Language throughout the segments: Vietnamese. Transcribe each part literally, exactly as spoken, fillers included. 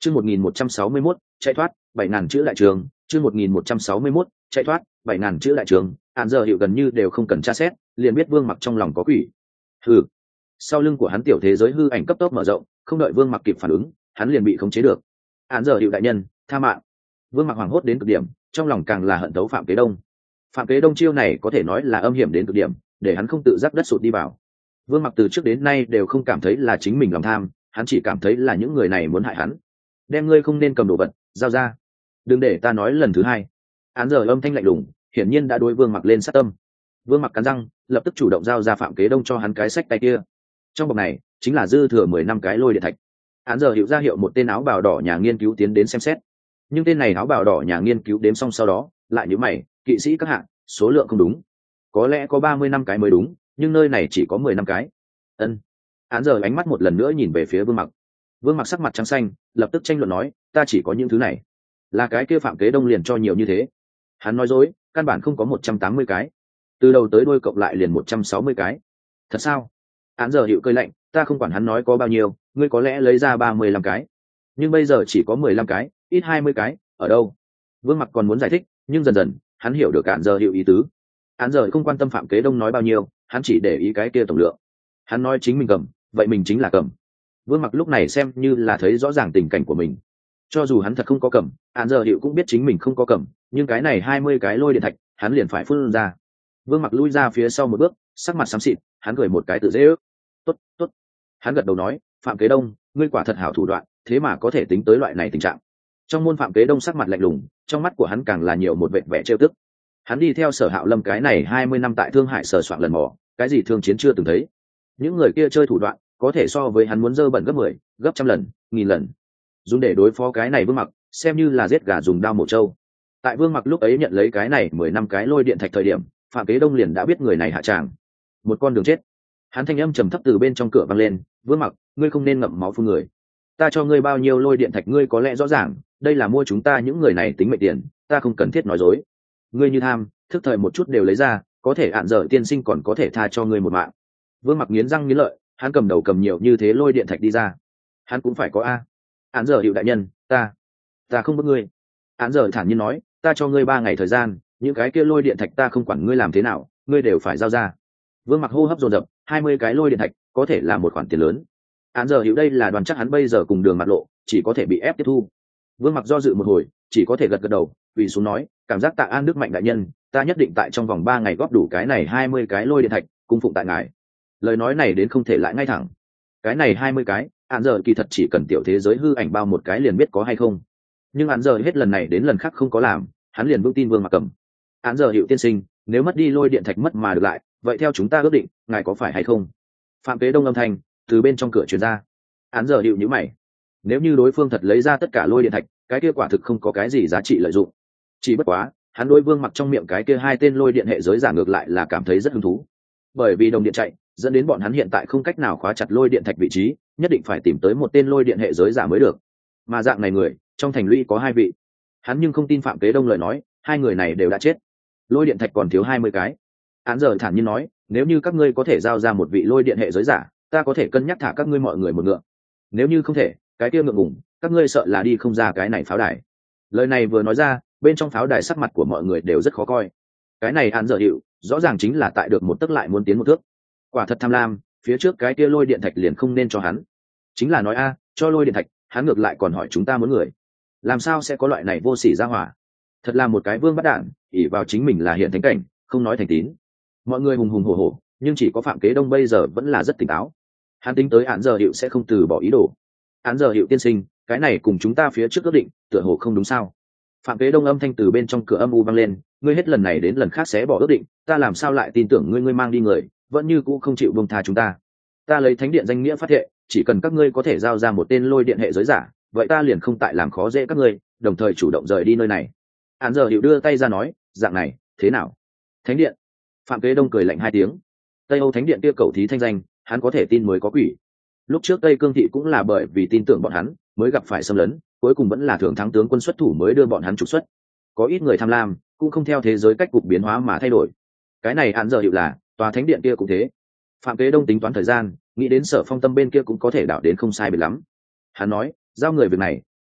chương một nghìn một trăm sáu mươi mốt chạy thoát bảy ngàn chữ đại trường chương một nghìn một trăm sáu mươi mốt chạy thoát bảy ngàn chữ đại trường hạn giờ hiệu gần như đều không cần tra xét liền biết Vương Mặc trong lòng có quỷ. Hừ. Sau lưng của hắn tiểu thế giới hư ảnh cấp tốc mở rộng, không đợi Vương Mặc kịp phản ứng, hắn liền bị khống chế được. Hạn giờ hiệu đại nhân, tha mạng. Vương Mặc hoảng hốt đến cực điểm, trong lòng càng là hận thấu Phạm Kế Đông. Phạm Kế Đông chiêu này có thể nói là âm hiểm đến cực điểm, để hắn không tự giác đất sụt đi vào. Vương Mặc từ trước đến nay đều không cảm thấy là chính mình lòng tham, hắn chỉ cảm thấy là những người này muốn hại hắn. Đem ngươi không nên cầm đồ vật, giao ra. Đừng để ta nói lần thứ hai. Án giờ âm thanh lạnh lùng, hiển nhiên đã đối Vương Mặc lên sát tâm. Vương Mặc cắn răng, lập tức chủ động giao ra Phạm Kế Đông cho hắn cái sách tay kia. Trong bọc này chính là dư thừa mười năm cái lôi điện thạch. Án giờ hiệu ra hiệu một tên áo bào đỏ nhà nghiên cứu tiến đến xem xét. Nhưng tên này áo bào đỏ nhà nghiên cứu đếm xong sau đó, lại nhíu mày, kỵ sĩ các hạng, số lượng không đúng. Có lẽ có ba mươi năm cái mới đúng, nhưng nơi này chỉ có mười năm cái. Ân. Án giờ ánh mắt một lần nữa nhìn về phía Vương Mặc. Vương Mặc sắc mặt trắng xanh, lập tức tranh luận nói, ta chỉ có những thứ này. Là cái kia Phạm Kế Đông liền cho nhiều như thế. Hắn nói dối, căn bản không có một trăm tám mươi cái. Từ đầu tới đuôi cộng lại liền một trăm sáu mươi cái. Thật sao? Án giờ hiệu cười lạnh, ta không quản hắn nói có bao nhiêu, ngươi có lẽ lấy ra ba mươi lăm cái. Nhưng bây giờ chỉ có mười lăm cái, ít hai mươi cái, ở đâu? Vương Mặc còn muốn giải thích, nhưng dần dần, hắn hiểu được Án giờ hiệu ý tứ. Án giờ không quan tâm Phạm Kế Đông nói bao nhiêu, hắn chỉ để ý cái kia tổng lượng. Hắn nói chính mình cầm, vậy mình chính là cầm. Vương Mặc lúc này xem như là thấy rõ ràng tình cảnh của mình. Cho dù hắn thật không có cầm, Án giờ hiệu cũng biết chính mình không có cầm, nhưng cái này hai mươi cái lôi điện thạch, hắn liền phải phun ra. Vương Mặc lui ra phía sau một bước, sắc mặt xám xịt, hắn cười một cái tự dễ ước. Tốt, tốt. Hắn gật đầu nói, Phạm Kế Đông, ngươi quả thật hảo thủ đoạn, thế mà có thể tính tới loại này tình trạng. Trong môn Phạm Kế Đông sắc mặt lạnh lùng, trong mắt của hắn càng là nhiều một vẻ vẻ trêu tức. Hắn đi theo Sở Hạo Lâm cái này hai mươi năm tại Thương Hải sờ soạn lần mò, cái gì thương chiến chưa từng thấy. Những người kia chơi thủ đoạn, có thể so với hắn muốn dơ bẩn gấp mười, gấp trăm lần, nghìn lần. Dùng để đối phó cái này Vương Mặc, xem như là giết gà dùng đao mổ trâu. Tại Vương Mặc lúc ấy nhận lấy cái này mười năm cái lôi điện thạch thời điểm, Phạm Kế Đông liền đã biết người này hạ tràng. Một con đường chết. Hắn thanh âm trầm thấp từ bên trong cửa vang lên, Vương Mặc, ngươi không nên ngậm máu phun người. Ta cho ngươi bao nhiêu lôi điện thạch ngươi có lẽ rõ ràng, đây là mua chúng ta những người này tính mệnh tiền, ta không cần thiết nói dối. Ngươi như tham, thức thời một chút đều lấy ra, có thể hạn dở tiên sinh còn có thể tha cho ngươi một mạng. Vương Mặc nghiến răng nghiến lợi, hắn cầm đầu cầm nhiều như thế lôi điện thạch đi ra. Hắn cũng phải có a. Án giờ hiệu đại nhân, ta, ta không bức ngươi. Án giờ thản nhiên nói, ta cho ngươi ba ngày thời gian, những cái kia lôi điện thạch ta không quản ngươi làm thế nào, ngươi đều phải giao ra. Vương Mặc hô hấp dồn dập, hai mươi cái lôi điện thạch có thể là một khoản tiền lớn. Án giờ hiệu đây là đoàn chắc hắn bây giờ cùng đường mặt lộ, chỉ có thể bị ép tiếp thu. Vương Mặc do dự một hồi, chỉ có thể gật gật đầu, vì xuống nói, cảm giác Tạ An Đức mạnh đại nhân, ta nhất định tại trong vòng ba ngày góp đủ cái này hai mươi cái lôi điện thạch, cung phụng tại ngài. Lời nói này đến không thể lại ngay thẳng. Cái này hai mươi cái, án giờ kỳ thật chỉ cần tiểu thế giới hư ảnh bao một cái liền biết có hay không. Nhưng án giờ hết lần này đến lần khác không có làm, hắn liền vững tin Vương Mặc cầm. Án giờ hiệu tiên sinh, nếu mất đi lôi điện thạch mất mà được lại, vậy theo chúng ta ước định, ngài có phải hay không? Phạm Kế Đông âm thanh từ bên trong cửa truyền ra. Án giờ hiệu nhíu mày. Nếu như đối phương thật lấy ra tất cả lôi điện thạch, cái kia quả thực không có cái gì giá trị lợi dụng. Chỉ bất quá, hắn đối Vương Mặc trong miệng cái kia hai tên lôi điện hệ giới giả ngược lại là cảm thấy rất hứng thú. Bởi vì đồng điện chạy, dẫn đến bọn hắn hiện tại không cách nào khóa chặt lôi điện thạch vị trí, nhất định phải tìm tới một tên lôi điện hệ giới giả mới được. Mà dạng này người, trong thành lũy có hai vị. Hắn nhưng không tin Phạm Kế Đông lời nói, hai người này đều đã chết. Lôi điện thạch còn thiếu hai mươi cái. Án giờ thản nhiên nói, nếu như các ngươi có thể giao ra một vị lôi điện hệ giới giả, ta có thể cân nhắc thả các ngươi mọi người một ngựa. Nếu như không thể, cái kia ngượng ngùng, các ngươi sợ là đi không ra cái này pháo đài. Lời này vừa nói ra, bên trong pháo đài sắc mặt của mọi người đều rất khó coi. Cái này án giờ hiệu, rõ ràng chính là tại được một tức lại muốn tiến một thước. Quả thật tham lam, phía trước cái kia lôi điện thạch liền không nên cho hắn. Chính là nói a, cho lôi điện thạch, hắn ngược lại còn hỏi chúng ta muốn người. Làm sao sẽ có loại này vô sỉ ra hỏa? Thật là một cái vương bắt đạn, ỷ vào chính mình là hiện thánh cảnh, không nói thành tín. Mọi người hùng hùng hổ hổ, nhưng chỉ có Phạm Kế Đông bây giờ vẫn là rất tỉnh táo. Hắn tính tới án giờ hiệu sẽ không từ bỏ ý đồ. Án giờ hiệu tiên sinh, cái này cùng chúng ta phía trước ước định, tựa hồ không đúng sao? Phạm Kế Đông âm thanh từ bên trong cửa âm u vang lên, ngươi hết lần này đến lần khác sẽ bỏ ước định, ta làm sao lại tin tưởng ngươi ngươi mang đi người, vẫn như cũ không chịu buông tha chúng ta. Ta lấy thánh điện danh nghĩa phát thệ, chỉ cần các ngươi có thể giao ra một tên lôi điện hệ giới giả, vậy ta liền không tại làm khó dễ các ngươi, đồng thời chủ động rời đi nơi này. Án giờ hiệu đưa tay ra nói, dạng này, thế nào? Thánh điện. Phạm Kế Đông cười lạnh hai tiếng. Tây Âu thánh điện kia cầu thí thanh danh, hắn có thể tin mới có quỷ. Lúc trước Tây Cương thị cũng là bởi vì tin tưởng bọn hắn, mới gặp phải xâm lấn, cuối cùng vẫn là thượng thắng tướng quân xuất thủ mới đưa bọn hắn trục xuất. Có ít người tham lam, cũng không theo thế giới cách cục biến hóa mà thay đổi. Cái này án giờ hiệu là, tòa thánh điện kia cũng thế. Phạm Kế Đông tính toán thời gian, nghĩ đến Sở Phong Tâm bên kia cũng có thể đảo đến không sai biệt lắm. Hắn nói, giao người việc này,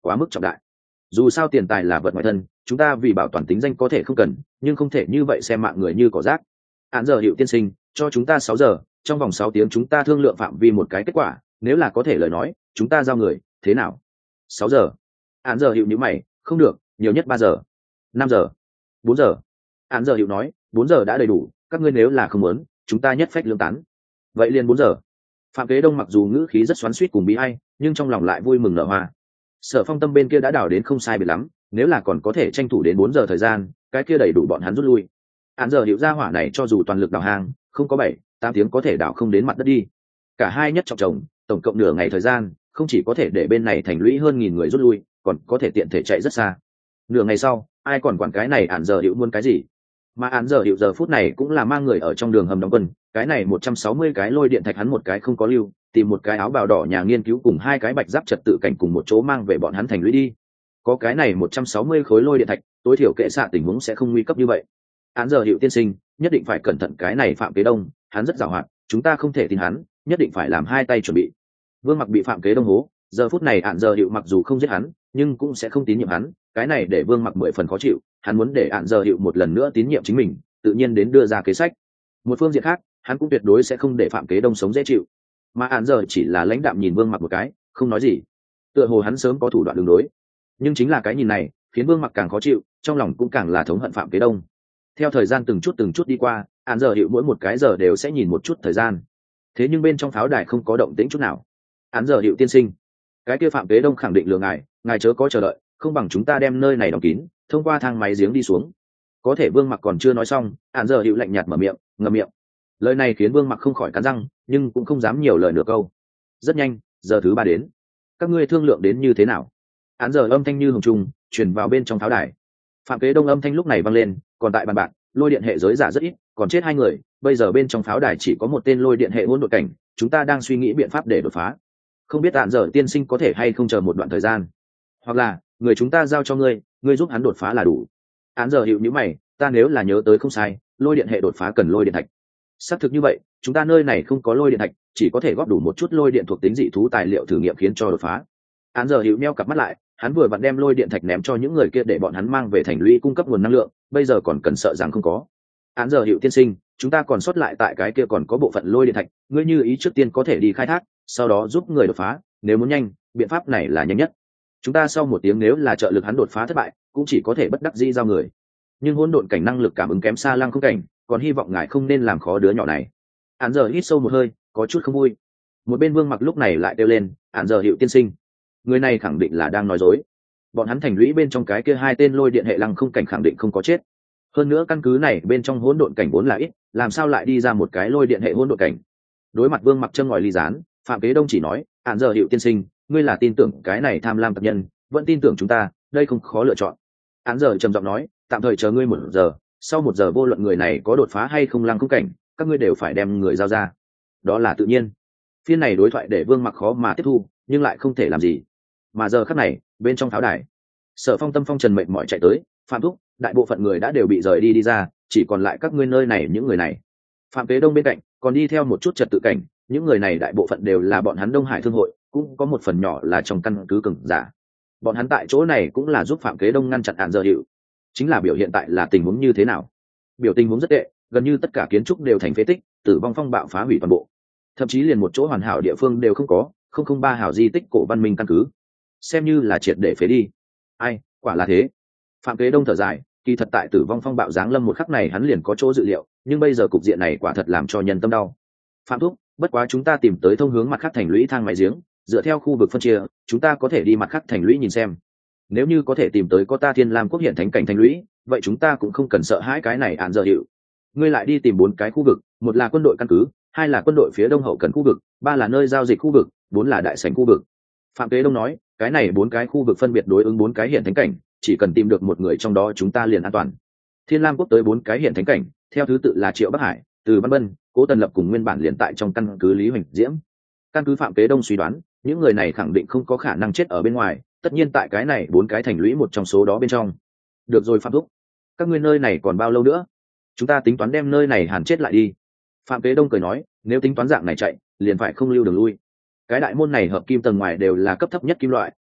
quá mức trọng đại. Dù sao tiền tài là vật ngoại thân, chúng ta vì bảo toàn tính danh có thể không cần, nhưng không thể như vậy xem mạng người như cỏ rác. Án giờ hiệu tiên sinh, cho chúng ta sáu giờ, trong vòng sáu tiếng chúng ta thương lượng phạm vi một cái kết quả, nếu là có thể lời nói, chúng ta giao người, thế nào? Sáu giờ. Án giờ hiệu nhíu mày, không được, nhiều nhất ba giờ. Năm giờ. Bốn giờ. Án giờ hiệu nói, bốn giờ đã đầy đủ, các ngươi nếu là không muốn, chúng ta nhất phách lương tán. Vậy liền bốn giờ. Phạm Kế Đông mặc dù ngữ khí rất xoắn xuýt cùng bi ai, nhưng trong lòng lại vui mừng nở hoa. Sở Phong Tâm bên kia đã đào đến không sai biệt lắm, nếu là còn có thể tranh thủ đến bốn giờ thời gian, cái kia đầy đủ bọn hắn rút lui. Án giờ hiệu ra hỏa này cho dù toàn lực đào hang, không có bảy, tám tiếng có thể đào không đến mặt đất đi. Cả hai nhất trọng chồng, tổng cộng nửa ngày thời gian, không chỉ có thể để bên này thành lũy hơn nghìn người rút lui, còn có thể tiện thể chạy rất xa. Nửa ngày sau, ai còn quản cái này án giờ hiệu muốn cái gì? Mà án giờ hiệu giờ phút này cũng là mang người ở trong đường hầm đóng quân, cái này một trăm sáu mươi cái lôi điện thạch hắn một cái không có lưu, tìm một cái áo bào đỏ nhà nghiên cứu cùng hai cái bạch giáp trật tự cảnh cùng một chỗ mang về bọn hắn thành lũy đi. Có cái này một trăm sáu mươi khối lôi điện thạch, tối thiểu kệ xạ tình huống sẽ không nguy cấp như vậy. Án giờ hiệu tiên sinh, nhất định phải cẩn thận cái này Phạm Kế Đông, hắn rất giàu hoạt, chúng ta không thể tin hắn, nhất định phải làm hai tay chuẩn bị. Vương Mặc bị Phạm Kế Đông hố, giờ phút này án giờ hiệu mặc dù không giết hắn, nhưng cũng sẽ không tín nhiệm hắn, cái này để Vương Mặc mười phần khó chịu, hắn muốn để án giờ hiệu một lần nữa tín nhiệm chính mình, tự nhiên đến đưa ra kế sách. Một phương diện khác, hắn cũng tuyệt đối sẽ không để Phạm Kế Đông sống dễ chịu. Mà án giờ chỉ là lãnh đạm nhìn Vương Mặc một cái, không nói gì. Tựa hồ hắn sớm có thủ đoạn đường đối. Nhưng chính là cái nhìn này, khiến Vương Mặc càng khó chịu, trong lòng cũng càng là thống hận Phạm Kế Đông. Theo thời gian từng chút từng chút đi qua, án giờ hiệu mỗi một cái giờ đều sẽ nhìn một chút thời gian. Thế nhưng bên trong pháo đài không có động tĩnh chút nào. Án giờ hiệu tiên sinh, cái kia Phạm Kế Đông khẳng định lừa ngài, ngài chớ có chờ đợi, không bằng chúng ta đem nơi này đóng kín, thông qua thang máy giếng đi xuống. Có thể Vương Mặc còn chưa nói xong, án giờ hiệu lạnh nhạt mở miệng, ngậm miệng. Lời này khiến Vương Mặc không khỏi cắn răng, nhưng cũng không dám nhiều lời nửa câu. Rất nhanh, giờ thứ ba đến. Các ngươi thương lượng đến như thế nào? Án giờ âm thanh như hồng trung truyền vào bên trong pháo đài. Phạm Kế Đông âm thanh lúc này vang lên, còn tại bàn bạc, lôi điện hệ giới giả rất ít, còn chết hai người, bây giờ bên trong pháo đài chỉ có một tên lôi điện hệ hỗn độn cảnh, chúng ta đang suy nghĩ biện pháp để đột phá. Không biết án giờ tiên sinh có thể hay không chờ một đoạn thời gian, hoặc là người chúng ta giao cho ngươi, ngươi giúp hắn đột phá là đủ. Án giờ hiệu nhíu mày, ta nếu là nhớ tới không sai, lôi điện hệ đột phá cần lôi điện thạch. Xác thực như vậy, chúng ta nơi này không có lôi điện thạch, chỉ có thể góp đủ một chút lôi điện thuộc tính dị thú tài liệu thử nghiệm khiến cho đột phá. Án giờ hiệu meo cặp mắt lại, hắn vừa vặn đem lôi điện thạch ném cho những người kia để bọn hắn mang về thành lũy cung cấp nguồn năng lượng, bây giờ còn cần sợ rằng không có. Án giờ hiệu tiên sinh, chúng ta còn sót lại tại cái kia còn có bộ phận lôi điện thạch, ngươi như ý trước tiên có thể đi khai thác, sau đó giúp người đột phá, nếu muốn nhanh, biện pháp này là nhanh nhất. Chúng ta sau một tiếng nếu là trợ lực hắn đột phá thất bại, cũng chỉ có thể bất đắc dĩ giao người. Nhưng hỗn độn cảnh năng lực cảm ứng kém xa Lăng Không cảnh, còn hy vọng ngài không nên làm khó đứa nhỏ này. Án giờ hít sâu một hơi, có chút không vui. Một bên Vương Mặc lúc này lại kêu lên, án giờ hiệu tiên sinh, người này khẳng định là đang nói dối. Bọn hắn thành lũy bên trong cái kia hai tên lôi điện hệ Lăng Không cảnh khẳng định không có chết. Hơn nữa căn cứ này bên trong hỗn độn cảnh vốn là ít, làm sao lại đi ra một cái lôi điện hệ hỗn độn cảnh? Đối mặt Vương Mặc châm ngòi ly gián, Phạm Kế Đông chỉ nói, án giờ hiệu tiên sinh, ngươi là tin tưởng cái này tham lam tập nhân, vẫn tin tưởng chúng ta, đây không khó lựa chọn. Án giờ trầm giọng nói, tạm thời chờ ngươi một giờ, sau một giờ vô luận người này có đột phá hay không Lăng Không cảnh, các ngươi đều phải đem người giao ra. Đó là tự nhiên. Phiên này đối thoại để Vương Mặc khó mà tiếp thu, nhưng lại không thể làm gì. Mà giờ khắc này, bên trong pháo đài, Sở Phong Tâm phong trần mệt mỏi chạy tới, Phạm thúc, đại bộ phận người đã đều bị rời đi đi ra, chỉ còn lại các ngươi nơi này những người này. Phạm Kế Đông bên cạnh còn đi theo một chút trật tự cảnh, những người này đại bộ phận đều là bọn hắn Đông Hải thương hội, cũng có một phần nhỏ là trong căn cứ cường giả. Bọn hắn tại chỗ này cũng là giúp Phạm Kế Đông ngăn chặn án giờ hiệu. Chính là biểu hiện tại là tình huống như thế nào? Biểu tình huống rất tệ, gần như tất cả kiến trúc đều thành phế tích, tử vong phong bạo phá hủy toàn bộ, thậm chí liền một chỗ hoàn hảo địa phương đều không có, không không ba hảo di tích cổ văn minh căn cứ, xem như là triệt để phế đi. Ai, quả là thế. Phạm Kế Đông thở dài, kỳ thật tại tử vong phong bạo giáng lâm một khắc này hắn liền có chỗ dự liệu, nhưng bây giờ cục diện này quả thật làm cho nhân tâm đau. Phạm thúc, bất quá chúng ta tìm tới thông hướng mặt khác thành lũy thang máy giếng, dựa theo khu vực phân chia, chúng ta có thể đi mặt khác thành lũy nhìn xem. Nếu như có thể tìm tới có ta Thiên Lam quốc hiện thánh cảnh thành lũy, vậy chúng ta cũng không cần sợ hãi cái này án giờ hiệu. Ngươi lại đi tìm bốn cái khu vực, một là quân đội căn cứ, hai là quân đội phía đông hậu cần khu vực, ba là nơi giao dịch khu vực, bốn là đại sảnh khu vực. Phạm Kế Đông nói, cái này bốn cái khu vực phân biệt đối ứng bốn cái hiện thánh cảnh, chỉ cần tìm được một người trong đó chúng ta liền an toàn. Thiên Lam quốc tới bốn cái hiện thánh cảnh, theo thứ tự là Triệu Bắc Hải, Từ Văn Bân, Cố Tần Lập cùng nguyên bản liền tại trong căn cứ Lý Huỳnh Diễm. Căn cứ Phạm Kế Đông suy đoán, những người này khẳng định không có khả năng chết ở bên ngoài, tất nhiên tại cái này bốn cái thành lũy một trong số đó bên trong. Được rồi Phạm thúc, các ngươi nơi này còn bao lâu nữa? Chúng ta tính toán đem nơi này hàn chết lại đi. Phạm Kế Đông cười nói, nếu tính toán dạng này chạy, liền phải không lưu đường lui. Cái đại môn này hợp kim tầng ngoài đều là cấp thấp nhất kim loại,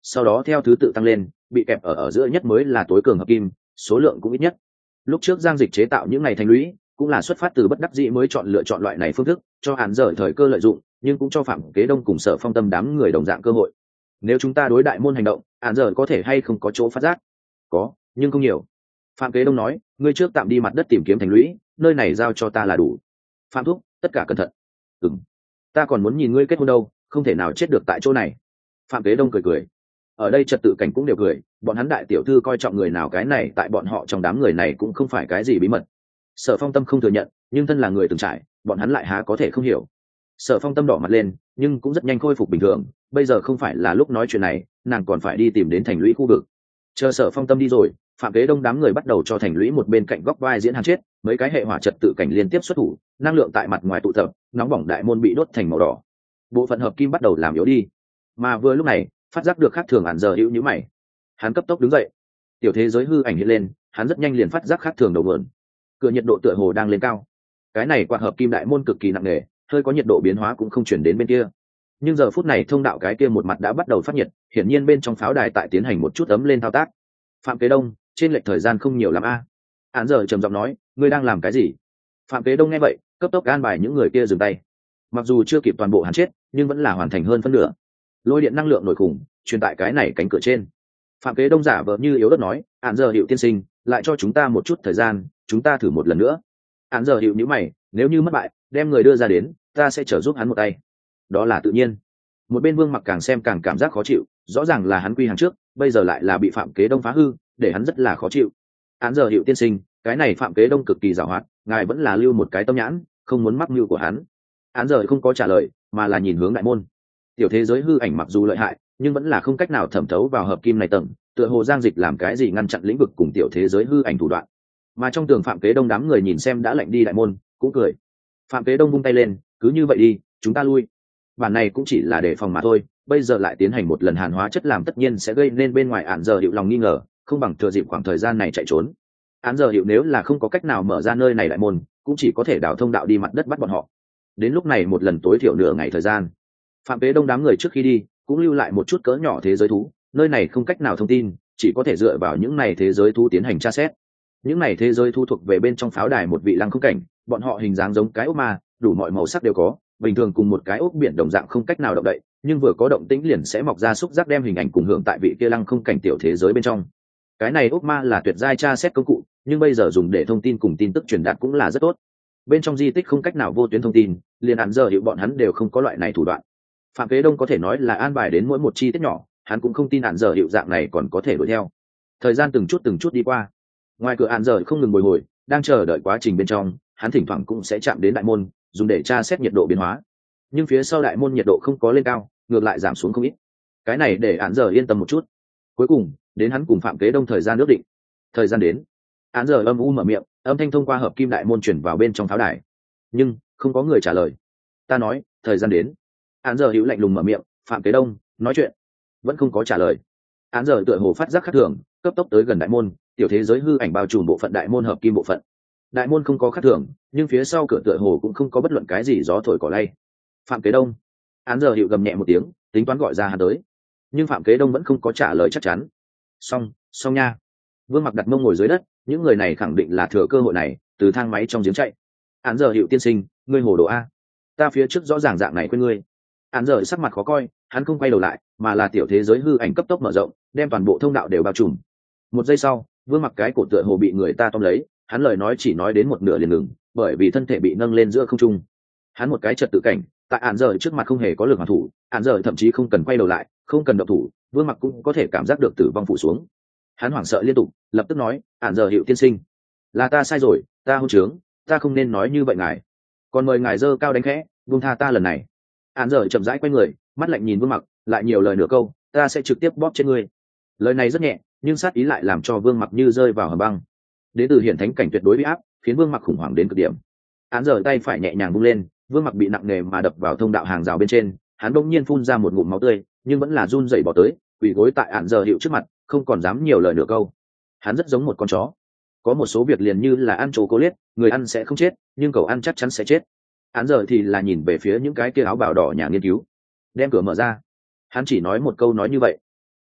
sau đó theo thứ tự tăng lên, bị kẹp ở ở giữa nhất mới là tối cường hợp kim, số lượng cũng ít nhất. Lúc trước Giang Dịch chế tạo những ngày thành lũy cũng là xuất phát từ bất đắc dĩ mới chọn lựa chọn loại này phương thức, cho Hàn Dở thời cơ lợi dụng, nhưng cũng cho Phạm Kế Đông cùng Sở Phong Tâm đám người đồng dạng cơ hội. Nếu chúng ta đối đại môn hành động, Hàn Dở có thể hay không có chỗ phát giác? Có, nhưng không nhiều. Phạm Kế Đông nói, ngươi trước tạm đi mặt đất tìm kiếm thành lũy, nơi này giao cho ta là đủ. Phạm thúc, tất cả cẩn thận. Ừm, ta còn muốn nhìn ngươi kết hôn đâu, không thể nào chết được tại chỗ này. Phạm Kế Đông cười cười. Ở đây trật tự cảnh cũng đều cười, bọn hắn đại tiểu thư coi trọng người nào cái này tại bọn họ trong đám người này cũng không phải cái gì bí mật. Sở Phong Tâm không thừa nhận, nhưng thân là người từng trải, bọn hắn lại há có thể không hiểu. Sở Phong Tâm đỏ mặt lên, nhưng cũng rất nhanh khôi phục bình thường, bây giờ không phải là lúc nói chuyện này, nàng còn phải đi tìm đến thành lũy khu vực. Chờ Sở Phong Tâm đi rồi, Phạm Kế Đông đám người bắt đầu cho thành lũy một bên cạnh góc vai diễn hàng chết, mấy cái hệ hỏa trật tự cảnh liên tiếp xuất thủ, năng lượng tại mặt ngoài tụ tập, nóng bỏng đại môn bị đốt thành màu đỏ. Bộ phận hợp kim bắt đầu làm yếu đi. Mà vừa lúc này, phát giác được khác thường Hàn Giờ hữu nhíu mày. Hắn cấp tốc đứng dậy. Tiểu thế giới hư ảnh hiện lên, hắn rất nhanh liền phát giác khác thường đầu nguồn. Cửa nhiệt độ tựa hồ đang lên cao. Cái này quạt hợp kim đại môn cực kỳ nặng nề, hơi có nhiệt độ biến hóa cũng không chuyển đến bên kia. Nhưng giờ phút này thông đạo cái kia một mặt đã bắt đầu phát nhiệt, hiển nhiên bên trong pháo đài tại tiến hành một chút ấm lên thao tác. Phạm Kế Đông, trên lệch thời gian không nhiều lắm a. À. Hàn Giờ trầm giọng nói, ngươi đang làm cái gì? Phạm Kế Đông nghe vậy, cấp tốc an bài những người kia dừng tay. Mặc dù chưa kịp toàn bộ hắn chết, nhưng vẫn là hoàn thành hơn phân nửa. Lôi điện năng lượng nổi khủng, truyền tại cái này cánh cửa trên. Phạm Kế Đông giả vờ như yếu ớt nói, Hàn Giờ hiệu tiên sinh, lại cho chúng ta một chút thời gian, chúng ta thử một lần nữa. Hàn Giờ hiệu nhíu mày, nếu như mất bại, đem người đưa ra đến, ta sẽ trợ giúp hắn một tay. Đó là tự nhiên. Một bên Vương Mặc càng xem càng cảm giác khó chịu, rõ ràng là hắn quy hàng trước, bây giờ lại là bị Phạm Kế Đông phá hư, để hắn rất là khó chịu. Hàn Giờ hiệu tiên sinh, cái này Phạm Kế Đông cực kỳ giàu hoạt, ngài vẫn là lưu một cái tâm nhãn, không muốn mắc mưu của hắn. Hàn Giờ không có trả lời, mà là nhìn hướng đại môn. Tiểu thế giới hư ảnh mặc dù lợi hại, nhưng vẫn là không cách nào thẩm thấu vào hợp kim này tầng, tựa hồ Giang Dịch làm cái gì ngăn chặn lĩnh vực cùng tiểu thế giới hư ảnh thủ đoạn. Mà trong tường Phạm Kế Đông đám người nhìn xem đã lạnh đi đại môn, cũng cười. Phạm Kế Đông vung tay lên, cứ như vậy đi, chúng ta lui. Bản này cũng chỉ là để phòng mà thôi, bây giờ lại tiến hành một lần hàn hóa chất làm tất nhiên sẽ gây nên bên ngoài Hàn Giờ hiệu lòng nghi ngờ, không bằng thừa dịp khoảng thời gian này chạy trốn. Hàn Giờ hiệu nếu là không có cách nào mở ra nơi này đại môn, cũng chỉ có thể đào thông đạo đi mặt đất bắt bọn họ. Đến lúc này một lần tối thiểu nửa ngày thời gian. Phạm Kế Đông đám người trước khi đi cũng lưu lại một chút cỡ nhỏ thế giới thú, nơi này không cách nào thông tin, chỉ có thể dựa vào những này thế giới thú tiến hành tra xét. Những này thế giới thú thuộc về bên trong pháo đài một vị lăng không cảnh, bọn họ hình dáng giống cái ốc ma, đủ mọi màu sắc đều có, bình thường cùng một cái ốc biển đồng dạng không cách nào động đậy, nhưng vừa có động tĩnh liền sẽ mọc ra xúc giác đem hình ảnh cùng hưởng tại vị kia lăng không cảnh tiểu thế giới bên trong. Cái này ốc ma là tuyệt giai tra xét công cụ, nhưng bây giờ dùng để thông tin cùng tin tức truyền đạt cũng là rất tốt. Bên trong di tích không cách nào vô tuyến thông tin, liền Hàn Giờ hiệu bọn hắn đều không có loại này thủ đoạn. Phạm Kế Đông có thể nói là an bài đến mỗi một chi tiết nhỏ, hắn cũng không tin Hàn Giờ hiệu dạng này còn có thể đuổi theo. Thời gian từng chút từng chút đi qua, ngoài cửa Hàn Giờ không ngừng bồi hồi, đang chờ đợi quá trình bên trong, hắn thỉnh thoảng cũng sẽ chạm đến đại môn, dùng để tra xét nhiệt độ biến hóa. Nhưng phía sau đại môn nhiệt độ không có lên cao, ngược lại giảm xuống không ít. Cái này để Hàn Giờ yên tâm một chút. Cuối cùng, đến hắn cùng Phạm Kế Đông thời gian ước định. Thời gian đến, Hàn Giờ âm u mở miệng, âm thanh thông qua hợp kim đại môn chuyển vào bên trong pháo đài. Nhưng không có người trả lời. Ta nói, thời gian đến. Hàn Giờ hữu lạnh lùng mở miệng, Phạm Kế Đông nói chuyện, vẫn không có trả lời. Hàn Giờ tựa hồ phát giác khác thường, cấp tốc tới gần đại môn, tiểu thế giới hư ảnh bao trùm bộ phận đại môn hợp kim bộ phận. Đại môn không có khác thường, nhưng phía sau cửa tựa hồ cũng không có bất luận cái gì gió thổi cỏ lay. Phạm Kế Đông. Hàn Giờ hữu gầm nhẹ một tiếng, tính toán gọi ra hắn tới, nhưng Phạm Kế Đông vẫn không có trả lời chắc chắn. Xong, xong nha. Vương Mặc đặt mông ngồi dưới đất, những người này khẳng định là thừa cơ hội này từ thang máy trong giếng chạy. Hàn Giờ hiệu tiên sinh, ngươi hồ đồ a, ta phía trước rõ ràng dạng này quên ngươi. Hàn Giờ sắc mặt khó coi, hắn không quay đầu lại, mà là tiểu thế giới hư ảnh cấp tốc mở rộng, đem toàn bộ thông đạo đều bao trùm. Một giây sau, Vương Mặc cái cổ tựa hồ bị người ta tóm lấy, hắn lời nói chỉ nói đến một nửa liền ngừng, bởi vì thân thể bị nâng lên giữa không trung. Hắn một cái trật tự cảnh, tại Hàn Giờ trước mặt không hề có lực hoàn thủ, Hàn Giờ thậm chí không cần quay đầu lại, không cần động thủ, Vương Mặc cũng có thể cảm giác được tử vong phủ xuống. Hắn hoảng sợ liên tục, lập tức nói, Hàn Giờ hiệu tiên sinh, là ta sai rồi, ta hôn trướng, ta không nên nói như vậy ngài, còn mời ngài dơ cao đánh khẽ, buông tha ta lần này. Hàn Giờ chậm rãi quay người, mắt lạnh nhìn Vương Mặc, lại nhiều lời nửa câu, ta sẽ trực tiếp bóp trên ngươi. Lời này rất nhẹ, nhưng sát ý lại làm cho Vương Mặc như rơi vào hầm băng. Đến từ hiển thánh cảnh tuyệt đối uy áp, khiến Vương Mặc khủng hoảng đến cực điểm. Hàn Giờ tay phải nhẹ nhàng vung lên, Vương Mặc bị nặng nề mà đập vào thông đạo hàng rào bên trên, hắn bỗng nhiên phun ra một ngụm máu tươi, nhưng vẫn là run rẩy bỏ tới, quỳ gối tại Hàn Giờ hiệu trước mặt, không còn dám nhiều lời nửa câu. Hắn rất giống một con chó, có một số việc liền như là ăn chó cố liết, người ăn sẽ không chết, nhưng cậu ăn chắc chắn sẽ chết. Hàn Giờ thì là nhìn về phía những cái kia áo bào đỏ nhà nghiên cứu, đem cửa mở ra. Hắn chỉ nói một câu nói như vậy.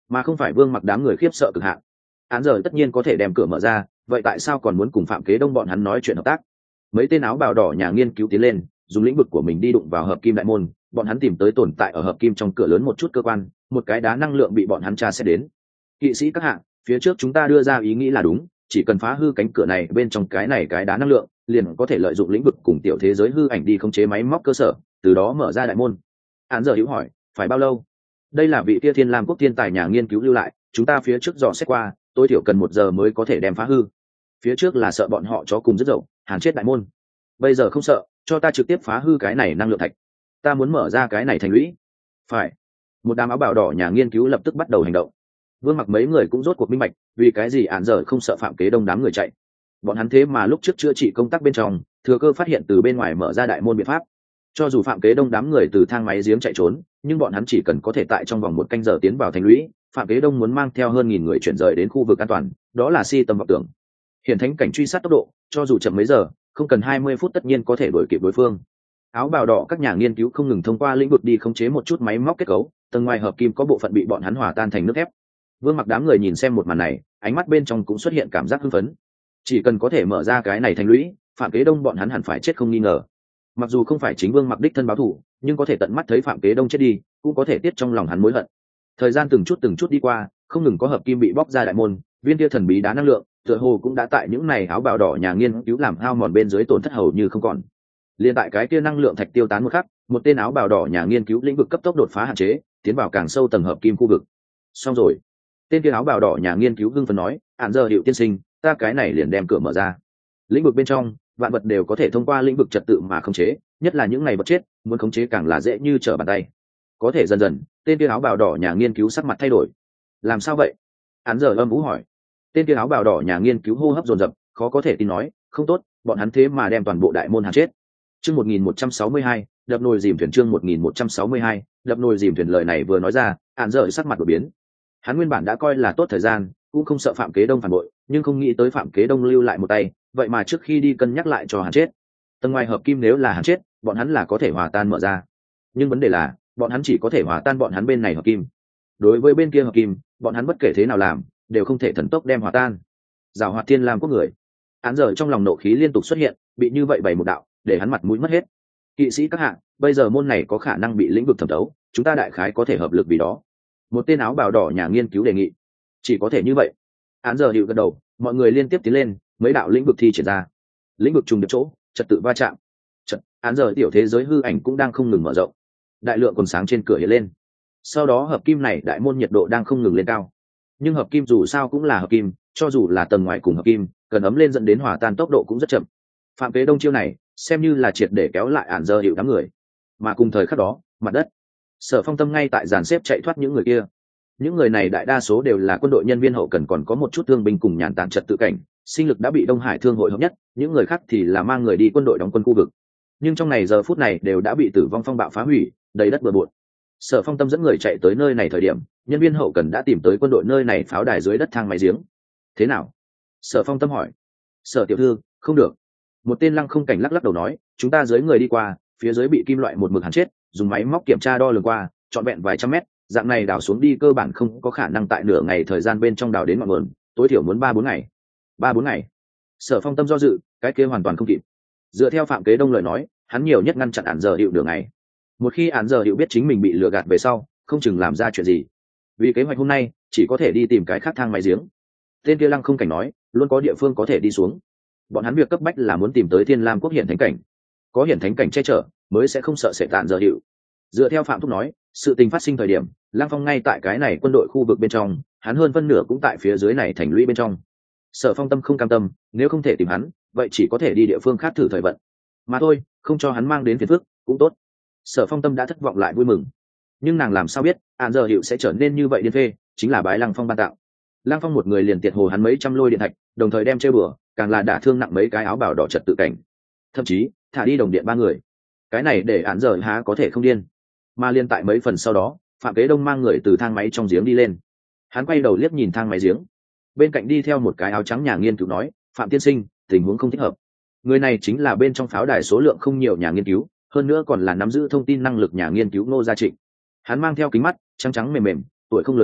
mà không phải Vương Mặc đám người khiếp sợ cực hạn. Án giờ tất nhiên có thể đem cửa mở ra, vậy tại sao còn muốn cùng Phạm Kế Đông bọn hắn nói chuyện hợp tác? Mấy tên áo bào đỏ nhà nghiên cứu tiến lên, dùng lĩnh vực của mình đi đụng vào hợp kim đại môn, bọn hắn tìm tới tồn tại ở hợp kim trong cửa lớn một chút cơ quan, một cái đá năng lượng bị bọn hắn tra xét đến. Kỵ sĩ các hạng, phía trước chúng ta đưa ra ý nghĩ là đúng, chỉ cần phá hư cánh cửa này bên trong cái này cái đá năng lượng, liền có thể lợi dụng lĩnh vực cùng tiểu thế giới hư ảnh đi khống chế máy móc cơ sở, từ đó mở ra đại môn. Án giờ hữu hỏi, phải bao lâu? Đây là vị Tia Thiên Lam quốc thiên tài nhà nghiên cứu lưu lại, chúng ta phía trước dò xét qua, tối thiểu cần một giờ mới có thể đem phá hư. Phía trước là sợ bọn họ chó cùng rất dậu, hàn chết đại môn. Bây giờ không sợ, cho ta trực tiếp phá hư cái này năng lượng thạch. Ta muốn mở ra cái này thành lũy. Phải. Một đám áo bào đỏ nhà nghiên cứu lập tức bắt đầu hành động. Vương Mặc mấy người cũng rốt cuộc minh bạch, vì cái gì Án giờ không sợ Phạm Kế Đông đám người chạy. Bọn hắn thế mà lúc trước chữa trị công tác bên trong, thừa cơ phát hiện từ bên ngoài mở ra đại môn biện pháp. Cho dù Phạm Kế Đông đám người từ thang máy giếng chạy trốn, nhưng bọn hắn chỉ cần có thể tại trong vòng một canh giờ tiến vào thành lũy, Phạm Kế Đông muốn mang theo hơn nghìn người chuyển rời đến khu vực an toàn, đó là si tầm vọng tưởng. Hiển thánh cảnh truy sát tốc độ, cho dù chậm mấy giờ, không cần hai mươi phút tất nhiên có thể đuổi kịp đối phương. Áo bào đỏ các nhà nghiên cứu không ngừng thông qua lĩnh vực đi khống chế một chút máy móc kết cấu, tầng ngoài hợp kim có bộ phận bị bọn hắn hòa tan thành nước thép. Vương Mặc đám người nhìn xem một màn này, ánh mắt bên trong cũng xuất hiện cảm giác hưng phấn. Chỉ cần có thể mở ra cái này thành lũy, Phạm Kế Đông bọn hắn hẳn phải chết không nghi ngờ. Mặc dù không phải chính Vương Mặc đích thân báo thù, nhưng có thể tận mắt thấy Phạm Kế Đông chết đi, cũng có thể tiết trong lòng hắn mối hận. Thời gian từng chút từng chút đi qua, không ngừng có hợp kim bị bóc ra đại môn, viên tia thần bí đá năng lượng, tựa hồ cũng đã tại những này áo bào đỏ nhà nghiên cứu làm hao mòn bên dưới tổn thất hầu như không còn. Liên tại cái kia năng lượng thạch tiêu tán một khắc, một tên áo bào đỏ nhà nghiên cứu lĩnh vực cấp tốc đột phá hạn chế, tiến vào càng sâu tầng hợp kim khu vực. Xong rồi. Tên kia áo bào đỏ nhà nghiên cứu hưng phấn nói, "Án giờ hiệu tiên sinh, ta cái này liền đem cửa mở ra." Lĩnh vực bên trong, vạn vật đều có thể thông qua lĩnh vực trật tự mà khống chế, nhất là những ngày vật chết, muốn khống chế càng là dễ như trở bàn tay. Có thể dần dần, tên kia áo bào đỏ nhà nghiên cứu sắc mặt thay đổi. Làm sao vậy? Án giờ âm ú hỏi. Tên kia áo bào đỏ nhà nghiên cứu hô hấp dồn dập, khó có thể tin nói, không tốt, bọn hắn thế mà đem toàn bộ đại môn hàn chết. Chương một nghìn một trăm sáu mươi hai, đập nồi dìm thuyền. Chương một nghìn một trăm sáu mươi hai, đập nồi dìm thuyền. Lời này vừa nói ra, án giờ sắc mặt đổi biến. Hắn nguyên bản đã coi là tốt thời gian, cũng không sợ Phạm Kế Đông phản bội, nhưng không nghĩ tới Phạm Kế Đông lưu lại một tay, vậy mà trước khi đi cân nhắc lại cho hắn chết. Tầng ngoài hợp kim nếu là hắn chết, bọn hắn là có thể hòa tan mở ra, nhưng vấn đề là bọn hắn chỉ có thể hòa tan bọn hắn bên này hợp kim. Đối với bên kia hợp kim, bọn hắn bất kể thế nào làm đều không thể thần tốc đem hòa tan. Giảo hoạt Thiên Lam quốc người, án giờ trong lòng nộ khí liên tục xuất hiện, bị như vậy bày một đạo, để hắn mặt mũi mất hết. Kỵ sĩ các hạng, bây giờ môn này có khả năng bị lĩnh vực thẩm thấu, chúng ta đại khái có thể hợp lực vì đó. Một tên áo bào đỏ nhà nghiên cứu đề nghị. Chỉ có thể như vậy. Án giờ hiệu gật đầu, mọi người liên tiếp tiến lên, mấy đạo lĩnh vực thi triển ra. Lĩnh vực trùng điệp chỗ, trật tự va chạm. Trật, án giờ tiểu thế giới hư ảnh cũng đang không ngừng mở rộng. Đại lượng quần sáng trên cửa hiện lên. Sau đó hợp kim này đại môn nhiệt độ đang không ngừng lên cao. Nhưng hợp kim dù sao cũng là hợp kim, cho dù là tầng ngoài cùng hợp kim, cần ấm lên dẫn đến hòa tan tốc độ cũng rất chậm. Phạm Kế Đông chiêu này, xem như là triệt để kéo lại án giờ hiệu đám người. Mà cùng thời khắc đó, mặt đất, Sở Phong Tâm ngay tại dàn xếp chạy thoát những người kia. Những người này đại đa số đều là quân đội nhân viên hậu cần, còn có một chút thương binh cùng nhàn tản trật tự cảnh, sinh lực đã bị Đông Hải thương hội hợp nhất, những người khác thì là mang người đi quân đội đóng quân khu vực. Nhưng trong này giờ phút này đều đã bị tử vong phong bạo phá hủy, đầy đất bừa bộn. Sở Phong Tâm dẫn người chạy tới nơi này thời điểm, nhân viên hậu cần đã tìm tới quân đội nơi này pháo đài dưới đất thang máy giếng. Thế nào? Sở Phong Tâm hỏi. Sở tiểu thư, không được. Một tên lăng không cảnh lắc lắc đầu nói, chúng ta dưới người đi qua, phía dưới bị kim loại một mực hàn chết, dùng máy móc kiểm tra đo lường qua, trọn vẹn vài trăm mét, dạng này đào xuống đi cơ bản không có khả năng tại nửa ngày thời gian bên trong đào đến ngọn nguồn, tối thiểu muốn ba bốn ngày. Ba bốn ngày. Sở Phong Tâm do dự, cái kia hoàn toàn không kịp. Dựa theo Phạm Kế Đông lời nói, hắn nhiều nhất ngăn chặn án giờ hiệu nửa ngày. Một khi án giờ hiệu biết chính mình bị lừa gạt về sau, không chừng làm ra chuyện gì. Vì kế hoạch hôm nay, chỉ có thể đi tìm cái khác thang máy giếng. Tên kia lăng không cảnh nói, luôn có địa phương có thể đi xuống. Bọn hắn việc cấp bách là muốn tìm tới Thiên Lam quốc hiển thánh cảnh. Có hiển thánh cảnh che chở, mới sẽ không sợ sẽ tạn giờ hiệu. Dựa theo Phạm Thúc nói, sự tình phát sinh thời điểm, Lăng Phong ngay tại cái này quân đội khu vực bên trong, hắn hơn phân nửa cũng tại phía dưới này thành lũy bên trong. Sở Phong Tâm không cam tâm, nếu không thể tìm hắn, vậy chỉ có thể đi địa phương khác thử thời vận. Mà thôi, không cho hắn mang đến phiền phức, cũng tốt. Sở Phong Tâm đã thất vọng lại vui mừng. Nhưng nàng làm sao biết, án giờ hiệu sẽ trở nên như vậy điên phê, chính là bái Lăng Phong ban tạo. Lăng Phong một người liền tiệt hồ hắn mấy trăm lôi điện thạch, đồng thời đem chơi bừa, càng là đả thương nặng mấy cái áo bào đỏ trật tự cảnh. Thậm chí, thả đi đồng điện ba người. Cái này để án giờ há có thể không điên. Mà liên tại mấy phần sau đó, Phạm Kế Đông mang người từ thang máy trong giếng đi lên. Hắn quay đầu liếc nhìn thang máy giếng, bên cạnh đi theo một cái áo trắng nhà nghiên cứu nói, Phạm tiên sinh, tình huống không thích hợp. Người này chính là bên trong pháo đài số lượng không nhiều nhà nghiên cứu, hơn nữa còn là nắm giữ thông tin năng lực nhà nghiên cứu Ngô Gia Trịnh. Hắn mang theo kính mắt trắng trắng mềm mềm, tuổi không lớn lắm,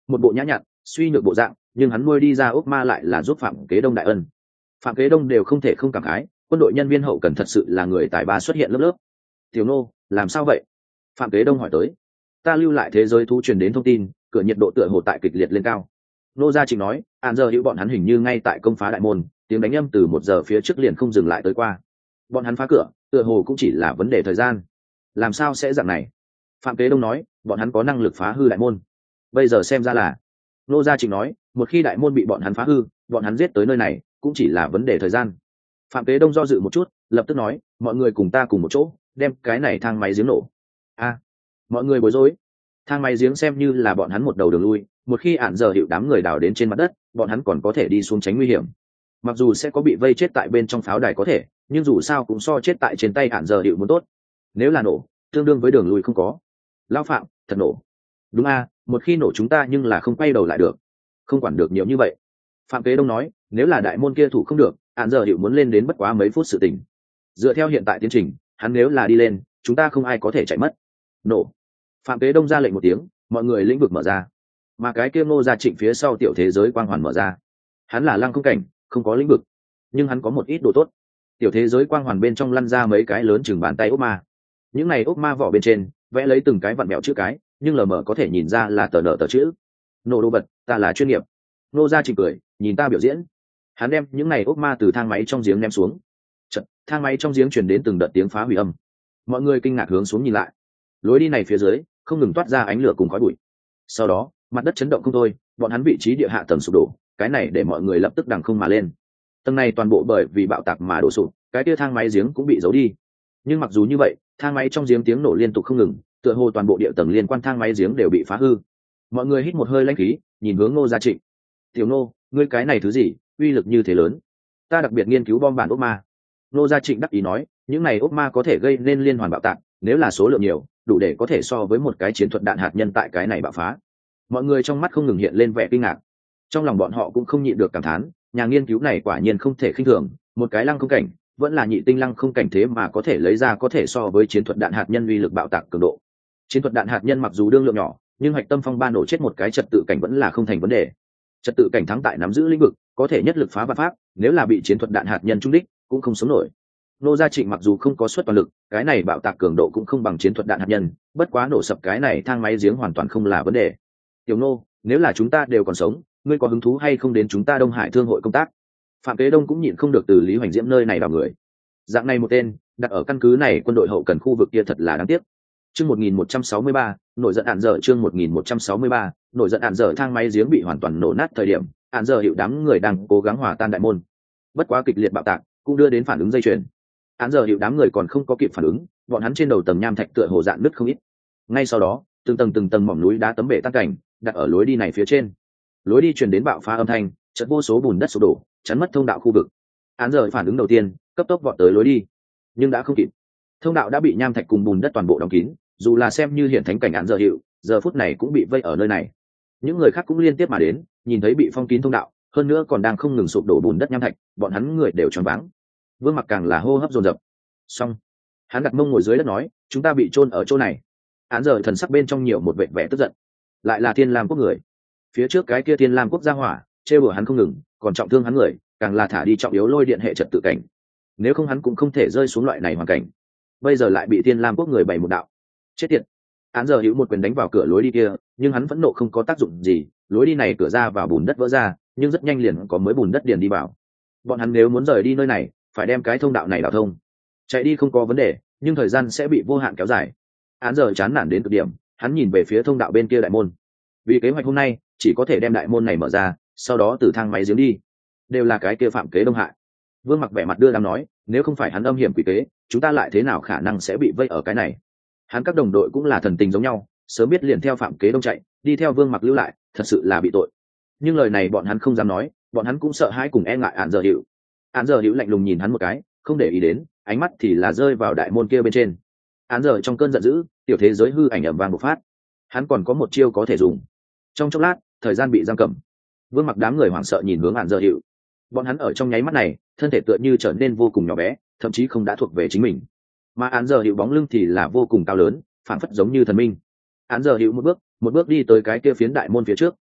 một bộ nhã nhặn suy nhược bộ dạng, nhưng hắn nuôi đi ra ốc ma lại là giúp Phạm Kế Đông đại ân. Phạm Kế Đông đều không thể không cảm khái, quân đội nhân viên hậu cần thật sự là người tài ba xuất hiện lớp lớp. Tiểu nô làm sao vậy? Phạm Kế Đông hỏi tới. Ta lưu lại thế giới thú truyền đến thông tin, cửa nhiệt độ tựa hồ tại kịch liệt lên cao. Nô gia Trịnh nói, Án giờ hữu bọn hắn hình như ngay tại công phá đại môn, tiếng đánh âm từ một giờ phía trước liền không dừng lại tới qua. Bọn hắn phá cửa, tựa hồ cũng chỉ là vấn đề thời gian. Làm sao sẽ dạng này? Phạm Kế Đông nói, bọn hắn có năng lực phá hư đại môn. Bây giờ xem ra là, Nô gia Trịnh nói, một khi đại môn bị bọn hắn phá hư, bọn hắn giết tới nơi này cũng chỉ là vấn đề thời gian. Phạm Kế Đông do dự một chút, lập tức nói, mọi người cùng ta cùng một chỗ, đem cái này thang máy giếng nổ. A, mọi người bối rối. Thang máy giếng xem như là bọn hắn một đầu đường lui, một khi Án giờ hiệu đám người đào đến trên mặt đất, bọn hắn còn có thể đi xuống tránh nguy hiểm. Mặc dù sẽ có bị vây chết tại bên trong pháo đài có thể, nhưng dù sao cũng so chết tại trên tay Án giờ hiệu muốn tốt. Nếu là nổ, tương đương với đường lui không có. Lão Phạm, thật nổ. Đúng a, một khi nổ chúng ta nhưng là không quay đầu lại được, không quản được nhiều như vậy. Phạm Kế Đông nói, nếu là đại môn kia thủ không được, Án giờ hiệu muốn lên đến bất quá mấy phút sự tình. Dựa theo hiện tại tiến trình, hắn nếu là đi lên, chúng ta không ai có thể chạy mất. Nổ. Phạm Kế Đông ra lệnh một tiếng, mọi người lĩnh vực mở ra, mà cái kia Ngô Gia Trịnh phía sau tiểu thế giới quang hoàn mở ra. Hắn là lăng không cảnh, không có lĩnh vực, nhưng hắn có một ít đồ tốt. Tiểu thế giới quang hoàn bên trong lăn ra mấy cái lớn chừng bàn tay ốc ma. Những này ốc ma vỏ bên trên vẽ lấy từng cái vặn mẹo chữ cái, nhưng lờ mờ có thể nhìn ra là tờ nợ tờ chữ. Nổ đồ vật, ta là chuyên nghiệp. Ngô Gia Trịnh cười, nhìn ta biểu diễn. Hắn đem những này ốc ma từ thang máy trong giếng ném xuống. Chật, thang máy trong giếng truyền đến từng đợt tiếng phá hủy âm. Mọi người kinh ngạc hướng xuống nhìn lại. Lối đi này phía dưới không ngừng toát ra ánh lửa cùng khói bụi. Sau đó mặt đất chấn động không thôi, bọn hắn vị trí địa hạ tầng sụp đổ, cái này để mọi người lập tức đằng không mà lên. Tầng này toàn bộ bởi vì bạo tạc mà đổ sụp, cái kia thang máy giếng cũng bị giấu đi. Nhưng mặc dù như vậy, thang máy trong giếng tiếng nổ liên tục không ngừng, tựa hồ toàn bộ địa tầng liên quan thang máy giếng đều bị phá hư. Mọi người hít một hơi lãnh khí, nhìn hướng Ngô Gia Trịnh. Tiểu Ngô, ngươi cái này thứ gì, uy lực như thế lớn? Ta đặc biệt nghiên cứu bom bản ốc ma. Ngô Gia Trịnh đắc ý nói, những này ốc ma có thể gây nên liên hoàn bạo tạc, nếu là số lượng nhiều, đủ để có thể so với một cái chiến thuật đạn hạt nhân tại cái này bạo phá. Mọi người trong mắt không ngừng hiện lên vẻ kinh ngạc, trong lòng bọn họ cũng không nhịn được cảm thán, nhà nghiên cứu này quả nhiên không thể khinh thường, một cái lăng không cảnh vẫn là nhị tinh lăng không cảnh thế mà có thể lấy ra có thể so với chiến thuật đạn hạt nhân uy lực bạo tạc cường độ. Chiến thuật đạn hạt nhân mặc dù đương lượng nhỏ, nhưng hạch tâm phong ba nổ chết một cái trật tự cảnh vẫn là không thành vấn đề. Trật tự cảnh thắng tại nắm giữ lĩnh vực, có thể nhất lực phá vạn pháp, nếu là bị chiến thuật đạn hạt nhân trúng đích cũng không sống nổi. Nô Gia Trịnh mặc dù không có suất toàn lực, cái này bạo tạc cường độ cũng không bằng chiến thuật đạn hạt nhân, bất quá nổ sập cái này thang máy giếng hoàn toàn không là vấn đề. Tiểu Nô, nếu là chúng ta đều còn sống, ngươi có hứng thú hay không đến chúng ta Đông Hải Thương hội công tác? Phạm Kế Đông cũng nhịn không được từ Lý Hoành Diễm nơi này đào người. Dạng này một tên, đặt ở căn cứ này quân đội hậu cần khu vực kia thật là đáng tiếc. Chương một nghìn một trăm sáu mươi ba, nổi giận Án giờ chương một nghìn một trăm sáu mươi ba, nổi giận Án giờ thang máy giếng bị hoàn toàn nổ nát thời điểm, Án giờ hiệu đám người đang cố gắng hòa tan đại môn. Bất quá kịch liệt bạo tạc cũng đưa đến phản ứng dây chuyền. Án giờ hiệu đám người còn không có kịp phản ứng, bọn hắn trên đầu tầng nham thạch tựa hồ dạn nứt không ít. Ngay sau đó, từng tầng từng tầng mỏm núi đá tấm bể tan cảnh, đặt ở lối đi này phía trên. Lối đi truyền đến bạo phá âm thanh, chợt vô số bùn đất sụp đổ, chắn mất thông đạo khu vực. Án giờ phản ứng đầu tiên, cấp tốc vọt tới lối đi, nhưng đã không kịp. Thông đạo đã bị nham thạch cùng bùn đất toàn bộ đóng kín, dù là xem như hiện thánh cảnh Án giờ hiệu, giờ phút này cũng bị vây ở nơi này. Những người khác cũng liên tiếp mà đến, nhìn thấy bị phong kín thông đạo, hơn nữa còn đang không ngừng sụp đổ bùn đất nham thạch, bọn hắn người đều choáng váng. Vương Mặc càng là hô hấp dồn dập. Xong, hắn đặt mông ngồi dưới đất nói, chúng ta bị chôn ở chỗ này. Án giờ thần sắc bên trong nhiều một vẻ vẻ tức giận. Lại là Thiên Lam quốc người. Phía trước cái kia Thiên Lam quốc gia hỏa, trêu đùa hắn không ngừng, còn trọng thương hắn người, càng là thả đi trọng yếu lôi điện hệ trật tự cảnh. Nếu không hắn cũng không thể rơi xuống loại này hoàn cảnh. Bây giờ lại bị Thiên Lam quốc người bày một đạo. Chết tiệt. Án giờ hữu một quyền đánh vào cửa lối đi kia, nhưng hắn vẫn nộ không có tác dụng gì, lối đi này cửa ra vào bùn đất vỡ ra, nhưng rất nhanh liền có mới bùn đất điền đi vào. Bọn hắn nếu muốn rời đi nơi này, phải đem cái thông đạo này đào thông. Chạy đi không có vấn đề, nhưng thời gian sẽ bị vô hạn kéo dài. Án giờ chán nản đến cực điểm, hắn nhìn về phía thông đạo bên kia đại môn. Vì kế hoạch hôm nay, chỉ có thể đem đại môn này mở ra, sau đó từ thang máy giếng đi. Đều là cái kia Phạm Kế Đông hại. Vương Mặc vẻ mặt đưa đám nói, nếu không phải hắn âm hiểm quỷ kế, chúng ta lại thế nào khả năng sẽ bị vây ở cái này? Hắn các đồng đội cũng là thần tình giống nhau, sớm biết liền theo Phạm Kế Đông chạy, đi theo Vương Mặc lưu lại, thật sự là bị tội. Nhưng lời này bọn hắn không dám nói, bọn hắn cũng sợ hãi cùng e ngại Án giờ hiệu. Án giờ hữu lạnh lùng nhìn hắn một cái, không để ý đến, ánh mắt thì là rơi vào đại môn kia bên trên. Án giờ trong cơn giận dữ, tiểu thế giới hư ảnh ầm vang bộc phát. Hắn còn có một chiêu có thể dùng. Trong chốc lát, thời gian bị giam cầm. Vương Mặc đám người hoảng sợ nhìn hướng Án giờ hữu. Bọn hắn ở trong nháy mắt này, thân thể tựa như trở nên vô cùng nhỏ bé, thậm chí không đã thuộc về chính mình. Mà Án giờ hữu bóng lưng thì là vô cùng cao lớn, phảng phất giống như thần minh. Án giờ hữu một bước, một bước đi tới cái kia phiến đại môn phía trước.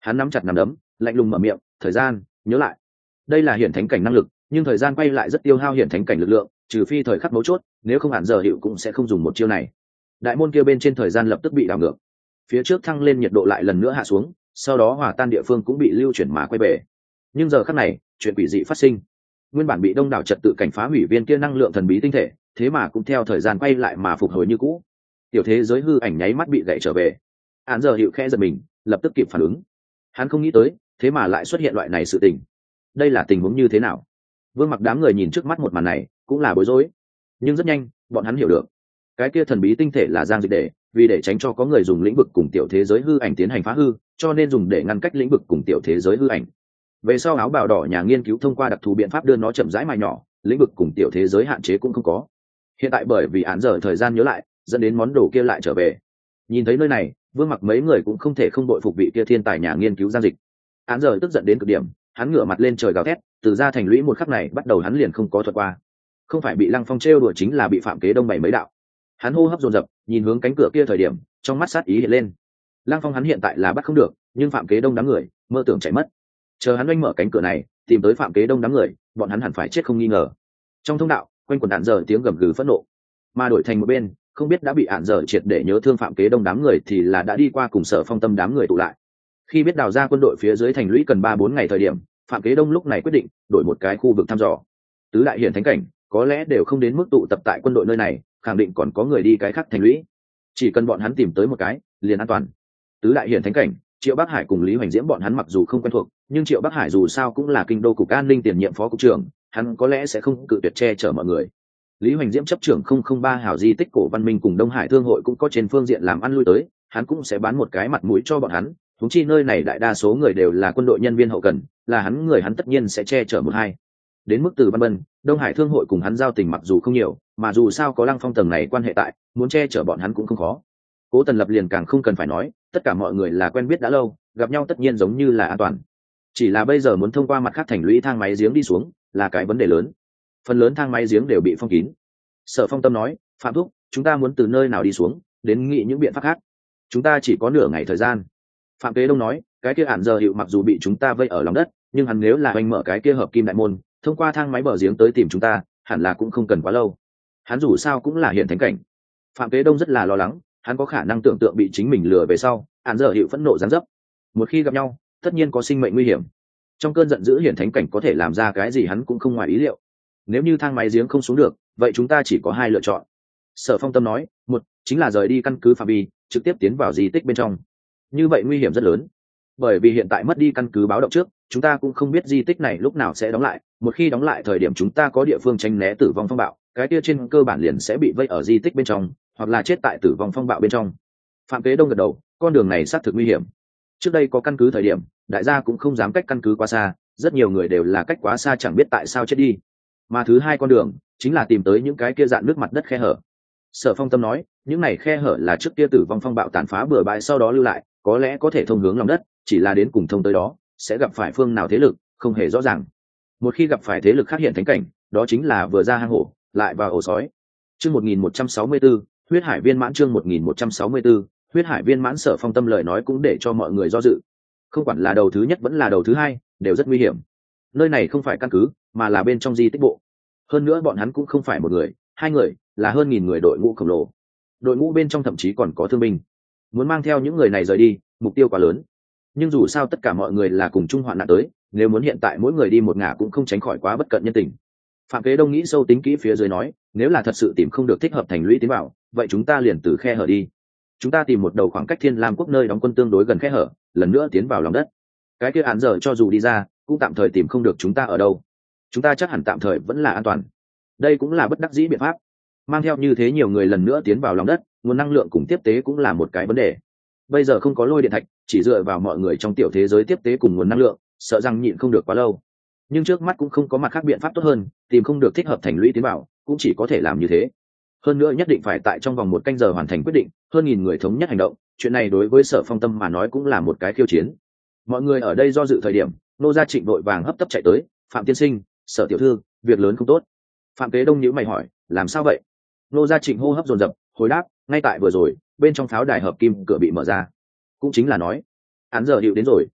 Hắn nắm chặt nắm đấm, lạnh lùng mở miệng, thời gian, nhớ lại. Đây là hiển thánh cảnh năng lực, nhưng thời gian quay lại rất tiêu hao hiển thánh cảnh lực lượng, trừ phi thời khắc mấu chốt, nếu không hẳn giờ hiệu cũng sẽ không dùng một chiêu này. Đại môn kia bên trên thời gian lập tức bị đảo ngược, phía trước thăng lên nhiệt độ lại lần nữa hạ xuống, sau đó hòa tan địa phương cũng bị lưu chuyển mà quay về. Nhưng giờ khắc này, chuyện quỷ dị phát sinh. Nguyên bản bị đông đảo trật tự cảnh phá hủy viên kia năng lượng thần bí tinh thể, thế mà cũng theo thời gian quay lại mà phục hồi như cũ. Tiểu thế giới hư ảnh nháy mắt bị gãy trở về. Án giờ hiệu khẽ giật mình, lập tức kịp phản ứng. Hắn không nghĩ tới, thế mà lại xuất hiện loại này sự tình. Đây là tình huống như thế nào? Vương Mặc đám người nhìn trước mắt một màn này, cũng là bối rối. Nhưng rất nhanh, bọn hắn hiểu được, cái kia thần bí tinh thể là giang dịch để, vì để tránh cho có người dùng lĩnh vực cùng tiểu thế giới hư ảnh tiến hành phá hư, cho nên dùng để ngăn cách lĩnh vực cùng tiểu thế giới hư ảnh. Về sau áo bào đỏ nhà nghiên cứu thông qua đặc thù biện pháp đưa nó chậm rãi mài nhỏ, lĩnh vực cùng tiểu thế giới hạn chế cũng không có. Hiện tại bởi vì án giờ thời gian nhớ lại, dẫn đến món đồ kia lại trở về. Nhìn thấy nơi này, Vương Mặc mấy người cũng không thể không đội phục vị kia thiên tài nhà nghiên cứu giang dịch. Án giờ tức giận đến cực điểm, hắn ngửa mặt lên trời gào thét, từ ra thành lũy một khắc này bắt đầu hắn liền không có thuật qua, không phải bị Lăng Phong trêu đùa chính là bị Phạm Kế Đông bày mấy đạo. Hắn hô hấp dồn dập, nhìn hướng cánh cửa kia thời điểm, trong mắt sát ý hiện lên. Lăng Phong hắn hiện tại là bắt không được, nhưng Phạm Kế Đông đám người mơ tưởng chạy mất. Chờ hắn oanh mở cánh cửa này, tìm tới Phạm Kế Đông đám người, bọn hắn hẳn phải chết không nghi ngờ. Trong thông đạo, quanh quần đạn giờ tiếng gầm gừ phẫn nộ, mà đổi thành một bên, không biết đã bị ạn giờ triệt để nhớ thương Phạm Kế Đông đám người thì là đã đi qua cùng Sở Phong Tâm đám người tụ lại. Khi biết đào ra quân đội phía dưới thành lũy cần ba bốn ngày thời điểm, Phạm Kế Đông lúc này quyết định đổi một cái khu vực thăm dò. Tứ đại hiển thánh cảnh có lẽ đều không đến mức tụ tập tại quân đội nơi này, khẳng định còn có người đi cái khác thành lũy. Chỉ cần bọn hắn tìm tới một cái, liền an toàn. Tứ đại hiển thánh cảnh, Triệu Bắc Hải cùng Lý Hoành Diễm bọn hắn mặc dù không quen thuộc, nhưng Triệu Bắc Hải dù sao cũng là kinh đô cục an ninh tiền nhiệm phó cục trưởng, hắn có lẽ sẽ không cự tuyệt che chở mọi người. Lý Hoành Diễm chấp trưởng không không ba hảo di tích cổ văn minh cùng Đông Hải thương hội cũng có trên phương diện làm ăn lui tới, hắn cũng sẽ bán một cái mặt mũi cho bọn hắn. Huống chi nơi này đại đa số người đều là quân đội nhân viên hậu cần, là hắn người hắn tất nhiên sẽ che chở một hai. Đến mức Từ Văn Bân, Đông Hải thương hội cùng hắn giao tình mặc dù không nhiều, mà dù sao có Lăng Phong tầng này quan hệ tại, muốn che chở bọn hắn cũng không khó. Cố Tần Lập liền càng không cần phải nói, tất cả mọi người là quen biết đã lâu, gặp nhau tất nhiên giống như là an toàn. Chỉ là bây giờ muốn thông qua mặt khác thành lũy thang máy giếng đi xuống, là cái vấn đề lớn. Phần lớn thang máy giếng đều bị phong kín. Sở Phong Tâm nói, Phạm Thúc, chúng ta muốn từ nơi nào đi xuống, đến nghĩ những biện pháp khác. Chúng ta chỉ có nửa ngày thời gian. Phạm Kế Đông nói, cái kia ản giờ hiệu mặc dù bị chúng ta vây ở lòng đất, nhưng hắn nếu là anh mở cái kia hợp kim đại môn, thông qua thang máy bờ giếng tới tìm chúng ta, hẳn là cũng không cần quá lâu. Hắn dù sao cũng là hiện thánh cảnh. Phạm Kế Đông rất là lo lắng, hắn có khả năng tưởng tượng bị chính mình lừa về sau, ản giờ hiệu phẫn nộ giáng dấp. Một khi gặp nhau, tất nhiên có sinh mệnh nguy hiểm. Trong cơn giận dữ hiện thánh cảnh có thể làm ra cái gì hắn cũng không ngoài ý liệu. Nếu như thang máy giếng không xuống được, vậy chúng ta chỉ có hai lựa chọn. Sở Phong Tâm nói, một chính là rời đi căn cứ phạm vi, trực tiếp tiến vào di tích bên trong. Như vậy nguy hiểm rất lớn, bởi vì hiện tại mất đi căn cứ báo động trước, chúng ta cũng không biết di tích này lúc nào sẽ đóng lại. Một khi đóng lại thời điểm chúng ta có địa phương tránh né tử vong phong bạo, cái kia trên cơ bản liền sẽ bị vây ở di tích bên trong, hoặc là chết tại tử vong phong bạo bên trong. Phạm Kế Đông gật đầu, con đường này xác thực nguy hiểm. Trước đây có căn cứ thời điểm, đại gia cũng không dám cách căn cứ quá xa, rất nhiều người đều là cách quá xa chẳng biết tại sao chết đi. Mà thứ hai con đường chính là tìm tới những cái kia dạn nước mặt đất khe hở. Sở Phong Tâm nói, những này khe hở là trước kia tử vong phong bạo tàn phá bừa bãi sau đó lưu lại, có lẽ có thể thông hướng lòng đất, chỉ là đến cùng thông tới đó sẽ gặp phải phương nào thế lực không hề rõ ràng. Một khi gặp phải thế lực khác hiện thánh cảnh, đó chính là vừa ra hang hổ lại vào ổ sói. Chương một nghìn một trăm sáu mươi tư, huyết hải viên mãn. Chương một nghìn một trăm sáu mươi tư, huyết hải viên mãn. Sở Phong Tâm lời nói cũng để cho mọi người do dự. Không quản là đầu thứ nhất vẫn là đầu thứ hai, đều rất nguy hiểm. Nơi này không phải căn cứ, mà là bên trong di tích bộ. Hơn nữa bọn hắn cũng không phải một người, hai người, là hơn nghìn người đội ngũ khổng lồ. Đội ngũ bên trong thậm chí còn có thương binh. Muốn mang theo những người này rời đi, mục tiêu quá lớn. Nhưng dù sao tất cả mọi người là cùng chung hoạn nạn tới, nếu muốn hiện tại mỗi người đi một ngả cũng không tránh khỏi quá bất cận nhân tình. Phạm Kế Đông nghĩ sâu tính kỹ phía dưới nói, nếu là thật sự tìm không được thích hợp thành lũy tiến vào, vậy chúng ta liền từ khe hở đi. Chúng ta tìm một đầu khoảng cách Thiên Lam quốc nơi đóng quân tương đối gần khe hở, lần nữa tiến vào lòng đất. Cái kia án giờ cho dù đi ra, cũng tạm thời tìm không được chúng ta ở đâu. Chúng ta chắc hẳn tạm thời vẫn là an toàn. Đây cũng là bất đắc dĩ biện pháp. Mang theo như thế nhiều người lần nữa tiến vào lòng đất, nguồn năng lượng cùng tiếp tế cũng là một cái vấn đề. Bây giờ không có lôi điện thạch, chỉ dựa vào mọi người trong tiểu thế giới tiếp tế cùng nguồn năng lượng, sợ rằng nhịn không được quá lâu. Nhưng trước mắt cũng không có mặt khác biện pháp tốt hơn, tìm không được thích hợp thành lũy tiến vào, cũng chỉ có thể làm như thế. Hơn nữa nhất định phải tại trong vòng một canh giờ hoàn thành quyết định, hơn nghìn người thống nhất hành động, chuyện này đối với Sở Phong Tâm mà nói cũng là một cái khiêu chiến. Mọi người ở đây do dự thời điểm, Nô Gia Trịnh vội vàng hấp tấp chạy tới, "Phạm tiên sinh, Sở tiểu thư, việc lớn không tốt." Phạm Kế Đông nhíu mày hỏi, "Làm sao vậy?" Nô Gia Trịnh hô hấp dồn dập, hồi đáp, "Ngay tại vừa rồi, bên trong pháo đài hợp kim cửa bị mở ra." Cũng chính là nói, án giờ hiệu đến rồi.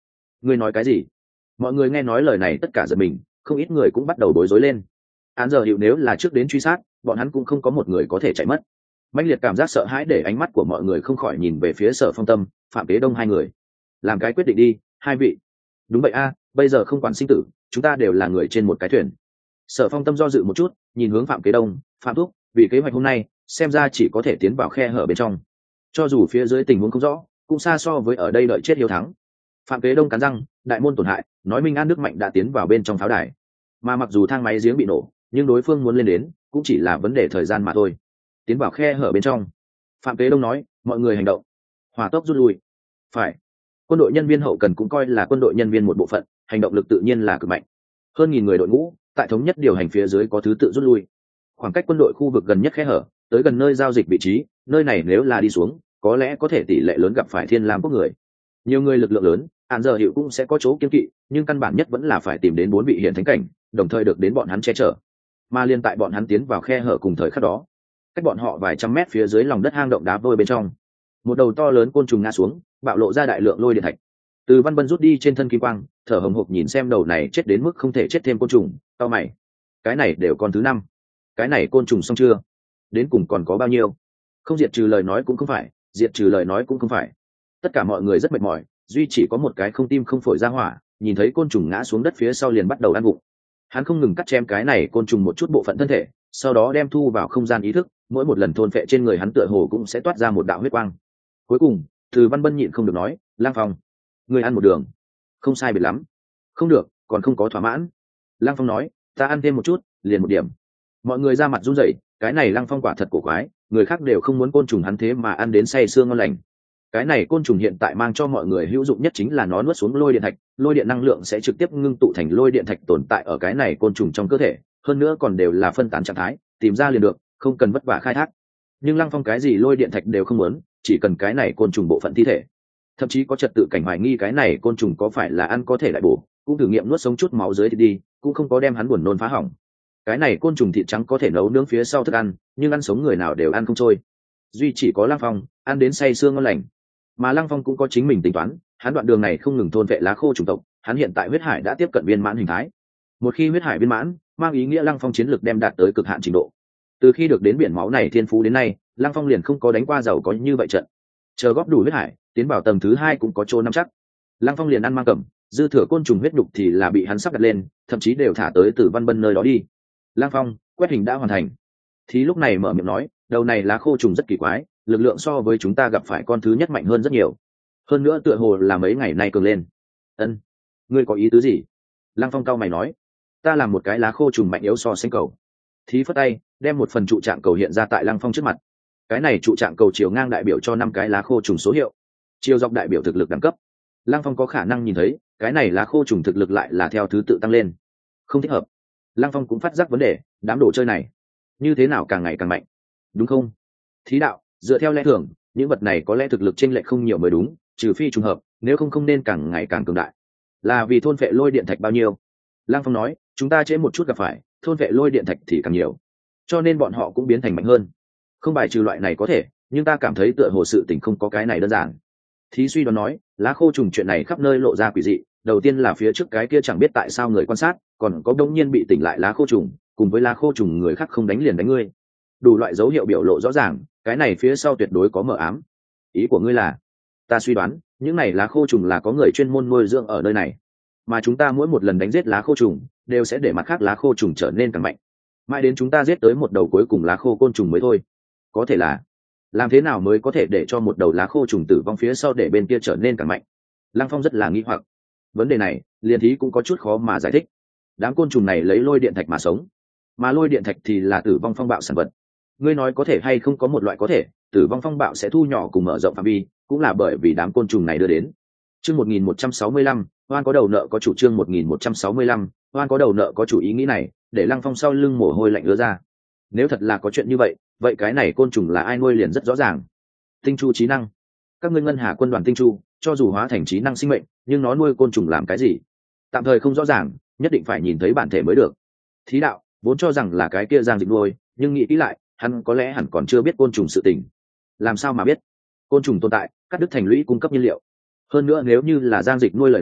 Ngươi nói cái gì? Mọi người nghe nói lời này tất cả giật mình, không ít người cũng bắt đầu bối rối lên. Án giờ hiệu nếu là trước đến truy sát, bọn hắn cũng không có một người có thể chạy mất. Mãnh liệt cảm giác sợ hãi để ánh mắt của mọi người không khỏi nhìn về phía Sở Phong Tâm, Phạm Kế Đông hai người. Làm cái quyết định đi, hai vị. Đúng vậy a, bây giờ không quản sinh tử, chúng ta đều là người trên một cái thuyền. Sở Phong Tâm do dự một chút, nhìn hướng Phạm Kế Đông, Phạm Thúc, vì kế hoạch hôm nay, xem ra chỉ có thể tiến vào khe hở bên trong. Cho dù phía dưới tình huống không rõ, cũng xa so với ở đây đợi chết hiếu thắng. Phạm Kế Đông cắn răng, đại môn tổn hại, nói Minh An nước mạnh đã tiến vào bên trong pháo đài. Mà mặc dù thang máy giếng bị nổ, nhưng đối phương muốn lên đến, cũng chỉ là vấn đề thời gian mà thôi. Tiến vào khe hở bên trong. Phạm Kế Đông nói, mọi người hành động, hỏa tốc rút lui. Phải. Quân đội nhân viên hậu cần cũng coi là quân đội nhân viên một bộ phận, hành động lực tự nhiên là cực mạnh. Hơn nghìn người đội ngũ, tại thống nhất điều hành phía dưới có thứ tự rút lui. Khoảng cách quân đội khu vực gần nhất khe hở, tới gần nơi giao dịch vị trí, nơi này nếu là đi xuống, có lẽ có thể tỷ lệ lớn gặp phải Thiên Lam quốc người. Nhiều người lực lượng lớn, Án giờ hiệu cũng sẽ có chỗ kiên kỵ, nhưng căn bản nhất vẫn là phải tìm đến bốn vị hiển thánh cảnh, đồng thời được đến bọn hắn che chở. Mà liên tại bọn hắn tiến vào khe hở cùng thời khắc đó, cách bọn họ vài trăm mét phía dưới lòng đất hang động đá vôi bên trong, một đầu to lớn côn trùng ngã xuống, bạo lộ ra đại lượng lôi điện thạch. Từ Văn Bân rút đi trên thân kim quang, thở hồng hộc nhìn xem đầu này chết đến mức không thể chết thêm côn trùng, cau mày. Cái này đều còn thứ năm, cái này côn trùng xong chưa? Đến cùng còn có bao nhiêu? Không diệt trừ lời nói cũng không phải, diệt trừ lời nói cũng không phải. Tất cả mọi người rất mệt mỏi, duy chỉ có một cái không tim không phổi ra hỏa, nhìn thấy côn trùng ngã xuống đất phía sau liền bắt đầu ăn vụng. Hắn không ngừng cắt chém cái này côn trùng một chút bộ phận thân thể, sau đó đem thu vào không gian ý thức, mỗi một lần thôn phệ trên người hắn tựa hồ cũng sẽ toát ra một đạo huyết quang. Cuối cùng, Từ Văn Bân nhịn không được nói, Lang Phong, người ăn một đường, không sai biệt lắm. Không được, còn không có thỏa mãn. Lang Phong nói, ta ăn thêm một chút, liền một điểm. Mọi người ra mặt run rẩy, cái này Lang Phong quả thật cổ quái, người khác đều không muốn côn trùng hắn thế mà ăn đến say sương ngon lành. Cái này côn trùng hiện tại mang cho mọi người hữu dụng nhất chính là nó nuốt xuống lôi điện thạch, lôi điện năng lượng sẽ trực tiếp ngưng tụ thành lôi điện thạch tồn tại ở cái này côn trùng trong cơ thể, hơn nữa còn đều là phân tán trạng thái, tìm ra liền được, không cần vất vả khai thác. Nhưng Lăng Phong cái gì lôi điện thạch đều không muốn, chỉ cần cái này côn trùng bộ phận thi thể. Thậm chí có trật tự cảnh hoài nghi cái này côn trùng có phải là ăn có thể đại bổ, cũng thử nghiệm nuốt sống chút máu dưới thì đi, cũng không có đem hắn buồn nôn phá hỏng. Cái này côn trùng thịt trắng có thể nấu nướng phía sau thức ăn, nhưng ăn sống người nào đều ăn không trôi. Duy chỉ có Lăng Phong ăn đến say sương ngon lành. Mà Lăng Phong cũng có chính mình tính toán, hắn đoạn đường này không ngừng thôn vệ lá khô chủng tộc, hắn hiện tại huyết hải đã tiếp cận viên mãn hình thái. Một khi huyết hải viên mãn, mang ý nghĩa Lăng Phong chiến lực đem đạt tới cực hạn trình độ. Từ khi được đến biển máu này thiên phú đến nay, Lăng Phong liền không có đánh qua giàu có như vậy trận. Chờ góp đủ huyết hải, tiến vào tầng thứ hai cũng có chỗ nắm chắc. Lăng Phong liền ăn mang cầm, dư thừa côn trùng huyết đục thì là bị hắn sắp đặt lên, thậm chí đều thả tới Tử Văn Bân nơi đó đi. Lăng Phong, quét hình đã hoàn thành. Thì lúc này mở miệng nói, đầu này lá khô trùng rất kỳ quái, lực lượng so với chúng ta gặp phải con thứ nhất mạnh hơn rất nhiều, hơn nữa tựa hồ là mấy ngày nay cường lên. Ân, ngươi có ý tứ gì? Lăng Phong cao mày nói, ta làm một cái lá khô trùng mạnh yếu so sánh cầu. Thí phất tay, đem một phần trụ trạng cầu hiện ra tại Lăng Phong trước mặt. Cái này trụ trạng cầu chiều ngang đại biểu cho năm cái lá khô trùng số hiệu, chiều dọc đại biểu thực lực đẳng cấp. Lăng Phong có khả năng nhìn thấy, cái này lá khô trùng thực lực lại là theo thứ tự tăng lên. Không thích hợp. Lăng Phong cũng phát giác vấn đề, đám đồ chơi này như thế nào càng ngày càng mạnh, đúng không? Thí đạo, dựa theo lẽ thường, những vật này có lẽ thực lực chênh lệch không nhiều mới đúng, trừ phi trùng hợp, nếu không không nên càng ngày càng cường đại. Là vì thôn vệ lôi điện thạch bao nhiêu? Lăng Phong nói, chúng ta trễ một chút gặp phải, thôn vệ lôi điện thạch thì càng nhiều, cho nên bọn họ cũng biến thành mạnh hơn. Không bài trừ loại này có thể, nhưng ta cảm thấy tựa hồ sự tình không có cái này đơn giản. Thí suy đoán nói, lá khô trùng chuyện này khắp nơi lộ ra quỷ dị, đầu tiên là phía trước cái kia chẳng biết tại sao người quan sát, còn có đống nhiên bị tỉnh lại lá khô trùng, cùng với lá khô trùng người khác không đánh liền đánh ngươi. Đủ loại dấu hiệu biểu lộ rõ ràng, cái này phía sau tuyệt đối có mờ ám. Ý của ngươi là? Ta suy đoán, những này lá khô trùng là có người chuyên môn nuôi dưỡng ở nơi này, mà chúng ta mỗi một lần đánh giết lá khô trùng, đều sẽ để mặt khác lá khô trùng trở nên càng mạnh, mãi đến chúng ta giết tới một đầu cuối cùng lá khô côn trùng mới thôi. Có thể là, làm thế nào mới có thể để cho một đầu lá khô trùng tử vong phía sau để bên kia trở nên càng mạnh? Lăng Phong rất là nghi hoặc. Vấn đề này, liền thí cũng có chút khó mà giải thích. Đám côn trùng này lấy lôi điện thạch mà sống, mà lôi điện thạch thì là tử vong phong bạo sản vật. Ngươi nói có thể hay không có một loại có thể, tử vong phong bạo sẽ thu nhỏ cùng mở rộng phạm vi, cũng là bởi vì đám côn trùng này đưa đến. Chương một nghìn một trăm sáu mươi lăm, oan có đầu nợ có chủ. Chương một nghìn một trăm sáu mươi lăm, oan có đầu nợ có chủ. Ý nghĩ này, để Lăng Phong sau lưng mồ hôi lạnh ứa ra. Nếu thật là có chuyện như vậy, vậy cái này côn trùng là ai nuôi liền rất rõ ràng. Tinh Chu trí năng. Các ngươi ngân hà quân đoàn Tinh Chu, cho dù hóa thành trí năng sinh mệnh, nhưng nó nuôi côn trùng làm cái gì? Tạm thời không rõ ràng, nhất định phải nhìn thấy bản thể mới được. Thí đạo, vốn cho rằng là cái kia Giang Dịch nuôi, nhưng nghĩ kỹ lại, hắn có lẽ hẳn còn chưa biết côn trùng sự tình. Làm sao mà biết? Côn trùng tồn tại, cắt đứt thành lũy cung cấp nhiên liệu. Hơn nữa nếu như là Giang Dịch nuôi lời nói,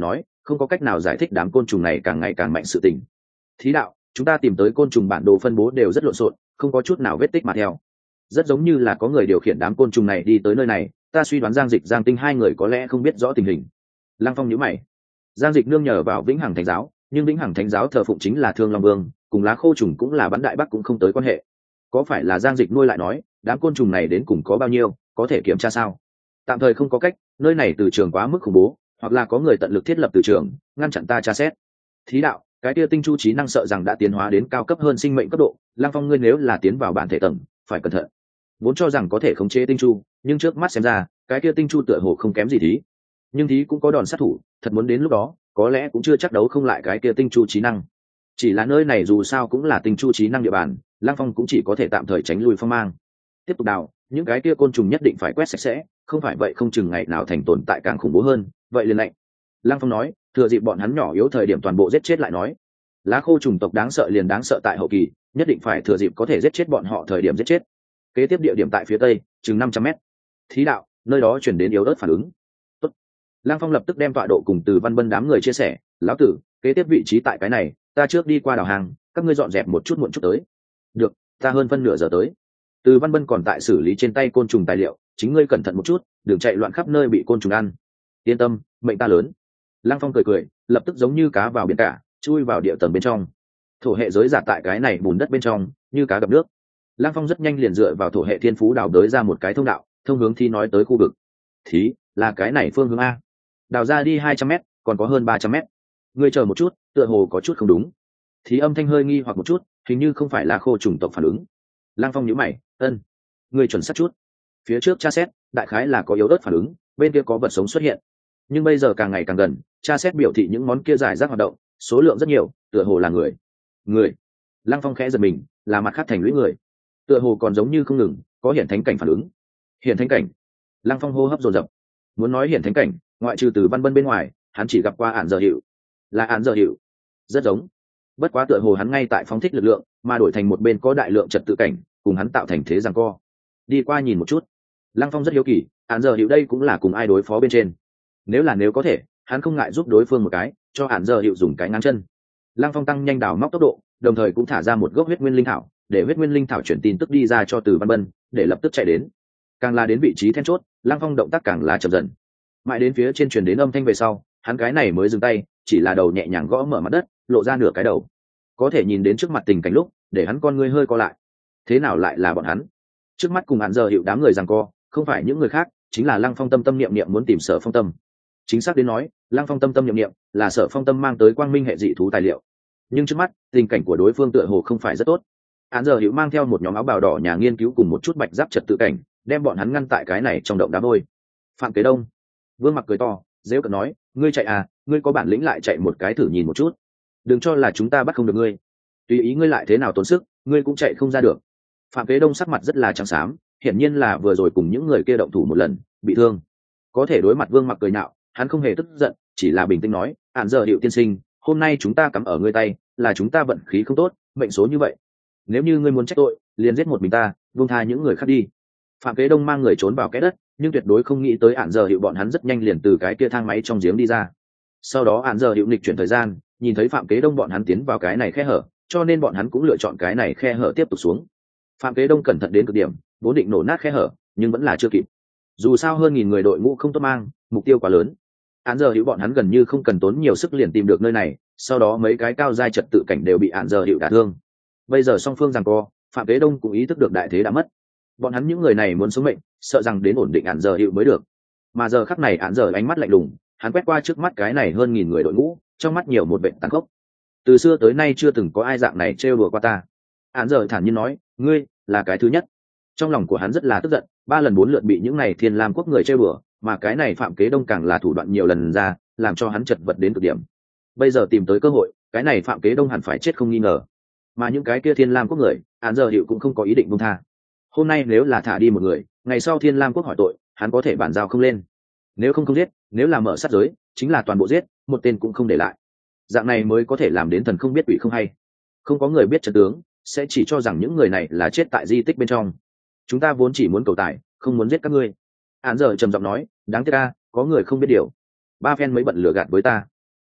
không có cách nào giải thích đám côn trùng này càng ngày càng mạnh sự tình. Thí đạo, chúng ta tìm tới côn trùng bản đồ phân bố đều rất lộn xộn, không có chút nào vết tích mà theo, rất giống như là có người điều khiển đám côn trùng này đi tới nơi này. Ta suy đoán Giang Dịch, Giang Tinh hai người có lẽ không biết rõ tình hình. Lăng Phong nhíu mày. Giang Dịch nương nhờ vào Vĩnh Hằng Thánh giáo, nhưng Vĩnh Hằng Thánh giáo thờ phụng chính là Thương Long Vương, cùng Lá Khô trùng cũng là bắn đại bắc cũng không tới quan hệ. Có phải là Giang Dịch nuôi lại nói, đám côn trùng này đến cùng có bao nhiêu, có thể kiểm tra sao? Tạm thời không có cách, nơi này từ trường quá mức khủng bố, hoặc là có người tận lực thiết lập từ trường, ngăn chặn ta tra xét. Thí đạo, cái kia tinh chu trí năng sợ rằng đã tiến hóa đến cao cấp hơn sinh mệnh cấp độ. Lăng Phong, ngươi nếu là tiến vào bản thể tầng, phải cẩn thận. Vốn cho rằng có thể khống chế tinh chu, nhưng trước mắt xem ra, cái kia tinh chu tựa hồ không kém gì thí. Nhưng thí cũng có đòn sát thủ, thật muốn đến lúc đó, có lẽ cũng chưa chắc đấu không lại cái kia tinh chu trí năng. Chỉ là nơi này dù sao cũng là tinh chu trí năng địa bàn, Lăng Phong cũng chỉ có thể tạm thời tránh lui phong mang. Tiếp tục đào, những cái kia côn trùng nhất định phải quét sạch sẽ, không phải vậy không chừng ngày nào thành tồn tại càng khủng bố hơn. Vậy liền lạnh. Lăng Phong nói, thừa dịp bọn hắn nhỏ yếu thời điểm toàn bộ giết chết lại nói. Lá Khô trùng tộc đáng sợ liền đáng sợ tại hậu kỳ, nhất định phải thừa dịp có thể giết chết bọn họ thời điểm giết chết. Kế tiếp địa điểm tại phía tây, chừng năm trăm mét. Thí đạo, nơi đó chuyển đến yếu ớt phản ứng. Tốt. Lăng Phong lập tức đem tọa độ cùng Từ Văn Bân đám người chia sẻ. Lão tử, kế tiếp vị trí tại cái này, ta trước đi qua đào hàng, các ngươi dọn dẹp một chút muộn chút tới. Được, ta hơn phân nửa giờ tới. Từ Văn Bân còn tại xử lý trên tay côn trùng tài liệu, chính ngươi cẩn thận một chút, đừng chạy loạn khắp nơi bị côn trùng ăn. Yên tâm, mệnh ta lớn. Lăng Phong cười cười, lập tức giống như cá vào biển cả, chui vào địa tầng bên trong. Thổ hệ giới giả tại cái này bùn đất bên trong, như cá gặp nước. Lăng Phong rất nhanh liền dựa vào thổ hệ thiên phú đào đới ra một cái thông đạo, thông hướng Thi nói tới khu vực. Thí, là cái này phương hướng a. Đào ra đi hai trăm mét, còn có hơn ba trăm mét. Ngươi chờ một chút, tựa hồ có chút không đúng. Thí âm thanh hơi nghi hoặc một chút, hình như không phải là khô chủng tộc phản ứng. Lăng Phong nhíu mày, ân, ngươi chuẩn xác chút. Phía trước tra xét, đại khái là có yếu ớt phản ứng, bên kia có vật sống xuất hiện. Nhưng bây giờ càng ngày càng gần, tra xét biểu thị những món kia giải rác hoạt động, số lượng rất nhiều, tựa hồ là người. Người. Lăng Phong khẽ giật mình, là mặt khác thành lũy người. Tựa hồ còn giống như không ngừng, có hiển thánh cảnh phản ứng. Hiển thánh cảnh. Lăng Phong hô hấp dồn dập. Muốn nói hiển thánh cảnh, ngoại trừ Từ Văn Bân bên ngoài, hắn chỉ gặp qua Án Giờ Hiệu. Là Án Giờ Hiệu. Rất giống. Bất quá tựa hồ hắn ngay tại phóng thích lực lượng, mà đổi thành một bên có đại lượng trật tự cảnh, cùng hắn tạo thành thế giằng co. Đi qua nhìn một chút. Lăng Phong rất hiếu kỳ, Án Giờ Hiệu đây cũng là cùng ai đối phó bên trên. Nếu là nếu có thể, hắn không ngại giúp đối phương một cái, cho Án Giờ Hiệu dùng cái ngang chân. Lăng Phong tăng nhanh đào móc tốc độ, đồng thời cũng thả ra một gốc huyết nguyên linh thảo, để huyết nguyên linh thảo chuyển tin tức đi ra cho Từ Văn Bân, để lập tức chạy đến. Càng là đến vị trí then chốt, Lăng Phong động tác càng là chậm dần. Mãi đến phía trên truyền đến âm thanh về sau, hắn cái này mới dừng tay, chỉ là đầu nhẹ nhàng gõ mở mặt đất, lộ ra nửa cái đầu. Có thể nhìn đến trước mặt tình cảnh lúc, để hắn con ngươi hơi co lại. Thế nào lại là bọn hắn? Trước mắt cùng Án Giờ Hiệu đám người giằng co, không phải những người khác, chính là Lăng Phong tâm tâm niệm niệm muốn tìm Sở Phong Tâm. Chính xác đến nói, Lăng Phong tâm tâm niệm niệm là Sở Phong Tâm mang tới quang minh hệ dị thú tài liệu. Nhưng trước mắt, tình cảnh của đối phương tựa hồ không phải rất tốt. Án Giờ Hiệu mang theo một nhóm áo bào đỏ nhà nghiên cứu cùng một chút bạch giáp trật tự cảnh, đem bọn hắn ngăn tại cái này trong động đá vôi. Phạm Kế Đông. Vương Mặc cười to, dễ cợt nói, ngươi chạy à, ngươi có bản lĩnh lại chạy một cái thử nhìn một chút. Đừng cho là chúng ta bắt không được ngươi. Tùy ý ngươi lại thế nào tốn sức, ngươi cũng chạy không ra được. Phạm Kế Đông sắc mặt rất là trắng xám, hiển nhiên là vừa rồi cùng những người kia động thủ một lần, bị thương. Có thể đối mặt Vương Mặc cười nhạo, hắn không hề tức giận, chỉ là bình tĩnh nói, Án Giờ Hiệu tiên sinh, hôm nay chúng ta cắm ở ngươi tay, là chúng ta vận khí không tốt, mệnh số như vậy. Nếu như ngươi muốn trách tội, liền giết một mình ta, buông tha những người khác đi. Phạm Kế Đông mang người trốn vào cái đất, nhưng tuyệt đối không nghĩ tới Án Giờ Hiệu bọn hắn rất nhanh liền từ cái kia thang máy trong giếng đi ra. Sau đó Án Giờ Hiệu nghịch chuyển thời gian, nhìn thấy Phạm Kế Đông bọn hắn tiến vào cái này khe hở, cho nên bọn hắn cũng lựa chọn cái này khe hở tiếp tục xuống. Phạm Kế Đông cẩn thận đến cực điểm, vốn định nổ nát khe hở, nhưng vẫn là chưa kịp. Dù sao hơn nghìn người đội ngũ không tốt mang, mục tiêu quá lớn. Án Giờ Hiệu bọn hắn gần như không cần tốn nhiều sức liền tìm được nơi này, sau đó mấy cái cao giai trật tự cảnh đều bị Án Giờ Hiệu đả thương. Bây giờ song phương giằng co, Phạm Kế Đông cũng ý thức được đại thế đã mất. Bọn hắn những người này muốn sống mệnh, sợ rằng đến ổn định Án Giờ Hiệu mới được. Mà giờ khắc này Án Giờ ánh mắt lạnh lùng, hắn quét qua trước mắt cái này hơn nghìn người đội ngũ, trong mắt nhiều một vẻ tàn khốc. Từ xưa tới nay chưa từng có ai dạng này trêu đùa qua ta. Án Giờ thản nhiên nói, ngươi là cái thứ nhất. Trong lòng của hắn rất là tức giận, ba lần bốn lượt bị những này Thiên Lam quốc người trêu đùa, mà cái này Phạm Kế Đông càng là thủ đoạn nhiều lần ra, làm cho hắn chật vật đến cực điểm. Bây giờ tìm tới cơ hội, cái này Phạm Kế Đông hẳn phải chết không nghi ngờ. Mà những cái kia Thiên Lam quốc người, Án Giờ Hiệu cũng không có ý định buông tha. Hôm nay nếu là thả đi một người, ngày sau Thiên Lam quốc hỏi tội, hắn có thể bàn giao không lên. Nếu không không giết, nếu là mở sát giới, chính là toàn bộ giết, một tên cũng không để lại. Dạng này mới có thể làm đến thần không biết quỷ không hay. Không có người biết trận tướng, sẽ chỉ cho rằng những người này là chết tại di tích bên trong. Chúng ta vốn chỉ muốn cầu tài, không muốn giết các ngươi. Án Giờ trầm giọng nói, đáng tiếc a, có người không biết điều. Ba phen mới bận lừa gạt với ta.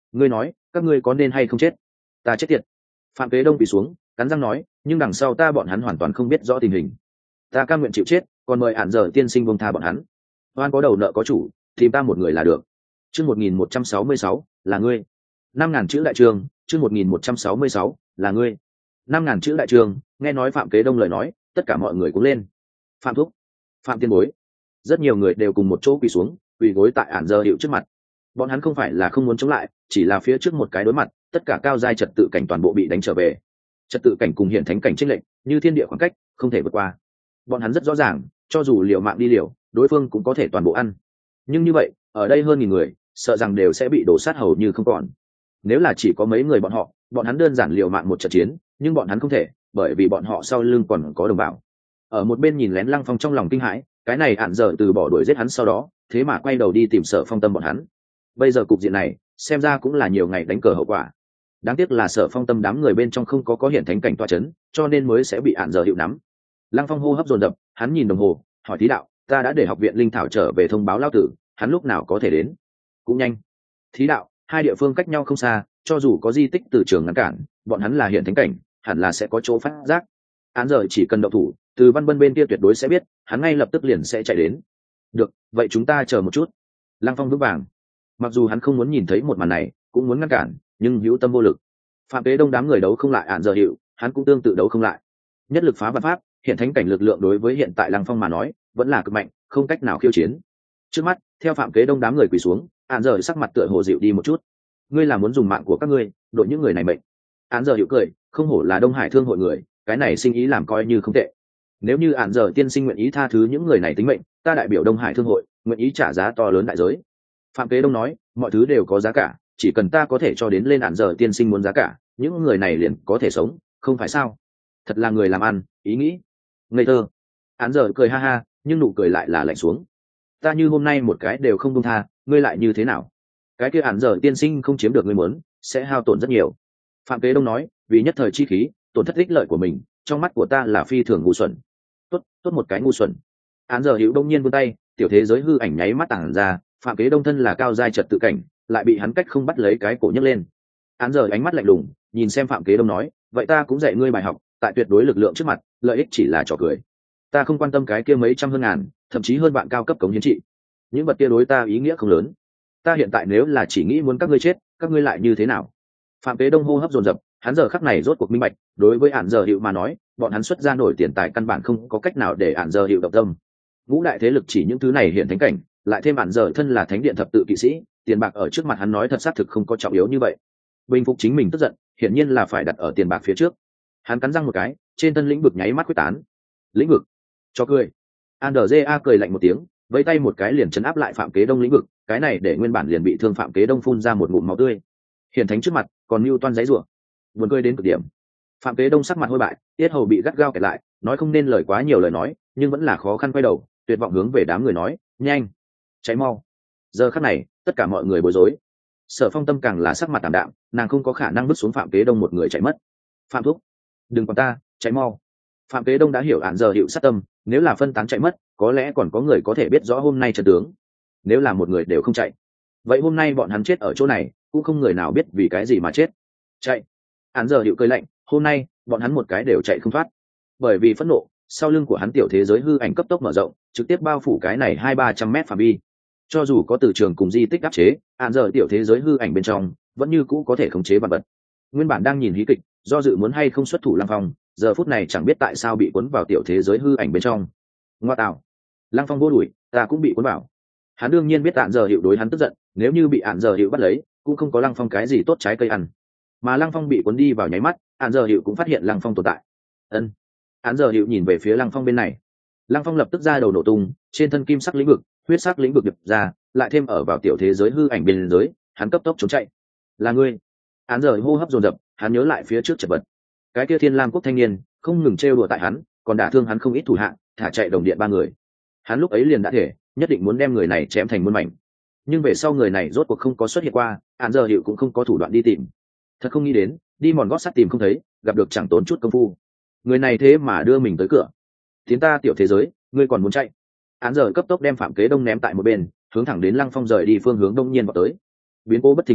ngươi nói các ngươi có nên hay không chết? Ta chết tiệt. Phạm kế đông bị xuống cắn răng nói, nhưng đằng sau ta bọn hắn hoàn toàn không biết rõ tình hình, ta cam nguyện chịu chết, còn mời ản giờ tiên sinh buông tha bọn hắn. Oan có đầu nợ có chủ, tìm ta một người là được. Chương một nghìn một trăm sáu mươi sáu là ngươi. Năm ngàn chữ đại trường. Chương một nghìn một trăm sáu mươi sáu là ngươi. Năm ngàn chữ đại trường. Nghe nói Phạm kế đông lời nói, tất cả mọi người cũng lên. Phạm thúc, Phạm tiên bối, rất nhiều người đều cùng một chỗ quỳ xuống, quỳ gối tại ản giờ hiệu trước mặt. Bọn hắn không phải là không muốn chống lại, chỉ là phía trước một cái đối mặt, tất cả cao giai trật tự cảnh toàn bộ bị đánh trở về. Trật tự cảnh cùng hiện thánh cảnh chênh lệch, như thiên địa khoảng cách, không thể vượt qua. Bọn hắn rất rõ ràng, cho dù liều mạng đi liều, đối phương cũng có thể toàn bộ ăn. Nhưng như vậy, ở đây hơn nghìn người, sợ rằng đều sẽ bị đổ sát hầu như không còn. Nếu là chỉ có mấy người bọn họ, bọn hắn đơn giản liều mạng một trận chiến, nhưng bọn hắn không thể, bởi vì bọn họ sau lưng còn có đồng bào. Ở một bên nhìn lén Lăng Phong trong lòng kinh hãi, cái này ạn giờ từ bỏ đuổi giết hắn sau đó, thế mà quay đầu đi tìm Sở Phong Tâm bọn hắn. Bây giờ cục diện này, xem ra cũng là nhiều ngày đánh cờ hậu quả. Đáng tiếc là Sở Phong Tâm đám người bên trong không có có hiện thánh cảnh toa chấn, cho nên mới sẽ bị ạn giờ hiệu nắm. Lăng Phong hô hấp dồn dập, hắn nhìn đồng hồ, hỏi Thí đạo, ta đã để học viện linh thảo trở về thông báo lao tử, hắn lúc nào có thể đến? Cũng nhanh. Thí đạo, hai địa phương cách nhau không xa, cho dù có di tích từ trường ngăn cản, bọn hắn là hiện thánh cảnh, hẳn là sẽ có chỗ phát giác. Án giờ chỉ cần động thủ, từ Văn Bân bên kia tuyệt đối sẽ biết, hắn ngay lập tức liền sẽ chạy đến. Được, vậy chúng ta chờ một chút. Lăng Phong vững vàng. Mặc dù hắn không muốn nhìn thấy một màn này, cũng muốn ngăn cản, nhưng hữu tâm vô lực. Phạm kế đông đám người đấu không lại án giờ hiệu, hắn cũng tương tự đấu không lại. Nhất lực phá vạn pháp, hiện thánh cảnh lực lượng đối với hiện tại Lăng Phong mà nói, vẫn là cực mạnh, không cách nào khiêu chiến. Trước mắt, theo Phạm kế đông đám người quỳ xuống, án giờ sắc mặt tựa hồ dịu đi một chút. Ngươi là muốn dùng mạng của các ngươi đội những người này mệnh? Án giờ hiệu cười, không hổ là Đông Hải thương hội người, cái này sinh ý làm coi như không tệ. Nếu như án giờ tiên sinh nguyện ý tha thứ những người này tính mệnh, ta đại biểu Đông Hải thương hội nguyện ý trả giá to lớn đại giới. Phạm kế đông nói, mọi thứ đều có giá cả, chỉ cần ta có thể cho đến lên án giờ tiên sinh muốn giá cả, những người này liền có thể sống, không phải sao? Thật là người làm ăn, ý nghĩ ngây thơ. Án giờ cười ha ha, nhưng nụ cười lại là lạnh xuống. Ta như hôm nay một cái đều không buông tha, ngươi lại như thế nào? Cái kia án giờ tiên sinh không chiếm được ngươi muốn, sẽ hao tổn rất nhiều. Phạm kế đông nói, vì nhất thời chi khí, tổn thất ích lợi của mình, trong mắt của ta là phi thường ngu xuẩn. Tốt, tốt một cái ngu xuẩn. Án giờ hữu đông nhiên vươn tay, tiểu thế giới hư ảnh nháy mắt tản ra, Phạm kế đông thân là cao giai trật tự cảnh, lại bị hắn cách không bắt lấy cái cổ nhấc lên. Án giờ ánh mắt lạnh lùng, nhìn xem Phạm kế đông nói, vậy ta cũng dạy ngươi bài học, tại tuyệt đối lực lượng trước mặt, lợi ích chỉ là trò cười. Ta không quan tâm cái kia mấy trăm hơn ngàn, thậm chí hơn bạn cao cấp cống hiến trị. Những vật kia đối ta ý nghĩa không lớn. Ta hiện tại nếu là chỉ nghĩ muốn các ngươi chết, các ngươi lại như thế nào? Phạm kế đông hô hấp dồn dập, hắn giờ khắc này rốt cuộc minh bạch, đối với án giờ hiệu mà nói, bọn hắn xuất ra nổi tiền tài căn bản không có cách nào để án giờ hiệu động tâm. Ngũ đại thế lực chỉ những thứ này hiện thánh cảnh, lại thêm án giờ thân là thánh điện thập tự kỵ sĩ, tiền bạc ở trước mặt hắn nói thật xác thực không có trọng yếu như vậy. Bình phục chính mình tức giận, hiển nhiên là phải đặt ở tiền bạc phía trước. Hắn cắn răng một cái, trên thân lĩnh vực nháy mắt quyết tán. Lĩnh vực? Cho cười. Andrea cười lạnh một tiếng, vẫy tay một cái liền chấn áp lại Phạm kế đông lĩnh vực, cái này để nguyên bản liền bị thương Phạm kế đông phun ra một ngụm máu tươi. Hiển thánh trước mặt, còn Nưu toan giấy rủa. Buồn cười đến cực điểm. Phạm kế đông sắc mặt hôi bại, tiết hầu bị gắt gao kẹt lại, nói không nên lời quá nhiều lời nói, nhưng vẫn là khó khăn quay đầu, tuyệt vọng hướng về đám người nói, nhanh, cháy mau. Giờ khắc này, tất cả mọi người bối rối. Sở Phong Tâm càng là sắc mặt tạm đạm, nàng không có khả năng bước xuống Phạm kế đông một người chạy mất. Phạm thúc, đừng còn ta, cháy mau. Phạm kế đông đã hiểu án giờ hiệu sát tâm, nếu là phân tán chạy mất, có lẽ còn có người có thể biết rõ hôm nay trận tướng. Nếu là một người đều không chạy, vậy hôm nay bọn hắn chết ở chỗ này, cũng không người nào biết vì cái gì mà chết. Chạy. Án giờ hiệu cười lạnh, hôm nay bọn hắn một cái đều chạy không thoát. Bởi vì phẫn nộ, sau lưng của hắn tiểu thế giới hư ảnh cấp tốc mở rộng, trực tiếp bao phủ cái này hai ba trăm mét phạm vi. Cho dù có từ trường cùng di tích áp chế, án giờ tiểu thế giới hư ảnh bên trong vẫn như cũ có thể khống chế vật vật. Nguyên bản đang nhìn hí kịch, do dự muốn hay không xuất thủ Lăng Phong, giờ phút này chẳng biết tại sao bị cuốn vào tiểu thế giới hư ảnh bên trong. Ngoa tạo, Lăng Phong vô đuổi, ta cũng bị cuốn vào. Hắn đương nhiên biết án giờ hiệu đối hắn tức giận, nếu như bị án giờ hiệu bắt lấy, cũng không có Lăng Phong cái gì tốt trái cây ăn. Mà Lăng Phong bị cuốn đi vào nháy mắt, án giờ hiệu cũng phát hiện Lăng Phong tồn tại. Ân. Án giờ hiệu nhìn về phía Lăng Phong bên này. Lăng Phong lập tức ra đầu nổ tung, trên thân kim sắc lĩnh vực, huyết sắc lĩnh vực đập ra, lại thêm ở vào tiểu thế giới hư ảnh bên dưới, hắn cấp tốc trốn chạy. Là ngươi? Án giờ hô hấp dồn dập, hắn nhớ lại phía trước chật vật. Cái kia Thiên Lam quốc thanh niên, không ngừng trêu đùa tại hắn, còn đả thương hắn không ít thủ hạ, thả chạy đồng điện ba người. Hắn lúc ấy liền đã thể, nhất định muốn đem người này chém thành muôn mảnh. Nhưng về sau người này rốt cuộc không có xuất hiện qua, án giờ hiệu cũng không có thủ đoạn đi tìm. Thật không nghĩ đến, đi mòn gót sắt tìm không thấy, gặp được chẳng tốn chút công phu. Người này thế mà đưa mình tới cửa. Tiến ta tiểu thế giới, ngươi còn muốn chạy? Án giờ cấp tốc đem Phạm kế đông ném tại một bên, hướng thẳng đến Lăng Phong rời đi phương hướng đông nhiên vào tới. Biến cố bất thình lình,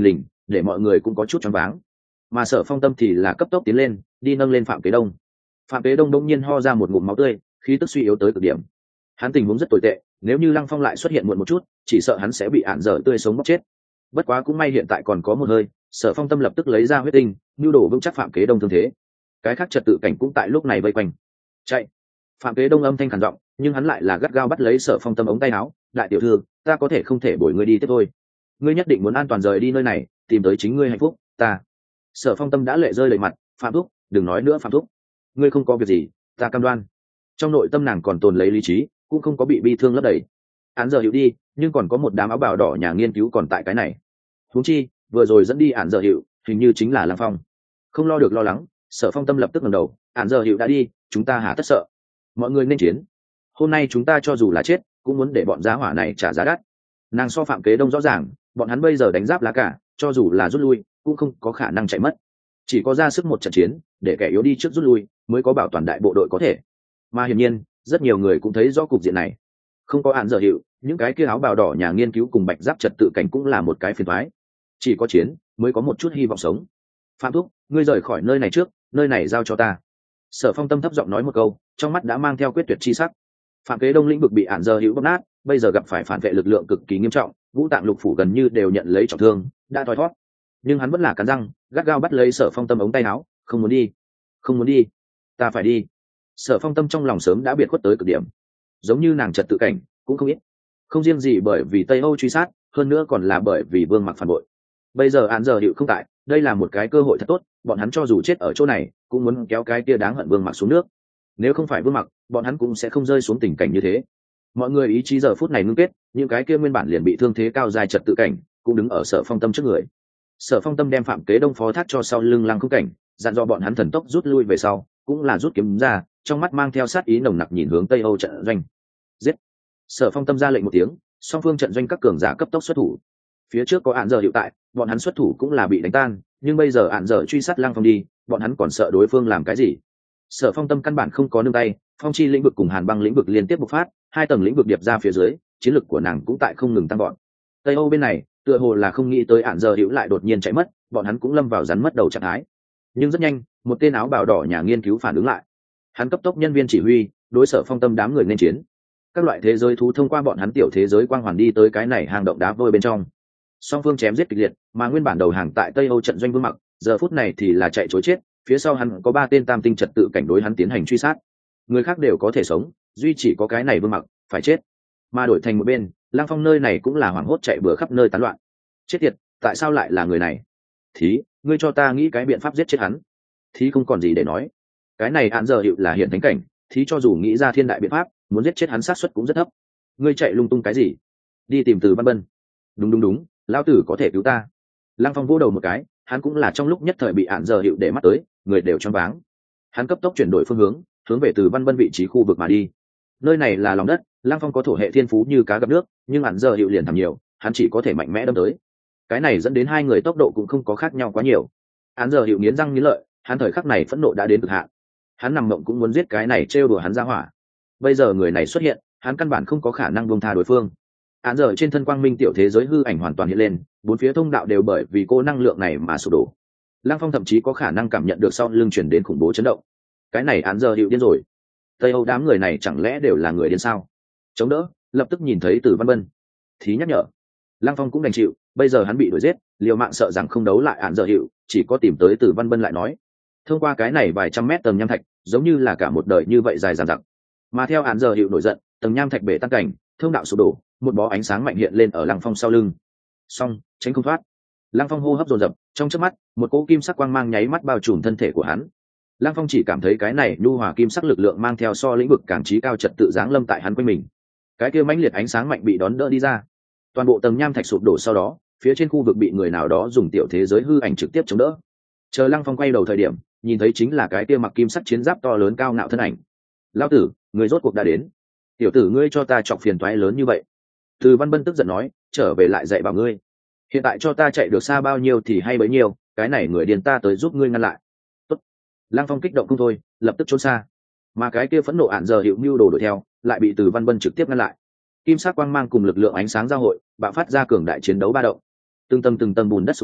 để mọi người cũng có chút choáng váng. Mà Sở Phong Tâm thì là cấp tốc tiến lên, đi nâng lên Phạm Kế Đông. Phạm Kế Đông đống nhiên ho ra một ngụm máu tươi, khí tức suy yếu tới cực điểm. Hắn tình huống rất tồi tệ, nếu như Lăng Phong lại xuất hiện muộn một chút, chỉ sợ hắn sẽ bị ản dở tươi sống bóc chết. Bất quá cũng may hiện tại còn có một hơi, Sở Phong Tâm lập tức lấy ra huyết tinh, nhu đổ vững chắc Phạm Kế Đông thương thế. Cái khác trật tự cảnh cũng tại lúc này vây quanh. Chạy! Phạm Kế Đông âm thanh khàn giọng, nhưng hắn lại là gắt gao bắt lấy Sở Phong Tâm ống tay áo. Đại tiểu thư, ta có thể không thể bồi ngươi đi tiếp thôi. Ngươi nhất định muốn an toàn rời đi nơi này, tìm tới chính ngươi hạnh phúc. Ta. Sở Phong Tâm đã lệ rơi lệ mặt. Phạm thúc, đừng nói nữa Phạm thúc. Ngươi không có việc gì, ta cam đoan. Trong nội tâm nàng còn tồn lấy lý trí, cũng không có bị bi thương lấp đầy. Án giờ hiểu đi, nhưng còn có một đám áo bào đỏ nhà nghiên cứu còn tại cái này. Huống chi, vừa rồi dẫn đi án giờ hiệu, hình như chính là Lăng Phong. Không lo được lo lắng, Sở Phong Tâm lập tức ngẩng đầu, án giờ hiệu đã đi, chúng ta hả tất sợ. Mọi người nên chiến. Hôm nay chúng ta cho dù là chết, cũng muốn để bọn giá hỏa này trả giá đắt. Nàng so Phạm Kế Đông rõ ràng, bọn hắn bây giờ đánh giáp lá cả, cho dù là rút lui, cũng không có khả năng chạy mất. Chỉ có ra sức một trận chiến, để kẻ yếu đi trước rút lui, mới có bảo toàn đại bộ đội có thể. Mà hiển nhiên, rất nhiều người cũng thấy rõ cục diện này. Không có án giờ hiệu, những cái kia áo bào đỏ nhà nghiên cứu cùng bạch giáp trật tự cảnh cũng là một cái phiền toái. Chỉ có chiến mới có một chút hy vọng sống. Phạm thúc, ngươi rời khỏi nơi này trước, nơi này giao cho ta. Sở Phong Tâm thấp giọng nói một câu, trong mắt đã mang theo quyết tuyệt chi sắc. Phạm Kế Đông lĩnh vực bị án giờ hiệu bóp nát, bây giờ gặp phải phản vệ lực lượng cực kỳ nghiêm trọng, ngũ tạng lục phủ gần như đều nhận lấy trọng thương, đã thoi thoát. Nhưng hắn vẫn là cắn răng, gắt gao bắt lấy Sở Phong Tâm ống tay áo, không muốn đi, không muốn đi, ta phải đi. Sở Phong Tâm trong lòng sớm đã biệt khuất tới cực điểm, giống như nàng trật tự cảnh cũng không ít, không riêng gì bởi vì Tây Âu truy sát, hơn nữa còn là bởi vì Vương Mặc phản bội. Bây giờ án giờ hiệu không tại, đây là một cái cơ hội thật tốt, bọn hắn cho dù chết ở chỗ này, cũng muốn kéo cái kia đáng hận Vương Mặc xuống nước. Nếu không phải Vương Mặc, bọn hắn cũng sẽ không rơi xuống tình cảnh như thế. Mọi người ý chí giờ phút này ngưng kết, những cái kia nguyên bản liền bị thương thế cao dài trật tự cảnh, cũng đứng ở Sở Phong Tâm trước người. Sở Phong Tâm đem Phạm Kế Đông phó thác cho sau lưng Lăng Không Cảnh, dặn dò bọn hắn thần tốc rút lui về sau, cũng là rút kiếm ra, trong mắt mang theo sát ý nồng nặc nhìn hướng Tây Âu trận doanh. Giết! Sở Phong Tâm ra lệnh một tiếng, song phương trận doanh các cường giả cấp tốc xuất thủ. Phía trước có án giờ hiệu tại, bọn hắn xuất thủ cũng là bị đánh tan, nhưng bây giờ án giờ truy sát Lăng Phong đi, bọn hắn còn sợ đối phương làm cái gì? Sở Phong Tâm căn bản không có nương tay, phong chi lĩnh vực cùng hàn băng lĩnh vực liên tiếp bộc phát, hai tầng lĩnh vực điệp ra phía dưới, chiến lực của nàng cũng tại không ngừng tăng gọn. Tây Âu bên này, tựa hồ là không nghĩ tới án giờ hiệu lại đột nhiên chạy mất, bọn hắn cũng lâm vào rắn mất đầu trạng thái. Nhưng rất nhanh, một tên áo bào đỏ nhà nghiên cứu phản ứng lại. Hắn cấp tốc nhân viên chỉ huy, đối Sở Phong Tâm đám người nên chiến. Các loại thế giới thú thông qua bọn hắn tiểu thế giới quang hoàn đi tới cái này hang động đá vôi bên trong. Song phương chém giết kịch liệt, mà nguyên bản đầu hàng tại Tây Âu trận doanh Vương Mặc, giờ phút này thì là chạy trối chết, phía sau hắn có ba tên tam tinh trật tự cảnh đối hắn tiến hành truy sát. Người khác đều có thể sống, duy chỉ có cái này Vương Mặc phải chết. Mà đổi thành một bên, Lăng Phong nơi này cũng là hoảng hốt chạy bừa khắp nơi tán loạn. Chết tiệt, tại sao lại là người này? Thí, ngươi cho ta nghĩ cái biện pháp giết chết hắn. Thí không còn gì để nói. Cái này án giờ hiệu là hiện thánh cảnh, thí cho dù nghĩ ra thiên đại biện pháp, muốn giết chết hắn xác suất cũng rất thấp. Ngươi chạy lung tung cái gì? Đi tìm Từ Văn Bân. Đúng đúng đúng, lão tử có thể cứu ta. Lăng Phong vỗ đầu một cái, hắn cũng là trong lúc nhất thời bị án giờ hiệu để mắt tới, người đều choáng váng. Hắn cấp tốc chuyển đổi phương hướng, hướng về Từ Văn Bân vị trí khu vực mà đi. Nơi này là lòng đất, Lăng Phong có thổ hệ thiên phú như cá gặp nước, nhưng án giờ hiệu liền thảm nhiều, hắn chỉ có thể mạnh mẽ đâm tới. Cái này dẫn đến hai người tốc độ cũng không có khác nhau quá nhiều. Án giờ hiệu nghiến răng nghiến lợi, hắn thời khắc này phẫn nộ đã đến cực hạn. Hắn nằm mộng cũng muốn giết cái này trêu đùa hắn ra hỏa. Bây giờ người này xuất hiện, hắn căn bản không có khả năng buông tha đối phương. Án giờ trên thân quang minh tiểu thế giới hư ảnh hoàn toàn hiện lên, bốn phía thông đạo đều bởi vì cô năng lượng này mà sụp đổ. Lăng Phong thậm chí có khả năng cảm nhận được sau lưng chuyển đến khủng bố chấn động. Cái này án giờ hiệu điên rồi. Tây Âu đám người này chẳng lẽ đều là người điên sao? Chống đỡ, lập tức nhìn thấy Từ Văn Bân. Thí nhắc nhở. Lăng Phong cũng đành chịu, bây giờ hắn bị đuổi giết, liều mạng sợ rằng không đấu lại án giờ hiệu, chỉ có tìm tới Từ Văn Bân lại nói. Thông qua cái này vài trăm mét tầng nham thạch, giống như là cả một đời như vậy dài dằng dặc. Mà theo án giờ hiệu nổi giận, tầng nham thạch bể tan cảnh, thông đạo sụp đổ, một bó ánh sáng mạnh hiện lên ở Lăng Phong sau lưng. Xong, tránh không thoát. Lăng Phong hô hấp dồn dập, trong chớp mắt, một cỗ kim sắc quang mang nháy mắt bao trùm thân thể của hắn. Lăng Phong chỉ cảm thấy cái này nhu hòa kim sắc lực lượng mang theo so lĩnh vực càng trí cao trật tự giáng lâm tại hắn quanh mình. Cái kia mãnh liệt ánh sáng mạnh bị đón đỡ đi ra. Toàn bộ tầng nham thạch sụp đổ sau đó, phía trên khu vực bị người nào đó dùng tiểu thế giới hư ảnh trực tiếp chống đỡ. Chờ Lăng Phong quay đầu thời điểm, nhìn thấy chính là cái kia mặc kim sắc chiến giáp to lớn cao ngạo thân ảnh. Lão tử, người rốt cuộc đã đến. Tiểu tử ngươi cho ta chọc phiền toái lớn như vậy. Từ Văn Bân tức giận nói, trở về lại dạy bảo ngươi. Hiện tại cho ta chạy được xa bao nhiêu thì hay bấy nhiêu, cái này người điên ta tới giúp ngươi ngăn lại. Tốt. Lăng Phong kích động không thôi, lập tức trốn xa. Mà cái kia phẫn nộ ạn giờ hiệu mưu đồ đuổi theo, lại bị Từ Văn Bân trực tiếp ngăn lại. Kim sắc quang mang cùng lực lượng ánh sáng giao hội, bạo phát ra cường đại chiến đấu ba động. Từng tầng từng tầng bùn đất sụp đổ,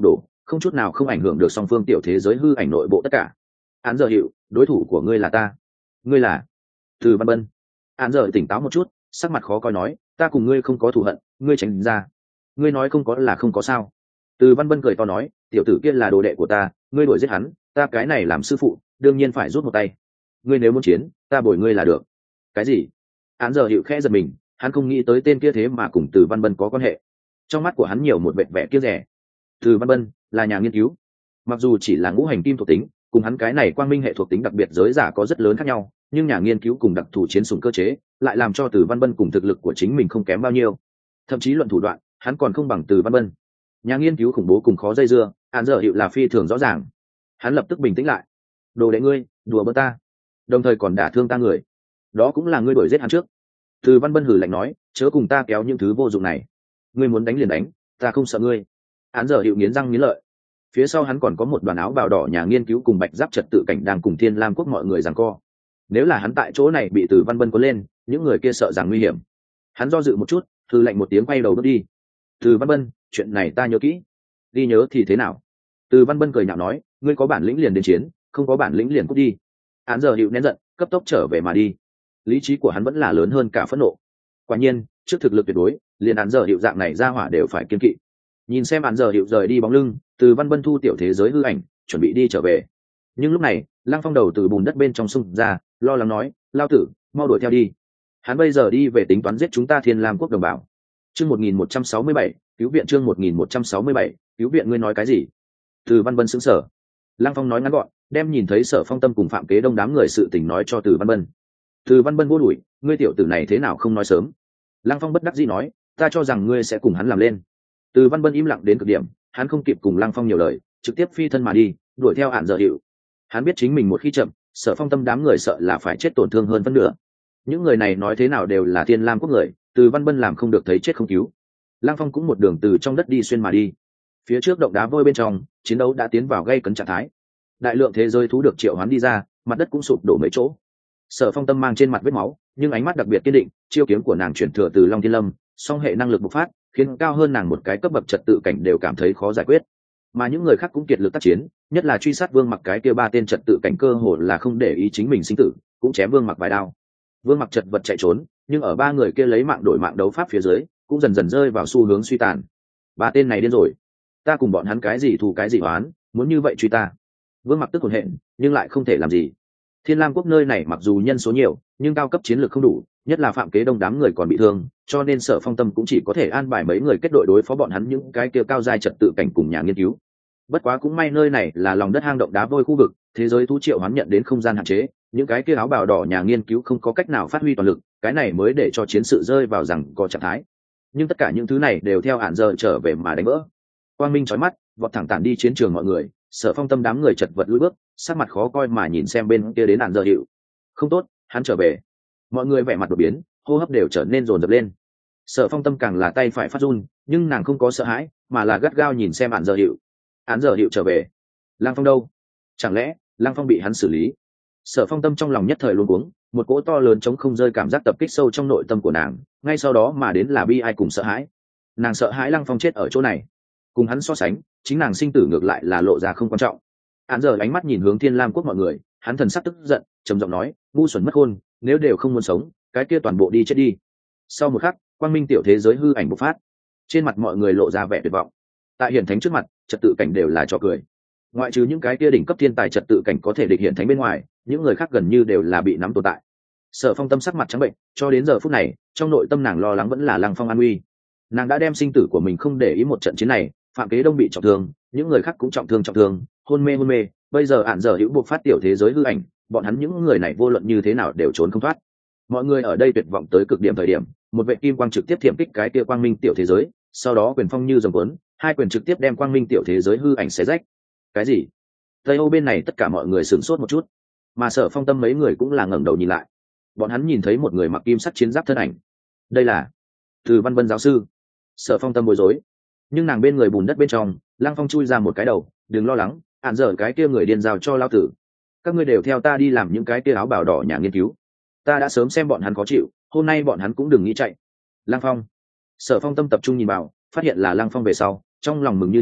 không chút nào không ảnh hưởng được song phương tiểu thế giới hư ảnh nội bộ tất cả. Án giờ hiệu, đối thủ của ngươi là ta. Ngươi là Từ Văn Bân. Án giờ tỉnh táo một chút, sắc mặt khó coi nói, ta cùng ngươi không có thù hận, ngươi tránh ra. Ngươi nói không có là không có sao. Từ Văn Bân cười to nói, tiểu tử kia là đồ đệ của ta, ngươi đuổi giết hắn, ta cái này làm sư phụ, đương nhiên phải rút một tay. Ngươi nếu muốn chiến, ta bồi ngươi là được. Cái gì? Án giờ hiệu khẽ giật mình, hắn không nghĩ tới tên kia thế mà cùng Từ Văn Bân có quan hệ. Trong mắt của hắn nhiều một vẻ vẻ kia rẻ. Từ Văn Bân là nhà nghiên cứu, mặc dù chỉ là ngũ hành kim thuộc tính, cùng hắn cái này quang minh hệ thuộc tính đặc biệt giới giả có rất lớn khác nhau, nhưng nhà nghiên cứu cùng đặc thù chiến sủng cơ chế lại làm cho Từ Văn Bân cùng thực lực của chính mình không kém bao nhiêu, thậm chí luận thủ đoạn hắn còn không bằng Từ Văn Bân. Nhà nghiên cứu khủng bố cùng khó dây dưa, án giờ hiệu là phi thường rõ ràng. Hắn lập tức bình tĩnh lại, đồ đệ ngươi đùa bỡn ta, đồng thời còn đả thương ta người, đó cũng là ngươi đuổi giết hắn trước. Từ Văn Bân hừ lạnh nói, chớ cùng ta kéo những thứ vô dụng này, ngươi muốn đánh liền đánh, ta không sợ ngươi. Án giờ hiệu nghiến răng nghiến lợi. Phía sau hắn còn có một đoàn áo bào đỏ nhà nghiên cứu cùng bạch giáp trật tự cảnh đang cùng Thiên Lam quốc mọi người giằng co. Nếu là hắn tại chỗ này bị Từ Văn Bân cuốn lên, những người kia sợ rằng nguy hiểm. Hắn do dự một chút, hừ lạnh một tiếng quay đầu bước đi. Từ Văn Bân, chuyện này ta nhớ kỹ. Đi nhớ thì thế nào? Từ Văn Bân cười nhạo nói, ngươi có bản lĩnh liền đến chiến, không có bản lĩnh liền cút đi. Án giờ hiệu nén giận, cấp tốc trở về mà đi. Lý trí của hắn vẫn là lớn hơn cả phẫn nộ. Quả nhiên, trước thực lực tuyệt đối, liền án giờ hiệu dạng này ra hỏa đều phải kiên kỵ. Nhìn xem án giờ hiệu rời đi bóng lưng, Từ Văn Bân thu tiểu thế giới hư ảnh, chuẩn bị đi trở về. Nhưng lúc này, Lăng Phong đầu từ bùn đất bên trong sông ra, lo lắng nói, lao tử, mau đuổi theo đi. Hắn bây giờ đi về tính toán giết chúng ta Thiên Lam quốc đồng bào. Chương một nghìn một trăm sáu mươi bảy, cứu viện chương một nghìn một trăm sáu mươi bảy, cứu viện ngươi nói cái gì? Từ Văn Bân sững sờ. Lăng Phong nói ngắn gọn, đem nhìn thấy Sở Phong Tâm cùng Phạm Kế Đông đám người sự tình nói cho Từ Văn Bân. Từ Văn Bân vô đuổi, ngươi tiểu tử này thế nào không nói sớm? Lăng Phong bất đắc dĩ nói, ta cho rằng ngươi sẽ cùng hắn làm lên. Từ Văn Bân im lặng đến cực điểm, hắn không kịp cùng Lăng Phong nhiều lời, trực tiếp phi thân mà đi, đuổi theo Hạn Giờ Hiệu. Hắn biết chính mình một khi chậm, Sở Phong Tâm đám người sợ là phải chết tổn thương hơn phân nửa. Những người này nói thế nào đều là Thiên Lam quốc người, Từ Văn Bân làm không được thấy chết không cứu. Lăng Phong cũng một đường từ trong đất đi xuyên mà đi. Phía trước động đá vôi bên trong, chiến đấu đã tiến vào gây cấn trạng thái. Đại lượng thế giới thú được triệu hoán đi ra, mặt đất cũng sụp đổ mấy chỗ. Sở Phong Tâm mang trên mặt vết máu, nhưng ánh mắt đặc biệt kiên định, chiêu kiếm của nàng chuyển thừa từ Long Thiên Lâm, song hệ năng lực bộc phát, khiến cao hơn nàng một cái cấp bậc trật tự cảnh đều cảm thấy khó giải quyết. Mà những người khác cũng kiệt lực tác chiến, nhất là truy sát Vương Mặc cái kia ba tên trật tự cảnh cơ hồ là không để ý chính mình sinh tử, cũng chém Vương Mặc vài đao. Vương Mặc chật vật chạy trốn, nhưng ở ba người kia lấy mạng đổi mạng đấu pháp phía dưới, cũng dần dần rơi vào xu hướng suy tàn. Ba tên này điên rồi, ta cùng bọn hắn cái gì thù cái gì oán, muốn như vậy truy ta. Vương Mặc tức hồn hện, nhưng lại không thể làm gì. Thiên Lam quốc nơi này mặc dù nhân số nhiều, nhưng cao cấp chiến lược không đủ, nhất là Phạm Kế Đông đám người còn bị thương, cho nên Sở Phong Tâm cũng chỉ có thể an bài mấy người kết đội đối phó bọn hắn những cái kia cao giai trật tự cảnh cùng nhà nghiên cứu. Bất quá cũng may nơi này là lòng đất hang động đá vôi khu vực, thế giới thú triệu hoán nhận đến không gian hạn chế, những cái kia áo bào đỏ nhà nghiên cứu không có cách nào phát huy toàn lực, cái này mới để cho chiến sự rơi vào rằng có trạng thái. Nhưng tất cả những thứ này đều theo Hạn Giờ trở về mà đánh vỡ. Quang minh chói mắt, vọt thẳng tản đi chiến trường mọi người, Sở Phong Tâm đám người chật vật lùi bước, sắc mặt khó coi mà nhìn xem bên kia đến Hạn Giờ hiệu. Không tốt, hắn trở về. Mọi người vẻ mặt đột biến, hô hấp đều trở nên dồn dập lên. Sở Phong Tâm càng là tay phải phát run, nhưng nàng không có sợ hãi, mà là gắt gao nhìn xem Hạn Giờ hiệu. Hạn Giờ hiệu trở về. Lăng Phong đâu? Chẳng lẽ Lăng Phong bị hắn xử lý? Sở Phong Tâm trong lòng nhất thời luống cuống, một cỗ to lớn chống không rơi cảm giác tập kích sâu trong nội tâm của nàng, ngay sau đó mà đến là bi ai cùng sợ hãi. Nàng sợ hãi Lăng Phong chết ở chỗ này, cùng hắn so sánh, chính nàng sinh tử ngược lại là lộ ra không quan trọng. Hạn Giờ ánh mắt nhìn hướng Thiên Lam quốc mọi người, hắn thần sắc tức giận, trầm giọng nói, ngu xuẩn mất khôn, nếu đều không muốn sống, cái kia toàn bộ đi chết đi. Sau một khắc, quang minh tiểu thế giới hư ảnh bộc phát, trên mặt mọi người lộ ra vẻ tuyệt vọng. Tại hiển thánh trước mặt, trật tự cảnh đều là trò cười. Ngoại trừ những cái kia đỉnh cấp thiên tài trật tự cảnh có thể địch hiển thánh bên ngoài, những người khác gần như đều là bị nắm tồn tại. Sở Phong Tâm sắc mặt trắng bệnh, cho đến giờ phút này, trong nội tâm nàng lo lắng vẫn là Lăng Phong an nguy. Nàng đã đem sinh tử của mình không để ý một trận chiến này, Phạm Kế Đông bị trọng thương, những người khác cũng trọng thương trọng thương, hôn mê hôn mê, bây giờ Hạn Giờ hữu buộc phát tiểu thế giới hư ảnh, bọn hắn những người này vô luận như thế nào đều trốn không thoát. Mọi người ở đây tuyệt vọng tới cực điểm thời điểm, một vệ kim quang trực tiếp thiểm kích cái kia quang minh tiểu thế giới, sau đó quyền phong như rồng cuốn, hai quyền trực tiếp đem quang minh tiểu thế giới hư ảnh xé rách. Cái gì? Tây Âu bên này tất cả mọi người sửng sốt một chút, mà Sở Phong Tâm mấy người cũng là ngẩng đầu nhìn lại. Bọn hắn nhìn thấy một người mặc kim sắt chiến giáp thân ảnh. Đây là Từ Văn Bân giáo sư. Sở Phong Tâm bối rối, nhưng nàng bên người bùn đất bên trong, Lăng Phong chui ra một cái đầu, đừng lo lắng, Hạn Giờ cái kia người điên giao cho lao tử. Các ngươi đều theo ta đi làm những cái kia áo bào đỏ nhà nghiên cứu. Ta đã sớm xem bọn hắn khó chịu, hôm nay bọn hắn cũng đừng nghĩ chạy. Lăng Phong. Sở Phong Tâm tập trung nhìn vào, phát hiện là Lăng Phong về sau, trong lòng mừng như điên,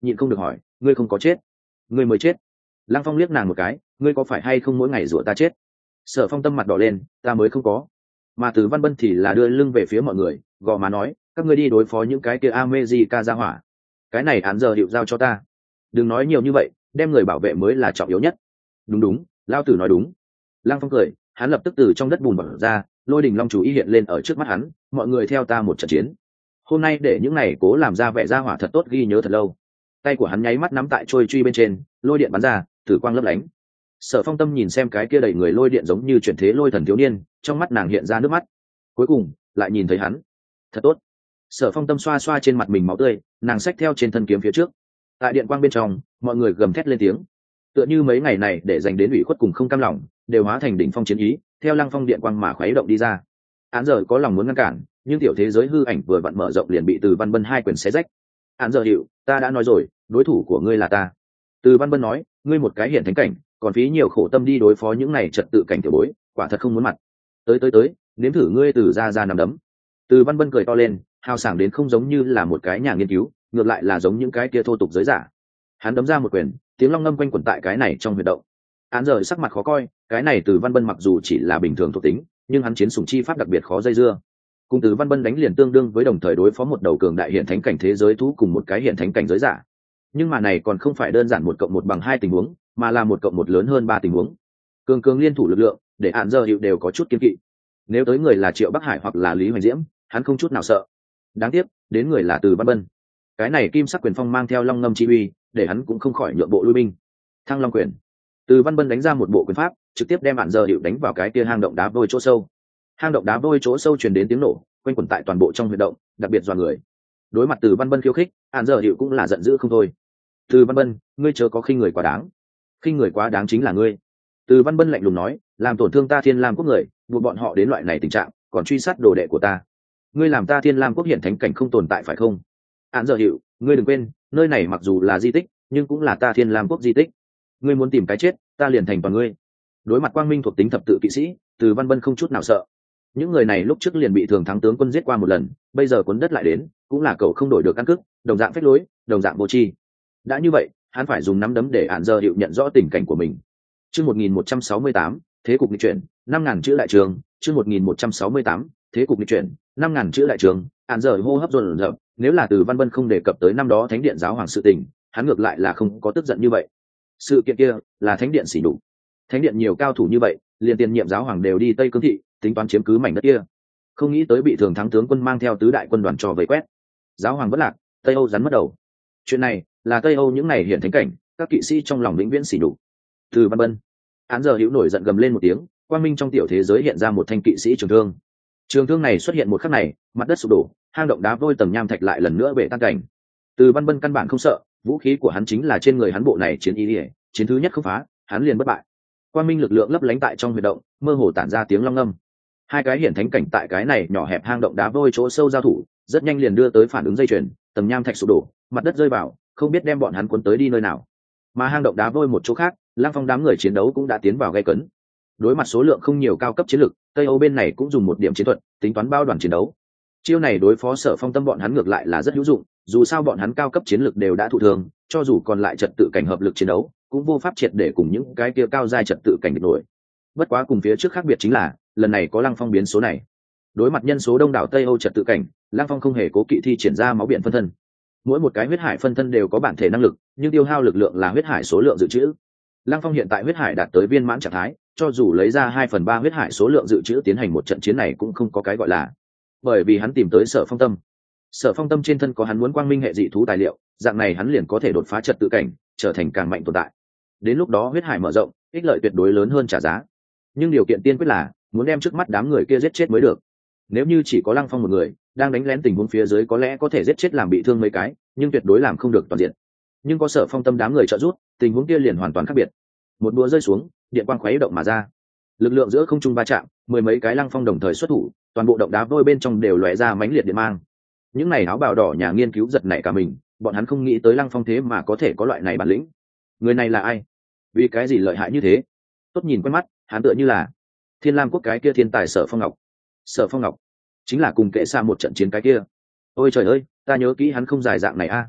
nhịn không được hỏi, ngươi không có chết? Ngươi mới chết. Lăng Phong liếc nàng một cái, ngươi có phải hay không mỗi ngày rủa ta chết? Sở Phong tâm mặt đỏ lên, ta mới không có. Mà Từ Văn Bân thì là đưa lưng về phía mọi người, gò má nói, các ngươi đi đối phó những cái kia America ra hỏa. Cái này án giờ hiệu giao cho ta. Đừng nói nhiều như vậy, đem người bảo vệ mới là trọng yếu nhất. Đúng đúng, lao tử nói đúng. Lăng Phong cười, hắn lập tức từ trong đất bùn bật ra, lôi đình long chú ý hiện lên ở trước mắt hắn, mọi người theo ta một trận chiến. Hôm nay để những này cố làm ra vẻ ra hỏa thật tốt ghi nhớ thật lâu. Tay của hắn nháy mắt nắm tại trôi truy bên trên, lôi điện bắn ra, tử quang lấp lánh. Sở Phong tâm nhìn xem cái kia đầy người lôi điện giống như chuyển thế lôi thần thiếu niên, trong mắt nàng hiện ra nước mắt. Cuối cùng lại nhìn thấy hắn, thật tốt. Sở Phong tâm xoa xoa trên mặt mình máu tươi, nàng xách theo trên thân kiếm phía trước. Tại điện quang bên trong, mọi người gầm thét lên tiếng, tựa như mấy ngày này để dành đến ủy khuất cùng không cam lòng, đều hóa thành đỉnh phong chiến ý, theo lăng phong điện quang mà khuấy động đi ra. Án giờ có lòng muốn ngăn cản, nhưng tiểu thế giới hư ảnh vừa vặn mở rộng liền bị Từ Văn Bân hai quyền xé rách. Án giờ hiệu, ta đã nói rồi, đối thủ của ngươi là ta. Từ Văn Bân nói, ngươi một cái hiện thánh cảnh, còn phí nhiều khổ tâm đi đối phó những này trật tự cảnh tiểu bối, quả thật không muốn mặt. Tới tới tới, nếm thử ngươi từ ra ra nằm đấm. Từ Văn Bân cười to lên, hào sảng đến không giống như là một cái nhà nghiên cứu, ngược lại là giống những cái kia thô tục giới giả. Hắn đấm ra một quyền, tiếng long ngâm quanh quẩn tại cái này trong huyệt động. Án giờ sắc mặt khó coi, cái này Từ Văn Bân mặc dù chỉ là bình thường thuộc tính, nhưng hắn chiến sủng chi pháp đặc biệt khó dây dưa. Cùng Từ Văn Bân đánh liền tương đương với đồng thời đối phó một đầu cường đại hiện thánh cảnh thế giới thú cùng một cái hiện thánh cảnh giới giả. Nhưng mà này còn không phải đơn giản một cộng một bằng hai tình huống, mà là một cộng một lớn hơn ba tình huống. Cường cường liên thủ lực lượng, để án giờ hiệu đều có chút kiên kỵ. Nếu tới người là Triệu Bắc Hải hoặc là Lý Hoành Diễm, hắn không chút nào sợ. Đáng tiếc, đến người là Từ Văn Bân. Cái này kim sắc quyền phong mang theo long ngâm chi uy, để hắn cũng không khỏi nhượng bộ lui binh. Thăng Long quyền. Từ Văn Bân đánh ra một bộ quyền pháp, trực tiếp đem án giờ hiệu đánh vào cái kia hang động đá vôi chỗ sâu. Hang động đá vôi chỗ sâu truyền đến tiếng nổ, quanh quẩn tại toàn bộ trong huyệt động, đặc biệt dọa người. Đối mặt Từ Văn Bân khiêu khích, án giờ hiệu cũng là giận dữ không thôi. Từ Văn Bân, ngươi chớ có khinh người quá đáng. Khinh người quá đáng chính là ngươi. Từ Văn Bân lạnh lùng nói, làm tổn thương ta Thiên Lam quốc người, buộc bọn họ đến loại này tình trạng, còn truy sát đồ đệ của ta. Ngươi làm ta Thiên Lam quốc hiện thánh cảnh không tồn tại phải không? Án giờ hiệu, ngươi đừng quên, nơi này mặc dù là di tích, nhưng cũng là ta Thiên Lam quốc di tích. Ngươi muốn tìm cái chết, ta liền thành toàn ngươi. Đối mặt quang minh thuộc tính thập tự kỵ sĩ, Từ Văn Bân không chút nào sợ. Những người này lúc trước liền bị thường thắng tướng quân giết qua một lần, bây giờ cuốn đất lại đến, cũng là cậu không đổi được căn cước, đồng dạng phách lối, đồng dạng vô tri. Đã như vậy, hắn phải dùng nắm đấm để án giờ hiệu nhận rõ tình cảnh của mình. Chương một nghìn một trăm sáu mươi tám, thế cục nghịch chuyển, năm ngàn chữ đại trường, chương một nghìn một trăm sáu mươi tám, thế cục nghịch chuyển, năm ngàn chữ đại trường, án giờ hô hấp dồn dập, nếu là Từ Văn Bân không đề cập tới năm đó Thánh điện giáo hoàng sự tình, hắn ngược lại là không có tức giận như vậy. Sự kiện kia là Thánh điện xỉ nhục. Thánh điện nhiều cao thủ như vậy, liền tiền nhiệm giáo hoàng đều đi Tây Cương thị, tính toán chiếm cứ mảnh đất kia. Không nghĩ tới bị thường thắng tướng quân mang theo tứ đại quân đoàn cho vây quét. Giáo hoàng bất lạc, Tây Âu rắn mất đầu. Chuyện này là Tây Âu những này hiện thánh cảnh, các kỵ sĩ trong lòng vĩnh viễn xỉ nhục. Từ Văn Bân, án giờ hữu nổi giận gầm lên một tiếng, quang minh trong tiểu thế giới hiện ra một thanh kỵ sĩ trường thương. Trường thương này xuất hiện một khắc này, mặt đất sụp đổ, hang động đá vôi tầng nham thạch lại lần nữa bể tan cảnh. Từ Văn Bân căn bản không sợ, vũ khí của hắn chính là trên người hắn bộ này chiến y liễu, chiến thứ nhất không phá, hắn liền bất bại. Quang minh lực lượng lấp lánh tại trong huy động, mơ hồ tản ra tiếng long ngâm. Hai cái hiển thánh cảnh tại cái này nhỏ hẹp hang động đá vôi chỗ sâu giao thủ, rất nhanh liền đưa tới phản ứng dây chuyền, tầng nham thạch sụp đổ, mặt đất rơi vào, không biết đem bọn hắn cuốn tới đi nơi nào. Mà hang động đá vôi một chỗ khác, Lăng Phong đám người chiến đấu cũng đã tiến vào gay cấn. Đối mặt số lượng không nhiều cao cấp chiến lực, Tây Âu bên này cũng dùng một điểm chiến thuật, tính toán bao đoàn chiến đấu. Chiêu này đối phó Sở Phong tâm bọn hắn ngược lại là rất hữu dụng, dù sao bọn hắn cao cấp chiến lực đều đã thụ thương, cho dù còn lại trật tự cảnh hợp lực chiến đấu, cũng vô pháp triệt để cùng những cái kia cao giai trật tự cảnh địch nổi. Bất quá cùng phía trước khác biệt chính là, lần này có Lăng Phong biến số này. Đối mặt nhân số đông đảo Tây Âu trật tự cảnh, Lăng Phong không hề cố kỵ thi triển ra máu biển phân thân. Mỗi một cái huyết hải phân thân đều có bản thể năng lực, nhưng tiêu hao lực lượng là huyết hải số lượng dự trữ. Lăng Phong hiện tại huyết hải đạt tới viên mãn trạng thái, cho dù lấy ra hai phần ba huyết hải số lượng dự trữ tiến hành một trận chiến này cũng không có cái gọi là. Bởi vì hắn tìm tới Sở Phong tâm. Sở Phong tâm trên thân có hắn muốn quang minh hệ dị thú tài liệu, dạng này hắn liền có thể đột phá trật tự cảnh, trở thành càng mạnh tồn tại. Đến lúc đó huyết hải mở rộng, ích lợi tuyệt đối lớn hơn trả giá. Nhưng điều kiện tiên quyết là muốn đem trước mắt đám người kia giết chết mới được. Nếu như chỉ có Lăng Phong một người đang đánh lén tình huống phía dưới, có lẽ có thể giết chết làm bị thương mấy cái, nhưng tuyệt đối làm không được toàn diện. Nhưng có Sở Phong tâm đám người trợ giúp, tình huống kia liền hoàn toàn khác biệt. Một búa rơi xuống, điện quang khuấy động mà ra, lực lượng giữa không trung va chạm, mười mấy cái Lăng Phong đồng thời xuất thủ, toàn bộ động đá vôi bên trong đều lóe ra mãnh liệt điện mang. Những này áo bào đỏ nhà nghiên cứu giật nảy cả mình, bọn hắn không nghĩ tới Lăng Phong thế mà có thể có loại này bản lĩnh. Người này là ai? Vì cái gì lợi hại như thế? Tốt nhìn quen mắt, hắn tựa như là Thiên Lam quốc cái kia thiên tài Sở Phong Ngọc. Sở Phong Ngọc chính là cùng kệ xa một trận chiến cái kia. Ôi trời ơi, ta nhớ kỹ hắn không dài dạng này a.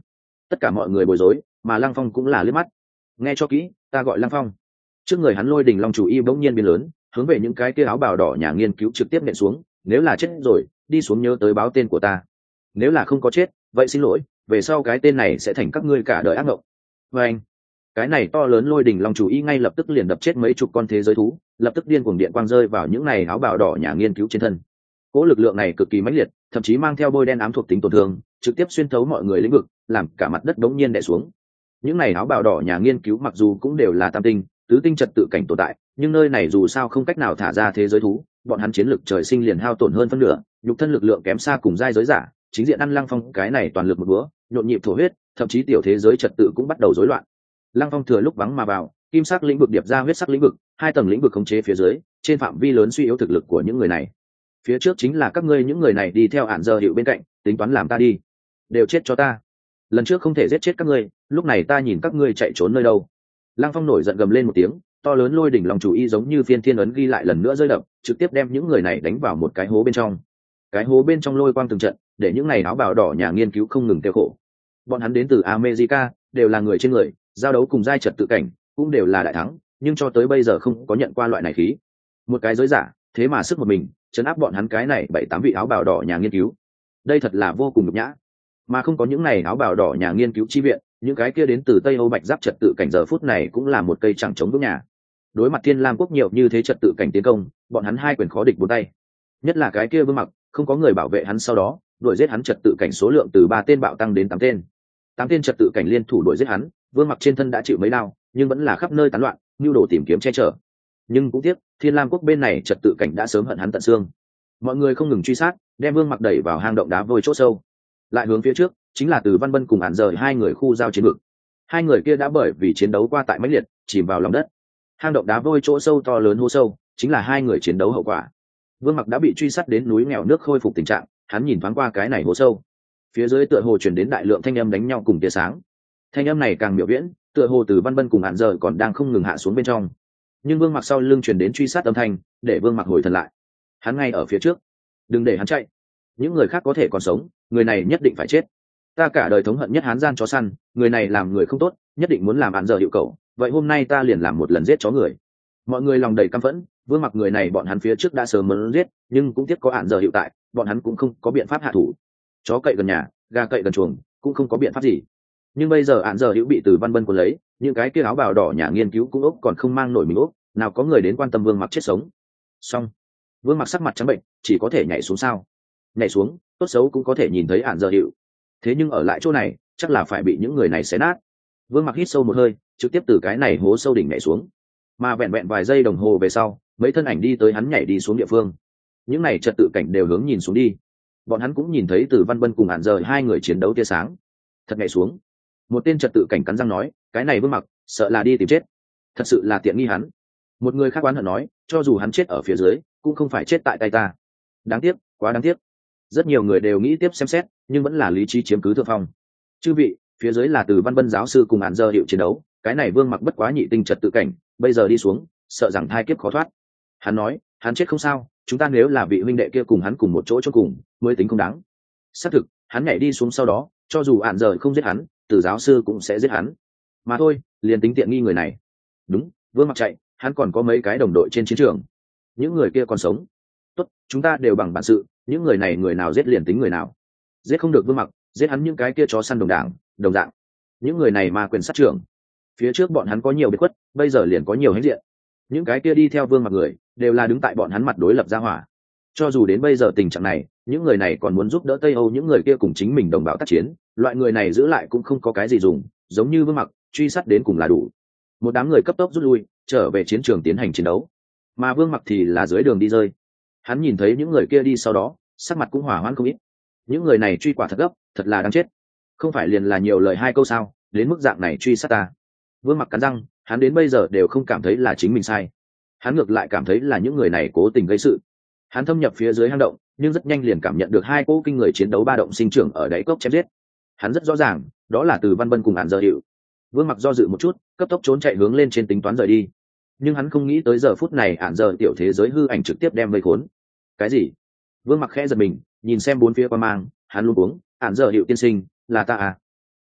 Tất cả mọi người bối rối, mà Lăng Phong cũng là liếc mắt. Nghe cho kỹ, ta gọi Lăng Phong. Trước người hắn Lôi Đình Long chủ y bỗng nhiên biến lớn, hướng về những cái kia áo bào đỏ nhà nghiên cứu trực tiếp nện xuống. Nếu là chết rồi, đi xuống nhớ tới báo tên của ta. Nếu là không có chết, vậy xin lỗi, về sau cái tên này sẽ thành các ngươi cả đời ác mộng. Và anh, cái này to lớn Lôi Đình Long chủ y ngay lập tức liền đập chết mấy chục con thế giới thú, lập tức điên cuồng điện quang rơi vào những này áo bào đỏ nhà nghiên cứu trên thân. Cỗ lực lượng này cực kỳ mãnh liệt, thậm chí mang theo bôi đen ám thuộc tính tổn thương, trực tiếp xuyên thấu mọi người lĩnh vực, làm cả mặt đất đống nhiên đè xuống. Những này áo bào đỏ nhà nghiên cứu mặc dù cũng đều là tam tinh, tứ tinh trật tự cảnh tồn tại, nhưng nơi này dù sao không cách nào thả ra thế giới thú, bọn hắn chiến lực trời sinh liền hao tổn hơn phân nửa, nhục thân lực lượng kém xa cùng giai giới giả, chính diện ăn Lăng Phong cái này toàn lực một búa, nhộn nhịp thổ huyết, thậm chí tiểu thế giới trật tự cũng bắt đầu rối loạn. Lăng Phong thừa lúc vắng mà vào, kim sắc lĩnh vực điệp ra huyết sắc lĩnh vực, hai tầng lĩnh vực khống chế phía dưới, trên phạm vi lớn suy yếu thực lực của những người này. Phía trước chính là các ngươi những người này đi theo hạn giờ hiệu bên cạnh, tính toán làm ta đi, đều chết cho ta. Lần trước không thể giết chết các ngươi, lúc này ta nhìn các ngươi chạy trốn nơi đâu. Lăng Phong nổi giận gầm lên một tiếng, to lớn Lôi Đỉnh Long chủ y giống như phiên thiên ấn ghi lại lần nữa rơi đập, trực tiếp đem những người này đánh vào một cái hố bên trong. Cái hố bên trong lôi quang từng trận, để những này áo bào đỏ nhà nghiên cứu không ngừng tiêu khổ. Bọn hắn đến từ America, đều là người trên người, giao đấu cùng giai trật tự cảnh, cũng đều là đại thắng, nhưng cho tới bây giờ không có nhận qua loại này khí. Một cái giới giả, thế mà sức một mình, chấn áp bọn hắn cái này bảy tám vị áo bào đỏ nhà nghiên cứu. Đây thật là vô cùng nhục nhã. Mà không có những này áo bào đỏ nhà nghiên cứu chi viện, những cái kia đến từ Tây Âu Bạch Giáp trật tự cảnh giờ phút này cũng là một cây chẳng chống vững nhà. Đối mặt Thiên Lam quốc nhiều như thế trật tự cảnh tiến công, bọn hắn hai quyền khó địch bốn tay. Nhất là cái kia Vương Mặc, không có người bảo vệ hắn sau đó, đuổi giết hắn trật tự cảnh số lượng từ ba tên bạo tăng đến tám tên. Tám tên trật tự cảnh liên thủ đuổi giết hắn, Vương Mặc trên thân đã chịu mấy đao, nhưng vẫn là khắp nơi tán loạn, nhu đồ tìm kiếm che chở. Nhưng cũng tiếc, Thiên Lam quốc bên này trật tự cảnh đã sớm hận hắn tận xương. Mọi người không ngừng truy sát, đem Vương Mặc đẩy vào hang động đá vôi chỗ sâu. Lại hướng phía trước, chính là từ Văn Bân cùng Hàn Dời hai người khu giao chiến vực. Hai người kia đã bởi vì chiến đấu qua tại mãnh liệt, chìm vào lòng đất. Hang động đá vôi chỗ sâu to lớn hố sâu, chính là hai người chiến đấu hậu quả. Vương Mặc đã bị truy sát đến núi nghèo nước khôi phục tình trạng, hắn nhìn thoáng qua cái này hố sâu. Phía dưới tựa hồ truyền đến đại lượng thanh âm đánh nhau cùng tia sáng. Thanh âm này càng miểu viễn, tựa hồ từ Văn Bân cùng Hàn Dời còn đang không ngừng hạ xuống bên trong. Nhưng Vương Mặc sau lưng truyền đến truy sát âm thanh, để Vương Mặc hồi thần lại. Hắn ngay ở phía trước, đừng để hắn chạy. Những người khác có thể còn sống, người này nhất định phải chết. Ta cả đời thống hận nhất hán gian chó săn, người này làm người không tốt, nhất định muốn làm Hàn Dời hiệu cẩu, vậy hôm nay ta liền làm một lần giết chó người. Mọi người lòng đầy căm phẫn, Vương Mặc người này bọn hắn phía trước đã sớm muốn giết, nhưng cũng tiếc có Hàn Dời hiệu tại, bọn hắn cũng không có biện pháp hạ thủ. Chó cậy gần nhà, gà cậy gần chuồng, cũng không có biện pháp gì. Nhưng bây giờ Hàn Dời hiệu bị từ Văn Bân cuốn lấy, những cái kia áo bào đỏ nhà nghiên cứu cũng ốc còn không mang nổi mình ốc, nào có người đến quan tâm Vương Mặc chết sống. Xong, Vương Mặc sắc mặt trắng bệnh, chỉ có thể nhảy xuống sao? Nhảy xuống, tốt xấu cũng có thể nhìn thấy Hàn Dời hiệu. Thế nhưng ở lại chỗ này, chắc là phải bị những người này xé nát. Vương Mặc hít sâu một hơi, trực tiếp từ cái này hố sâu đỉnh nhảy xuống. Mà vẹn vẹn vài giây đồng hồ về sau, mấy thân ảnh đi tới hắn nhảy đi xuống địa phương. Những này trật tự cảnh đều hướng nhìn xuống đi. Bọn hắn cũng nhìn thấy từ Văn Bân cùng Hàn Dời hai người chiến đấu tia sáng. Thật nhảy xuống. Một tên trật tự cảnh cắn răng nói, cái này Vương Mặc, sợ là đi tìm chết. Thật sự là tiện nghi hắn. Một người khác oán hận nói, cho dù hắn chết ở phía dưới, cũng không phải chết tại tay ta. Đáng tiếc, quá đáng tiếc. Rất nhiều người đều nghĩ tiếp xem xét, nhưng vẫn là lý trí chiếm cứ thượng phong. Chư vị, phía dưới là từ Văn Bân giáo sư cùng Hàn Dơ hiệu chiến đấu, cái này Vương Mặc bất quá nhị tinh trật tự cảnh, bây giờ đi xuống, sợ rằng thai kiếp khó thoát. Hắn nói, hắn chết không sao, chúng ta nếu là vị huynh đệ kia cùng hắn cùng một chỗ cho cùng, mới tính không đáng. Xác thực, hắn nhảy đi xuống sau đó, cho dù Hàn Dơ không giết hắn, từ giáo sư cũng sẽ giết hắn. Mà thôi, liền tính tiện nghi người này. Đúng, Vương Mặc chạy, hắn còn có mấy cái đồng đội trên chiến trường. Những người kia còn sống. Tốt, chúng ta đều bằng bản sự, những người này người nào giết liền tính người nào. Giết không được Vương Mặc, giết hắn những cái kia chó săn đồng đảng, đồng dạng. Những người này mà quyền sát trưởng. Phía trước bọn hắn có nhiều biệt khuất, bây giờ liền có nhiều hãnh diện. Những cái kia đi theo Vương Mặc người, đều là đứng tại bọn hắn mặt đối lập ra hỏa. Cho dù đến bây giờ tình trạng này, những người này còn muốn giúp đỡ Tây Âu những người kia cùng chính mình đồng bào tác chiến, loại người này giữ lại cũng không có cái gì dùng, giống như Vương Mặc, truy sát đến cùng là đủ. Một đám người cấp tốc rút lui, trở về chiến trường tiến hành chiến đấu. Mà Vương Mặc thì là dưới đường đi rơi. Hắn nhìn thấy những người kia đi sau đó, sắc mặt cũng hỏa hoãn không ít. Những người này truy quả thật gấp, thật là đáng chết. Không phải liền là nhiều lời hai câu sao, đến mức dạng này truy sát ta. Vương Mặc cắn răng, hắn đến bây giờ đều không cảm thấy là chính mình sai. Hắn ngược lại cảm thấy là những người này cố tình gây sự. Hắn thâm nhập phía dưới hang động, nhưng rất nhanh liền cảm nhận được hai cỗ kinh người chiến đấu ba động sinh trưởng ở đáy cốc chém giết. Hắn rất rõ ràng, đó là từ Văn Bân cùng Hàn Dơ hiệu. Vương Mặc do dự một chút, cấp tốc trốn chạy hướng lên trên tính toán rời đi. Nhưng hắn không nghĩ tới giờ phút này Hàn Dơ tiểu thế giới hư ảnh trực tiếp đem vây khốn. Cái gì? Vương Mặc khẽ giật mình, nhìn xem bốn phía qua mang, hắn luống cuống, Hàn Dơ hiệu tiên sinh, là ta à?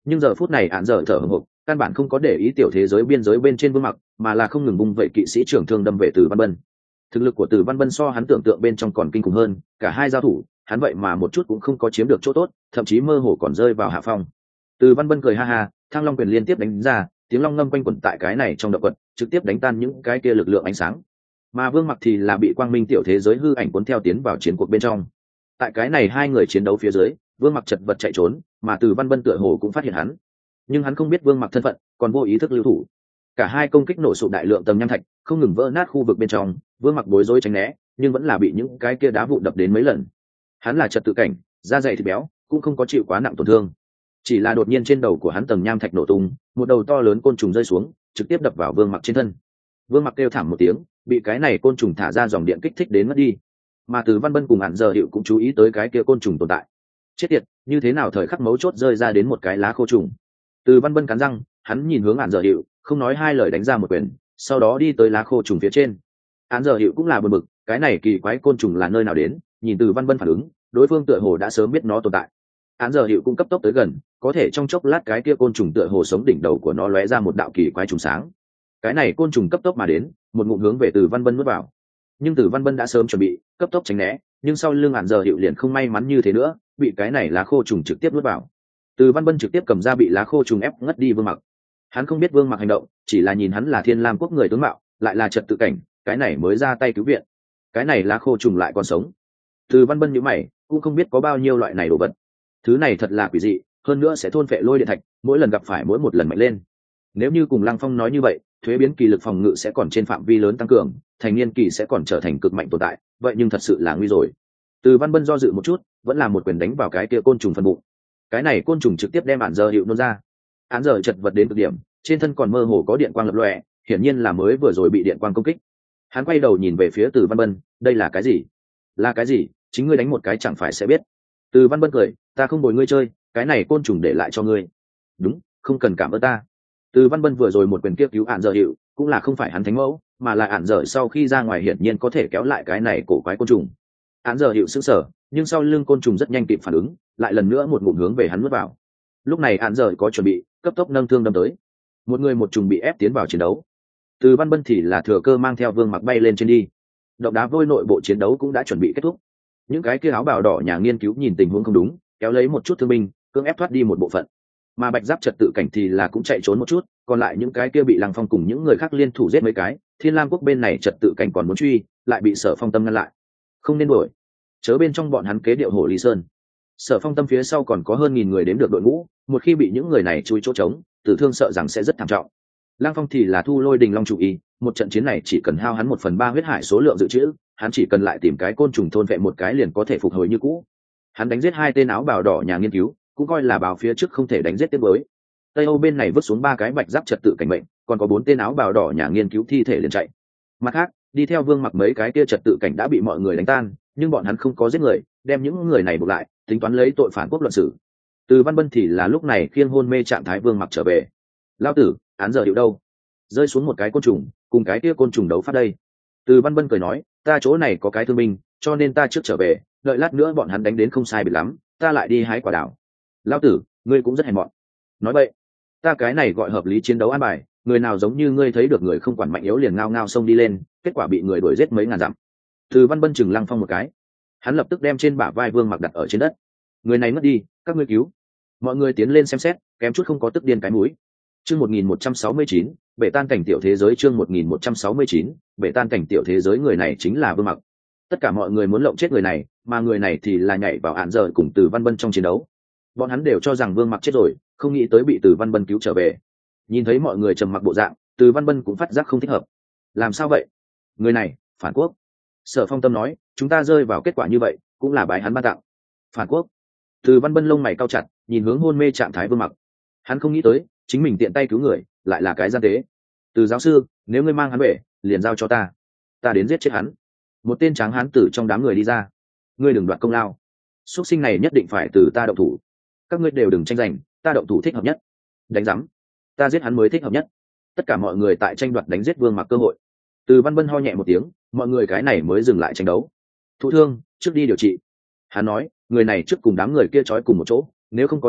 nhưng giờ phút này ạn dở thở hổn hộc, căn bản không có để ý tiểu thế giới biên giới bên trên Vương Mặc, mà là không ngừng bung vậy kỵ sĩ trưởng thương đâm về Từ Văn Bân. Thực lực của Từ Văn Bân so hắn tưởng tượng bên trong còn kinh khủng hơn, cả hai giao thủ, hắn vậy mà một chút cũng không có chiếm được chỗ tốt, thậm chí mơ hồ còn rơi vào hạ phong. Từ Văn Bân cười ha ha, Thăng Long quyền liên tiếp đánh ra, tiếng long ngâm quanh quẩn tại cái này trong động quật, trực tiếp đánh tan những cái kia lực lượng ánh sáng. Mà Vương Mặc thì là bị quang minh tiểu thế giới hư ảnh cuốn theo tiến vào chiến cuộc bên trong. Tại cái này hai người chiến đấu phía dưới, Vương Mặc chật vật chạy trốn, mà Từ Văn Bân tựa hồ cũng phát hiện hắn, nhưng hắn không biết Vương Mặc thân phận, còn vô ý thức lưu thủ. Cả hai công kích nổ sụp đại lượng tầng nham thạch, không ngừng vỡ nát khu vực bên trong. Vương Mặc bối rối tránh né, nhưng vẫn là bị những cái kia đá vụn đập đến mấy lần. Hắn là trật tự cảnh, da dày thịt béo, cũng không có chịu quá nặng tổn thương, chỉ là đột nhiên trên đầu của hắn tầng nham thạch nổ tung, một đầu to lớn côn trùng rơi xuống, trực tiếp đập vào Vương Mặc trên thân. Vương Mặc kêu thảm một tiếng, bị cái này côn trùng thả ra dòng điện kích thích đến mất đi. Mà Từ Văn Bân cùng Hàn Giờ Hiệu cũng chú ý tới cái kia côn trùng tồn tại. Chết tiệt, như thế nào thời khắc mấu chốt rơi ra đến một cái lá khô trùng. Từ Văn Bân cắn răng, hắn nhìn hướng Hàn Giờ Hiệu, không nói hai lời đánh ra một quyền, sau đó đi tới lá khô trùng phía trên. Hàn Giờ Hiệu cũng là bực bực, cái này kỳ quái côn trùng là nơi nào đến, nhìn Từ Văn Bân phản ứng, đối phương tựa hồ đã sớm biết nó tồn tại. Hàn Giờ Hiệu cũng cấp tốc tới gần, có thể trong chốc lát cái kia côn trùng tựa hồ sống đỉnh đầu của nó lóe ra một đạo kỳ quái trùng sáng. Cái này côn trùng cấp tốc mà đến, một ngụm hướng về Từ Văn Bân nuốt vào. Nhưng Từ Văn Bân đã sớm chuẩn bị, cấp tốc tránh né, nhưng sau lưng Hàn Giờ Hiệu liền không may mắn như thế nữa, bị cái này lá khô trùng trực tiếp nuốt vào. Từ Văn Bân trực tiếp cầm ra bị lá khô trùng ép ngất đi Vương Mặc. Hắn không biết Vương Mặc hành động, chỉ là nhìn hắn là Thiên Lam quốc người tướng mạo, lại là trật tự cảnh, cái này mới ra tay cứu viện. Cái này lá khô trùng lại còn sống. Từ Văn Bân nhíu mày, cũng không biết có bao nhiêu loại này đồ vật. Thứ này thật là quỷ dị, hơn nữa sẽ thôn phệ lôi điện thạch, mỗi lần gặp phải mỗi một lần mạnh lên. Nếu như cùng Lăng Phong nói như vậy, thuế biến kỳ lực phòng ngự sẽ còn trên phạm vi lớn tăng cường, thành niên kỳ sẽ còn trở thành cực mạnh tồn tại, vậy nhưng thật sự là nguy rồi. Từ Văn Bân do dự một chút, vẫn là một quyền đánh vào cái kia côn trùng phần bụng. Cái này côn trùng trực tiếp đem Hàn Giờ Hiệu nôn ra. Hàn Giờ chật vật đến cực điểm, trên thân còn mơ hồ có điện quang lập lòe, hiển nhiên là mới vừa rồi bị điện quang công kích. Hắn quay đầu nhìn về phía Từ Văn Bân, đây là cái gì? Là cái gì? Chính ngươi đánh một cái chẳng phải sẽ biết. Từ Văn Bân cười, ta không bồi ngươi chơi, cái này côn trùng để lại cho ngươi. Đúng, không cần cảm ơn ta. Từ Văn Bân vừa rồi một quyền kia cứu Hàn Giờ Hiệu, cũng là không phải hắn thánh mẫu, mà là Hàn Giờ sau khi ra ngoài hiển nhiên có thể kéo lại cái này cổ quái côn trùng. Hàn Giờ Hiệu sững sờ, nhưng sau lưng côn trùng rất nhanh kịp phản ứng, lại lần nữa một ngụm hướng về hắn nuốt vào. Lúc này Hàn Giờ có chuẩn bị, cấp tốc nâng thương đâm tới. Một người một trùng bị ép tiến vào chiến đấu. Từ Văn Bân thì là thừa cơ mang theo Vương Mặc bay lên trên đi. Động đá vôi nội bộ chiến đấu cũng đã chuẩn bị kết thúc. Những cái kia áo bào đỏ nhà nghiên cứu nhìn tình huống không đúng, kéo lấy một chút thương binh, cưỡng ép thoát đi một bộ phận. Mà Bạch Giáp trật tự cảnh thì là cũng chạy trốn một chút, còn lại những cái kia bị Lăng Phong cùng những người khác liên thủ giết mấy cái. Thiên Lam quốc bên này trật tự cảnh còn muốn truy, lại bị Sở Phong Tâm ngăn lại. Không nên đuổi, chớ bên trong bọn hắn kế điệu Hổ Lý Sơn. Sở Phong Tâm phía sau còn có hơn nghìn người đếm được đội ngũ, một khi bị những người này chui chỗ trống, tử thương sợ rằng sẽ rất thảm trọng. Lăng Phong thì là thu Lôi Đình Long chủ ý, một trận chiến này chỉ cần hao hắn một phần ba huyết hải số lượng dự trữ, hắn chỉ cần lại tìm cái côn trùng thôn vệ một cái liền có thể phục hồi như cũ. Hắn đánh giết hai tên áo bào đỏ nhà nghiên cứu, cũng coi là báo phía trước không thể đánh giết tiếp với. Tây Âu bên này vứt xuống ba cái Bạch Giáp trật tự cảnh mệnh, còn có bốn tên áo bào đỏ nhà nghiên cứu thi thể liền chạy. Mặt khác, đi theo Vương Mặc mấy cái kia trật tự cảnh đã bị mọi người đánh tan, nhưng bọn hắn không có giết người, đem những người này buộc lại, tính toán lấy tội phản quốc luận xử. Từ Văn Bân thì là lúc này khiêng hôn mê trạng thái Vương Mặc trở về. Lao tử, Hàn Giờ Hiệu đâu? Rơi xuống một cái côn trùng, cùng cái kia côn trùng đấu phát đây. Từ Văn Bân cười nói, ta chỗ này có cái thương binh, cho nên ta trước trở về, đợi lát nữa bọn hắn đánh đến không sai biệt lắm, ta lại đi hái quả đào. Lao tử, ngươi cũng rất hèn mọn. Nói vậy, ta cái này gọi hợp lý chiến đấu an bài, người nào giống như ngươi thấy được người không quản mạnh yếu liền ngao ngao xông đi lên, kết quả bị người đuổi giết mấy ngàn dặm. Từ Văn Bân chừng Lăng Phong một cái, hắn lập tức đem trên bả vai Vương Mặc đặt ở trên đất. Người này mất đi, các ngươi cứu. Mọi người tiến lên xem xét, kém chút không có tức điên cái mũi. Chương một nghìn một trăm sáu mươi chín, bể tan cảnh tiểu thế giới. Chương một nghìn một trăm sáu mươi chín, bể tan cảnh tiểu thế giới. Người này chính là Vương Mặc. Tất cả mọi người muốn lộng chết người này, mà người này thì là nhảy vào Hàn Giờ cùng Từ Văn Bân trong chiến đấu. Bọn hắn đều cho rằng Vương Mặc chết rồi, không nghĩ tới bị Từ Văn Bân cứu trở về. Nhìn thấy mọi người trầm mặc bộ dạng, Từ Văn Bân cũng phát giác không thích hợp. Làm sao vậy? Người này phản quốc. Sở Phong Tâm nói, chúng ta rơi vào kết quả như vậy, cũng là bái hắn ban tặng. Phản quốc. Từ Văn Bân lông mày cau chặt, nhìn hướng hôn mê trạng thái Vương Mặc. Hắn không nghĩ tới, chính mình tiện tay cứu người, lại là cái gian tế. Từ giáo sư, nếu ngươi mang hắn về, liền giao cho ta, ta đến giết chết hắn. Một tên tráng hán tử trong đám người đi ra. Ngươi đừng đoạt công lao, xuất sinh này nhất định phải từ ta động thủ. Các ngươi đều đừng tranh giành, ta động thủ thích hợp nhất. Đánh rắm, ta giết hắn mới thích hợp nhất. Tất cả mọi người tại tranh đoạt đánh giết Vương Mặc cơ hội. Từ Văn Bân ho nhẹ một tiếng, mọi người cái này mới dừng lại tranh đấu. Thụ thương, trước đi điều trị. Hắn nói, người này trước cùng đám người kia trói cùng một chỗ, nếu không có chết,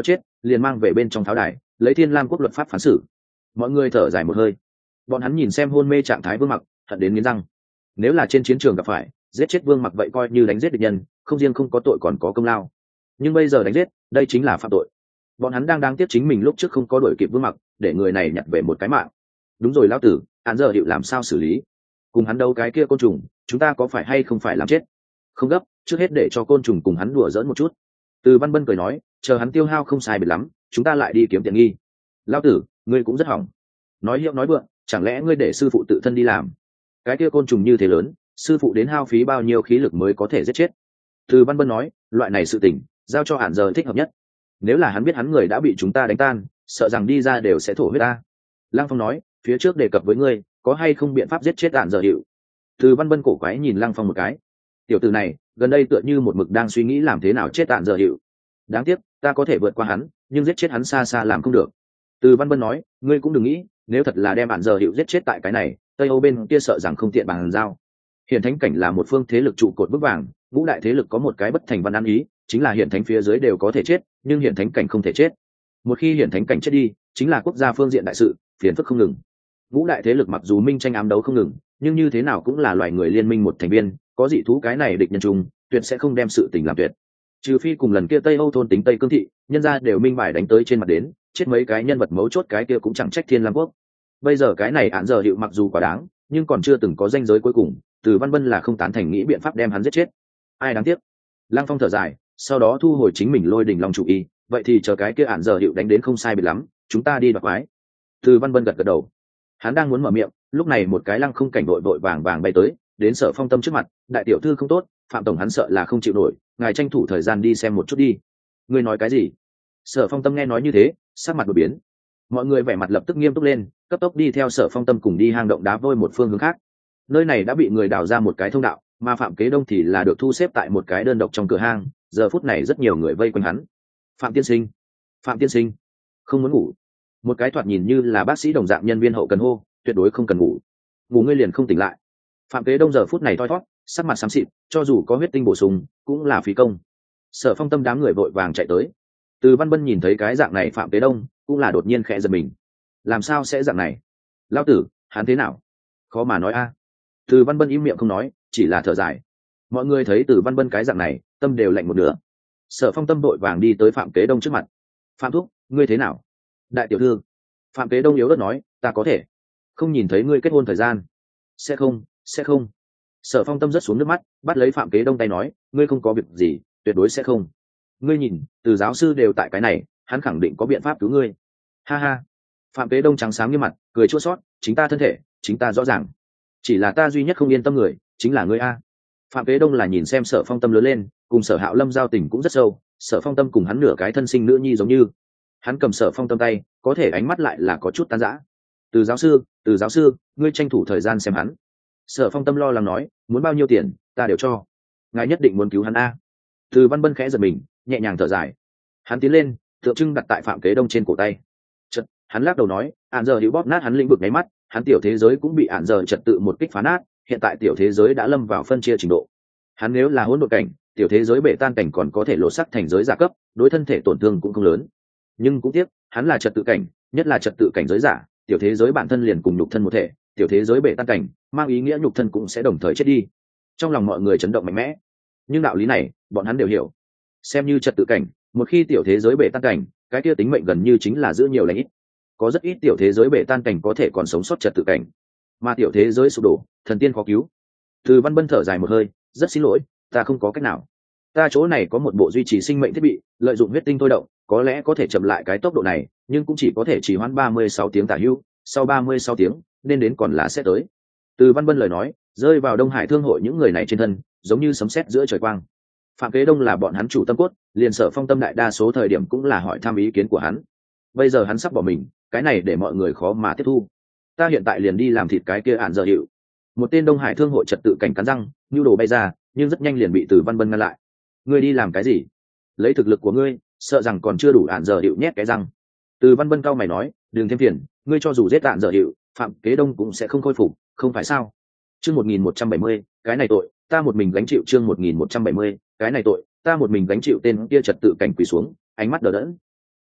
liền mang về bên trong tháo đài lấy thiên lam quốc luật pháp phán xử. Mọi người thở dài một hơi, bọn hắn nhìn xem hôn mê trạng thái Vương Mặc, hận đến nghiến răng. Nếu là trên chiến trường gặp phải giết chết Vương Mặc vậy coi như đánh giết địch nhân, không riêng không có tội còn có công lao, nhưng bây giờ đánh giết đây chính là phạm tội. Bọn hắn đang đang tiếc chính mình lúc trước không có đuổi kịp Vương Mặc, để người này nhặt về một cái mạng. Đúng rồi lão tử, án giờ hiệu làm sao xử lý? Cùng hắn đâu cái kia côn trùng, chúng ta có phải hay không phải làm chết? Không gấp, trước hết để cho côn trùng cùng hắn đùa giỡn một chút. Từ Văn Bân cười nói, chờ hắn tiêu hao không sai biệt lắm, chúng ta lại đi kiếm tiện nghi. Lão tử, ngươi cũng rất hỏng. Nói hiệu nói vượng, chẳng lẽ ngươi để sư phụ tự thân đi làm? Cái kia côn trùng như thế lớn, sư phụ đến hao phí bao nhiêu khí lực mới có thể giết chết? Từ Văn Bân nói, loại này sự tình, giao cho Hạn Giờ thích hợp nhất. Nếu là hắn biết hắn người đã bị chúng ta đánh tan, sợ rằng đi ra đều sẽ thổ huyết ta. Lăng Phong nói, phía trước đề cập với ngươi, có hay không biện pháp giết chết Hạn Giờ hiệu? Từ Văn Bân cổ quái nhìn Lăng Phong một cái. Tiểu tử này, gần đây tựa như một mực đang suy nghĩ làm thế nào chết Hạn Giờ hiệu. Đáng tiếc, ta có thể vượt qua hắn, nhưng giết chết hắn xa xa làm không được. Từ Văn Bân nói, ngươi cũng đừng nghĩ, nếu thật là đem Hạn Giờ hiệu giết chết tại cái này, Tây Âu bên kia sợ rằng không tiện bàn giao. Hiển Thánh cảnh là một phương thế lực trụ cột vững vàng, ngũ đại thế lực có một cái bất thành văn ăn ý, chính là Hiển Thánh phía dưới đều có thể chết, nhưng Hiển Thánh cảnh không thể chết. Một khi Hiển Thánh cảnh chết đi, chính là quốc gia phương diện đại sự, phiền phức không ngừng. Ngũ đại thế lực mặc dù minh tranh ám đấu không ngừng, nhưng như thế nào cũng là loài người liên minh một thành viên, có dị thú cái này địch nhân chung, tuyệt sẽ không đem sự tình làm tuyệt. Trừ phi cùng lần kia Tây Âu thôn tính Tây Cương thị, nhân gia đều minh bài đánh tới trên mặt đến, chết mấy cái nhân vật mấu chốt cái kia cũng chẳng trách Thiên Lam quốc. Bây giờ cái này Hạn Giờ hiệu mặc dù quá đáng, nhưng còn chưa từng có ranh giới cuối cùng, Từ Văn Bân là không tán thành nghĩ biện pháp đem hắn giết chết. Ai đáng tiếc. Lăng Phong thở dài, sau đó thu hồi chính mình Lôi Đỉnh Long chủ y, vậy thì chờ cái kia Hạn Giờ hiệu đánh đến không sai biệt lắm, chúng ta đi đoạt quái. Từ Văn Bân gật gật đầu. Hắn đang muốn mở miệng, lúc này một cái lăng không cảnh đội đội vàng vàng bay tới, đến Sở Phong Tâm trước mặt, đại tiểu thư không tốt, Phạm tổng hắn sợ là không chịu nổi, ngài tranh thủ thời gian đi xem một chút đi. Ngươi nói cái gì? Sở Phong Tâm nghe nói như thế, sắc mặt đổi biến. Mọi người vẻ mặt lập tức nghiêm túc lên, cấp tốc đi theo Sở Phong Tâm cùng đi hang động đá vôi một phương hướng khác. Nơi này đã bị người đào ra một cái thông đạo, mà Phạm Kế Đông thì là được thu xếp tại một cái đơn độc trong cửa hang, giờ phút này rất nhiều người vây quanh hắn. Phạm tiên sinh, Phạm tiên sinh, không muốn ngủ. Một cái thoạt nhìn như là bác sĩ đồng dạng nhân viên hậu cần hô, tuyệt đối không cần ngủ. Ngủ ngươi liền không tỉnh lại. Phạm Kế Đông giờ phút này thoi thoát, sắc mặt xám xịt, cho dù có huyết tinh bổ sung, cũng là phí công. Sở Phong Tâm đám người vội vàng chạy tới. Từ Văn Bân nhìn thấy cái dạng này Phạm Kế Đông, cũng là đột nhiên khẽ giật mình. Làm sao sẽ dạng này? Lão tử, hắn thế nào? Khó mà nói a. Từ Văn Bân im miệng không nói, chỉ là thở dài. Mọi người thấy Từ Văn Bân cái dạng này, tâm đều lạnh một nửa. Sở Phong Tâm vội vàng đi tới Phạm Kế Đông trước mặt. Phạm thúc, ngươi thế nào? Đại tiểu thư. Phạm Kế Đông yếu ớt nói, ta có thể. Không nhìn thấy ngươi kết hôn thời gian. Sẽ không, sẽ không. Sở Phong Tâm rớt xuống nước mắt, bắt lấy Phạm Kế Đông tay nói, ngươi không có việc gì, tuyệt đối sẽ không. Ngươi nhìn, Từ giáo sư đều tại cái này, hắn khẳng định có biện pháp cứu ngươi. Ha ha. Phạm Kế Đông trắng sáng như mặt, cười chua xót, chính ta thân thể, chính ta rõ ràng. Chỉ là ta duy nhất không yên tâm người, chính là ngươi a. Phạm Kế Đông là nhìn xem Sở Phong Tâm lớn lên, cùng Sở Hạo Lâm giao tình cũng rất sâu, Sở Phong Tâm cùng hắn nửa cái thân sinh nữ nhi giống như. Hắn cầm Sở Phong Tâm tay, có thể ánh mắt lại là có chút tan rã. Từ giáo sư, Từ giáo sư, ngươi tranh thủ thời gian xem hắn. Sở Phong Tâm lo lắng nói, muốn bao nhiêu tiền, ta đều cho. Ngài nhất định muốn cứu hắn a. Từ Văn Bân khẽ giật mình, nhẹ nhàng thở dài. Hắn tiến lên, tượng trưng đặt tại Phạm Kế Đông trên cổ tay. Chợt, hắn lắc đầu nói, Hạn Giờ hữu bóp nát hắn lĩnh vực nháy mắt, hắn tiểu thế giới cũng bị Hạn Giờ trật tự một kích phá nát, hiện tại tiểu thế giới đã lâm vào phân chia trình độ. Hắn nếu là hỗn độn cảnh, tiểu thế giới bể tan cảnh còn có thể lột sắc thành giới giả cấp, đối thân thể tổn thương cũng không lớn. Nhưng cũng tiếc, hắn là trật tự cảnh, nhất là trật tự cảnh giới giả, tiểu thế giới bản thân liền cùng nhục thân một thể, tiểu thế giới bể tan cảnh, mang ý nghĩa nhục thân cũng sẽ đồng thời chết đi. Trong lòng mọi người chấn động mạnh mẽ. Nhưng đạo lý này, bọn hắn đều hiểu. Xem như trật tự cảnh, một khi tiểu thế giới bể tan cảnh, cái kia tính mệnh gần như chính là giữ nhiều lành ít. Có rất ít tiểu thế giới bể tan cảnh có thể còn sống sót trật tự cảnh, mà tiểu thế giới sụp đổ, thần tiên khó cứu. Từ Văn Bân thở dài một hơi, rất xin lỗi, ta không có cách nào. Ta chỗ này có một bộ duy trì sinh mệnh thiết bị, lợi dụng huyết tinh thôi động, có lẽ có thể chậm lại cái tốc độ này, nhưng cũng chỉ có thể trì hoãn ba mươi sáu tiếng tả hữu, sau ba mươi sáu tiếng, nên đến còn là sẽ tới. Từ Văn Bân lời nói, rơi vào Đông Hải Thương hội những người này trên thân, giống như sấm sét giữa trời quang. Phạm Kế Đông là bọn hắn chủ tâm cốt, liền Sở Phong Tâm đại đa số thời điểm cũng là hỏi thăm ý kiến của hắn. Bây giờ hắn sắp bỏ mình, cái này để mọi người khó mà tiếp thu. Ta hiện tại liền đi làm thịt cái kia Hạn Giờ hiệu. Một tên Đông Hải Thương hội trật tự cảnh cắn răng, nhu đồ bay ra, nhưng rất nhanh liền bị Từ Văn Bân ngăn lại. Ngươi đi làm cái gì? Lấy thực lực của ngươi, sợ rằng còn chưa đủ Hạn Giờ hiệu nhét cái răng. Từ Văn Bân cao mày nói, đừng thêm phiền, ngươi cho dù giết Hạn Giờ hiệu, Phạm Kế Đông cũng sẽ không khôi phục, không phải sao? Chương một nghìn một trăm bảy mươi, cái này tội, ta một mình gánh chịu. Chương một nghìn một trăm bảy mươi, cái này tội, ta một mình gánh chịu. Tên kia trật tự cảnh quỳ xuống, ánh mắt đờ đẫn.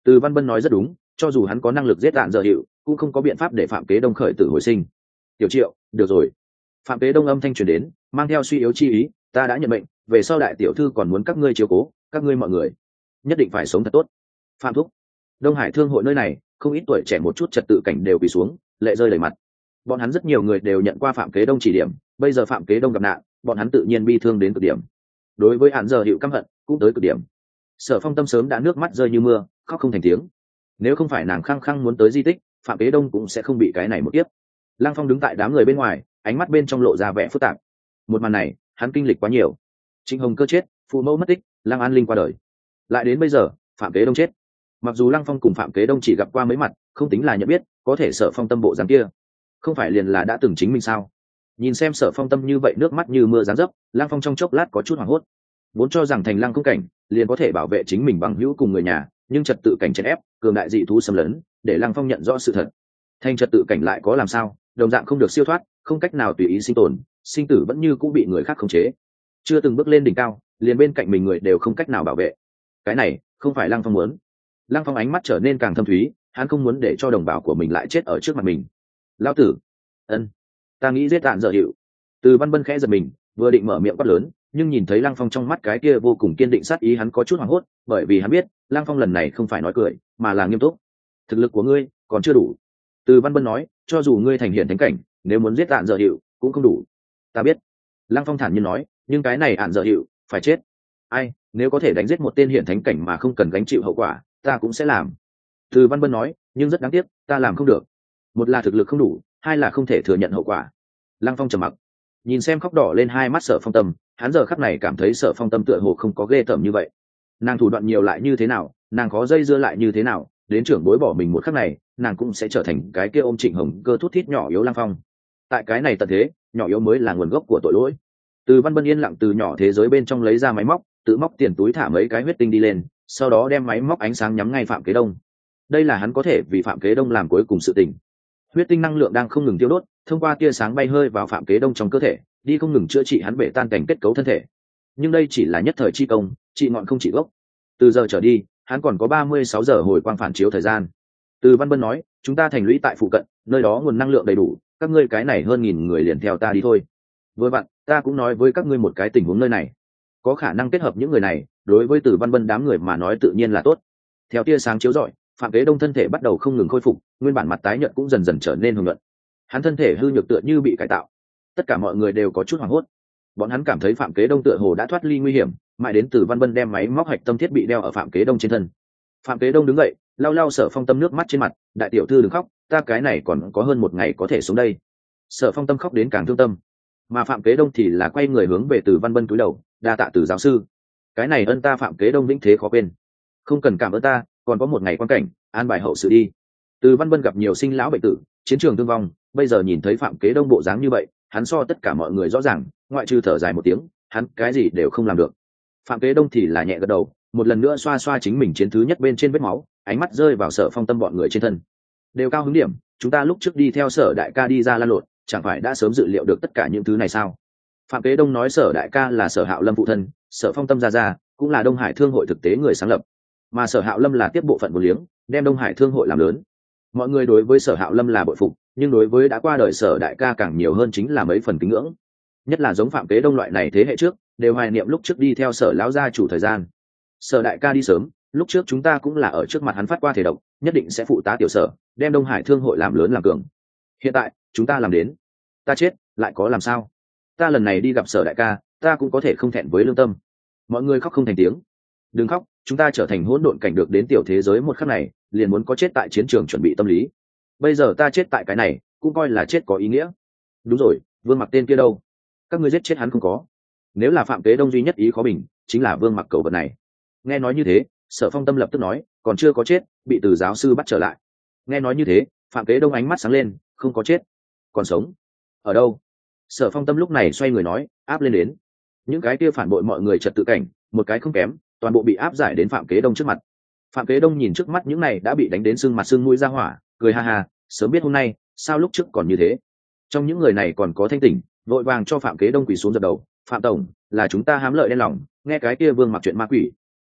Từ Văn Bân nói rất đúng, cho dù hắn có năng lực giết đạn dở hiệu cũng không có biện pháp để Phạm Kế Đông khởi tử hồi sinh. Tiểu Triệu, được rồi. Phạm Kế Đông âm thanh truyền đến, mang theo suy yếu chi ý, ta đã nhận mệnh, về sau đại tiểu thư còn muốn các ngươi chiếu cố, các ngươi mọi người nhất định phải sống thật tốt. Phạm thúc, Đông Hải thương hội nơi này không ít tuổi trẻ một chút trật tự cảnh đều quỳ xuống, lệ rơi đầy mặt. Bọn hắn rất nhiều người đều nhận qua Phạm Kế Đông chỉ điểm, bây giờ Phạm Kế Đông gặp nạn, bọn hắn tự nhiên bi thương đến cực điểm. Đối với hạn giờ hiệu căm hận cũng tới cực điểm. Sở Phong Tâm sớm đã nước mắt rơi như mưa, khóc không thành tiếng. Nếu không phải nàng khăng khăng muốn tới di tích, Phạm Kế Đông cũng sẽ không bị cái này một tiếp. Lăng Phong đứng tại đám người bên ngoài, ánh mắt bên trong lộ ra vẻ phức tạp. Một màn này, hắn kinh lịch quá nhiều. Trịnh Hồng Cơ chết, phụ mẫu mất tích, Lăng An Linh qua đời, lại đến bây giờ Phạm Kế Đông chết. Mặc dù Lăng Phong cùng Phạm Kế Đông chỉ gặp qua mấy mặt, không tính là nhận biết, có thể Sở Phong Tâm bộ dáng kia không phải liền là đã từng chính mình sao? Nhìn xem Sở Phong Tâm như vậy, nước mắt như mưa giáng dấp, Lăng Phong trong chốc lát có chút hoảng hốt. Vốn cho rằng thành Lăng Công cảnh liền có thể bảo vệ chính mình bằng hữu cùng người nhà, nhưng trật tự cảnh chèn ép, cường đại dị thú xâm lấn, để Lăng Phong nhận rõ sự thật. Thành trật tự cảnh lại có làm sao, đồng dạng không được siêu thoát, không cách nào tùy ý sinh tồn, sinh tử vẫn như cũng bị người khác khống chế. Chưa từng bước lên đỉnh cao, liền bên cạnh mình người đều không cách nào bảo vệ. Cái này không phải Lăng Phong muốn. Lăng Phong ánh mắt trở nên càng thâm thúy, hắn không muốn để cho đồng bào của mình lại chết ở trước mặt mình. Lão tử, ân, ta nghĩ giết đạn dở hiệu. Từ Văn Bân khẽ giật mình, vừa định mở miệng quát lớn, nhưng nhìn thấy Lăng Phong trong mắt cái kia vô cùng kiên định sát ý, hắn có chút hoảng hốt, bởi vì hắn biết Lăng Phong lần này không phải nói cười, mà là nghiêm túc. Thực lực của ngươi còn chưa đủ. Từ Văn Bân nói, cho dù ngươi thành hiện thánh cảnh, nếu muốn giết đạn dở hiệu cũng không đủ. Ta biết. Lăng Phong thản nhiên nói, nhưng cái này ạn dở hiệu phải chết. Ai, nếu có thể đánh giết một tên hiện thánh cảnh mà không cần gánh chịu hậu quả, ta cũng sẽ làm. Từ Văn Bân nói, nhưng rất đáng tiếc, ta làm không được. Một là thực lực không đủ, hai là không thể thừa nhận hậu quả. Lăng Phong trầm mặc, nhìn xem khóc đỏ lên hai mắt Sở Phong Tâm, hắn giờ khắc này cảm thấy Sở Phong Tâm tựa hồ không có ghê tởm như vậy. Nàng thủ đoạn nhiều lại như thế nào, nàng khó dây dưa lại như thế nào, đến trưởng bối bỏ mình một khắc này, nàng cũng sẽ trở thành cái kia ôm Trịnh Hồng Cơ thút thít nhỏ yếu Lăng Phong. Tại cái này tận thế, nhỏ yếu mới là nguồn gốc của tội lỗi. Từ Văn Bân yên lặng từ nhỏ thế giới bên trong lấy ra máy móc, tự móc tiền túi thả mấy cái huyết tinh đi lên, sau đó đem máy móc ánh sáng nhắm ngay Phạm Kế Đông. Đây là hắn có thể vì Phạm Kế Đông làm cuối cùng sự tình. Huyết tinh năng lượng đang không ngừng tiêu đốt, thông qua tia sáng bay hơi vào Phạm Kế Đông trong cơ thể, đi không ngừng chữa trị hắn bể tan cảnh kết cấu thân thể. Nhưng đây chỉ là nhất thời chi công, trị ngọn không trị gốc. Từ giờ trở đi, hắn còn có ba mươi sáu giờ hồi quang phản chiếu thời gian. Từ Văn Bân nói, chúng ta thành lũy tại phụ cận, nơi đó nguồn năng lượng đầy đủ, các ngươi cái này hơn nghìn người liền theo ta đi thôi. Vừa vặn, ta cũng nói với các ngươi một cái tình huống nơi này, có khả năng kết hợp những người này, đối với Từ Văn Bân đám người mà nói tự nhiên là tốt. Theo tia sáng chiếu rọi, Phạm Kế Đông thân thể bắt đầu không ngừng khôi phục, nguyên bản mặt tái nhợt cũng dần dần trở nên hồng nhuận. Hắn thân thể hư nhược tựa như bị cải tạo. Tất cả mọi người đều có chút hoảng hốt. Bọn hắn cảm thấy Phạm Kế Đông tựa hồ đã thoát ly nguy hiểm, mãi đến Từ Văn Bân đem máy móc hạch tâm thiết bị đeo ở Phạm Kế Đông trên thân. Phạm Kế Đông đứng dậy, lau lau Sở Phong Tâm nước mắt trên mặt, đại tiểu thư đừng khóc, ta cái này còn có hơn một ngày có thể xuống đây. Sở Phong Tâm khóc đến càng thương tâm, mà Phạm Kế Đông thì là quay người hướng về Từ Văn Bân cúi đầu, đa tạ Từ giáo sư, cái này ân ta Phạm Kế Đông vĩnh thế khó quên. Không cần cảm ơn ta, còn có một ngày quan cảnh, an bài hậu sự đi. Từ Văn Bân gặp nhiều sinh lão bệnh tử, chiến trường thương vong, bây giờ nhìn thấy Phạm Kế Đông bộ dáng như vậy, hắn so tất cả mọi người rõ ràng, ngoại trừ thở dài một tiếng, hắn cái gì đều không làm được. Phạm Kế Đông thì là nhẹ gật đầu, một lần nữa xoa xoa chính mình chiến thứ nhất bên trên vết máu, ánh mắt rơi vào Sở Phong Tâm bọn người trên thân. Đều cao hứng điểm, chúng ta lúc trước đi theo Sở đại ca đi ra lan lộn, chẳng phải đã sớm dự liệu được tất cả những thứ này sao? Phạm Kế Đông nói Sở đại ca là Sở Hạo Lâm phụ thân, Sở Phong Tâm gia gia cũng là Đông Hải Thương hội thực tế người sáng lập, mà Sở Hạo Lâm là tiếp bộ phận một liếng, đem Đông Hải Thương hội làm lớn. Mọi người đối với Sở Hạo Lâm là bội phục, nhưng đối với đã qua đời Sở đại ca càng nhiều hơn chính là mấy phần kính ngưỡng. Nhất là giống Phạm Kế Đông loại này thế hệ trước, đều hoài niệm lúc trước đi theo Sở lão gia chủ thời gian. Sở đại ca đi sớm, lúc trước chúng ta cũng là ở trước mặt hắn phát qua thể độc, nhất định sẽ phụ tá tiểu Sở, đem Đông Hải Thương hội làm lớn làm cường. Hiện tại, chúng ta làm đến. Ta chết, lại có làm sao? Ta lần này đi gặp Sở đại ca, ta cũng có thể không thẹn với lương tâm. Mọi người khóc không thành tiếng. Đừng khóc, chúng ta trở thành hỗn độn cảnh được đến tiểu thế giới một khắc này, liền muốn có chết tại chiến trường chuẩn bị tâm lý. Bây giờ ta chết tại cái này, cũng coi là chết có ý nghĩa. Đúng rồi, Vương Mặc tên kia đâu? Các ngươi giết chết hắn không có? Nếu là Phạm Kế Đông duy nhất ý khó bình, chính là Vương Mặc cầu vật này. Nghe nói như thế, Sở Phong Tâm lập tức nói, còn chưa có chết, bị Từ giáo sư bắt trở lại. Nghe nói như thế, Phạm Kế Đông ánh mắt sáng lên, không có chết, còn sống. Ở đâu? Sở Phong Tâm lúc này xoay người nói, áp lên đến. Những cái kia phản bội mọi người trật tự cảnh, một cái không kém, toàn bộ bị áp giải đến Phạm Kế Đông trước mặt. Phạm Kế Đông nhìn trước mắt những này đã bị đánh đến sưng mặt sưng mũi ra hỏa, cười ha ha, sớm biết hôm nay, sao lúc trước còn như thế. Trong những người này còn có thanh tỉnh, vội vàng cho Phạm Kế Đông quỳ xuống dập đầu, Phạm tổng, là chúng ta hám lợi đen lòng, nghe cái kia Vương Mặc chuyện ma quỷ.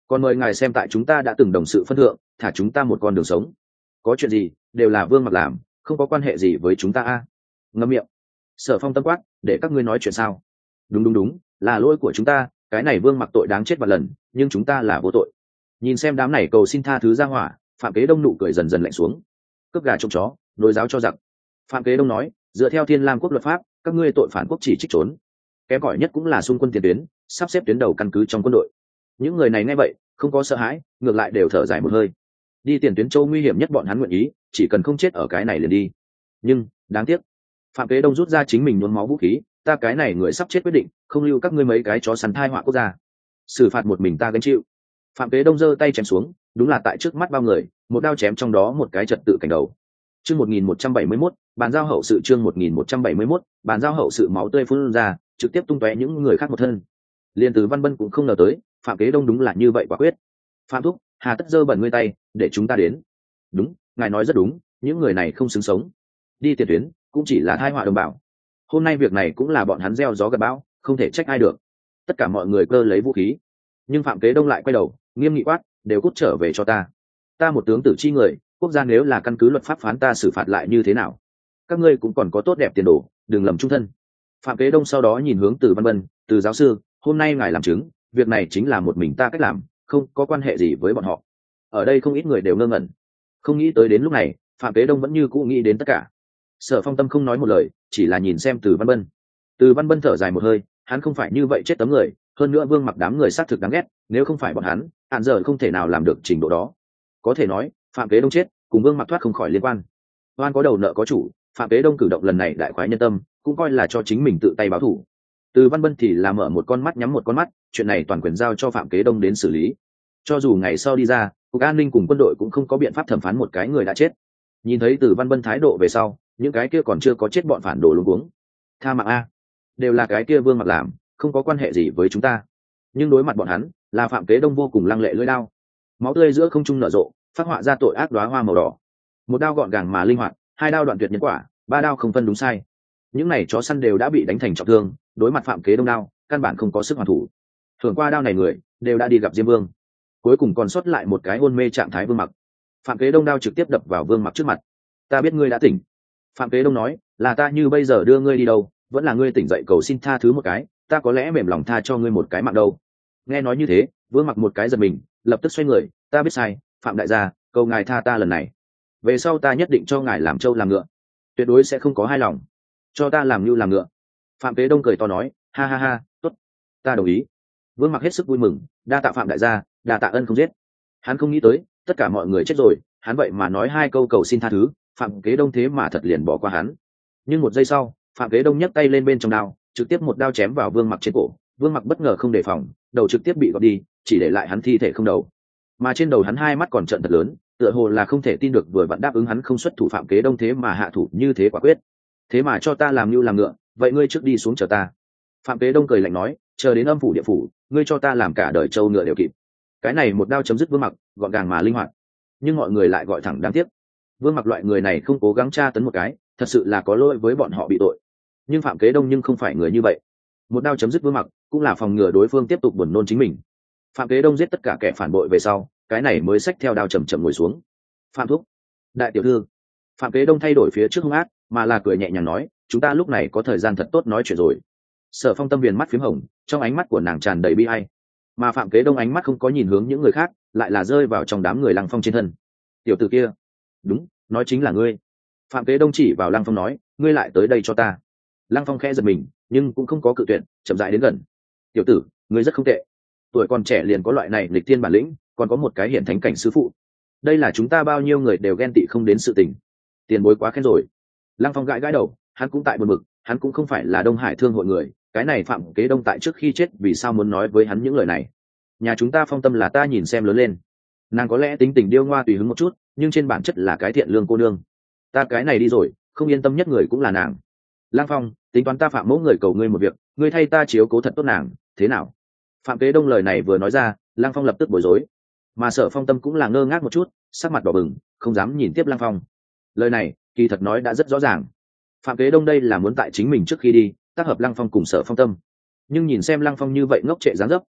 còn mời ngài xem tại chúng ta đã từng đồng sự phân thượng thả chúng ta một con đường sống. Có chuyện gì đều là Vương Mặc làm, không có quan hệ gì với chúng ta a. Ngậm miệng. Sở Phong tâm quát, để các ngươi nói chuyện sao? Đúng đúng đúng, là lỗi của chúng ta, cái này Vương Mặc tội đáng chết vạn lần, nhưng chúng ta là vô tội. Nhìn xem đám này cầu xin tha thứ ra hỏa, Phạm Kế Đông nụ cười dần dần lạnh xuống. Cướp gà trộm chó, nối giáo cho giặc. Phạm Kế Đông nói, dựa theo Thiên Lam quốc luật pháp, các ngươi tội phản quốc chỉ trích trốn, kém cỏi nhất cũng là xung quân tiền tuyến, sắp xếp tuyến đầu căn cứ trong quân đội. Những người này nghe vậy không có sợ hãi, ngược lại đều thở dài một hơi. Đi tiền tuyến châu nguy hiểm nhất bọn hắn nguyện ý, chỉ cần không chết ở cái này liền đi. Nhưng đáng tiếc, Phạm Kế Đông rút ra chính mình nhuốm máu vũ khí, ta cái này người sắp chết quyết định, không lưu các ngươi mấy cái chó săn thai họa quốc gia, xử phạt một mình ta gánh chịu. Phạm Kế Đông giơ tay chém xuống, đúng là tại trước mắt bao người, một đao chém trong đó một cái trật tự cảnh đầu. Chương một nghìn một trăm bảy mươi mốt, bàn giao hậu sự. Chương một nghìn một trăm bảy mươi mốt, bàn giao hậu sự. Máu tươi phun ra, trực tiếp tung tóe những người khác một thân. Liên Từ Văn Bân cũng không ngờ tới, Phạm Kế Đông đúng là như vậy quả quyết. Phạm thúc, hà tất giơ bẩn ngươi tay, để chúng ta đến. Đúng, ngài nói rất đúng, những người này không xứng sống. Đi tiền tuyến cũng chỉ là tai họa đồng bào. Hôm nay việc này cũng là bọn hắn gieo gió gặt bão, không thể trách ai được. Tất cả mọi người cơ lấy vũ khí, nhưng Phạm Kế Đông lại quay đầu, nghiêm nghị quát, đều cút trở về cho ta. Ta một tướng tử chi người, quốc gia nếu là căn cứ luật pháp phán ta xử phạt lại như thế nào? Các ngươi cũng còn có tốt đẹp tiền đồ, đừng lầm trung thân. Phạm Kế Đông sau đó nhìn hướng Từ Văn Bân, Từ giáo sư, hôm nay ngài làm chứng, việc này chính là một mình ta cách làm, không có quan hệ gì với bọn họ. Ở đây không ít người đều ngơ ngẩn, không nghĩ tới đến lúc này, Phạm Kế Đông vẫn như cũ nghĩ đến tất cả. Sở Phong Tâm không nói một lời, chỉ là nhìn xem Từ Văn Bân. Từ Văn Bân thở dài một hơi, hắn không phải như vậy chết tấm người, hơn nữa Vương Mặc đám người xác thực đáng ghét, nếu không phải bọn hắn, hạn giờ không thể nào làm được trình độ đó. Có thể nói, Phạm Kế Đông chết, cùng Vương Mặc thoát không khỏi liên quan. Oan có đầu nợ có chủ, Phạm Kế Đông cử động lần này đại khoái nhân tâm, cũng coi là cho chính mình tự tay báo thù. Từ Văn Bân thì là mở một con mắt nhắm một con mắt, chuyện này toàn quyền giao cho Phạm Kế Đông đến xử lý. Cho dù ngày sau đi ra, cục an ninh cùng quân đội cũng không có biện pháp thẩm phán một cái người đã chết. Nhìn thấy Từ Văn Bân thái độ về sau, những cái kia còn chưa có chết bọn phản đồ luống cuống. Tha mạng a, đều là cái kia Vương Mặc làm, không có quan hệ gì với chúng ta. Nhưng đối mặt bọn hắn, là Phạm Kế Đông vô cùng lăng lệ lưỡi đao, máu tươi giữa không trung nở rộ, phát họa ra tội ác đóa hoa màu đỏ. Một đao gọn gàng mà linh hoạt, hai đao đoạn tuyệt nhân quả, ba đao không phân đúng sai. Những này chó săn đều đã bị đánh thành trọng thương, đối mặt Phạm Kế Đông đao, căn bản không có sức hoàn thủ. Thường qua đao này người đều đã đi gặp Diêm Vương, cuối cùng còn sót lại một cái hôn mê trạng thái Vương Mặc. Phạm Kế Đông đao trực tiếp đập vào Vương Mặc trước mặt. Ta biết ngươi đã tỉnh. Phạm Kế Đông nói, là ta như bây giờ đưa ngươi đi đâu, vẫn là ngươi tỉnh dậy cầu xin tha thứ một cái, ta có lẽ mềm lòng tha cho ngươi một cái mạng đâu. Nghe nói như thế, Vương Mặc một cái giật mình, lập tức xoay người, ta biết sai, Phạm đại gia, cầu ngài tha ta lần này, về sau ta nhất định cho ngài làm trâu làm ngựa, tuyệt đối sẽ không có hai lòng, cho ta làm như làm ngựa. Phạm Kế Đông cười to nói, ha ha ha, tốt, ta đồng ý. Vương Mặc hết sức vui mừng, đa tạ Phạm đại gia, đa tạ ân không giết. Hắn không nghĩ tới, tất cả mọi người chết rồi, hắn vậy mà nói hai câu cầu xin tha thứ, Phạm Kế Đông thế mà thật liền bỏ qua hắn. Nhưng một giây sau, Phạm Kế Đông nhấc tay lên bên trong đao, trực tiếp một đao chém vào Vương Mặc trên cổ. Vương Mặc bất ngờ không đề phòng, đầu trực tiếp bị gọt đi, chỉ để lại hắn thi thể không đầu. Mà trên đầu hắn hai mắt còn trợn thật lớn, tựa hồ là không thể tin được vừa vặn đáp ứng hắn không xuất thủ Phạm Kế Đông thế mà hạ thủ như thế quả quyết. Thế mà cho ta làm như làm ngựa, vậy ngươi trước đi xuống chờ ta. Phạm Kế Đông cười lạnh nói, chờ đến âm phủ địa phủ, ngươi cho ta làm cả đời trâu ngựa đều kịp. Cái này một đao chấm dứt Vương Mặc, gọn gàng mà linh hoạt. Nhưng mọi người lại gọi thẳng đáng tiếc. Vương Mặc loại người này không cố gắng tra tấn một cái, thật sự là có lỗi với bọn họ bị tội. Nhưng Phạm Kế Đông nhưng không phải người như vậy. Một đao chấm dứt Vương Mặc, cũng là phòng ngừa đối phương tiếp tục buồn nôn chính mình. Phạm Kế Đông giết tất cả kẻ phản bội về sau, cái này mới xách theo đao chầm chậm ngồi xuống. Phạm thúc, đại tiểu thư. Phạm Kế Đông thay đổi phía trước hung ác, mà là cười nhẹ nhàng nói, chúng ta lúc này có thời gian thật tốt nói chuyện rồi. Sở Phong Tâm viền mắt phím hồng, trong ánh mắt của nàng tràn đầy bi ai. Mà Phạm Kế Đông ánh mắt không có nhìn hướng những người khác, lại là rơi vào trong đám người Lăng Phong trên thân. Tiểu tử kia, đúng, nói chính là ngươi. Phạm Kế Đông chỉ vào Lăng Phong nói, ngươi lại tới đây cho ta. Lăng Phong khẽ giật mình, nhưng cũng không có cự tuyệt, chậm rãi đến gần. Tiểu tử, ngươi rất không tệ, tuổi còn trẻ liền có loại này lịch thiên bản lĩnh, còn có một cái hiển thánh cảnh sư phụ, đây là chúng ta bao nhiêu người đều ghen tị không đến sự tình. Tiền bối quá khen rồi. Lăng Phong gãi gãi đầu, hắn cũng tại buồn bực, hắn cũng không phải là Đông Hải thương hội người, cái này Phạm Kế Đông tại trước khi chết vì sao muốn nói với hắn những lời này. Nhà chúng ta Phong Tâm là ta nhìn xem lớn lên, nàng có lẽ tính tình điêu ngoa tùy hứng một chút, nhưng trên bản chất là cái thiện lương cô nương. Ta cái này đi rồi, không yên tâm nhất người cũng là nàng. Lăng Phong, tính toán ta Phạm mẫu người cầu ngươi một việc, ngươi thay ta chiếu cố thật tốt nàng, thế nào? Phạm Kế Đông lời này vừa nói ra, Lăng Phong lập tức bối rối, mà Sở Phong Tâm cũng là ngơ ngác một chút, sắc mặt đỏ bừng, không dám nhìn tiếp Lăng Phong. Lời này kỳ thật nói đã rất rõ ràng, Phạm Kế Đông đây là muốn tại chính mình trước khi đi tác hợp Lăng Phong cùng Sở Phong Tâm. Nhưng nhìn xem Lăng Phong như vậy ngốc trệ dáng dấp,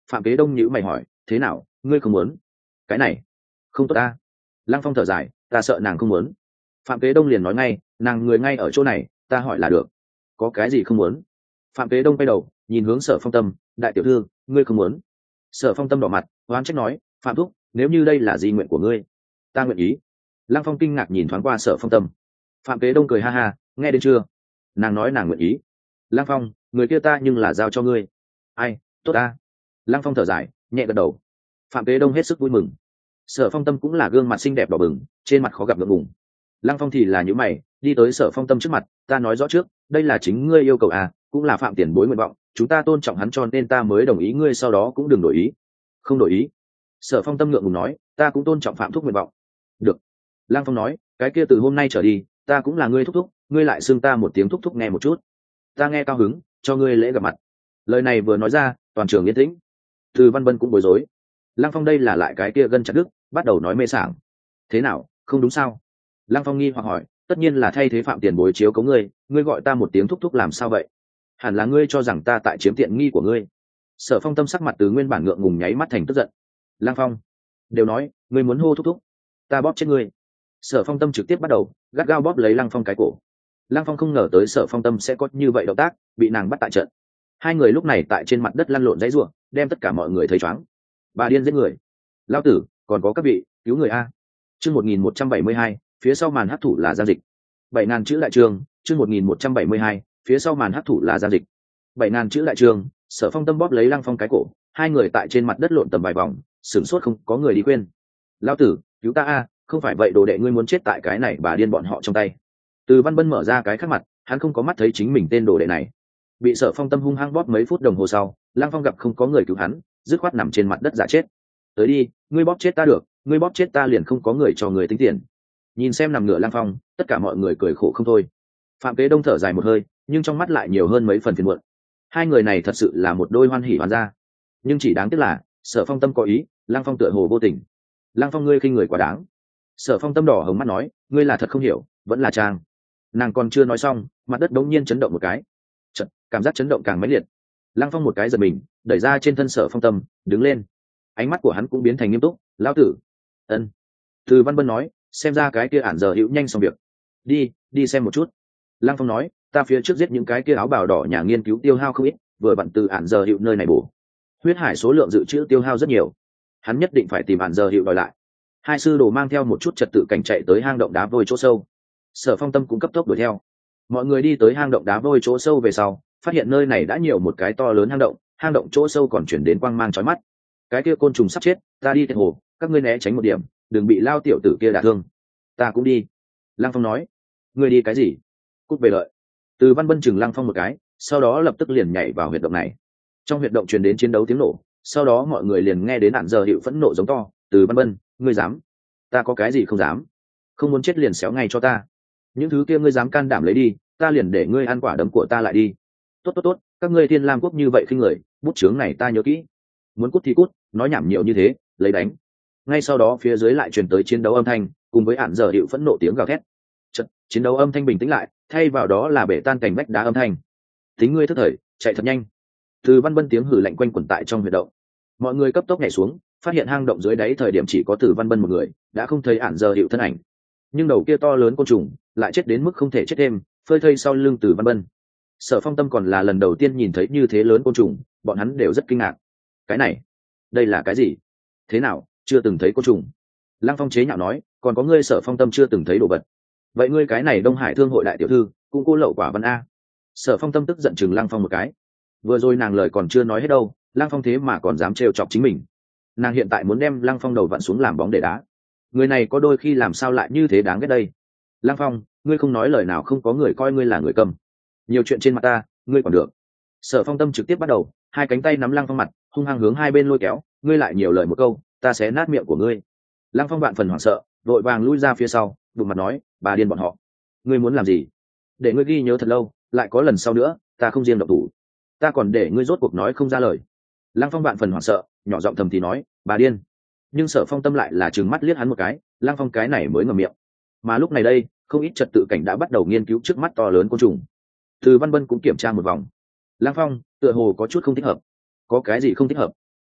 Phạm Kế Đông nhíu mày hỏi, thế nào, ngươi không muốn? Cái này không tốt ta. Lăng Phong thở dài, ta sợ nàng không muốn. Phạm Kế Đông liền nói ngay, nàng người ngay ở chỗ này, ta hỏi là được. Có cái gì không muốn? Phạm Kế Đông quay đầu nhìn hướng Sở Phong Tâm, đại tiểu thư, ngươi không muốn? Sở Phong Tâm đỏ mặt, oán trách nói, Phạm thúc, nếu như đây là di nguyện của ngươi, ta nguyện ý. Lăng Phong kinh ngạc nhìn thoáng qua Sở Phong Tâm. Phạm Kế Đông cười ha ha, nghe đến chưa? Nàng nói nàng nguyện ý. Lăng Phong, người kia ta nhưng là giao cho ngươi. Ai, tốt ta. Lăng Phong thở dài, nhẹ gật đầu. Phạm Kế Đông hết sức vui mừng. Sở Phong Tâm cũng là gương mặt xinh đẹp đỏ bừng, trên mặt khó gặp ngượng ngùng. Lăng Phong thì là nhíu mày, đi tới Sở Phong Tâm trước mặt, ta nói rõ trước, đây là chính ngươi yêu cầu à, cũng là Phạm tiền bối nguyện vọng, chúng ta tôn trọng hắn cho nên ta mới đồng ý, ngươi sau đó cũng đừng đổi ý. Không đổi ý. Sở Phong Tâm ngượng ngùng nói, ta cũng tôn trọng Phạm thúc nguyện vọng. Được. Lăng Phong nói, cái kia từ hôm nay trở đi, ta cũng là ngươi thúc thúc, ngươi lại xưng ta một tiếng thúc thúc nghe một chút. Ta nghe cao hứng, cho ngươi lễ gặp mặt. Lời này vừa nói ra, toàn trường yên tĩnh. Từ Văn Bân cũng bối rối. Lăng Phong đây là lại cái kia gân chặt đứt, bắt đầu nói mê sảng. Thế nào, không đúng sao? Lăng Phong nghi hoặc hỏi, tất nhiên là thay thế Phạm tiền bối chiếu cố ngươi, ngươi gọi ta một tiếng thúc thúc làm sao vậy? Hẳn là ngươi cho rằng ta tại chiếm tiện nghi của ngươi. Sở Phong Tâm sắc mặt từ nguyên bản ngượng ngùng nháy mắt thành tức giận. Lăng Phong, đều nói, ngươi muốn hô thúc thúc, ta bóp chết ngươi. Sở Phong Tâm trực tiếp bắt đầu gắt gao bóp lấy Lăng Phong cái cổ. Lăng Phong không ngờ tới Sở Phong Tâm sẽ có như vậy động tác, bị nàng bắt tại trận. Hai người lúc này tại trên mặt đất lăn lộn dãy rủa, đem tất cả mọi người thấy chóng. Bà điên giết người. Lão tử, còn có các vị, cứu người a. Chương một nghìn một trăm bảy mươi hai, phía sau màn hấp thụ là Giang Dịch. Bảy ngàn chữ đại trường, chương một nghìn một trăm bảy mươi hai, phía sau màn hấp thụ là Giang Dịch. Bảy ngàn chữ đại trường, Sở Phong Tâm bóp lấy Lăng Phong cái cổ, hai người tại trên mặt đất lộn tầm vài vòng, sửng sốt không có người đi khuyên. Lão tử, cứu ta a, không phải vậy đồ đệ ngươi muốn chết tại cái này bà điên bọn họ trong tay. Từ Văn Bân mở ra cái khác mặt, hắn không có mắt thấy chính mình tên đồ đệ này. Bị Sở Phong Tâm hung hăng bóp mấy phút đồng hồ sau, Lăng Phong gặp không có người cứu hắn, dứt khoát nằm trên mặt đất giả chết. Tới đi, ngươi bóp chết ta được, ngươi bóp chết ta liền không có người cho người tính tiền. Nhìn xem nằm ngửa Lăng Phong, tất cả mọi người cười khổ không thôi. Phạm Kế Đông thở dài một hơi, nhưng trong mắt lại nhiều hơn mấy phần phiền muộn. Hai người này thật sự là một đôi hoan hỉ hoàn gia, nhưng chỉ đáng tiếc là Sở Phong Tâm có ý, Lăng Phong tựa hồ vô tình. Lăng Phong, ngươi khinh người quá đáng. Sở Phong Tâm đỏ hồng mắt nói, ngươi là thật không hiểu, vẫn là trang. Nàng còn chưa nói xong, mặt đất đống nhiên chấn động một cái. Chật, cảm giác chấn động càng mãnh liệt. Lăng Phong một cái giật mình, đẩy ra trên thân Sở Phong Tâm, đứng lên. Ánh mắt của hắn cũng biến thành nghiêm túc, lão tử. Ân. Từ Văn Bân nói, xem ra cái kia ản giờ hữu nhanh xong việc. Đi, đi xem một chút. Lăng Phong nói, ta phía trước giết những cái kia áo bào đỏ nhà nghiên cứu tiêu hao không ít, vừa vặn từ ản giờ hữu nơi này bổ. Huyết hải số lượng dự trữ tiêu hao rất nhiều, hắn nhất định phải tìm ản giờ hữu đòi lại. Hai sư đồ mang theo một chút trật tự cảnh chạy tới hang động đá vôi chỗ sâu. Sở Phong Tâm cũng cấp tốc đuổi theo. Mọi người đi tới hang động đá vôi chỗ sâu về sau, phát hiện nơi này đã nhiều một cái to lớn hang động, hang động chỗ sâu còn chuyển đến quang mang chói mắt. Cái kia côn trùng sắp chết, ta đi tiện hồ, các ngươi né tránh một điểm, đừng bị lao tiểu tử kia đả thương. Ta cũng đi. Lăng Phong nói. Ngươi đi cái gì? Cút về lợi. Từ Văn Bân chừng Lăng Phong một cái, sau đó lập tức liền nhảy vào huyệt động này. Trong huyệt động truyền đến chiến đấu tiếng nổ, sau đó mọi người liền nghe đến ản giờ hiệu phẫn nộ giống to, Từ Văn Bân, ngươi dám? Ta có cái gì không dám? Không muốn chết liền xéo ngay cho ta. Những thứ kia ngươi dám can đảm lấy đi, ta liền để ngươi ăn quả đấm của ta lại đi. Tốt tốt tốt, các ngươi Thiên Lam quốc như vậy khinh người, bút chướng này ta nhớ kỹ. Muốn cút thì cút, nói nhảm nhiều như thế, lấy đánh. Ngay sau đó phía dưới lại truyền tới chiến đấu âm thanh, cùng với ản giờ hiệu phẫn nộ tiếng gào thét. Chật, chiến đấu âm thanh bình tĩnh lại, thay vào đó là bể tan cảnh vách đá âm thanh. Tính ngươi thất thời, chạy thật nhanh. Từ Văn Bân tiếng hử lạnh quanh quẩn tại trong huyệt động. Mọi người cấp tốc nhảy xuống, phát hiện hang động dưới đáy thời điểm chỉ có Từ Văn Bân một người, đã không thấy ản giờ hiệu thân ảnh. Nhưng đầu kia to lớn côn trùng lại chết đến mức không thể chết thêm, phơi thây sau lưng Từ Văn Bân. Sở Phong Tâm còn là lần đầu tiên nhìn thấy như thế lớn côn trùng, bọn hắn đều rất kinh ngạc. Cái này, đây là cái gì? Thế nào, chưa từng thấy côn trùng? Lăng Phong chế nhạo nói, còn có ngươi Sở Phong Tâm chưa từng thấy đồ vật. Vậy ngươi cái này Đông Hải Thương hội đại tiểu thư, cũng cô lậu quả văn a. Sở Phong Tâm tức giận chừng Lăng Phong một cái. Vừa rồi nàng lời còn chưa nói hết đâu, Lăng Phong thế mà còn dám trêu chọc chính mình. Nàng hiện tại muốn đem Lăng Phong đầu vặn xuống làm bóng để đá. Người này có đôi khi làm sao lại như thế đáng ghét đây. Lăng Phong, ngươi không nói lời nào không có người coi ngươi là người cầm. Nhiều chuyện trên mặt ta, ngươi còn được. Sở Phong Tâm trực tiếp bắt đầu, hai cánh tay nắm Lăng Phong mặt, hung hăng hướng hai bên lôi kéo, ngươi lại nhiều lời một câu, ta sẽ nát miệng của ngươi. Lăng Phong vạn phần hoảng sợ, vội vàng lui ra phía sau, đụng mặt nói, bà điên bọn họ. Ngươi muốn làm gì? Để ngươi ghi nhớ thật lâu, lại có lần sau nữa, ta không riêng độc thủ. Ta còn để ngươi rốt cuộc nói không ra lời. Lăng Phong vạn phần hoảng sợ, nhỏ giọng thầm thì nói, bà điên. Nhưng Sở Phong Tâm lại là trừng mắt liếc hắn một cái, Lăng Phong cái này mới ngậm miệng. Mà lúc này đây, không ít trật tự cảnh đã bắt đầu nghiên cứu trước mắt to lớn côn trùng. Từ Văn Bân cũng kiểm tra một vòng. Lăng Phong, tựa hồ có chút không thích hợp. Có cái gì không thích hợp?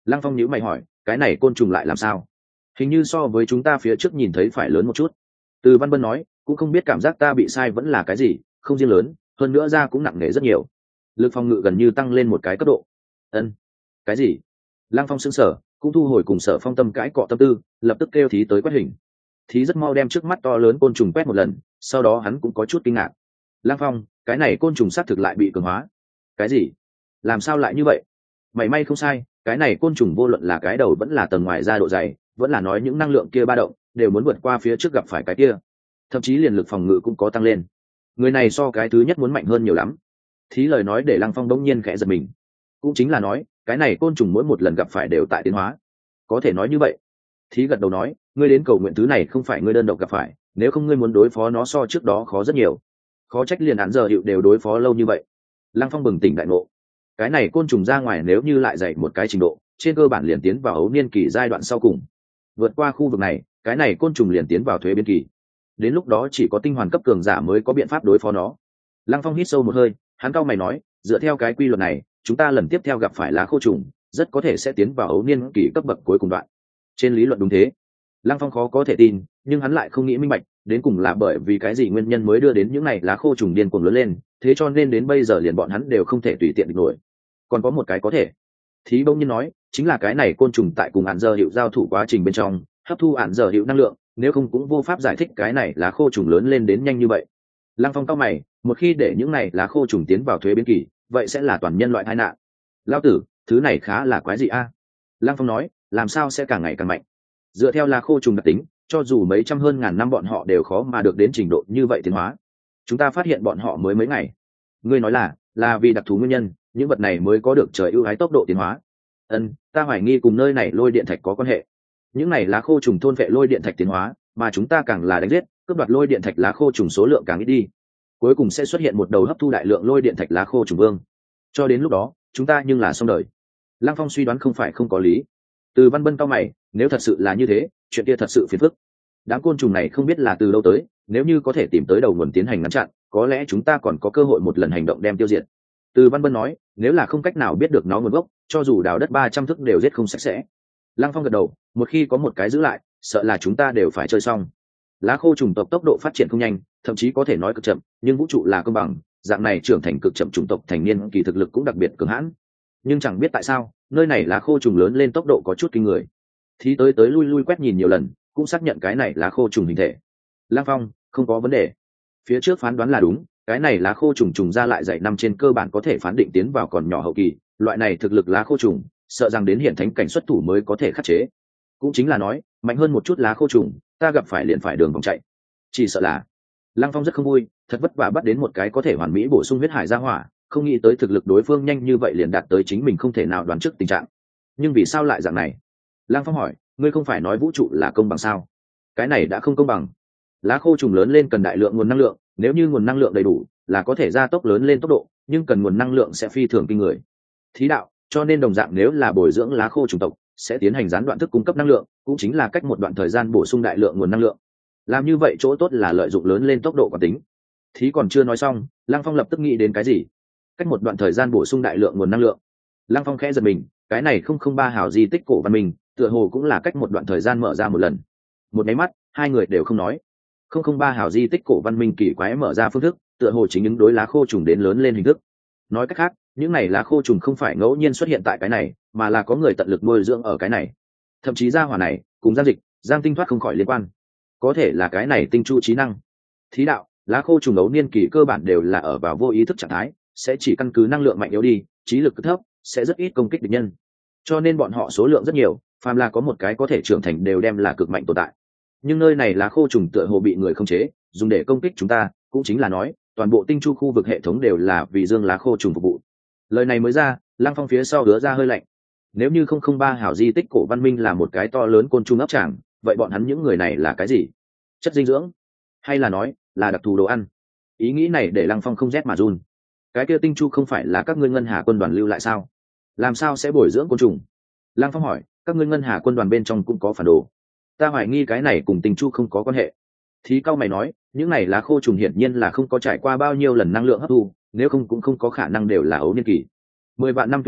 Lăng Phong nhíu mày hỏi, cái này côn trùng lại làm sao? Hình như so với chúng ta phía trước nhìn thấy phải lớn một chút. Từ Văn Bân nói, cũng không biết cảm giác ta bị sai vẫn là cái gì, không riêng lớn, hơn nữa da cũng nặng nề rất nhiều. Lực phòng ngự gần như tăng lên một cái cấp độ. Ân, cái gì? Lăng Phong sững sờ, cũng thu hồi cùng Sở Phong tâm cãi cọ tâm tư, lập tức kêu Thí tới quét hình. Thí rất mau đem trước mắt to lớn côn trùng quét một lần, sau đó hắn cũng có chút kinh ngạc. Lăng Phong, cái này côn trùng xác thực lại bị cường hóa. Cái gì? Làm sao lại như vậy? Mày may không sai, cái này côn trùng vô luận là cái đầu vẫn là tầng ngoài da độ dày, vẫn là nói những năng lượng kia ba động, đều muốn vượt qua phía trước gặp phải cái kia. Thậm chí liền lực phòng ngự cũng có tăng lên. Người này so cái thứ nhất muốn mạnh hơn nhiều lắm. Thí lời nói để Lăng Phong đống nhiên khẽ giật mình. Cũng chính là nói, cái này côn trùng mỗi một lần gặp phải đều tại tiến hóa. Có thể nói như vậy. Thí gật đầu nói, ngươi đến cầu nguyện thứ này không phải ngươi đơn độc gặp phải, nếu không ngươi muốn đối phó nó so trước đó khó rất nhiều. Khó trách liền án giờ hiệu đều đối phó lâu như vậy. Lăng Phong bừng tỉnh đại ngộ. Cái này côn trùng ra ngoài nếu như lại dày một cái trình độ, trên cơ bản liền tiến vào ấu niên kỳ giai đoạn sau cùng. Vượt qua khu vực này, cái này côn trùng liền tiến vào thuế biến kỳ. Đến lúc đó chỉ có tinh hoàn cấp cường giả mới có biện pháp đối phó nó. Lăng Phong hít sâu một hơi, hắn cau mày nói, dựa theo cái quy luật này, chúng ta lần tiếp theo gặp phải lá khô trùng, rất có thể sẽ tiến vào ấu niên kỳ cấp bậc cuối cùng đoạn. Trên lý luận đúng thế. Lăng Phong khó có thể tin, nhưng hắn lại không nghĩ minh bạch, đến cùng là bởi vì cái gì nguyên nhân mới đưa đến những này lá khô trùng điên cuồng lớn lên, thế cho nên đến bây giờ liền bọn hắn đều không thể tùy tiện địch nổi. Còn có một cái có thể. Thí bỗng nhiên nói, chính là cái này côn trùng tại cùng ản giờ hiệu giao thủ quá trình bên trong, hấp thu ản giờ hiệu năng lượng, nếu không cũng vô pháp giải thích cái này lá khô trùng lớn lên đến nhanh như vậy. Lăng Phong cao mày, một khi để những này lá khô trùng tiến vào thuế biến kỳ, vậy sẽ là toàn nhân loại tai nạn. Lão tử, thứ này khá là quái dị a. À? Lăng Phong nói, làm sao sẽ càng ngày càng mạnh? Dựa theo lá khô trùng đặc tính, cho dù mấy trăm hơn ngàn năm bọn họ đều khó mà được đến trình độ như vậy tiến hóa. Chúng ta phát hiện bọn họ mới mấy ngày. Ngươi nói là, là vì đặc thù nguyên nhân, những vật này mới có được trời ưu ái tốc độ tiến hóa. Ân, ta hoài nghi cùng nơi này lôi điện thạch có quan hệ. Những này lá khô trùng thôn vệ lôi điện thạch tiến hóa, mà chúng ta càng là đánh giết, cướp đoạt lôi điện thạch lá khô trùng số lượng càng ít đi. Cuối cùng sẽ xuất hiện một đầu hấp thu đại lượng lôi điện thạch lá khô trùng vương. Cho đến lúc đó, chúng ta nhưng là xong đời. Lăng Phong suy đoán không phải không có lý. Từ Văn Bân cao mày, nếu thật sự là như thế, chuyện kia thật sự phiền phức. Đám côn trùng này không biết là từ đâu tới, nếu như có thể tìm tới đầu nguồn tiến hành ngăn chặn, có lẽ chúng ta còn có cơ hội một lần hành động đem tiêu diệt. Từ Văn Bân nói, nếu là không cách nào biết được nó nguồn gốc, cho dù đào đất ba trăm thước đều giết không sạch sẽ. Lăng Phong gật đầu, một khi có một cái giữ lại, sợ là chúng ta đều phải chơi xong. Lá khô trùng tộc tốc độ phát triển không nhanh, thậm chí có thể nói cực chậm, nhưng vũ trụ là công bằng, dạng này trưởng thành cực chậm chủng tộc thành niên kỳ thực lực cũng đặc biệt cường hãn. Nhưng chẳng biết tại sao, nơi này lá khô trùng lớn lên tốc độ có chút kinh người. Thí tới tới lui lui quét nhìn nhiều lần, cũng xác nhận cái này lá khô trùng hình thể. Lăng Phong, không có vấn đề. Phía trước phán đoán là đúng, cái này lá khô trùng trùng ra lại dày năm trên cơ bản có thể phán định tiến vào còn nhỏ hậu kỳ, loại này thực lực lá khô trùng, sợ rằng đến hiện thánh cảnh xuất thủ mới có thể khắc chế. Cũng chính là nói, mạnh hơn một chút lá khô trùng, ta gặp phải liền phải đường vòng chạy. Chỉ sợ là. Lăng Phong rất không vui, thật vất vả bắt đến một cái có thể hoàn mỹ bổ sung huyết hải gia hỏa, không nghĩ tới thực lực đối phương nhanh như vậy liền đạt tới chính mình không thể nào đoán trước tình trạng. Nhưng vì sao lại dạng này? Lăng Phong hỏi, ngươi không phải nói vũ trụ là công bằng sao? Cái này đã không công bằng. Lá khô trùng lớn lên cần đại lượng nguồn năng lượng, nếu như nguồn năng lượng đầy đủ, là có thể gia tốc lớn lên tốc độ, nhưng cần nguồn năng lượng sẽ phi thường kinh người. Thí đạo, cho nên đồng dạng nếu là bồi dưỡng lá khô trùng tộc, sẽ tiến hành gián đoạn thức cung cấp năng lượng, cũng chính là cách một đoạn thời gian bổ sung đại lượng nguồn năng lượng. Làm như vậy chỗ tốt là lợi dụng lớn lên tốc độ quán tính. Thí còn chưa nói xong, Lăng Phong lập tức nghĩ đến cái gì? Cách một đoạn thời gian bổ sung đại lượng nguồn năng lượng. Lăng Phong khẽ giật mình, cái này không không ba hào di tích cổ văn minh, tựa hồ cũng là cách một đoạn thời gian mở ra một lần. Một máy mắt, hai người đều không nói. Không không ba hào di tích cổ văn minh kỳ quái mở ra phương thức, tựa hồ chính ứng đối lá khô trùng đến lớn lên hình thức. Nói cách khác, những này lá khô trùng không phải ngẫu nhiên xuất hiện tại cái này, mà là có người tận lực nuôi dưỡng ở cái này. Thậm chí gia hỏa này cùng Giang Dịch, Giang Tinh thoát không khỏi liên quan. Có thể là cái này tinh chu trí năng. Thí đạo, lá khô trùng ấu niên kỳ cơ bản đều là ở vào vô ý thức trạng thái, sẽ chỉ căn cứ năng lượng mạnh yếu đi, trí lực thấp, sẽ rất ít công kích địch nhân. Cho nên bọn họ số lượng rất nhiều, phàm là có một cái có thể trưởng thành đều đem là cực mạnh tồn tại. Nhưng nơi này lá khô trùng tựa hồ bị người không chế, dùng để công kích chúng ta, cũng chính là nói, toàn bộ tinh chu khu vực hệ thống đều là vì dương lá khô trùng phục vụ. Lời này mới ra, Lăng Phong phía sau đứa ra hơi lạnh. Nếu như không không ba hảo di tích cổ văn minh là một cái to lớn côn trùng ấp tràng, vậy bọn hắn những người này là cái gì? Chất dinh dưỡng, hay là nói là đặc thù đồ ăn? Ý nghĩ này để Lăng Phong không rét mà run. Cái kia tinh chu không phải là các ngươi ngân hà quân đoàn lưu lại sao? Làm sao sẽ bồi dưỡng côn trùng? Lăng Phong hỏi, các ngươi ngân hà quân đoàn bên trong cũng có phản đồ. Ta hoài nghi cái này cùng tinh chu không có quan hệ. Thí cao mày nói, những này lá khô trùng hiển nhiên là không có trải qua bao nhiêu lần năng lượng hấp thu, nếu không cũng không có khả năng đều là ấu niên kỳ. Mười vạn năm tuế nguyệt,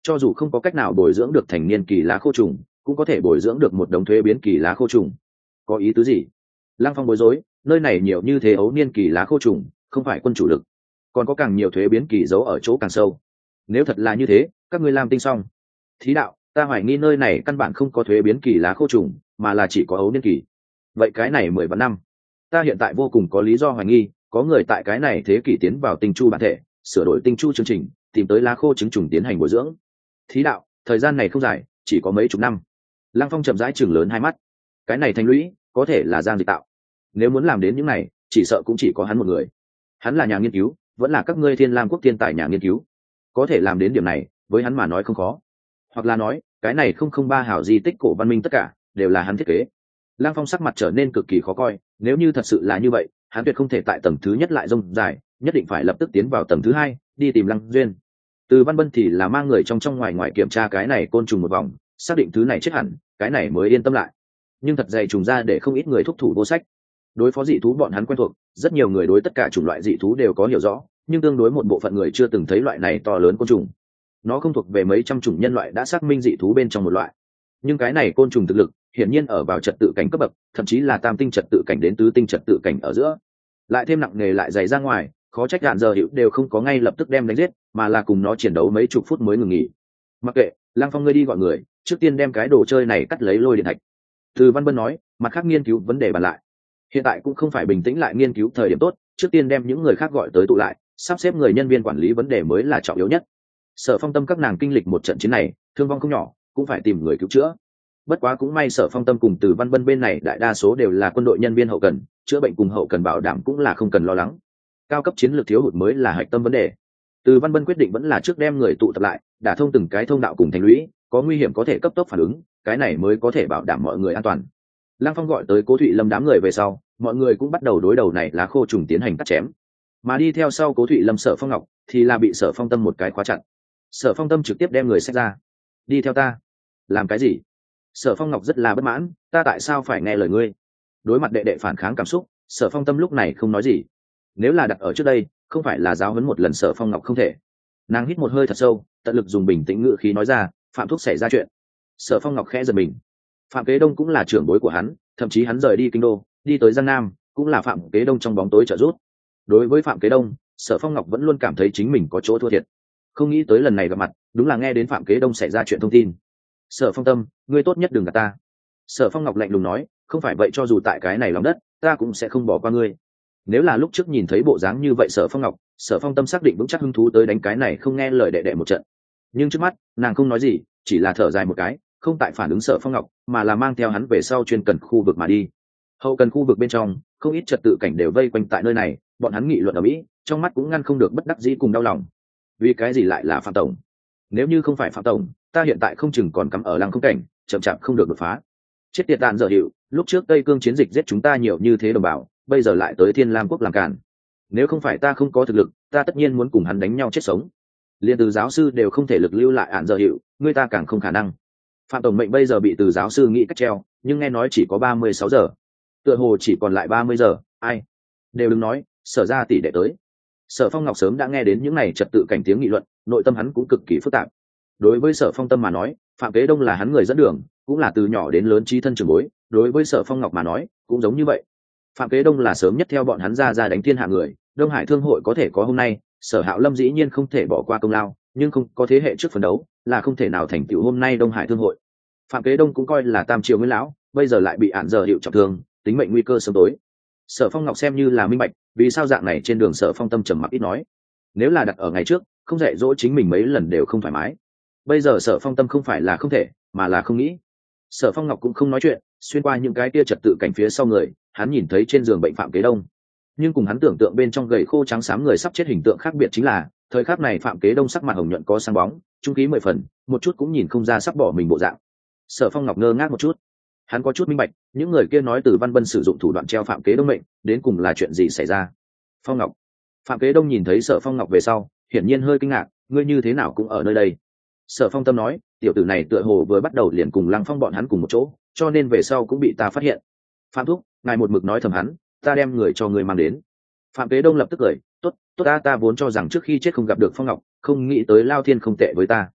cho dù không có cách nào bồi dưỡng được thành niên kỳ lá khô trùng, cũng có thể bồi dưỡng được một đống thuế biến kỳ lá khô trùng. Có ý tứ gì? Lăng Phong bối rối, nơi này nhiều như thế ấu niên kỳ lá khô trùng, không phải quân chủ lực, còn có càng nhiều thuế biến kỳ giấu ở chỗ càng sâu. Nếu thật là như thế, các ngươi làm tinh xong. Thí đạo, ta hoài nghi nơi này căn bản không có thuế biến kỳ lá khô trùng, mà là chỉ có ấu niên kỳ. Vậy cái này mười vạn năm, ta hiện tại vô cùng có lý do hoài nghi, có người tại cái này thế kỷ tiến vào tinh chu bản thể, sửa đổi tinh chu chương trình, tìm tới lá khô trứng trùng tiến hành bồi dưỡng. Thí đạo, thời gian này không dài, chỉ có mấy chục năm. Lăng Phong chậm rãi chừng lớn hai mắt. Cái này thành lũy, có thể là Giang Dịch tạo. Nếu muốn làm đến những này, chỉ sợ cũng chỉ có hắn một người. Hắn là nhà nghiên cứu, vẫn là các ngươi Thiên Lam quốc thiên tài nhà nghiên cứu, có thể làm đến điểm này, với hắn mà nói không khó. Hoặc là nói, cái này không không ba hảo di tích cổ văn minh tất cả đều là hắn thiết kế. Lăng Phong sắc mặt trở nên cực kỳ khó coi, nếu như thật sự là như vậy, hắn tuyệt không thể tại tầng thứ nhất lại rông dài, nhất định phải lập tức tiến vào tầng thứ hai, đi tìm Lăng Duyên. Từ Văn Bân thì là mang người trong trong ngoài ngoài kiểm tra cái này côn trùng một vòng, xác định thứ này chết hẳn, cái này mới yên tâm lại. Nhưng thật dày trùng ra để không ít người thúc thủ vô sách. Đối phó dị thú bọn hắn quen thuộc, rất nhiều người đối tất cả chủng loại dị thú đều có hiểu rõ, nhưng tương đối một bộ phận người chưa từng thấy loại này to lớn côn trùng. Nó không thuộc về mấy trăm chủng nhân loại đã xác minh dị thú bên trong một loại. Nhưng cái này côn trùng thực lực, hiển nhiên ở vào trật tự cảnh cấp bậc, thậm chí là tam tinh trật tự cảnh đến tứ tinh trật tự cảnh ở giữa. Lại thêm nặng nghề lại dày ra ngoài, khó trách đạn giờ hữu đều không có ngay lập tức đem đánh giết, mà là cùng nó chiến đấu mấy chục phút mới ngừng nghỉ. Mặc kệ, Lăng Phong ngươi đi gọi người, trước tiên đem cái đồ chơi này cắt lấy lôi điện thạch. Từ Văn Bân nói, mặt khác nghiên cứu vấn đề bàn lại. Hiện tại cũng không phải bình tĩnh lại nghiên cứu thời điểm tốt, trước tiên đem những người khác gọi tới tụ lại, sắp xếp người nhân viên quản lý vấn đề mới là trọng yếu nhất. Sở Phong Tâm các nàng kinh lịch một trận chiến này, thương vong không nhỏ, cũng phải tìm người cứu chữa. Bất quá cũng may Sở Phong Tâm cùng Từ Văn Bân bên này đại đa số đều là quân đội nhân viên hậu cần, chữa bệnh cùng hậu cần bảo đảm cũng là không cần lo lắng. Cao cấp chiến lược thiếu hụt mới là hạch tâm vấn đề. Từ Văn Bân quyết định vẫn là trước đem người tụ tập lại, đả thông từng cái thông đạo cùng thành lũy, có nguy hiểm có thể cấp tốc phản ứng, cái này mới có thể bảo đảm mọi người an toàn. Lăng Phong gọi tới Cố Thụy Lâm đám người về sau, mọi người cũng bắt đầu đối đầu này lá khô trùng tiến hành cắt chém. Mà đi theo sau Cố Thụy Lâm Sở Phong Ngọc thì là bị Sở Phong Tâm một cái khóa chặt. Sở Phong Tâm trực tiếp đem người xách ra. Đi theo ta. Làm cái gì? Sở Phong Ngọc rất là bất mãn, ta tại sao phải nghe lời ngươi? Đối mặt đệ đệ phản kháng cảm xúc, Sở Phong Tâm lúc này không nói gì. Nếu là đặt ở trước đây, không phải là giáo huấn một lần Sở Phong Ngọc không thể. Nàng hít một hơi thật sâu, tận lực dùng bình tĩnh ngữ khí nói ra, Phạm Thúc xảy ra chuyện. Sở Phong Ngọc khẽ giật mình. Phạm Kế Đông cũng là trưởng bối của hắn, thậm chí hắn rời đi kinh đô, đi tới Giang Nam, cũng là Phạm Kế Đông trong bóng tối trợ giúp. Đối với Phạm Kế Đông, Sở Phong Ngọc vẫn luôn cảm thấy chính mình có chỗ thua thiệt. Không nghĩ tới lần này gặp mặt, đúng là nghe đến Phạm Kế Đông xảy ra chuyện thông tin. Sở Phong Tâm, ngươi tốt nhất đừng gạt ta. Sở Phong Ngọc lạnh lùng nói, không phải vậy cho dù tại cái này lòng đất, ta cũng sẽ không bỏ qua ngươi. Nếu là lúc trước nhìn thấy bộ dáng như vậy Sở Phong Ngọc, Sở Phong Tâm xác định vững chắc hứng thú tới đánh cái này không nghe lời đệ đệ một trận. Nhưng trước mắt, nàng không nói gì, chỉ là thở dài một cái, không tại phản ứng Sở Phong Ngọc, mà là mang theo hắn về sau chuyên cần khu vực mà đi. Hậu cần khu vực bên trong, không ít trật tự cảnh đều vây quanh tại nơi này, bọn hắn nghị luận ở mỹ, trong mắt cũng ngăn không được bất đắc dĩ cùng đau lòng. Vì cái gì lại là Phạm tổng? Nếu như không phải Phạm tổng, ta hiện tại không chừng còn cắm ở lăng không cảnh, chậm chạp không được đột phá. Chết tiệt tàn dở hiệu, lúc trước Tây Cương chiến dịch giết chúng ta nhiều như thế đồng bào, bây giờ lại tới Thiên Lam quốc làm cản. Nếu không phải ta không có thực lực, ta tất nhiên muốn cùng hắn đánh nhau chết sống. Liên từ giáo sư đều không thể lực lưu lại ạn dở hiệu, người ta càng không khả năng. Phạm tổng mệnh bây giờ bị từ giáo sư nghĩ cách treo, nhưng nghe nói chỉ có ba mươi sáu giờ. Tựa hồ chỉ còn lại ba mươi giờ, ai? Đều đừng nói, Sở ra tỷ đệ tới. Sở Phong Ngọc sớm đã nghe đến những này trật tự cảnh tiếng nghị luận, nội tâm hắn cũng cực kỳ phức tạp. Đối với Sở Phong Tâm mà nói, Phạm Kế Đông là hắn người dẫn đường, cũng là từ nhỏ đến lớn chí thân trưởng bối, đối với Sở Phong Ngọc mà nói, cũng giống như vậy. Phạm Kế Đông là sớm nhất theo bọn hắn ra ra đánh thiên hạ người, Đông Hải Thương hội có thể có hôm nay, Sở Hạo Lâm dĩ nhiên không thể bỏ qua công lao, nhưng không có thế hệ trước phấn đấu, là không thể nào thành tựu hôm nay Đông Hải Thương hội. Phạm Kế Đông cũng coi là tam triều nguyên lão, bây giờ lại bị ạn giờ hiệu trọng thương, tính mệnh nguy cơ sớm tối. Sở Phong Ngọc xem như là minh bạch, vì sao dạng này trên đường Sở Phong Tâm trầm mặc ít nói. Nếu là đặt ở ngày trước, không dạy dỗ chính mình mấy lần đều không thoải mái. Bây giờ Sở Phong Tâm không phải là không thể, mà là không nghĩ. Sở Phong Ngọc cũng không nói chuyện, xuyên qua những cái kia trật tự cảnh phía sau người, hắn nhìn thấy trên giường bệnh Phạm Kế Đông. Nhưng cùng hắn tưởng tượng bên trong gầy khô trắng xám người sắp chết hình tượng khác biệt chính là, thời khắc này Phạm Kế Đông sắc mặt hồng nhuận có sáng bóng, trung khí mười phần, một chút cũng nhìn không ra sắp bỏ mình bộ dạng. Sở Phong Ngọc ngơ ngác một chút, hắn có chút minh bạch, những người kia nói từ Văn Bân sử dụng thủ đoạn treo Phạm Kế Đông mệnh, đến cùng là chuyện gì xảy ra. Phong Ngọc, Phạm Kế Đông nhìn thấy Sở Phong Ngọc về sau, hiển nhiên hơi kinh ngạc, ngươi như thế nào cũng ở nơi đây. Sở Phong Tâm nói, tiểu tử này tựa hồ vừa bắt đầu liền cùng Lăng Phong bọn hắn cùng một chỗ, cho nên về sau cũng bị ta phát hiện. Phạm thúc, ngài một mực nói thầm hắn, ta đem người cho người mang đến. Phạm Kế Đông lập tức cười, tốt, tốt ta ta vốn cho rằng trước khi chết không gặp được Phong Ngọc, không nghĩ tới Lao Thiên không tệ với ta.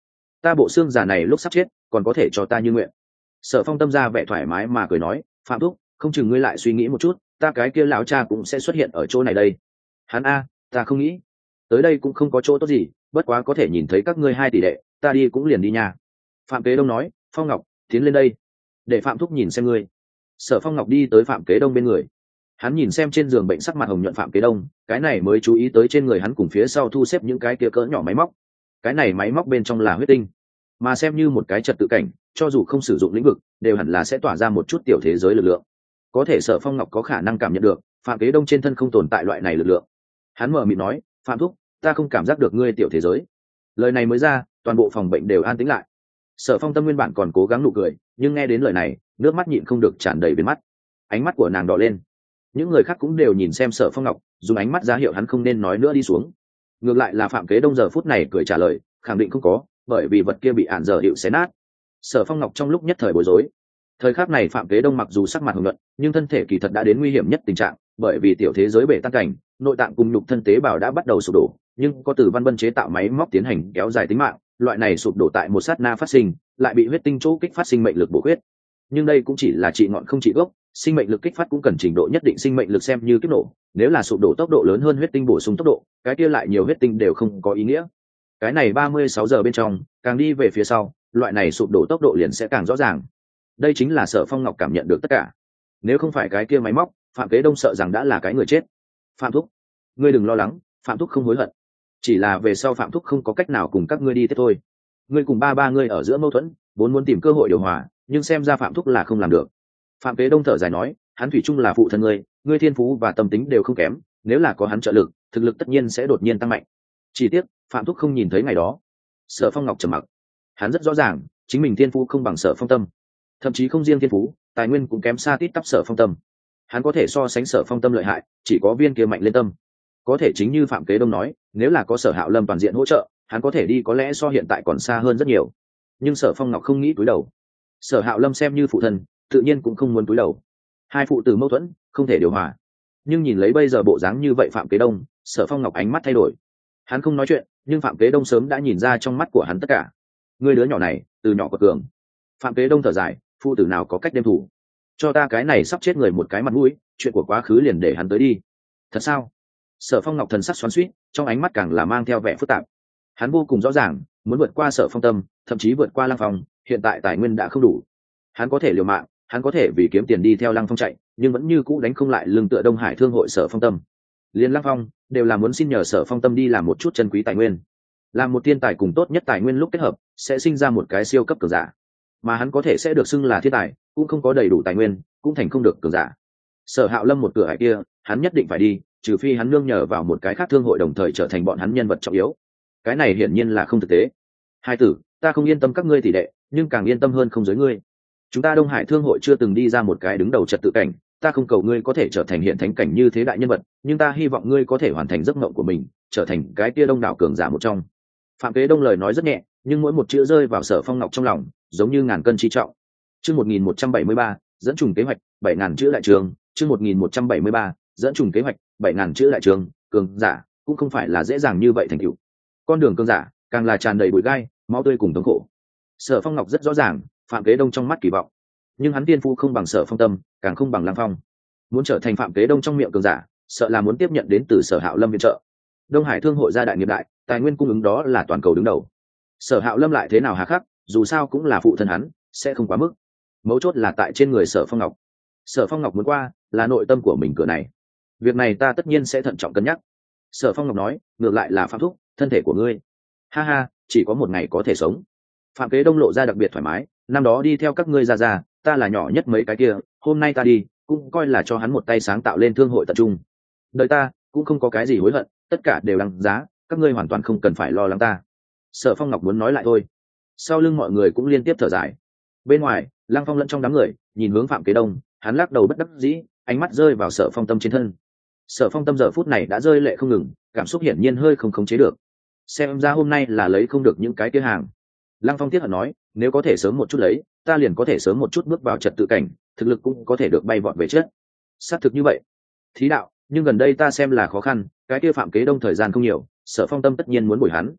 ta bộ xương già này lúc sắp chết còn có thể cho ta như nguyện. Sở Phong tâm ra vẻ thoải mái mà cười nói, Phạm thúc, không chừng ngươi lại suy nghĩ một chút, ta cái kia lão cha cũng sẽ xuất hiện ở chỗ này đây. Hắn a, ta không nghĩ, tới đây cũng không có chỗ tốt gì, bất quá có thể nhìn thấy các ngươi hai tỷ đệ, ta đi cũng liền đi nha. Phạm Kế Đông nói, Phong Ngọc, tiến lên đây, để Phạm thúc nhìn xem ngươi. Sở Phong Ngọc đi tới Phạm Kế Đông bên người, hắn nhìn xem trên giường bệnh sắc mặt hồng nhuận Phạm Kế Đông, cái này mới chú ý tới trên người hắn cùng phía sau thu xếp những cái kia cỡ nhỏ máy móc. Cái này máy móc bên trong là huyết tinh, mà xem như một cái trật tự cảnh, cho dù không sử dụng lĩnh vực đều hẳn là sẽ tỏa ra một chút tiểu thế giới lực lượng. Có thể Sở Phong Ngọc có khả năng cảm nhận được Phạm Kế Đông trên thân không tồn tại loại này lực lượng. Hắn mở miệng nói, Phạm thúc, ta không cảm giác được ngươi tiểu thế giới. Lời này mới ra, toàn bộ phòng bệnh đều an tĩnh lại. Sở Phong Tâm nguyên bản còn cố gắng nụ cười, nhưng nghe đến lời này, nước mắt nhịn không được tràn đầy bên mắt. Ánh mắt của nàng đỏ lên. Những người khác cũng đều nhìn xem Sở Phong Ngọc, dùng ánh mắt ra hiệu hắn không nên nói nữa đi xuống. Ngược lại là Phạm Kế Đông giờ phút này cười trả lời, khẳng định không có, bởi vì vật kia bị ản giờ hiệu xé nát. Sở Phong Ngọc trong lúc nhất thời bối rối. Thời khắc này Phạm Kế Đông mặc dù sắc mặt hồng nhuận, nhưng thân thể kỳ thật đã đến nguy hiểm nhất tình trạng, bởi vì tiểu thế giới bể tan cảnh, nội tạng cùng nhục thân tế bào đã bắt đầu sụp đổ, nhưng có Tử Văn Bân chế tạo máy móc tiến hành kéo dài tính mạng, loại này sụp đổ tại một sát na phát sinh, lại bị huyết tinh chỗ kích phát sinh mệnh lực bổ huyết. Nhưng đây cũng chỉ là trị ngọn không trị gốc, sinh mệnh lực kích phát cũng cần trình độ nhất định sinh mệnh lực xem như kích nổ, nếu là sụp đổ tốc độ lớn hơn huyết tinh bổ sung tốc độ, cái kia lại nhiều huyết tinh đều không có ý nghĩa. Cái này ba mươi sáu giờ bên trong, càng đi về phía sau, loại này sụp đổ tốc độ liền sẽ càng rõ ràng. Đây chính là Sở Phong Ngọc cảm nhận được tất cả. Nếu không phải cái kia máy móc, Phạm Kế Đông sợ rằng đã là cái người chết. Phạm thúc, ngươi đừng lo lắng, Phạm thúc không hối hận, chỉ là về sau Phạm thúc không có cách nào cùng các ngươi đi tiếp thôi. Ngươi cùng ba ba ngươi ở giữa mâu thuẫn, vốn muốn tìm cơ hội điều hòa, nhưng xem ra Phạm thúc là không làm được. Phạm Kế Đông thở dài nói, hắn thủy chung là phụ thân ngươi, ngươi thiên phú và tâm tính đều không kém, nếu là có hắn trợ lực, thực lực tất nhiên sẽ đột nhiên tăng mạnh. Chỉ tiếc, Phạm thúc không nhìn thấy ngày đó. Sở Phong Ngọc trầm mặc. Hắn rất rõ ràng, chính mình thiên phú không bằng Sở Phong Tâm, thậm chí không riêng thiên phú, tài nguyên cũng kém xa tít tắp Sở Phong Tâm. Hắn có thể so sánh Sở Phong Tâm lợi hại, chỉ có viên kia mạnh lên tâm. Có thể chính như Phạm Kế Đông nói, nếu là có Sở Hạo Lâm toàn diện hỗ trợ, hắn có thể đi có lẽ so hiện tại còn xa hơn rất nhiều. Nhưng Sở Phong Ngọc không nghĩ cúi đầu. Sở Hạo Lâm xem như phụ thân, tự nhiên cũng không muốn cúi đầu. Hai phụ tử mâu thuẫn, không thể điều hòa. Nhưng nhìn lấy bây giờ bộ dáng như vậy Phạm Kế Đông, Sở Phong Ngọc ánh mắt thay đổi. Hắn không nói chuyện, nhưng Phạm Kế Đông sớm đã nhìn ra trong mắt của hắn tất cả. Người đứa nhỏ này, từ nhỏ có cường. Phạm Kế Đông thở dài, phụ tử nào có cách đem thủ. Cho ta cái này sắp chết người một cái mặt mũi, chuyện của quá khứ liền để hắn tới đi. Thật sao? Sở Phong Ngọc thần sắc xoắn xuýt, trong ánh mắt càng là mang theo vẻ phức tạp. Hắn vô cùng rõ ràng, muốn vượt qua Sở Phong Tâm, thậm chí vượt qua Lăng Phong, hiện tại tài nguyên đã không đủ. Hắn có thể liều mạng, hắn có thể vì kiếm tiền đi theo Lăng Phong chạy, nhưng vẫn như cũ đánh không lại lưng tựa Đông Hải Thương hội Sở Phong Tâm. Liên Lăng Phong đều là muốn xin nhờ Sở Phong Tâm đi làm một chút chân quý tài nguyên, làm một thiên tài cùng tốt nhất tài nguyên lúc kết hợp, sẽ sinh ra một cái siêu cấp cường giả. Mà hắn có thể sẽ được xưng là thiên tài, cũng không có đầy đủ tài nguyên, cũng thành không được cường giả. Sở Hạo Lâm một cửa ải kia, hắn nhất định phải đi, trừ phi hắn nương nhờ vào một cái khác thương hội đồng thời trở thành bọn hắn nhân vật trọng yếu. Cái này hiển nhiên là không thực tế. Hai tử, ta không yên tâm các ngươi tỷ đệ, nhưng càng yên tâm hơn không giới ngươi. Chúng ta Đông Hải Thương hội chưa từng đi ra một cái đứng đầu trật tự cảnh, ta không cầu ngươi có thể trở thành hiện thánh cảnh như thế đại nhân vật, nhưng ta hy vọng ngươi có thể hoàn thành giấc mộng của mình, trở thành cái kia đông đảo cường giả một trong. Phạm Kế Đông lời nói rất nhẹ, nhưng mỗi một chữ rơi vào Sở Phong Ngọc trong lòng, giống như ngàn cân chi trọng. Chương một nghìn một trăm bảy mươi ba, dẫn trùng kế hoạch, bảy ngàn chữ đại trường, chương một nghìn một trăm bảy mươi ba, dẫn trùng kế hoạch, bảy ngàn chữ đại trường, cường giả cũng không phải là dễ dàng như vậy thành tựu. Con đường cường giả, càng là tràn đầy bụi gai, máu tươi cùng thống khổ. Sở Phong Ngọc rất rõ ràng, Phạm Kế Đông trong mắt kỳ vọng, nhưng hắn tiên phu không bằng Sở Phong Tâm, càng không bằng Lăng Phong. Muốn trở thành Phạm Kế Đông trong miệng cường giả, sợ là muốn tiếp nhận đến từ Sở Hạo Lâm viện trợ. Đông Hải Thương hội gia đại nghiệp đại, tài nguyên cung ứng đó là toàn cầu đứng đầu. Sở Hạo Lâm lại thế nào hà khắc, dù sao cũng là phụ thân hắn, sẽ không quá mức. Mấu chốt là tại trên người Sở Phong Ngọc. Sở Phong Ngọc muốn qua, là nội tâm của mình cửa này. Việc này ta tất nhiên sẽ thận trọng cân nhắc. Sở Phong Ngọc nói, ngược lại là Phạm thúc, thân thể của ngươi, ha ha, chỉ có một ngày có thể sống. Phạm Kế Đông lộ ra đặc biệt thoải mái, năm đó đi theo các ngươi ra ra, ta là nhỏ nhất mấy cái kia, hôm nay ta đi, cũng coi là cho hắn một tay sáng tạo lên thương hội tập trung. Đời ta cũng không có cái gì hối hận, tất cả đều đáng giá, các ngươi hoàn toàn không cần phải lo lắng ta. Sở Phong Ngọc muốn nói lại thôi. Sau lưng mọi người cũng liên tiếp thở dài. Bên ngoài, Lăng Phong lẫn trong đám người, nhìn hướng Phạm Kế Đông, hắn lắc đầu bất đắc dĩ, ánh mắt rơi vào Sở Phong Tâm trên thân. Sở Phong Tâm giờ phút này đã rơi lệ không ngừng, cảm xúc hiển nhiên hơi không khống chế được. Xem ra hôm nay là lấy không được những cái kia hàng. Lăng Phong tiếc hận nói, nếu có thể sớm một chút lấy, ta liền có thể sớm một chút bước vào trật tự cảnh, thực lực cũng có thể được bay vọt về trước. Xác thực như vậy. Thí đạo, nhưng gần đây ta xem là khó khăn, cái kia Phạm Kế Đông thời gian không nhiều, Sở Phong Tâm tất nhiên muốn bồi hắn.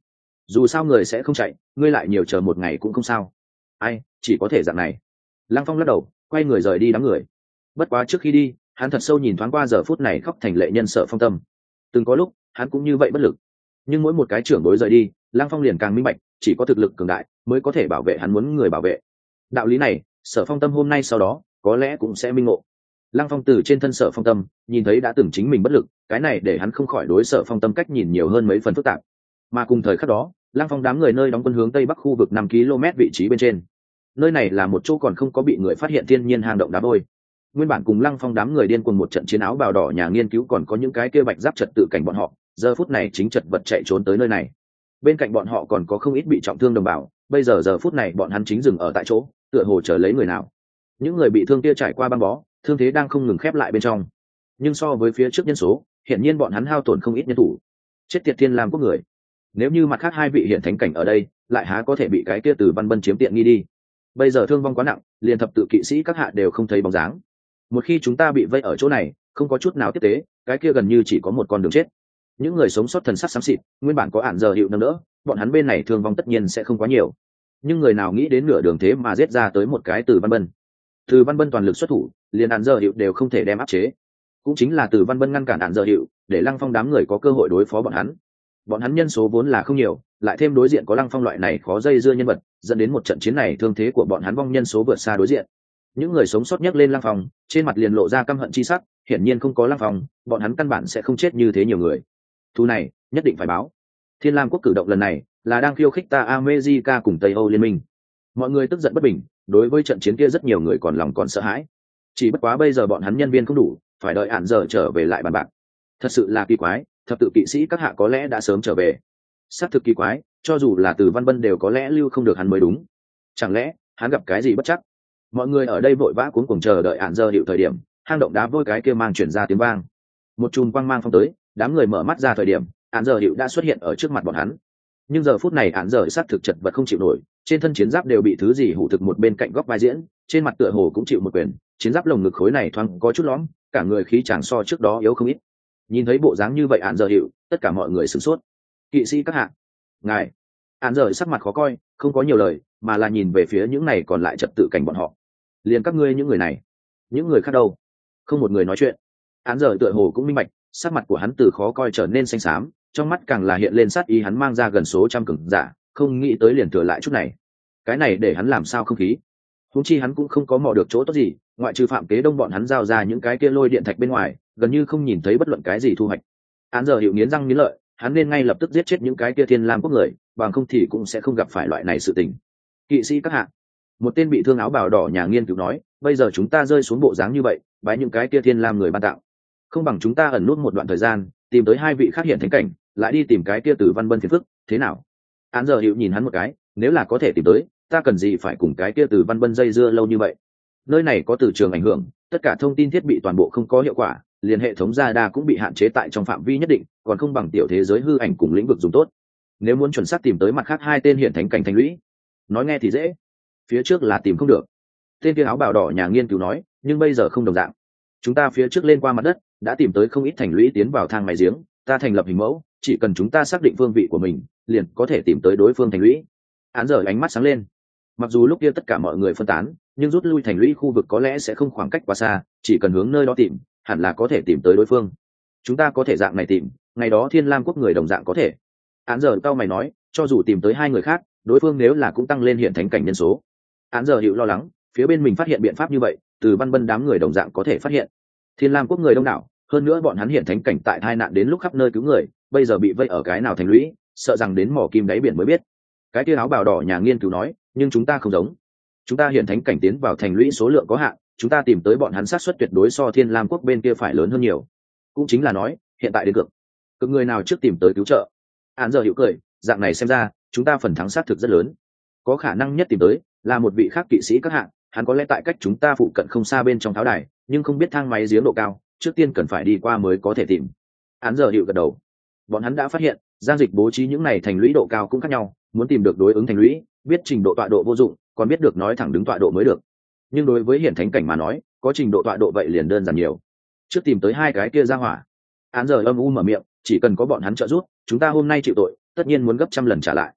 dù sao người sẽ không chạy, ngươi lại nhiều chờ một ngày cũng không sao. Ai, chỉ có thể dạng này. Lăng Phong lắc đầu, quay người rời đi đám người. Bất quá trước khi đi, hắn thật sâu nhìn thoáng qua giờ phút này khóc thành lệ nhân Sở Phong Tâm. Từng có lúc hắn cũng như vậy bất lực, nhưng mỗi một cái trưởng bối rời đi, Lăng Phong liền càng minh bạch, chỉ có thực lực cường đại mới có thể bảo vệ hắn muốn người bảo vệ. Đạo lý này, Sở Phong Tâm hôm nay sau đó có lẽ cũng sẽ minh ngộ. Lăng Phong từ trên thân Sở Phong Tâm nhìn thấy đã từng chính mình bất lực, cái này để hắn không khỏi đối Sở Phong Tâm cách nhìn nhiều hơn mấy phần phức tạp. Mà cùng thời khắc đó, Lăng Phong đám người nơi đóng quân hướng tây bắc khu vực năm ki lô mét vị trí bên trên. Nơi này là một chỗ còn không có bị người phát hiện thiên nhiên hang động đá vôi. Nguyên bản cùng Lăng Phong đám người điên cuồng một trận chiến áo bào đỏ nhà nghiên cứu còn có những cái kia bạch giáp trật tự cảnh bọn họ, giờ phút này chính chật vật chạy trốn tới nơi này. Bên cạnh bọn họ còn có không ít bị trọng thương đồng bào, bây giờ giờ phút này bọn hắn chính dừng ở tại chỗ, tựa hồ chờ lấy người nào. Những người bị thương kia trải qua băng bó, thương thế đang không ngừng khép lại bên trong. Nhưng so với phía trước nhân số, hiển nhiên bọn hắn hao tổn không ít nhân thủ. Chết tiệt Thiên Lam quốc người. Nếu như mặt khác hai vị hiển thánh cảnh ở đây, lại há có thể bị cái kia Từ Văn Bân chiếm tiện nghi đi. Bây giờ thương vong quá nặng, liền thập tự kỵ sĩ các hạ đều không thấy bóng dáng. Một khi chúng ta bị vây ở chỗ này, không có chút nào tiếp tế, cái kia gần như chỉ có một con đường chết. Những người sống sót thần sắc xám xịt, nguyên bản có ản giờ hiệu nâng đỡ, bọn hắn bên này thương vong tất nhiên sẽ không quá nhiều. Nhưng người nào nghĩ đến nửa đường thế mà giết ra tới một cái Từ Văn Bân. Từ Văn Bân toàn lực xuất thủ, liền ản giờ hiệu đều không thể đem áp chế. Cũng chính là Từ Văn Bân ngăn cản ản giờ hiệu, để Lăng Phong đám người có cơ hội đối phó bọn hắn. Bọn hắn nhân số vốn là không nhiều, lại thêm đối diện có Lăng Phong loại này khó dây dưa nhân vật, dẫn đến một trận chiến này thương thế của bọn hắn vong nhân số vượt xa đối diện. Những người sống sót nhấc lên Lăng Phong, trên mặt liền lộ ra căm hận chi sắc, hiển nhiên không có Lăng Phong, bọn hắn căn bản sẽ không chết như thế nhiều người. Thu này, nhất định phải báo. Thiên Lam quốc cử động lần này là đang khiêu khích ta America cùng Tây Âu liên minh. Mọi người tức giận bất bình, đối với trận chiến kia rất nhiều người còn lòng còn sợ hãi. Chỉ bất quá bây giờ bọn hắn nhân viên không đủ, phải đợi ản giờ trở về lại bàn bạc. Thật sự là kỳ quái, thập tự kỵ sĩ các hạ có lẽ đã sớm trở về. Xác thực kỳ quái, cho dù là Từ Văn Bân đều có lẽ lưu không được hắn mới đúng. Chẳng lẽ hắn gặp cái gì bất chắc? Mọi người ở đây vội vã cuống cuồng chờ đợi ản giờ hiệu thời điểm, hang động đá vôi cái kia mang chuyển ra tiếng vang. Một chùm quang mang phong tới, đám người mở mắt ra thời điểm, ản giờ hiệu đã xuất hiện ở trước mặt bọn hắn. Nhưng giờ phút này ản giờ sát thực chật vật không chịu nổi, trên thân chiến giáp đều bị thứ gì hủ thực một bên cạnh góc vai diễn, trên mặt tựa hồ cũng chịu một quyền, chiến giáp lồng ngực khối này thoáng có chút lõm, cả người khí chàng so trước đó yếu không ít. Nhìn thấy bộ dáng như vậy ản giờ hiệu, tất cả mọi người sửng sốt. Kỵ sĩ các hạ, ngài. Ản giờ sắc mặt khó coi, không có nhiều lời, mà là nhìn về phía những này còn lại trật tự cảnh bọn họ. Liền các ngươi những người này, những người khác đâu? Không một người nói chuyện. Ản giờ tựa hồ cũng minh bạch, sắc mặt của hắn từ khó coi trở nên xanh xám, trong mắt càng là hiện lên sát ý, hắn mang ra gần số trăm cường giả, không nghĩ tới liền thừa lại chút này. Cái này để hắn làm sao không khí? Huống chi hắn cũng không có mò được chỗ tốt gì, ngoại trừ Phạm Kế Đông bọn hắn giao ra những cái kia lôi điện thạch bên ngoài, gần như không nhìn thấy bất luận cái gì thu hoạch. Ản giờ hiệu nghiến răng nghiến lợi, hắn nên ngay lập tức giết chết những cái kia Thiên Lam quốc người, bằng không thì cũng sẽ không gặp phải loại này sự tình. Kỵ sĩ các hạ, một tên bị thương áo bào đỏ nhà nghiên cứu nói, bây giờ chúng ta rơi xuống bộ dáng như vậy, bái những cái kia Thiên Lam người ban tạo, không bằng chúng ta ẩn nút một đoạn thời gian, tìm tới hai vị khác hiện thánh cảnh, lại đi tìm cái kia Từ Văn Bân phiền phức, thế nào? Ản giờ hiệu nhìn hắn một cái, nếu là có thể tìm tới, ta cần gì phải cùng cái kia Từ Văn Bân dây dưa lâu như vậy? Nơi này có từ trường ảnh hưởng, tất cả thông tin thiết bị toàn bộ không có hiệu quả, liền hệ thống radar cũng bị hạn chế tại trong phạm vi nhất định, còn không bằng tiểu thế giới hư ảnh cùng lĩnh vực dùng tốt. Nếu muốn chuẩn xác tìm tới mặt khác hai tên hiện thánh cảnh thành lũy, nói nghe thì dễ, phía trước là tìm không được. Tên kia áo bào đỏ nhà nghiên cứu nói, nhưng bây giờ không đồng dạng. Chúng ta phía trước lên qua mặt đất, đã tìm tới không ít thành lũy tiến vào thang máy giếng, ta thành lập hình mẫu, chỉ cần chúng ta xác định phương vị của mình, liền có thể tìm tới đối phương thành lũy. Án giờ ánh mắt sáng lên. Mặc dù lúc kia tất cả mọi người phân tán, nhưng rút lui thành lũy khu vực có lẽ sẽ không khoảng cách quá xa, chỉ cần hướng nơi đó tìm, hẳn là có thể tìm tới đối phương. Chúng ta có thể dạng này tìm, ngày đó Thiên Lam quốc người đồng dạng có thể. Án giờ cao mày nói, cho dù tìm tới hai người khác, đối phương nếu là cũng tăng lên hiện thánh cảnh nhân số. Án giờ hiệu lo lắng, phía bên mình phát hiện biện pháp như vậy, Từ Văn Bân đám người đồng dạng có thể phát hiện. Thiên Lam quốc người đông đảo, hơn nữa bọn hắn hiện thánh cảnh tại tai nạn đến lúc khắp nơi cứu người, bây giờ bị vây ở cái nào thành lũy, sợ rằng đến mỏ kim đáy biển mới biết. Cái kia áo bào đỏ nhà nghiên cứu nói, nhưng chúng ta không giống. Chúng ta hiện thánh cảnh tiến vào thành lũy số lượng có hạn, chúng ta tìm tới bọn hắn xác suất tuyệt đối so Thiên Lam quốc bên kia phải lớn hơn nhiều. Cũng chính là nói, hiện tại đến cực, cực người nào trước tìm tới cứu trợ. Án giờ hiểu cười, dạng này xem ra, chúng ta phần thắng xác thực rất lớn. Có khả năng nhất tìm tới là một vị khác kỵ sĩ các hạng, hắn có lẽ tại cách chúng ta phụ cận không xa bên trong tháo đài, nhưng không biết thang máy giếng độ cao, trước tiên cần phải đi qua mới có thể tìm. Án giờ hiểu gật đầu. Bọn hắn đã phát hiện, Giang Dịch bố trí những này thành lũy độ cao cũng khác nhau, muốn tìm được đối ứng thành lũy, biết trình độ tọa độ vô dụng, còn biết được nói thẳng đứng tọa độ mới được. Nhưng đối với hiển thánh cảnh mà nói, có trình độ tọa độ vậy liền đơn giản nhiều. Trước tìm tới hai cái kia ra hỏa. Án giờ âm u mở miệng, chỉ cần có bọn hắn trợ giúp, chúng ta hôm nay chịu tội, tất nhiên muốn gấp trăm lần trả lại.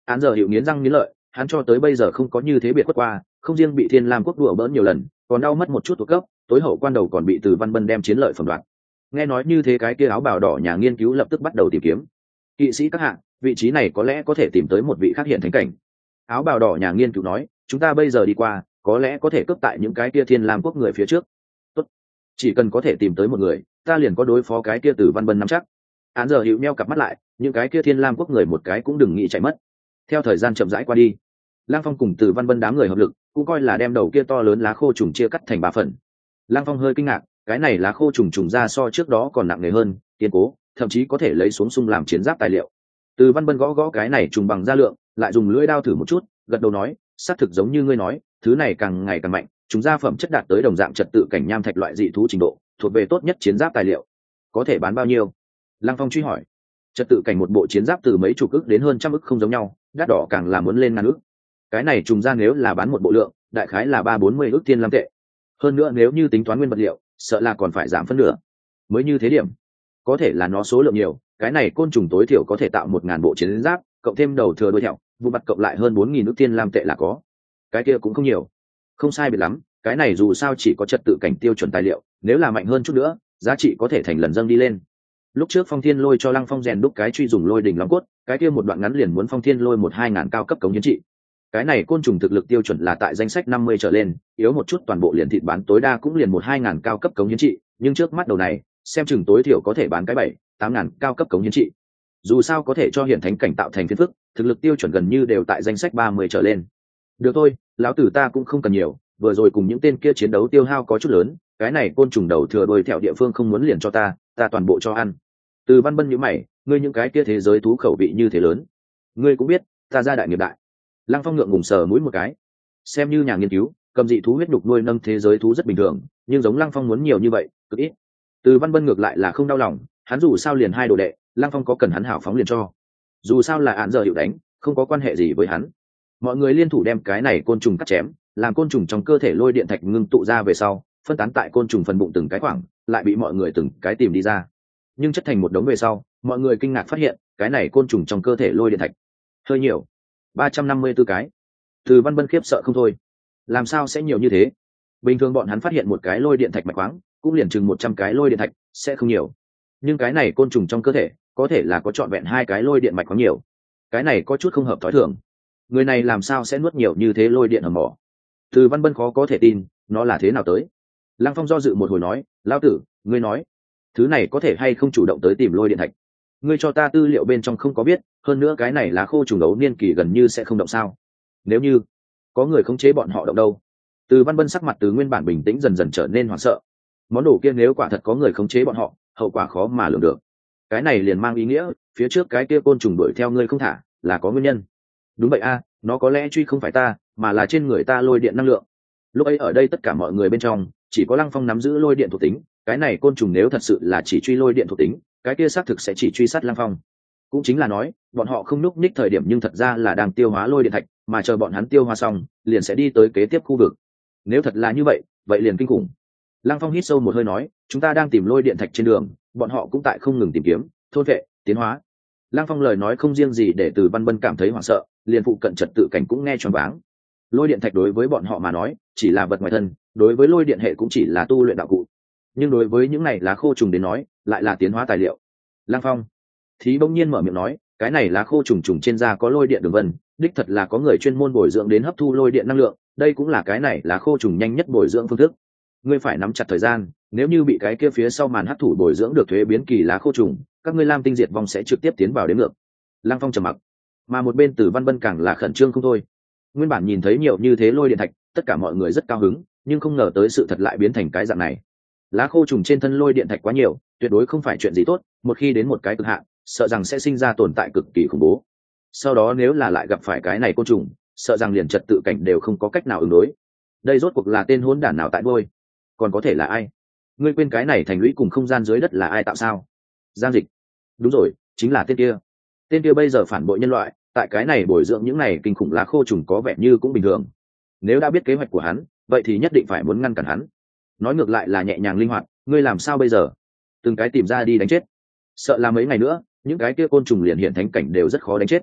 Án giờ hiệu nghiến răng nghiến lợi, hắn cho tới bây giờ không có như thế biệt khuất qua, không riêng bị Thiên Lam quốc đùa bỡn nhiều lần, còn đau mất một chút thuộc cấp, tối hậu quan đầu còn bị Từ Văn Bân đem chiến lợi phẩm đoạt. Nghe nói như thế, cái kia áo bào đỏ nhà nghiên cứu lập tức bắt đầu tìm kiếm. Kỵ sĩ các hạng, vị trí này có lẽ có thể tìm tới một vị khác hiện thánh cảnh. Áo bào đỏ nhà nghiên cứu nói, chúng ta bây giờ đi qua, có lẽ có thể cướp tại những cái kia Thiên Lam quốc người phía trước. Tốt, chỉ cần có thể tìm tới một người, ta liền có đối phó cái kia Từ Văn Bân nắm chắc. Án giờ hiệu meo cặp mắt lại, những cái kia Thiên Lam quốc người một cái cũng đừng nghĩ chạy mất. Theo thời gian chậm rãi qua đi, Lăng Phong cùng Từ Văn Bân đám người hợp lực, cũng coi là đem đầu kia to lớn lá khô trùng chia cắt thành ba phần. Lăng Phong hơi kinh ngạc, cái này lá khô trùng trùng ra so trước đó còn nặng nề hơn, kiên cố, thậm chí có thể lấy xuống sung làm chiến giáp tài liệu. Từ Văn Bân gõ gõ cái này trùng bằng da lượng, lại dùng lưỡi đao thử một chút, gật đầu nói, xác thực giống như ngươi nói, thứ này càng ngày càng mạnh, chúng gia phẩm chất đạt tới đồng dạng trật tự cảnh nham thạch loại dị thú trình độ, thuộc về tốt nhất chiến giáp tài liệu. Có thể bán bao nhiêu? Lăng Phong truy hỏi. Trật tự cảnh một bộ chiến giáp từ mấy chục ức đến hơn trăm ức không giống nhau, đắt đỏ càng là muốn lên ngàn ức. Cái này trùng ra nếu là bán một bộ lượng, đại khái là ba bốn mươi ức thiên lam tệ. Hơn nữa nếu như tính toán nguyên vật liệu, sợ là còn phải giảm phân nửa. Mới như thế điểm, có thể là nó số lượng nhiều, cái này côn trùng tối thiểu có thể tạo một ngàn bộ chiến giáp, cộng thêm đầu thừa đuôi thẹo, vụ mặt cộng lại hơn bốn nghìn ức thiên lam tệ là có. Cái kia cũng không nhiều. Không sai biệt lắm, cái này dù sao chỉ có trật tự cảnh tiêu chuẩn tài liệu, nếu là mạnh hơn chút nữa, giá trị có thể thành lần dâng đi lên. Lúc trước Phong Thiên Lôi cho Lăng Phong rèn đúc cái truy dùng lôi đỉnh long cốt, cái kia một đoạn ngắn liền muốn Phong Thiên Lôi một hai ngàn cao cấp cống hiến trị. Cái này côn trùng thực lực tiêu chuẩn là tại danh sách năm mươi trở lên, yếu một chút toàn bộ liền thịt bán tối đa cũng liền một hai ngàn cao cấp cống hiến trị, nhưng trước mắt đầu này, xem chừng tối thiểu có thể bán cái bảy, tám ngàn cao cấp cống hiến trị. Dù sao có thể cho hiển thánh cảnh tạo thành phiên phức, thực lực tiêu chuẩn gần như đều tại danh sách ba mươi trở lên. Được thôi, lão tử ta cũng không cần nhiều, vừa rồi cùng những tên kia chiến đấu tiêu hao có chút lớn, cái này côn trùng đầu thừa đuôi thẹo địa phương không muốn liền cho ta, ta toàn bộ cho ăn. Từ Văn Bân nhíu mày, ngươi những cái kia thế giới thú khẩu vị như thế lớn, ngươi cũng biết, ta ra đại nghiệp đại. Lăng Phong ngượng ngùng sờ mũi một cái, xem như nhà nghiên cứu, cầm dị thú huyết đục nuôi nâng thế giới thú rất bình thường, nhưng giống Lăng Phong muốn nhiều như vậy, cực ít. Từ Văn Bân ngược lại là không đau lòng, hắn dù sao liền hai đồ đệ, Lăng Phong có cần hắn hảo phóng liền cho. Dù sao là án giờ hiệu đánh, không có quan hệ gì với hắn. Mọi người liên thủ đem cái này côn trùng cắt chém, làm côn trùng trong cơ thể lôi điện thạch ngưng tụ ra về sau, phân tán tại côn trùng phần bụng từng cái khoảng, lại bị mọi người từng cái tìm đi ra. Nhưng chất thành một đống về sau, mọi người kinh ngạc phát hiện, cái này côn trùng trong cơ thể lôi điện thạch hơi nhiều, ba trăm năm mươi tư cái. Từ Văn Bân khiếp sợ không thôi, làm sao sẽ nhiều như thế? Bình thường bọn hắn phát hiện một cái lôi điện thạch mạch khoáng, cũng liền chừng một trăm cái lôi điện thạch, sẽ không nhiều. Nhưng cái này côn trùng trong cơ thể, có thể là có trọn vẹn hai cái lôi điện mạch khoáng nhiều. Cái này có chút không hợp thói thường. Người này làm sao sẽ nuốt nhiều như thế lôi điện hầm mỏ? Từ Văn Bân khó có thể tin, nó là thế nào tới? Lăng Phong do dự một hồi nói, lão tử, ngươi nói, thứ này có thể hay không chủ động tới tìm lôi điện thạch? Ngươi cho ta tư liệu bên trong không có biết, hơn nữa cái này lá khô trùng ấu niên kỳ gần như sẽ không động sao? Nếu như có người khống chế bọn họ động đâu? Từ Văn Bân sắc mặt từ nguyên bản bình tĩnh dần dần trở nên hoảng sợ. Món đồ kia nếu quả thật có người khống chế bọn họ, hậu quả khó mà lường được. Cái này liền mang ý nghĩa, phía trước cái kia côn trùng đuổi theo ngươi không thả, là có nguyên nhân. Đúng vậy a, nó có lẽ truy không phải ta, mà là trên người ta lôi điện năng lượng. Lúc ấy ở đây tất cả mọi người bên trong, chỉ có Lăng Phong nắm giữ lôi điện thuộc tính, cái này côn trùng nếu thật sự là chỉ truy lôi điện thuộc tính, cái kia xác thực sẽ chỉ truy sát Lăng Phong. Cũng chính là nói, bọn họ không núp ních thời điểm nhưng thật ra là đang tiêu hóa lôi điện thạch, mà chờ bọn hắn tiêu hóa xong, liền sẽ đi tới kế tiếp khu vực. Nếu thật là như vậy, vậy liền kinh khủng. Lăng Phong hít sâu một hơi nói, chúng ta đang tìm lôi điện thạch trên đường, bọn họ cũng tại không ngừng tìm kiếm, thôn vệ, tiến hóa. Lăng Phong lời nói không riêng gì để Từ Văn Bân cảm thấy hoảng sợ, liền phụ cận trật tự cảnh cũng nghe choáng váng. Lôi điện thạch đối với bọn họ mà nói, chỉ là vật ngoài thân, đối với lôi điện hệ cũng chỉ là tu luyện đạo cụ. Nhưng đối với những này lá khô trùng đến nói, lại là tiến hóa tài liệu. Lăng Phong Thí bỗng nhiên mở miệng nói, cái này lá khô trùng trùng trên da có lôi điện đường vân, đích thật là có người chuyên môn bồi dưỡng đến hấp thu lôi điện năng lượng, đây cũng là cái này lá khô trùng nhanh nhất bồi dưỡng phương thức. Ngươi phải nắm chặt thời gian, nếu như bị cái kia phía sau màn hấp thụ bồi dưỡng được thuế biến kỳ lá khô trùng, các ngươi Lam Tinh diệt vong sẽ trực tiếp tiến vào đến ngược. Lăng Phong trầm mặc, mà một bên Từ Văn Bân càng là khẩn trương không thôi. Nguyên bản nhìn thấy nhiều như thế lôi điện thạch, tất cả mọi người rất cao hứng, nhưng không ngờ tới sự thật lại biến thành cái dạng này. Lá khô trùng trên thân lôi điện thạch quá nhiều, tuyệt đối không phải chuyện gì tốt, một khi đến một cái cực hạn, sợ rằng sẽ sinh ra tồn tại cực kỳ khủng bố. Sau đó nếu là lại gặp phải cái này côn trùng, sợ rằng liền trật tự cảnh đều không có cách nào ứng đối. Đây rốt cuộc là tên hỗn đản nào tại ngôi? Còn có thể là ai? Ngươi quên cái này thành lũy cùng không gian dưới đất là ai tạo sao? Giang Dịch. Đúng rồi, chính là tên kia. Tên kia bây giờ phản bội nhân loại, tại cái này bồi dưỡng những này kinh khủng lá khô trùng có vẻ như cũng bình thường. Nếu đã biết kế hoạch của hắn, vậy thì nhất định phải muốn ngăn cản hắn. Nói ngược lại là nhẹ nhàng linh hoạt, ngươi làm sao bây giờ? Từng cái tìm ra đi đánh chết. Sợ là mấy ngày nữa, những cái kia côn trùng liền hiện thánh cảnh đều rất khó đánh chết.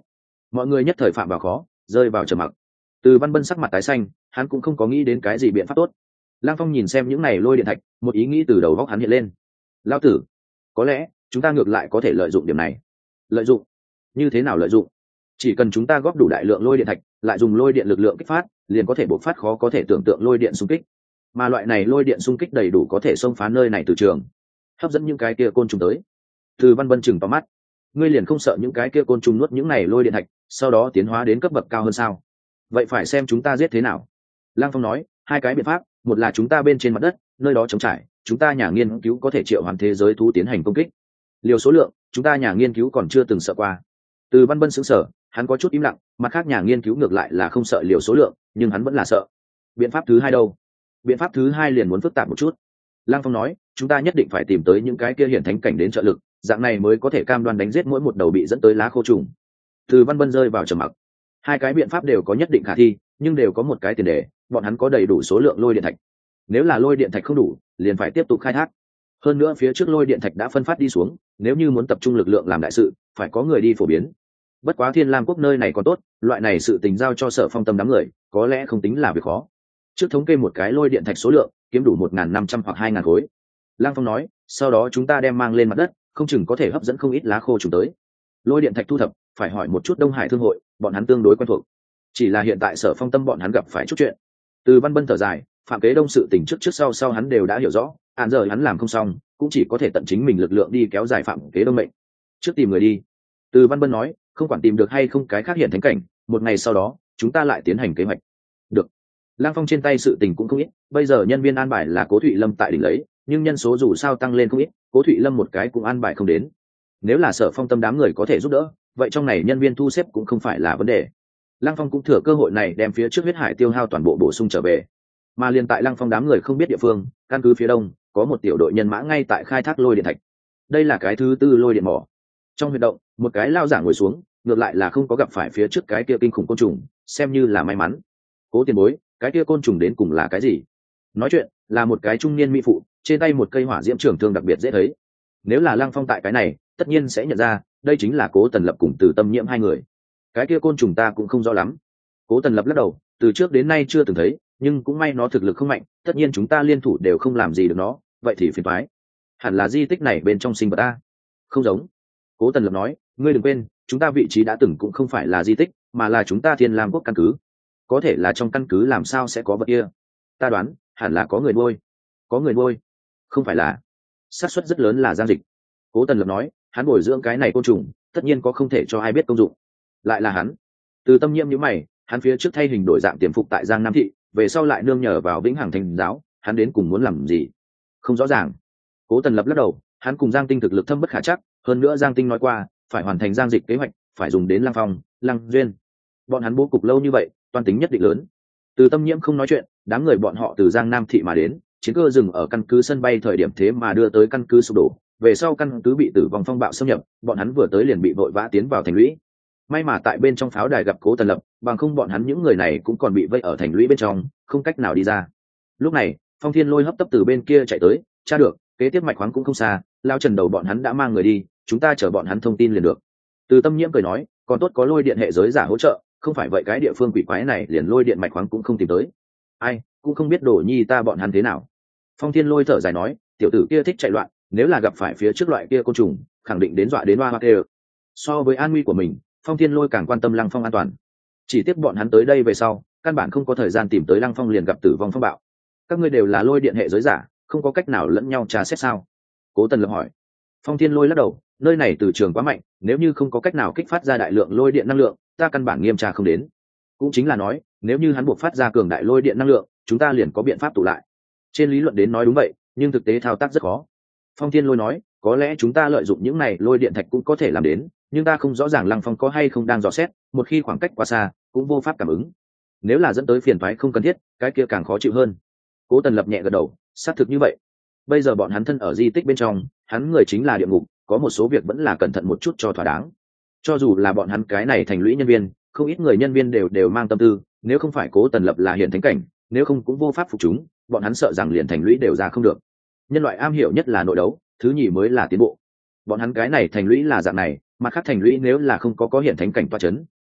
mọi người nhất thời phạm vào khó, rơi vào trầm mặc. Từ Văn Bân sắc mặt tái xanh, hắn cũng không có nghĩ đến cái gì biện pháp tốt. Lang Phong nhìn xem những này lôi điện thạch, một ý nghĩ từ đầu góc hắn hiện lên. Lão tử, có lẽ chúng ta ngược lại có thể lợi dụng điểm này. Lợi dụng? Như thế nào lợi dụng? Chỉ cần chúng ta góp đủ đại lượng lôi điện thạch, lại dùng lôi điện lực lượng kích phát, liền có thể bộc phát khó có thể tưởng tượng lôi điện xung kích. Mà loại này lôi điện xung kích đầy đủ có thể xông phá nơi này từ trường, hấp dẫn những cái kia côn trùng tới. Từ Văn Bân chừng to mắt, ngươi liền không sợ những cái kia côn trùng nuốt những này lôi điện thạch, sau đó tiến hóa đến cấp bậc cao hơn sao? Vậy phải xem chúng ta giết thế nào. Lang Phong nói, hai cái biện pháp, một là chúng ta bên trên mặt đất, nơi đó trống trải, chúng ta nhà nghiên cứu có thể triệu hoán thế giới thú tiến hành công kích. Liều số lượng, chúng ta nhà nghiên cứu còn chưa từng sợ qua. Từ Văn Bân sững sờ, hắn có chút im lặng, mặt khác nhà nghiên cứu ngược lại là không sợ liều số lượng, nhưng hắn vẫn là sợ. Biện pháp thứ hai đâu? Biện pháp thứ hai liền muốn phức tạp một chút. Lang Phong nói, chúng ta nhất định phải tìm tới những cái kia hiển thánh cảnh đến trợ lực, dạng này mới có thể cam đoan đánh giết mỗi một đầu bị dẫn tới lá khô trùng. Từ Văn Bân rơi vào trầm mặc. Hai cái biện pháp đều có nhất định khả thi, nhưng đều có một cái tiền đề, bọn hắn có đầy đủ số lượng lôi điện thạch. Nếu là lôi điện thạch không đủ, liền phải tiếp tục khai thác. Hơn nữa phía trước lôi điện thạch đã phân phát đi xuống, nếu như muốn tập trung lực lượng làm đại sự, phải có người đi phổ biến. Bất quá Thiên Lam quốc nơi này còn tốt, loại này sự tình giao cho Sở Phong Tâm đám người, có lẽ không tính là việc khó. Trước thống kê một cái lôi điện thạch số lượng, kiếm đủ một nghìn năm trăm hoặc hai nghìn khối. Lang Phong nói, sau đó chúng ta đem mang lên mặt đất, không chừng có thể hấp dẫn không ít lá khô trùng tới. Lôi điện thạch thu thập, phải hỏi một chút Đông Hải thương hội, bọn hắn tương đối quen thuộc. Chỉ là hiện tại Sở Phong Tâm bọn hắn gặp phải chút chuyện. Từ Văn Bân thở dài, Phạm Kế Đông sự tình trước trước sau sau hắn đều đã hiểu rõ, án giờ hắn làm không xong, cũng chỉ có thể tận chính mình lực lượng đi kéo dài Phạm Kế Đông mệnh. Trước tìm người đi. Từ Văn Bân nói, không quản tìm được hay không cái khác hiện thánh cảnh, một ngày sau đó, chúng ta lại tiến hành kế hoạch. Được. Lang Phong trên tay sự tình cũng không ít, bây giờ nhân viên an bài là Cố Thụy Lâm tại đỉnh lấy, nhưng nhân số dù sao tăng lên không ít, Cố Thụy Lâm một cái cũng an bài không đến. Nếu là Sở Phong Tâm đám người có thể giúp đỡ, vậy trong này nhân viên thu xếp cũng không phải là vấn đề. Lăng Phong cũng thừa cơ hội này đem phía trước huyết hải tiêu hao toàn bộ bổ sung trở về. Mà liền tại Lăng Phong đám người không biết địa phương, căn cứ phía đông có một tiểu đội nhân mã ngay tại khai thác lôi điện thạch. Đây là cái thứ tư lôi điện mỏ. Trong huyệt động, một cái lao giả ngồi xuống, ngược lại là không có gặp phải phía trước cái kia kinh khủng côn trùng, xem như là may mắn. Cố tiền bối, cái kia côn trùng đến cùng là cái gì? Nói chuyện là một cái trung niên mỹ phụ, trên tay một cây hỏa diễm trường thương đặc biệt dễ thấy. Nếu là Lăng Phong tại cái này, tất nhiên sẽ nhận ra, đây chính là Cố Tần Lập cùng Từ Tâm Nhiễm hai người. Cái kia côn trùng ta cũng không rõ lắm. Cố Tần Lập lắc đầu, từ trước đến nay chưa từng thấy, nhưng cũng may nó thực lực không mạnh, tất nhiên chúng ta liên thủ đều không làm gì được nó, vậy thì phiền toái. Hẳn là di tích này bên trong sinh vật ta. Không giống. Cố Tần Lập nói, ngươi đừng quên, chúng ta vị trí đã từng cũng không phải là di tích, mà là chúng ta Thiên Lam quốc căn cứ. Có thể là trong căn cứ làm sao sẽ có vật kia? Ta đoán, hẳn là có người nuôi. Có người nuôi? Không phải là? Xác suất rất lớn là Giang Dịch. Cố Tần Lập nói, hắn bồi dưỡng cái này côn trùng, tất nhiên có không thể cho ai biết công dụng. Lại là hắn. Từ Tâm Nhiễm nhíu mày, hắn phía trước thay hình đổi dạng tiềm phục tại Giang Nam thị, về sau lại nương nhờ vào Vĩnh Hằng Thành giáo, hắn đến cùng muốn làm gì? Không rõ ràng. Cố Tần Lập lắc đầu, hắn cùng Giang Tinh thực lực thâm bất khả chắc, hơn nữa Giang Tinh nói qua, phải hoàn thành Giang Dịch kế hoạch, phải dùng đến Lăng Phong, Lăng Duyên. Bọn hắn bố cục lâu như vậy, toàn tính nhất định lớn. Từ Tâm Nhiễm không nói chuyện, đám người bọn họ từ Giang Nam thị mà đến, chiến cơ dừng ở căn cứ sân bay thời điểm thế mà đưa tới căn cứ sụp đổ, về sau căn cứ bị tử vong phong bạo xâm nhập, bọn hắn vừa tới liền bị vội vã tiến vào thành lũy. May mà tại bên trong pháo đài gặp Cố Tần Lập, bằng không bọn hắn những người này cũng còn bị vây ở thành lũy bên trong, không cách nào đi ra. Lúc này, Phong Thiên Lôi hấp tấp từ bên kia chạy tới, tra được, kế tiếp mạch khoáng cũng không xa, lao Trần đầu bọn hắn đã mang người đi, chúng ta chờ bọn hắn thông tin liền được. Từ Tâm Nhiễm cười nói, còn tốt có lôi điện hệ giới giả hỗ trợ, không phải vậy cái địa phương quỷ quái này liền lôi điện mạch khoáng cũng không tìm tới. Ai, cũng không biết Đổ Nhi ta bọn hắn thế nào. Phong Thiên Lôi thở dài nói, tiểu tử kia thích chạy loạn, nếu là gặp phải phía trước loại kia côn trùng, khẳng định đến dọa đến hoa hoa kê. So với an nguy của mình, Phong Thiên Lôi càng quan tâm Lăng Phong an toàn. Chỉ tiếc bọn hắn tới đây về sau, căn bản không có thời gian tìm tới Lăng Phong liền gặp tử vong phong bạo. Các ngươi đều là lôi điện hệ giới giả, không có cách nào lẫn nhau tra xét sao? Cố Tần Lập hỏi. Phong Thiên Lôi lắc đầu, nơi này từ trường quá mạnh, nếu như không có cách nào kích phát ra đại lượng lôi điện năng lượng, ta căn bản nghiêm tra không đến. Cũng chính là nói, nếu như hắn buộc phát ra cường đại lôi điện năng lượng, chúng ta liền có biện pháp tụ lại. Trên lý luận đến nói đúng vậy, nhưng thực tế thao tác rất khó. Phong Thiên Lôi nói, có lẽ chúng ta lợi dụng những này lôi điện thạch cũng có thể làm đến, nhưng ta không rõ ràng Lăng Phong có hay không đang dò xét, một khi khoảng cách quá xa, cũng vô pháp cảm ứng. Nếu là dẫn tới phiền toái không cần thiết, cái kia càng khó chịu hơn. Cố Tần Lập nhẹ gật đầu, xác thực như vậy. Bây giờ bọn hắn thân ở di tích bên trong, hắn người chính là địa ngục, có một số việc vẫn là cẩn thận một chút cho thỏa đáng. Cho dù là bọn hắn cái này thành lũy nhân viên, không ít người nhân viên đều đều mang tâm tư, nếu không phải Cố Tần Lập là hiện thánh cảnh, nếu không cũng vô pháp phục chúng, bọn hắn sợ rằng liền thành lũy đều ra không được. Nhân loại am hiểu nhất là nội đấu, thứ nhì mới là tiến bộ. Bọn hắn cái này thành lũy là dạng này, mặt khác thành lũy nếu là không có có hiện thánh cảnh toa chấn,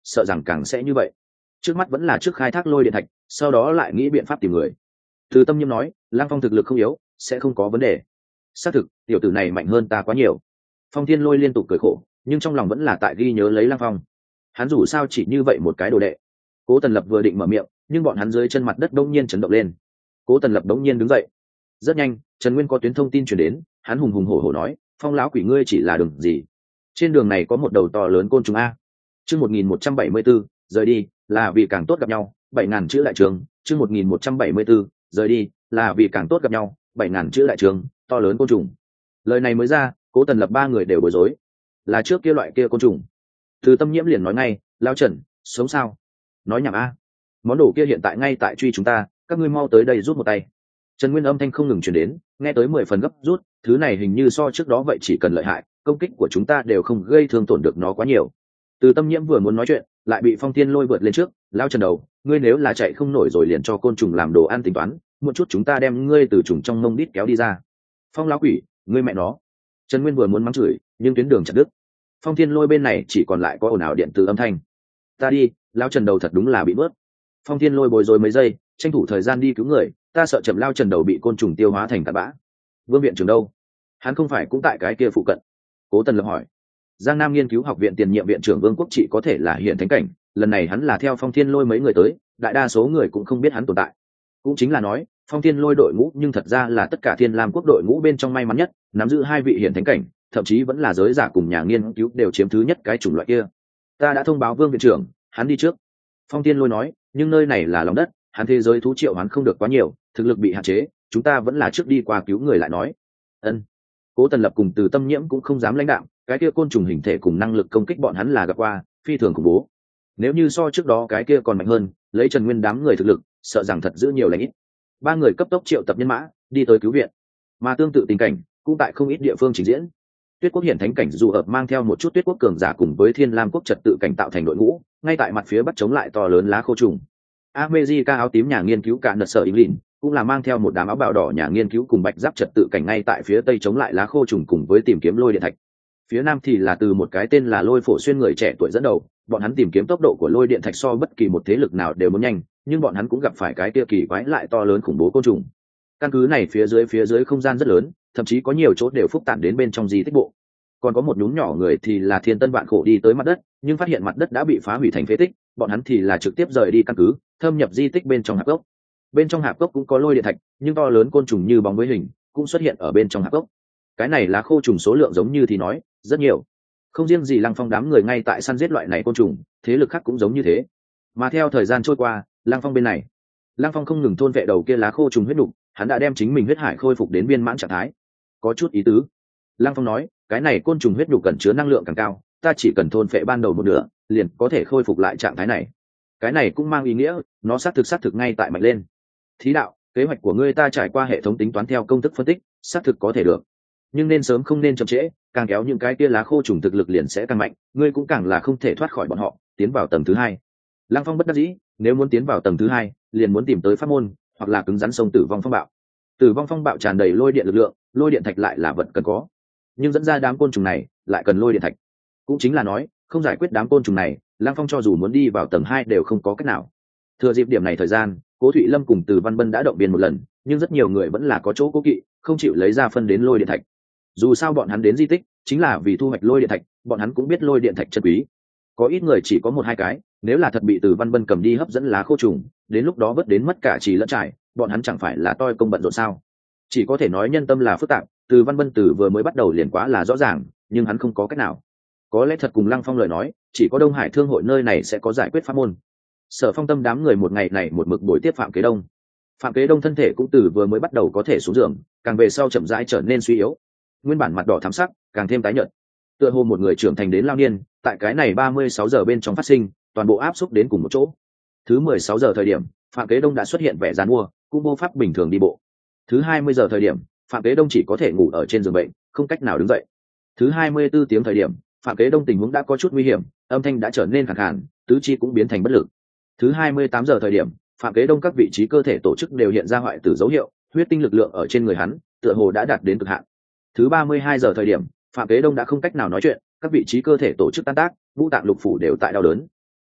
sợ rằng càng sẽ như vậy. Trước mắt vẫn là trước khai thác lôi điện thạch, sau đó lại nghĩ biện pháp tìm người. Từ Tâm Nhiễm nói, Lăng Phong thực lực không yếu, sẽ không có vấn đề. Xác thực, tiểu tử này mạnh hơn ta quá nhiều. Phong Thiên Lôi liên tục cười khổ, nhưng trong lòng vẫn là tại ghi nhớ lấy Lăng Phong. Hắn dù sao chỉ như vậy một cái đồ đệ. Cố Tần Lập vừa định mở miệng, nhưng bọn hắn dưới chân mặt đất đông nhiên chấn động lên. Cố Tần Lập đống nhiên đứng dậy. Rất nhanh, Trần Nguyên có tuyến thông tin truyền đến, hắn hùng hùng hổ hổ nói, Phong lão quỷ ngươi chỉ là đường gì? Trên đường này có một đầu to lớn côn trùng a. Chương một nghìn một trăm bảy mươi 174, rời đi, là vì càng tốt gặp nhau, bảy ngàn chữ đại trường, chương một nghìn một trăm bảy mươi 174, rời đi, là vì càng tốt gặp nhau, bảy ngàn chữ đại trường, to lớn côn trùng. Lời này mới ra, Cố Tần Lập ba người đều bối rối. Là trước kia loại kia côn trùng. Từ Tâm Nhiễm liền nói ngay, lão Trần, sống sao? Nói nhảm a. Món đồ kia hiện tại ngay tại truy chúng ta, các ngươi mau tới đây rút một tay. Trần Nguyên âm thanh không ngừng truyền đến, nghe tới mười phần gấp rút, thứ này hình như so trước đó vậy chỉ cần lợi hại, công kích của chúng ta đều không gây thương tổn được nó quá nhiều. Từ Tâm Nhiễm vừa muốn nói chuyện, lại bị Phong Thiên Lôi vượt lên trước, lao Trần đầu, ngươi nếu là chạy không nổi rồi liền cho côn trùng làm đồ ăn tính toán, một chút chúng ta đem ngươi từ trùng trong mông đít kéo đi ra. Phong lão quỷ, ngươi mẹ nó. Trần Nguyên vừa muốn mắng chửi, nhưng tuyến đường chặt đứt. Phong Thiên Lôi bên này chỉ còn lại có ồn ào điện từ âm thanh. Ta đi, lao Trần đầu thật đúng là bị bớt. Phong Thiên Lôi bồi rồi mấy giây, tranh thủ thời gian đi cứu người, ta sợ chậm lao Trần đầu bị côn trùng tiêu hóa thành tạt bã. Vương viện trưởng đâu? Hắn không phải cũng tại cái kia phụ cận? Cố Tần Lập hỏi. Giang Nam nghiên cứu học viện tiền nhiệm viện trưởng Vương Quốc Trị có thể là hiện thánh cảnh, lần này hắn là theo Phong Thiên Lôi mấy người tới, đại đa số người cũng không biết hắn tồn tại. Cũng chính là nói, Phong Thiên Lôi đội ngũ nhưng thật ra là tất cả Thiên Lam quốc đội ngũ bên trong may mắn nhất, nắm giữ hai vị hiện thánh cảnh, thậm chí vẫn là giới giả cùng nhà nghiên cứu đều chiếm thứ nhất cái chủng loại kia. Ta đã thông báo Vương viện trưởng, hắn đi trước. Phong Thiên Lôi nói, nhưng nơi này là lòng đất, hắn thế giới thú triệu hắn không được quá nhiều, thực lực bị hạn chế, chúng ta vẫn là trước đi qua cứu người lại nói. Ân. Cố Tần Lập cùng Từ Tâm Nhiễm cũng không dám lãnh đạo, cái kia côn trùng hình thể cùng năng lực công kích bọn hắn là gặp qua, phi thường khủng bố. Nếu như so trước đó cái kia còn mạnh hơn, lấy Trần Nguyên đám người thực lực, sợ rằng thật giữ nhiều lãnh ít. Ba người cấp tốc triệu tập nhân mã, đi tới cứu viện. Mà tương tự tình cảnh cũng tại không ít địa phương trình diễn. Tuyết Quốc hiển thánh cảnh dù hợp mang theo một chút Tuyết Quốc cường giả cùng với Thiên Lam quốc trật tự cảnh tạo thành đội ngũ, ngay tại mặt phía bắc chống lại to lớn lá khô trùng. America áo tím nhà nghiên cứu cả nật sở England cũng là mang theo một đám áo bào đỏ nhà nghiên cứu cùng bạch giáp trật tự cảnh ngay tại phía tây chống lại lá khô trùng cùng với tìm kiếm lôi điện thạch. Phía nam thì là từ một cái tên là Lôi Phổ Xuyên người trẻ tuổi dẫn đầu, bọn hắn tìm kiếm tốc độ của lôi điện thạch so bất kỳ một thế lực nào đều muốn nhanh, nhưng bọn hắn cũng gặp phải cái kia kỳ quái lại to lớn khủng bố côn trùng. Căn cứ này phía dưới phía dưới không gian rất lớn, thậm chí có nhiều chỗ đều phức tạp đến bên trong di tích bộ. Còn có một nhún nhỏ người thì là thiên tân vạn khổ đi tới mặt đất, nhưng phát hiện mặt đất đã bị phá hủy thành phế tích, bọn hắn thì là trực tiếp rời đi căn cứ, thâm nhập di tích bên trong hạp gốc. Bên trong hạp gốc cũng có lôi điện thạch, nhưng to lớn côn trùng như bóng với hình cũng xuất hiện ở bên trong hạp gốc. Cái này là khô trùng số lượng giống như thì nói rất nhiều, không riêng gì Lăng Phong đám người ngay tại săn giết loại này côn trùng, thế lực khác cũng giống như thế. Mà theo thời gian trôi qua, Lăng Phong bên này, Lăng Phong không ngừng thôn vệ đầu kia lá khô trùng huyết nục, hắn đã đem chính mình huyết hải khôi phục đến viên mãn trạng thái. Có chút ý tứ. Lăng Phong nói, cái này côn trùng huyết nục cần chứa năng lượng càng cao, ta chỉ cần thôn phệ ban đầu một nửa, liền có thể khôi phục lại trạng thái này. Cái này cũng mang ý nghĩa, nó xác thực xác thực ngay tại mạnh lên. Thí đạo, kế hoạch của ngươi ta trải qua hệ thống tính toán theo công thức phân tích, xác thực có thể được. Nhưng nên sớm không nên chậm trễ, càng kéo những cái kia lá khô trùng thực lực liền sẽ càng mạnh, ngươi cũng càng là không thể thoát khỏi bọn họ, tiến vào tầng thứ hai. Lăng Phong bất đắc dĩ, nếu muốn tiến vào tầng thứ hai, liền muốn tìm tới pháp môn, hoặc là cứng rắn sông tử vong phong bạo. Tử vong phong bạo tràn đầy lôi điện lực lượng, lôi điện thạch lại là vật cần có. Nhưng dẫn ra đám côn trùng này, lại cần lôi điện thạch. Cũng chính là nói, không giải quyết đám côn trùng này, Lăng Phong cho dù muốn đi vào tầng hai đều không có cách nào. Thừa dịp điểm này thời gian, Cố Thụy Lâm cùng Từ Văn Bân đã động viên một lần, nhưng rất nhiều người vẫn là có chỗ cố kỵ, không chịu lấy ra phân đến lôi điện thạch. Dù sao bọn hắn đến di tích chính là vì thu hoạch lôi điện thạch, bọn hắn cũng biết lôi điện thạch chân quý. Có ít người chỉ có một hai cái, nếu là thật bị Từ Văn Bân cầm đi hấp dẫn lá khô trùng, đến lúc đó vớt đến mất cả trì lẫn trải, bọn hắn chẳng phải là toi công bận rộn sao? Chỉ có thể nói nhân tâm là phức tạp, Từ Văn Bân từ vừa mới bắt đầu liền quá là rõ ràng, nhưng hắn không có cách nào. Có lẽ thật cùng Lăng Phong lời nói, chỉ có Đông Hải Thương hội nơi này sẽ có giải quyết pháp môn. Sở Phong Tâm đám người một ngày này một mực buổi tiếp Phạm Kế Đông. Phạm Kế Đông thân thể cũng từ vừa mới bắt đầu có thể xuống giường, càng về sau chậm rãi trở nên suy yếu. Nguyên bản mặt đỏ thắm sắc, càng thêm tái nhợt. Tựa hồ một người trưởng thành đến lao niên, tại cái này ba mươi sáu giờ bên trong phát sinh, toàn bộ áp xúc đến cùng một chỗ. Thứ mười sáu giờ thời điểm, Phạm Kế Đông đã xuất hiện vẻ giàn mua, cũng vô pháp bình thường đi bộ. Thứ hai mươi giờ thời điểm, Phạm Kế Đông chỉ có thể ngủ ở trên giường bệnh, không cách nào đứng dậy. Thứ hai mươi bốn tiếng thời điểm, Phạm Kế Đông tình huống đã có chút nguy hiểm, âm thanh đã trở nên khàn khàn, tứ chi cũng biến thành bất lực. Thứ hai mươi tám giờ thời điểm, Phạm Kế Đông các vị trí cơ thể tổ chức đều hiện ra hoại tử dấu hiệu, huyết tinh lực lượng ở trên người hắn, tựa hồ đã đạt đến cực hạn. Thứ ba mươi hai giờ thời điểm, Phạm Kế Đông đã không cách nào nói chuyện, các vị trí cơ thể tổ chức tan tác, ngũ tạng lục phủ đều tại đau đớn.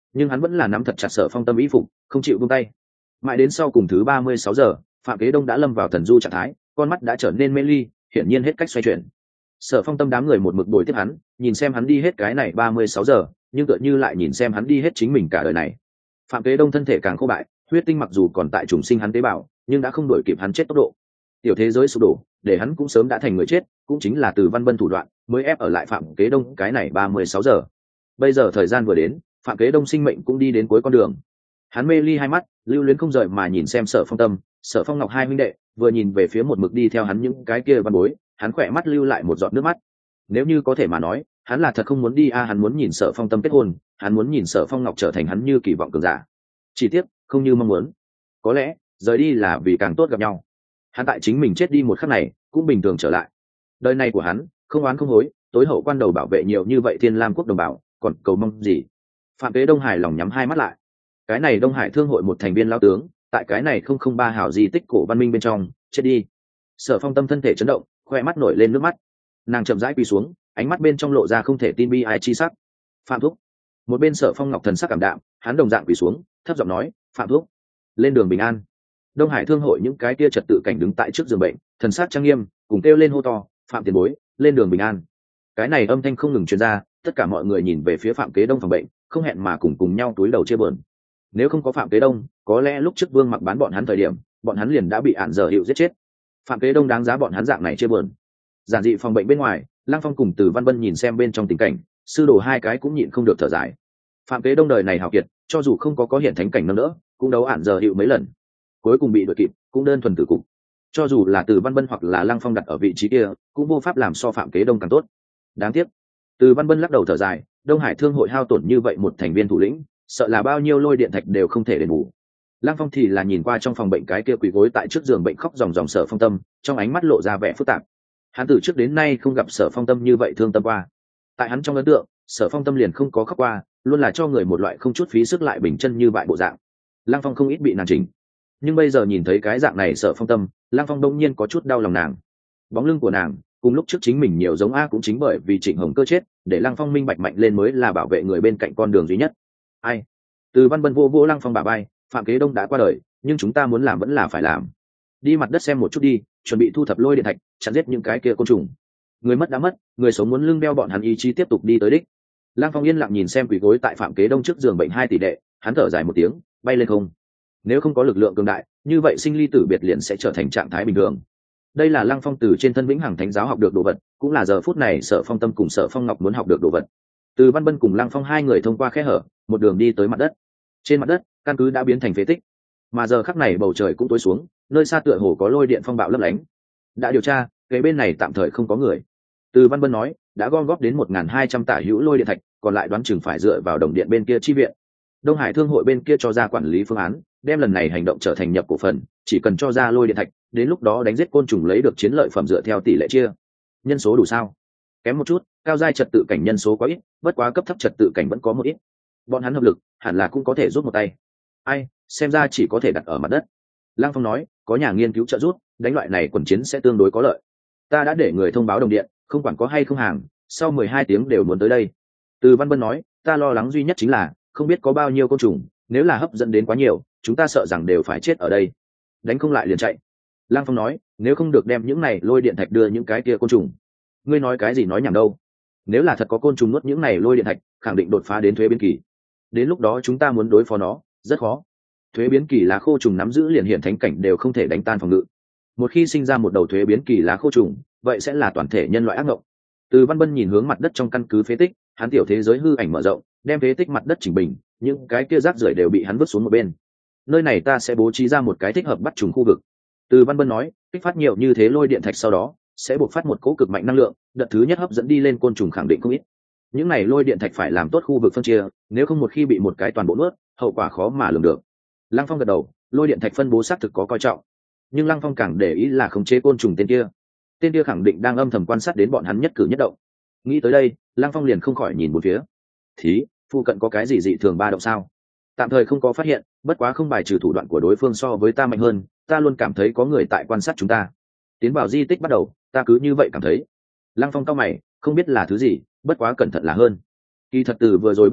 nhưng hắn vẫn là nắm thật chặt Sở Phong Tâm ý phục, không chịu buông tay. Mãi đến sau cùng thứ ba mươi sáu giờ, Phạm Kế Đông đã lâm vào thần du trạng thái, con mắt đã trở nên mê ly, hiển nhiên hết cách xoay chuyển. Sở Phong Tâm đám người một mực đuổi tiếp hắn, nhìn xem hắn đi hết cái này ba mươi sáu giờ, nhưng tựa như lại nhìn xem hắn đi hết chính mình cả đời này. Phạm Kế Đông thân thể càng khô bại, huyết tinh mặc dù còn tại trùng sinh hắn tế bào, nhưng đã không đuổi kịp hắn chết tốc độ. Tiểu thế giới sụp đổ, để hắn cũng sớm đã thành người chết, cũng chính là Từ Văn Bân thủ đoạn mới ép ở lại Phạm Kế Đông cái này ba mươi sáu giờ. Bây giờ thời gian vừa đến, Phạm Kế Đông sinh mệnh cũng đi đến cuối con đường. Hắn mê ly hai mắt, lưu luyến không rời mà nhìn xem Sở Phong Tâm, Sở Phong Ngọc hai huynh đệ, vừa nhìn về phía một mực đi theo hắn những cái kia văn bối, hắn khỏe mắt lưu lại một giọt nước mắt. Nếu như có thể mà nói, hắn là thật không muốn đi a, hắn muốn nhìn Sở Phong Tâm kết hôn, hắn muốn nhìn Sở Phong Ngọc trở thành hắn như kỳ vọng cường giả. Chỉ tiếc, không như mong muốn. Có lẽ, rời đi là vì càng tốt gặp nhau. Hắn tại chính mình chết đi một khắc này, cũng bình thường trở lại. Đời này của hắn, không oán không hối, tối hậu quan đầu bảo vệ nhiều như vậy Thiên Lam quốc đồng bào, còn cầu mong gì? Phạm Kế Đông hài lòng nhắm hai mắt lại. Cái này Đông Hải Thương hội một thành viên lão tướng, tại cái này không không ba hào di tích cổ văn minh bên trong, chết đi. Sở Phong Tâm thân thể chấn động, khoe mắt nổi lên nước mắt. Nàng chậm rãi quỳ xuống, ánh mắt bên trong lộ ra không thể tin bi ai chi sắc. Phạm thúc. Một bên Sở Phong Ngọc thần sắc cảm đạm, hắn đồng dạng quỳ xuống, thấp giọng nói, Phạm thúc, lên đường bình an. Đông Hải Thương hội những cái kia trật tự cảnh đứng tại trước giường bệnh, thần sắc trang nghiêm, cùng kêu lên hô to, Phạm tiền bối, lên đường bình an. Cái này âm thanh không ngừng truyền ra, tất cả mọi người nhìn về phía Phạm Kế Đông phòng bệnh, không hẹn mà cùng cùng nhau túi đầu chia buồn. Nếu không có Phạm Kế Đông, có lẽ lúc trước Vương Mặc bán bọn hắn thời điểm, bọn hắn liền đã bị Ản Giờ Hiệu giết chết. Phạm Kế Đông đáng giá bọn hắn dạng này chia buồn. Giản dị phòng bệnh bên ngoài, Lăng Phong cùng Từ Văn Bân nhìn xem bên trong tình cảnh, sư đồ hai cái cũng nhịn không được thở dài. Phạm Kế Đông đời này hào kiệt, cho dù không có có hiện thánh cảnh nâng đỡ, cũng đấu Ản Giờ Hiệu mấy lần, cuối cùng bị đuổi kịp, cũng đơn thuần tử cục. Cho dù là Từ Văn Bân hoặc là Lăng Phong đặt ở vị trí kia, cũng vô pháp làm so Phạm Kế Đông càng tốt. Đáng tiếc. Từ Văn Bân lắc đầu thở dài, Đông Hải Thương hội hao tổn như vậy một thành viên thủ lĩnh, sợ là bao nhiêu lôi điện thạch đều không thể đền bù. Lăng Phong thì là nhìn qua trong phòng bệnh cái kia quỳ gối tại trước giường bệnh khóc ròng ròng Sở Phong Tâm, trong ánh mắt lộ ra vẻ phức tạp. Hắn từ trước đến nay không gặp Sở Phong Tâm như vậy thương tâm qua. Tại hắn trong ấn tượng, Sở Phong Tâm liền không có khóc qua, luôn là cho người một loại không chút phí sức lại bình chân như bại bộ dạng. Lăng Phong không ít bị nàng chỉnh, nhưng bây giờ nhìn thấy cái dạng này Sở Phong Tâm, Lăng Phong đông nhiên có chút đau lòng nàng. Bóng lưng của nàng, cùng lúc trước chính mình nhiều giống a, cũng chính bởi vì Trịnh Hồng Cơ chết, để Lăng Phong minh bạch mạnh lên mới là bảo vệ người bên cạnh con đường duy nhất. Ai? Từ Văn Bân vô vô Lăng Phong bả vai, Phạm Kế Đông đã qua đời, nhưng chúng ta muốn làm vẫn là phải làm. Đi mặt đất xem một chút đi, chuẩn bị thu thập lôi điện thạch, chặn giết những cái kia côn trùng. Người mất đã mất, người sống muốn lưng đeo bọn hắn ý chí tiếp tục đi tới đích. Lăng Phong yên lặng nhìn xem quỳ gối tại Phạm Kế Đông trước giường bệnh hai tỷ đệ, hắn thở dài một tiếng, bay lên không. Nếu không có lực lượng cường đại, như vậy sinh ly tử biệt liền sẽ trở thành trạng thái bình thường. Đây là Lăng Phong từ trên thân Vĩnh Hằng Thánh giáo học được đồ vật, cũng là giờ phút này Sở Phong Tâm cùng Sở Phong Ngọc muốn học được đồ vật. Từ Văn Bân cùng Lăng Phong hai người thông qua khe hở, một đường đi tới mặt đất. Trên mặt đất, căn cứ đã biến thành phế tích, mà giờ khắc này bầu trời cũng tối xuống, nơi xa tựa hồ có lôi điện phong bạo lấp lánh. Đã điều tra, cái bên này tạm thời không có người. Từ Văn Bân nói, đã gom góp đến một nghìn hai trăm tả hữu lôi điện thạch, còn lại đoán chừng phải dựa vào đồng điện bên kia chi viện. Đông Hải Thương hội bên kia cho ra quản lý phương án, đem lần này hành động trở thành nhập cổ phần, chỉ cần cho ra lôi điện thạch, đến lúc đó đánh giết côn trùng lấy được chiến lợi phẩm dựa theo tỷ lệ chia. Nhân số đủ sao? Kém một chút, cao giai trật tự cảnh nhân số quá ít, bất quá cấp thấp trật tự cảnh vẫn có một ít. Bọn hắn hợp lực, hẳn là cũng có thể giúp một tay. Ai, xem ra chỉ có thể đặt ở mặt đất. Lăng Phong nói, có nhà nghiên cứu trợ giúp, đánh loại này quần chiến sẽ tương đối có lợi. Ta đã để người thông báo đồng điện, không quản có hay không hàng, sau mười hai tiếng đều muốn tới đây. Từ Văn Bân nói, ta lo lắng duy nhất chính là không biết có bao nhiêu côn trùng, nếu là hấp dẫn đến quá nhiều, chúng ta sợ rằng đều phải chết ở đây. Đánh không lại liền chạy. Lăng Phong nói, nếu không được đem những này lôi điện thạch đưa những cái kia côn trùng. Ngươi nói cái gì nói nhảm đâu? Nếu là thật có côn trùng nuốt những này lôi điện thạch, khẳng định đột phá đến thuế biến kỳ. Đến lúc đó chúng ta muốn đối phó nó, rất khó. Thuế biến kỳ lá khô trùng nắm giữ liền hiện thánh cảnh đều không thể đánh tan phòng ngự. Một khi sinh ra một đầu thuế biến kỳ lá khô trùng, vậy sẽ là toàn thể nhân loại ác ngộng. Từ Văn Bân nhìn hướng mặt đất trong căn cứ phế tích, hắn tiểu thế giới hư ảnh mở rộng, đem phế tích mặt đất chỉnh bình, những cái kia rác rưởi đều bị hắn vứt xuống một bên. Nơi này ta sẽ bố trí ra một cái thích hợp bắt trùng khu vực. Từ Văn Bân nói, kích phát nhiều như thế lôi điện thạch sau đó sẽ bộc phát một cỗ cực mạnh năng lượng, đợt thứ nhất hấp dẫn đi lên côn trùng khẳng định không ít. Những này lôi điện thạch phải làm tốt khu vực phân chia, nếu không một khi bị một cái toàn bộ nuốt, hậu quả khó mà lường được. Lăng Phong gật đầu, lôi điện thạch phân bố xác thực có coi trọng, nhưng Lăng Phong càng để ý là khống chế côn trùng tên kia. Tên kia khẳng định đang âm thầm quan sát đến bọn hắn nhất cử nhất động. Nghĩ tới đây, Lăng Phong liền không khỏi nhìn một phía. Thí, phụ cận có cái gì dị thường ba động sao? Tạm thời không có phát hiện, bất quá không bài trừ thủ đoạn của đối phương so với ta mạnh hơn, ta luôn cảm thấy có người tại quan sát chúng ta. Tiến vào di tích bắt đầu, ta cứ như vậy cảm thấy. Lăng Phong cau mày, không biết là thứ gì, bất quá cẩn thận là hơn. Kỳ thật từ vừa rồi bắt đầu,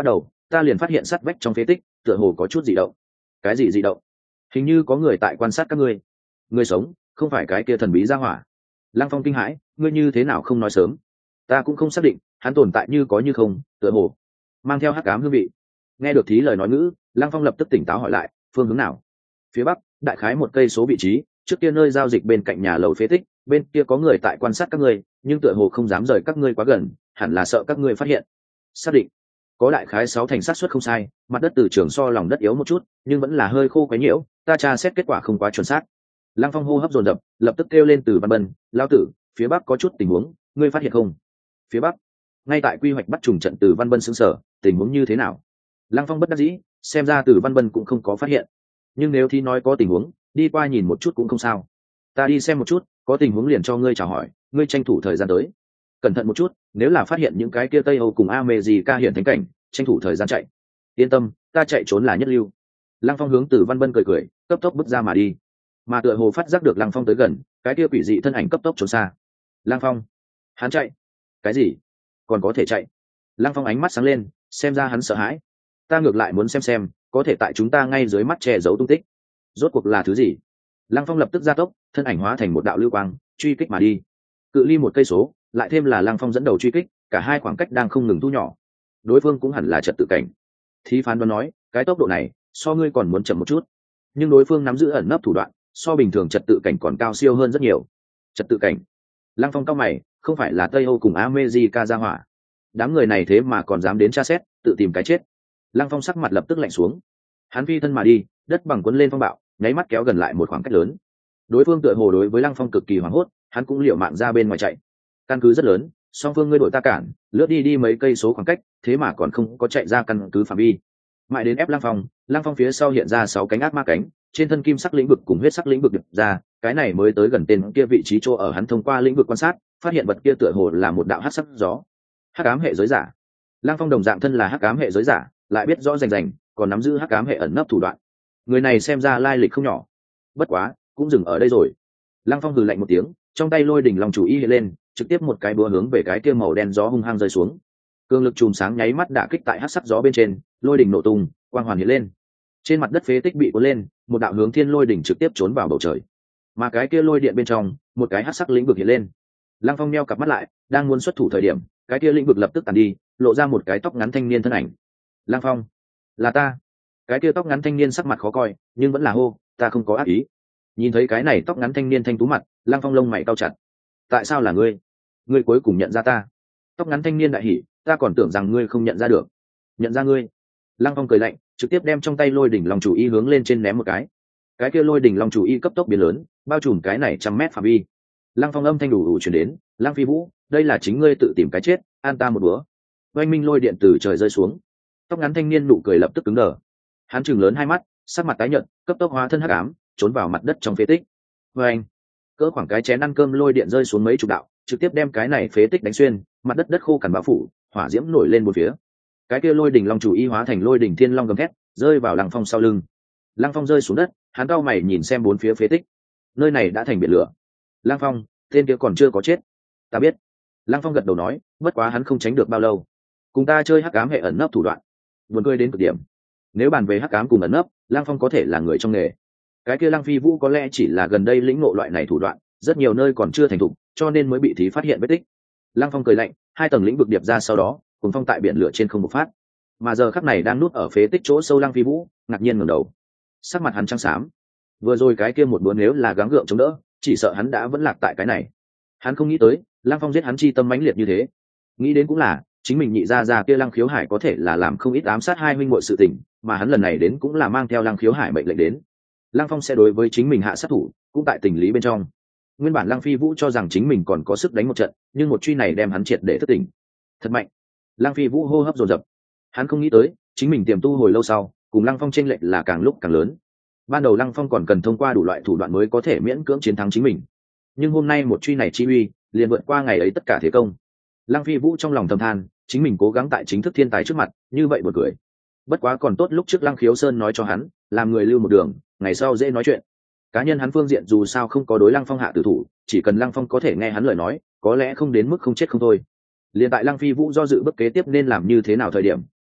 ta liền phát hiện sắt vách trong phế tích tựa hồ có chút dị động. Cái gì dị động? Hình như có người tại quan sát các ngươi. Người sống, không phải cái kia thần bí ra hỏa. Lăng Phong kinh hãi, ngươi như thế nào không nói sớm? Ta cũng không xác định, hắn tồn tại như có như không, tựa hồ mang theo hắc ám hương vị. Nghe được thí lời nói ngữ, Lăng Phong lập tức tỉnh táo hỏi lại, phương hướng nào? Phía bắc, đại khái một cây số vị trí, trước kia nơi giao dịch bên cạnh nhà lầu phế tích, bên kia có người tại quan sát các ngươi, nhưng tựa hồ không dám rời các ngươi quá gần, hẳn là sợ các ngươi phát hiện. Xác định. Có đại khái sáu thành xác suất không sai, mặt đất từ trường so lòng đất yếu một chút, nhưng vẫn là hơi khô quấy nhiễu, ta tra xét kết quả không quá chuẩn xác. Lăng Phong hô hấp dồn dập, lập tức kêu lên Từ Văn Bân, lão tử, phía bắc có chút tình huống, ngươi phát hiện không? Phía bắc, ngay tại quy hoạch bắt trùng trận. Từ Văn Bân sững sờ, tình huống như thế nào? Lăng Phong bất đắc dĩ, xem ra Từ Văn Bân cũng không có phát hiện, nhưng nếu thì nói có tình huống, đi qua nhìn một chút cũng không sao. Ta đi xem một chút, có tình huống liền cho ngươi chào hỏi, ngươi tranh thủ thời gian tới. Cẩn thận một chút, nếu là phát hiện những cái kia Tây Âu cùng America hiện thánh cảnh, tranh thủ thời gian chạy. Yên tâm, ta chạy trốn là nhất lưu. Lăng Phong hướng Từ Văn Bân cười cười, cấp tốc bước ra mà đi. Mà tựa hồ phát giác được Lăng Phong tới gần, cái kia quỷ dị thân ảnh cấp tốc trốn xa. Lăng Phong, hắn chạy. Cái gì? Còn có thể chạy? Lăng Phong ánh mắt sáng lên, xem ra hắn sợ hãi. Ta ngược lại muốn xem xem, có thể tại chúng ta ngay dưới mắt che giấu tung tích. Rốt cuộc là thứ gì? Lăng Phong lập tức gia tốc, thân ảnh hóa thành một đạo lưu quang, truy kích mà đi. Cự ly một cây số, lại thêm là Lăng Phong dẫn đầu truy kích, cả hai khoảng cách đang không ngừng thu nhỏ. Đối phương cũng hẳn là trật tự cảnh. Thí phán đoán nói, cái tốc độ này, so ngươi còn muốn chậm một chút. Nhưng đối phương nắm giữ ẩn nấp thủ đoạn, so bình thường trật tự cảnh còn cao siêu hơn rất nhiều. Trật tự cảnh? Lăng Phong cao mày, không phải là Tây Âu cùng America ra hỏa. Đám người này thế mà còn dám đến tra xét, tự tìm cái chết. Lăng Phong sắc mặt lập tức lạnh xuống. Hắn phi thân mà đi, đất bằng cuốn lên phong bạo, nháy mắt kéo gần lại một khoảng cách lớn. Đối phương tựa hồ đối với Lăng Phong cực kỳ hoảng hốt, hắn cũng liều mạng ra bên ngoài chạy. Căn cứ rất lớn, song phương ngươi đội ta cản, lướt đi đi mấy cây số khoảng cách, thế mà còn không có chạy ra căn cứ phạm vi. Mãi đến ép Lăng Phong, Lăng Phong phía sau hiện ra sáu cánh ác ma cánh, trên thân kim sắc lĩnh vực cùng huyết sắc lĩnh vực được ra, cái này mới tới gần tên kia vị trí chỗ ở. Hắn thông qua lĩnh vực quan sát, phát hiện vật kia tựa hồ là một đạo hắc sắc gió. Hắc ám hệ giới giả. Lăng Phong đồng dạng thân là hắc ám hệ giới giả, lại biết rõ rành rành, còn nắm giữ hắc ám hệ ẩn nấp thủ đoạn. Người này xem ra lai lịch không nhỏ. Bất quá, cũng dừng ở đây rồi. Lăng Phong hừ lạnh một tiếng, trong tay lôi đỉnh long chủ y hiện lên, trực tiếp một cái búa hướng về cái kia màu đen gió hung hăng rơi xuống. Cương lực chùm sáng nháy mắt đả kích tại hắc sắc gió bên trên, lôi đỉnh nổ tung, quang hoàn hiện lên. Trên mặt đất phế tích bị cuốn lên, một đạo hướng thiên lôi đỉnh trực tiếp trốn vào bầu trời. Mà cái kia lôi điện bên trong, một cái hắc sắc lĩnh vực hiện lên. Lăng Phong nheo cặp mắt lại, đang muốn xuất thủ thời điểm, cái kia lĩnh vực lập tức tàn đi, lộ ra một cái tóc ngắn thanh niên thân ảnh. Lăng Phong, là ta. Cái kia tóc ngắn thanh niên sắc mặt khó coi, nhưng vẫn là hô, ta không có ác ý. Nhìn thấy cái này tóc ngắn thanh niên thanh tú mặt, Lăng Phong lông mày cau chặt. Tại sao là ngươi? Ngươi cuối cùng nhận ra ta? Tóc ngắn thanh niên đại hỉ, ta còn tưởng rằng ngươi không nhận ra được. Nhận ra ngươi? Lăng Phong cười lạnh, trực tiếp đem trong tay lôi đỉnh long chủ y hướng lên trên ném một cái. Cái kia lôi đỉnh long chủ y cấp tốc biến lớn, bao trùm cái này trăm mét phạm vi. Lăng Phong âm thanh đủ đủ truyền đến, Lăng Phi Vũ, đây là chính ngươi tự tìm cái chết, an ta một bữa. Oanh minh lôi điện từ trời rơi xuống. Tóc ngắn thanh niên nụ cười lập tức cứng đờ. Hắn trừng lớn hai mắt, sắc mặt tái nhợt, cấp tốc hóa thân hắc ám, trốn vào mặt đất trong phế tích. Oanh, cỡ khoảng cái chén ăn cơm lôi điện rơi xuống mấy chục đạo, trực tiếp đem cái này phế tích đánh xuyên, mặt đất đất khô cằn bao phủ, hỏa diễm nổi lên một phía. Cái kia lôi đỉnh long chủ y hóa thành lôi đỉnh thiên long gầm thét, rơi vào Lăng Phong sau lưng. Lăng Phong rơi xuống đất, hắn cau mày nhìn xem bốn phía phế tích. Nơi này đã thành biển lửa. Lăng Phong, tên kia còn chưa có chết. Ta biết. Lăng Phong gật đầu nói, bất quá hắn không tránh được bao lâu. Cùng ta chơi hắc ám hệ ẩn nấp thủ đoạn. Buồn cười đến cực điểm. Nếu bàn về hắc ám cùng ẩn nấp, Lăng Phong có thể là người trong nghề. Cái kia Lăng Phi Vũ có lẽ chỉ là gần đây lĩnh ngộ loại này thủ đoạn, rất nhiều nơi còn chưa thành thục, cho nên mới bị thí phát hiện vết tích. Lăng Phong cười lạnh, hai tầng lĩnh vực điệp ra sau đó, cùng phong tại biển lửa trên không bộc phát. Mà giờ khắc này đang núp ở phế tích chỗ sâu Lăng Phi Vũ, ngạc nhiên ngẩng đầu. Sắc mặt hắn trắng xám. Vừa rồi cái kia một búa nếu là gắng gượng chống đỡ, chỉ sợ hắn đã vẫn lạc tại cái này. Hắn không nghĩ tới, Lăng Phong giết hắn chi tâm mãnh liệt như thế. Nghĩ đến cũng là, chính mình nhị gia gia kia Lăng Khiếu Hải có thể là làm không ít ám sát hai huynh muội sự tình, mà hắn lần này đến cũng là mang theo Lăng Khiếu Hải mệnh lệnh đến. Lăng Phong sẽ đối với chính mình hạ sát thủ, cũng tại tình lý bên trong. Nguyên bản Lăng Phi Vũ cho rằng chính mình còn có sức đánh một trận, nhưng một truy này đem hắn triệt để thất tỉnh. Thật mạnh. Lăng Phi Vũ hô hấp dồn dập. Hắn không nghĩ tới, chính mình tiềm tu hồi lâu sau, cùng Lăng Phong chênh lệch là càng lúc càng lớn. Ban đầu Lăng Phong còn cần thông qua đủ loại thủ đoạn mới có thể miễn cưỡng chiến thắng chính mình, nhưng hôm nay một truy này chi uy, liền vượt qua ngày ấy tất cả thế công. Lăng Phi Vũ trong lòng thầm than, chính mình cố gắng tại chính thức thiên tài trước mặt, như vậy buồn cười. Bất quá còn tốt lúc trước Lăng Khiếu Sơn nói cho hắn, làm người lưu một đường, ngày sau dễ nói chuyện. Cá nhân hắn phương diện dù sao không có đối Lăng Phong hạ tử thủ, chỉ cần Lăng Phong có thể nghe hắn lời nói, có lẽ không đến mức không chết không thôi. Liên tại Lăng Phi Vũ do dự bước kế tiếp nên làm như thế nào thời điểm,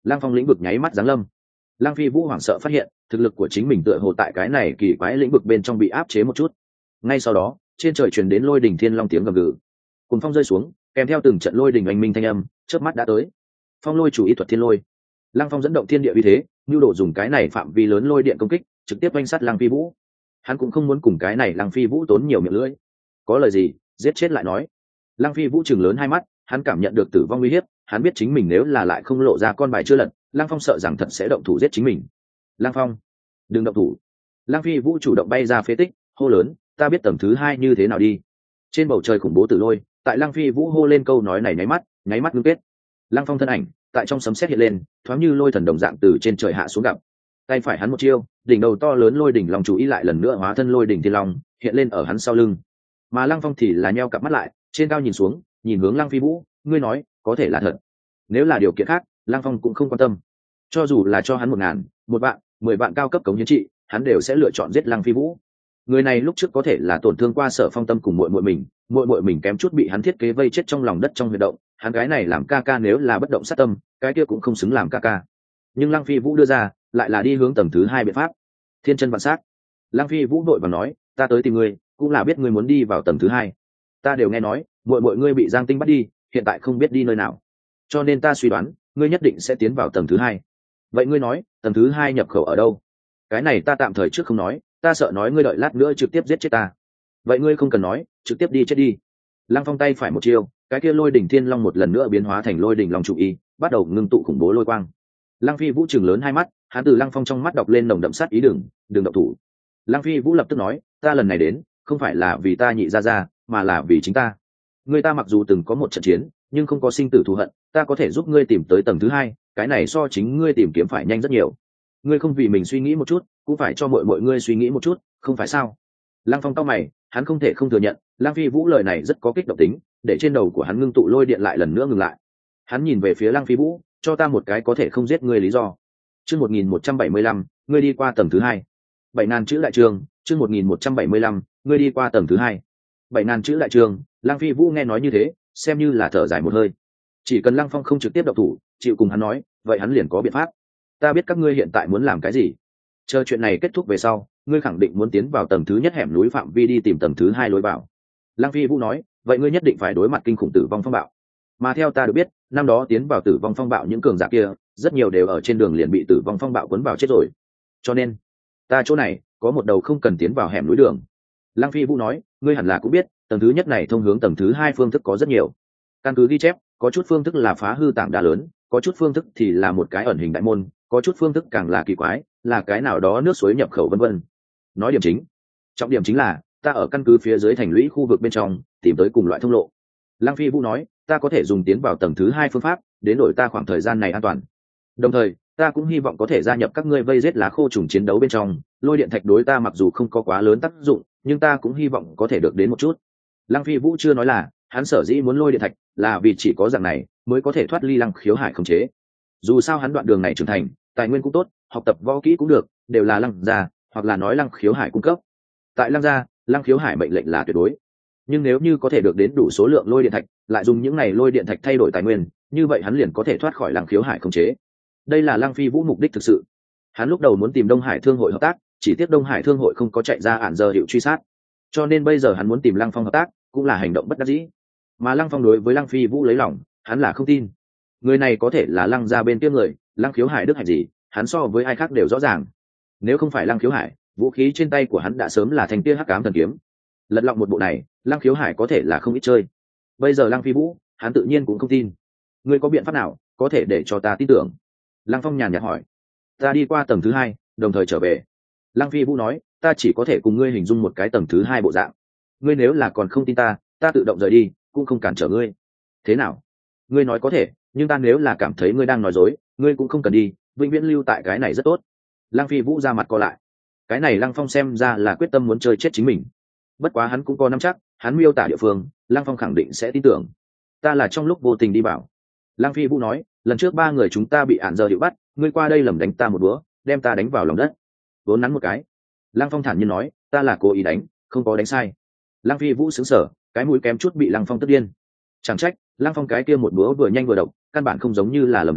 Lăng Phong lĩnh vực nháy mắt giáng lâm. Lăng Phi Vũ hoảng sợ phát hiện thực lực của chính mình tựa hồ tại cái này kỳ quái lĩnh vực bên trong bị áp chế một chút. Ngay sau đó trên trời truyền đến lôi đình thiên long tiếng gầm gừ, cùng phong rơi xuống kèm theo từng trận lôi đình oanh minh thanh âm, chớp mắt đã tới. Phong lôi chủ ý thuật thiên lôi. Lăng Phong dẫn động thiên địa uy thế, nhu đồ dùng cái này phạm vi lớn lôi điện công kích trực tiếp oanh sát Lăng Phi Vũ. Hắn cũng không muốn cùng cái này Lăng Phi Vũ tốn nhiều miệng lưỡi, có lời gì giết chết lại nói. Lăng Phi Vũ chừng lớn hai mắt, hắn cảm nhận được tử vong uy hiếp, hắn biết chính mình nếu là lại không lộ ra con bài chưa lật, Lăng Phong sợ rằng thật sẽ động thủ giết chính mình. Lăng Phong, đừng động thủ. Lăng Phi Vũ chủ động bay ra phế tích, hô lớn, ta biết tầng thứ hai như thế nào đi. Trên bầu trời khủng bố tử lôi, tại Lăng Phi Vũ hô lên câu nói này nháy mắt, nháy mắt ngưng kết. Lăng Phong thân ảnh tại trong sấm sét hiện lên, thoáng như lôi thần đồng dạng từ trên trời hạ xuống gặp. Tay phải hắn một chiêu, đỉnh đầu to lớn lôi đỉnh long chú ý lại lần nữa hóa thân lôi đỉnh thiên long, hiện lên ở hắn sau lưng. Mà Lăng Phong thì là nheo cặp mắt lại, trên cao nhìn xuống, nhìn hướng Lăng Phi Vũ, ngươi nói, có thể là thật. Nếu là điều kiện khác, Lăng Phong cũng không quan tâm. Cho dù là cho hắn một ngàn, một vạn, mười vạn cao cấp cống hiến trị, hắn đều sẽ lựa chọn giết Lăng Phi Vũ. Người này lúc trước có thể là tổn thương qua Sở Phong tâm cùng muội muội mình, muội muội mình kém chút bị hắn thiết kế vây chết trong lòng đất trong huyệt động, hắn cái này làm ca ca nếu là bất động sát tâm, cái kia cũng không xứng làm ca ca. Nhưng Lăng Phi Vũ đưa ra, lại là đi hướng tầng thứ hai biện pháp. Thiên chân vạn sát. Lăng Phi Vũ vội vàng nói, ta tới tìm ngươi, cũng là biết ngươi muốn đi vào tầng thứ hai. Ta đều nghe nói, muội muội ngươi bị Giang Tinh bắt đi, hiện tại không biết đi nơi nào. Cho nên ta suy đoán, ngươi nhất định sẽ tiến vào tầng thứ hai. Vậy ngươi nói, tầng thứ hai nhập khẩu ở đâu? Cái này ta tạm thời trước không nói, ta sợ nói ngươi đợi lát nữa trực tiếp giết chết ta. Vậy ngươi không cần nói, trực tiếp đi chết đi. Lăng Phong tay phải một chiêu, cái kia lôi đỉnh thiên long một lần nữa biến hóa thành lôi đỉnh long trụ y, bắt đầu ngưng tụ khủng bố lôi quang. Lăng Phi Vũ trừng lớn hai mắt, hắn từ Lăng Phong trong mắt đọc lên nồng đậm sát ý, đừng, đừng động thủ. Lăng Phi Vũ lập tức nói, ta lần này đến, không phải là vì ta nhị ra ra, mà là vì chính ta. Ngươi ta mặc dù từng có một trận chiến, nhưng không có sinh tử thù hận, ta có thể giúp ngươi tìm tới tầng thứ hai, cái này so chính ngươi tìm kiếm phải nhanh rất nhiều. Ngươi không vì mình suy nghĩ một chút, cũng phải cho mọi mọi ngươi suy nghĩ một chút, không phải sao? Lăng Phong cau mày, hắn không thể không thừa nhận, Lăng Phi Vũ lời này rất có kích động tính, để trên đầu của hắn ngưng tụ lôi điện lại lần nữa ngừng lại. Hắn nhìn về phía Lăng Phi Vũ, cho ta một cái có thể không giết ngươi lý do. Chương một nghìn một trăm bảy mươi lăm, ngươi đi qua tầng thứ hai. Bảy ngàn chữ đại trường, chương một nghìn một trăm bảy mươi lăm, ngươi đi qua tầng thứ hai. Bảy ngàn chữ đại trường, Lăng Phi Vũ nghe nói như thế, xem như là thở dài một hơi. Chỉ cần Lăng Phong không trực tiếp động thủ, chịu cùng hắn nói, vậy hắn liền có biện pháp. Ta biết các ngươi hiện tại muốn làm cái gì. Chờ chuyện này kết thúc về sau, ngươi khẳng định muốn tiến vào tầng thứ nhất hẻm núi phạm vi đi tìm tầng thứ hai lối vào. Lăng Phi Vũ nói, vậy ngươi nhất định phải đối mặt kinh khủng tử vong phong bạo. Mà theo ta được biết, năm đó tiến vào tử vong phong bạo những cường giả kia, rất nhiều đều ở trên đường liền bị tử vong phong bạo cuốn vào chết rồi. Cho nên, ta chỗ này có một đầu không cần tiến vào hẻm núi đường. Lăng Phi Vũ nói, ngươi hẳn là cũng biết, tầng thứ nhất này thông hướng tầng thứ hai phương thức có rất nhiều. Căn cứ ghi chép, có chút phương thức là phá hư tảng đá lớn, có chút phương thức thì là một cái ẩn hình đại môn, có chút phương thức càng là kỳ quái, là cái nào đó nước suối nhập khẩu vân vân. Nói điểm chính, trọng điểm chính là ta ở căn cứ phía dưới thành lũy khu vực bên trong tìm tới cùng loại thông lộ. Lăng Phi Vũ nói, ta có thể dùng tiến vào tầng thứ hai phương pháp đến đổi ta khoảng thời gian này an toàn. Đồng thời, ta cũng hy vọng có thể gia nhập các ngươi vây giết lá khô trùng chiến đấu bên trong. Lôi điện thạch đối ta mặc dù không có quá lớn tác dụng, nhưng ta cũng hy vọng có thể được đến một chút. Lăng Phi Vũ chưa nói là hắn sở dĩ muốn lôi điện thạch là vì chỉ có dạng này mới có thể thoát ly Lăng Khiếu Hải khống chế. Dù sao hắn đoạn đường này trưởng thành, tài nguyên cũng tốt, học tập võ kỹ cũng được, đều là Lăng gia hoặc là nói Lăng Khiếu Hải cung cấp. Tại Lăng gia, Lăng Khiếu Hải mệnh lệnh là tuyệt đối. Nhưng nếu như có thể được đến đủ số lượng lôi điện thạch, lại dùng những này lôi điện thạch thay đổi tài nguyên, như vậy hắn liền có thể thoát khỏi Lăng Khiếu Hải khống chế. Đây là Lăng Phi Vũ mục đích thực sự. Hắn lúc đầu muốn tìm Đông Hải Thương hội hợp tác, chỉ tiếc Đông Hải Thương hội không có chạy ra ản giờ hiệu truy sát. Cho nên bây giờ hắn muốn tìm Lăng Phong hợp tác, cũng là hành động bất đắc dĩ. Mà Lăng Phong đối với Lăng Phi Vũ lấy lòng, hắn là không tin. Người này có thể là Lăng gia bên kia người, Lăng Khiếu Hải đức hạnh gì, hắn so với ai khác đều rõ ràng. Nếu không phải Lăng Khiếu Hải, vũ khí trên tay của hắn đã sớm là thanh tia hắc ám thần kiếm. Lật lọng một bộ này, Lăng Khiếu Hải có thể là không ít chơi. Bây giờ Lăng Phi Vũ, hắn tự nhiên cũng không tin. Ngươi có biện pháp nào có thể để cho ta tin tưởng? Lăng Phong nhàn nhạt hỏi. Ta đi qua tầng thứ hai, đồng thời trở về. Lăng Phi Vũ nói, ta chỉ có thể cùng ngươi hình dung một cái tầng thứ hai bộ dạng. Ngươi nếu là còn không tin ta, ta tự động rời đi, cũng không cản trở ngươi. Thế nào? Ngươi nói có thể, nhưng ta nếu là cảm thấy ngươi đang nói dối, ngươi cũng không cần đi, vĩnh viễn lưu tại cái này rất tốt. Lăng Phi Vũ ra mặt co lại. Cái này Lăng Phong xem ra là quyết tâm muốn chơi chết chính mình. Bất quá hắn cũng có nắm chắc, hắn miêu tả địa phương, Lăng Phong khẳng định sẽ tin tưởng. Ta là trong lúc vô tình đi bảo. Lăng Phi Vũ nói, lần trước ba người chúng ta bị ản giờ hiệu bắt, ngươi qua đây lầm đánh ta một búa, đem ta đánh vào lòng đất. Vốn nắn một cái. Lăng Phong thản nhiên nói, ta là cố ý đánh, không có đánh sai. Lăng Phi Vũ sững sờ, cái mũi kém chút bị Lăng Phong tức điên. Chẳng trách, Lăng Phong cái kia một búa vừa nhanh vừa độc, căn bản không giống như là lầm đánh,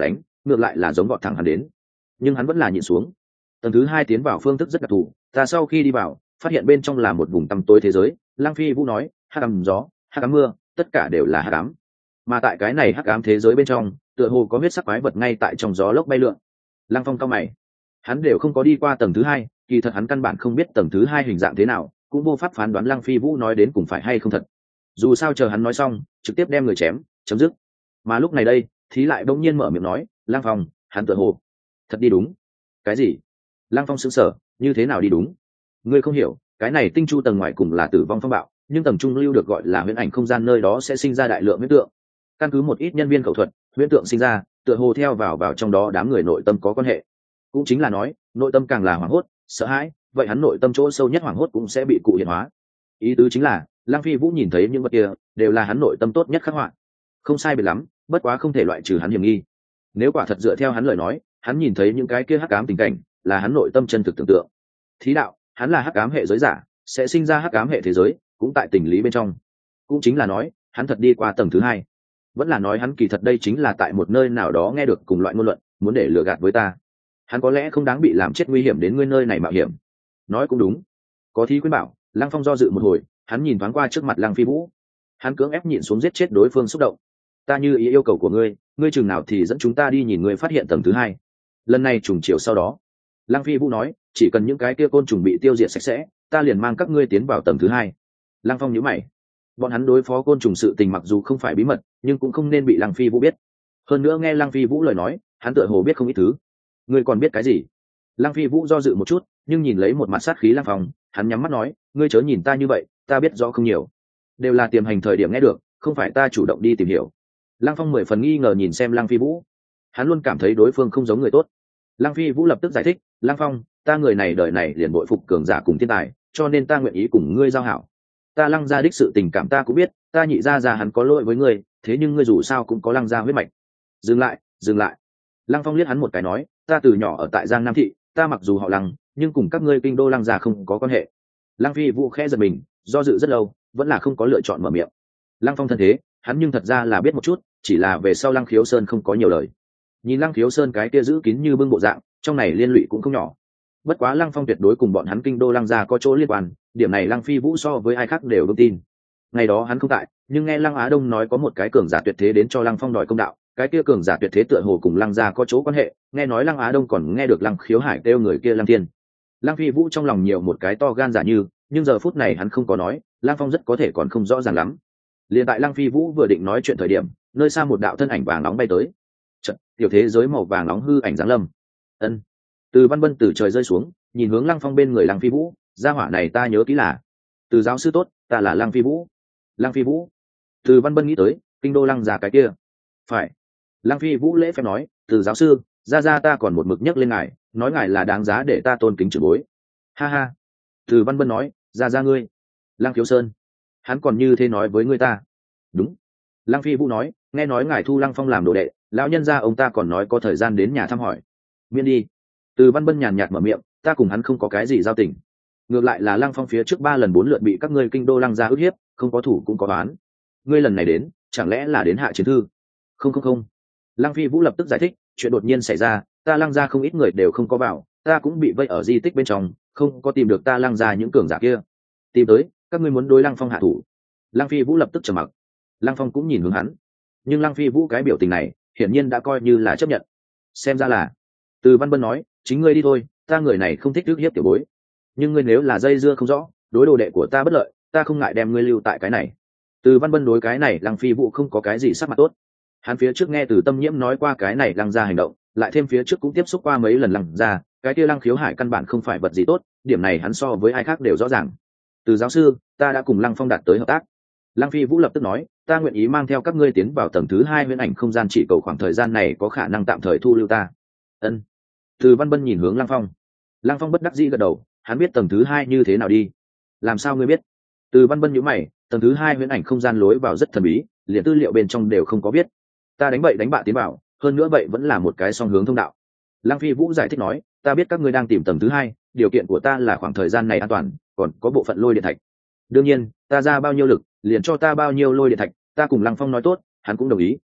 ngược lại là giống gọn thẳng hắn đến, nhưng hắn vẫn là nhịn xuống. Tầng thứ hai tiến vào phương thức rất đặc thù, ta sau khi đi vào phát hiện bên trong là một vùng tăm tối thế giới. Lăng Phi Vũ nói, hắc ám gió, hắc ám mưa, tất cả đều là hắc ám. Mà tại cái này hắc ám thế giới bên trong, tựa hồ có huyết sắc quái vật ngay tại trong gió lốc bay lượn. Lăng Phong cao mày, hắn đều không có đi qua tầng thứ hai, kỳ thật hắn căn bản không biết tầng thứ hai hình dạng thế nào, cũng vô pháp phán đoán Lăng Phi Vũ nói đến cùng phải hay không thật. Dù sao chờ hắn nói xong, trực tiếp đem người chém, chấm dứt. Mà lúc này đây, Thí lại bỗng nhiên mở miệng nói, Lăng Phong, hắn tựa hồ thật đi đúng. Cái gì? Lăng Phong sững sờ, như thế nào đi đúng? Ngươi không hiểu, cái này tinh chu tầng ngoài cùng là tử vong phong bạo, nhưng tầng trung lưu được gọi là huyễn ảnh không gian, nơi đó sẽ sinh ra đại lượng huyễn tượng. Căn cứ một ít nhân viên khẩu thuật, huyễn tượng sinh ra, tựa hồ theo vào vào trong đó đám người nội tâm có quan hệ. Cũng chính là nói, nội tâm càng là hoảng hốt, sợ hãi, vậy hắn nội tâm chỗ sâu nhất hoảng hốt cũng sẽ bị cụ hiện hóa. Ý tứ chính là, Lăng Phi Vũ nhìn thấy những vật kia, đều là hắn nội tâm tốt nhất khắc họa. Không sai biệt lắm, bất quá không thể loại trừ hắn hiểm nghi. Nếu quả thật dựa theo hắn lời nói, hắn nhìn thấy những cái kia hắc ám tình cảnh, là hắn nội tâm chân thực tưởng tượng. Thí đạo, hắn là hắc ám hệ giới giả, sẽ sinh ra hắc ám hệ thế giới, cũng tại tình lý bên trong. Cũng chính là nói, hắn thật đi qua tầng thứ hai. Vẫn là nói hắn kỳ thật đây chính là tại một nơi nào đó nghe được cùng loại ngôn luận, muốn để lừa gạt với ta. Hắn có lẽ không đáng bị làm chết nguy hiểm đến ngươi nơi này mạo hiểm. Nói cũng đúng. Có thí khuyên bảo, Lăng Phong do dự một hồi, hắn nhìn thoáng qua trước mặt Lăng Phi Vũ. Hắn cưỡng ép nhịn xuống giết chết đối phương xúc động. Ta như ý yêu cầu của ngươi, ngươi chừng nào thì dẫn chúng ta đi nhìn ngươi phát hiện tầng thứ hai. Lần này trùng chiều sau đó, Lăng Phi Vũ nói, chỉ cần những cái kia côn trùng bị tiêu diệt sạch sẽ, ta liền mang các ngươi tiến vào tầng thứ hai. Lăng Phong nhíu mày. Bọn hắn đối phó côn trùng sự tình mặc dù không phải bí mật, nhưng cũng không nên bị Lăng Phi Vũ biết. Hơn nữa nghe Lăng Phi Vũ lời nói, hắn tựa hồ biết không ít thứ. Ngươi còn biết cái gì? Lăng Phi Vũ do dự một chút, nhưng nhìn lấy một mặt sát khí Lăng Phong, hắn nhắm mắt nói, ngươi chớ nhìn ta như vậy, ta biết rõ không nhiều. Đều là tiềm hành thời điểm nghe được, không phải ta chủ động đi tìm hiểu. Lăng Phong mười phần nghi ngờ nhìn xem Lăng Phi Vũ. Hắn luôn cảm thấy đối phương không giống người tốt. Lăng Phi Vũ lập tức giải thích, Lăng Phong, ta người này đời này liền bội phục cường giả cùng thiên tài, cho nên ta nguyện ý cùng ngươi giao hảo. Ta Lăng gia đích sự tình cảm ta cũng biết, ta nhị gia gia hắn có lỗi với ngươi, thế nhưng ngươi dù sao cũng có Lăng gia huyết mạch. Dừng lại, dừng lại. Lăng Phong liếc hắn một cái nói, ta từ nhỏ ở tại Giang Nam thị, ta mặc dù họ Lăng, nhưng cùng các ngươi kinh đô Lăng gia không có quan hệ. Lăng Phi Vũ khẽ giật mình, do dự rất lâu, vẫn là không có lựa chọn mở miệng. Lăng Phong thân thế, hắn nhưng thật ra là biết một chút, chỉ là về sau Lăng Khiếu Sơn không có nhiều lời. Nhìn Lăng Khiếu Sơn cái kia giữ kín như bưng bộ dạng, trong này liên lụy cũng không nhỏ. Bất quá Lăng Phong tuyệt đối cùng bọn hắn kinh đô Lăng gia có chỗ liên quan, điểm này Lăng Phi Vũ so với ai khác đều vững tin. Ngày đó hắn không tại, nhưng nghe Lăng Á Đông nói có một cái cường giả tuyệt thế đến cho Lăng Phong đòi công đạo, cái kia cường giả tuyệt thế tựa hồ cùng Lăng gia có chỗ quan hệ, nghe nói Lăng Á Đông còn nghe được Lăng Khiếu Hải kêu người kia Lăng Thiên. Lăng Phi Vũ trong lòng nhiều một cái to gan giả như, nhưng giờ phút này hắn không có nói, Lăng Phong rất có thể còn không rõ ràng lắm. Liền tại Lăng Phi Vũ vừa định nói chuyện thời điểm, nơi xa một đạo thân ảnh vàng nóng bay tới. Trận, tiểu thế giới màu vàng nóng hư ảnh giáng lâm. Ân. Từ Văn Bân từ trời rơi xuống, nhìn hướng Lăng Phong bên người Lăng Phi Vũ, gia hỏa này ta nhớ kỹ là Từ giáo sư tốt, ta là Lăng Phi Vũ. Lăng Phi Vũ. Từ Văn Bân nghĩ tới, kinh đô Lăng già cái kia. Phải. Lăng Phi Vũ lễ phép nói, Từ giáo sư, gia gia ta còn một mực nhắc lên ngài, nói ngài là đáng giá để ta tôn kính trưởng bối. Ha ha. Từ Văn Bân nói, gia gia ngươi. Lăng Khiếu Sơn. Hắn còn như thế nói với ngươi ta. Đúng. Lăng Phi Vũ nói, nghe nói ngài thu Lăng Phong làm đồ đệ, lão nhân gia ông ta còn nói có thời gian đến nhà thăm hỏi. Miễn đi. Từ Văn Bân nhàn nhạt mở miệng, ta cùng hắn không có cái gì giao tình. Ngược lại là Lăng Phong phía trước ba lần bốn lượt bị các ngươi kinh đô Lăng gia ức hiếp, không có thủ cũng có bán. Ngươi lần này đến, chẳng lẽ là đến hạ chiến thư? Không không không. Lăng Phi Vũ lập tức giải thích, chuyện đột nhiên xảy ra, ta Lăng gia không ít người đều không có vào, ta cũng bị vây ở di tích bên trong, không có tìm được ta Lăng gia những cường giả kia. Tìm tới, các ngươi muốn đối Lăng Phong hạ thủ. Lăng Phi Vũ lập tức trầm mặc. Lăng Phong cũng nhìn hướng hắn, nhưng Lăng Phi Vũ cái biểu tình này hiển nhiên đã coi như là chấp nhận. Xem ra là Từ Văn Bân nói, chính ngươi đi thôi, ta người này không thích ức hiếp tiểu bối, nhưng ngươi nếu là dây dưa không rõ, đối đồ đệ của ta bất lợi, ta không ngại đem ngươi lưu tại cái này. Từ Văn Bân đối cái này Lăng Phi Vũ không có cái gì sắc mặt tốt. Hắn phía trước nghe Từ Tâm Nhiễm nói qua cái này Lăng gia hành động, lại thêm phía trước cũng tiếp xúc qua mấy lần Lăng gia, cái kia Lăng Khiếu Hải căn bản không phải vật gì tốt, điểm này hắn so với ai khác đều rõ ràng. Từ giáo sư, ta đã cùng Lăng Phong đạt tới hợp tác. Lăng Phi Vũ lập tức nói, ta nguyện ý mang theo các ngươi tiến vào tầng thứ hai huyễn ảnh không gian, chỉ cầu khoảng thời gian này có khả năng tạm thời thu lưu ta. Ân. Từ Văn Bân nhìn hướng Lăng Phong. Lăng Phong bất đắc dĩ gật đầu, hắn biết tầng thứ hai như thế nào đi. Làm sao ngươi biết? Từ Văn Bân nhíu mày, tầng thứ hai huyễn ảnh không gian lối vào rất thần bí, liền tư liệu bên trong đều không có viết. Ta đánh bậy đánh bạ tiến vào, hơn nữa vậy vẫn là một cái song hướng thông đạo. Lăng Phi Vũ giải thích nói, ta biết các ngươi đang tìm tầng thứ hai, điều kiện của ta là khoảng thời gian này an toàn, còn có bộ phận lôi điện thạch. Đương nhiên, ta ra bao nhiêu lực, liền cho ta bao nhiêu lôi điện thạch, ta cùng Lăng Phong nói tốt, hắn cũng đồng ý.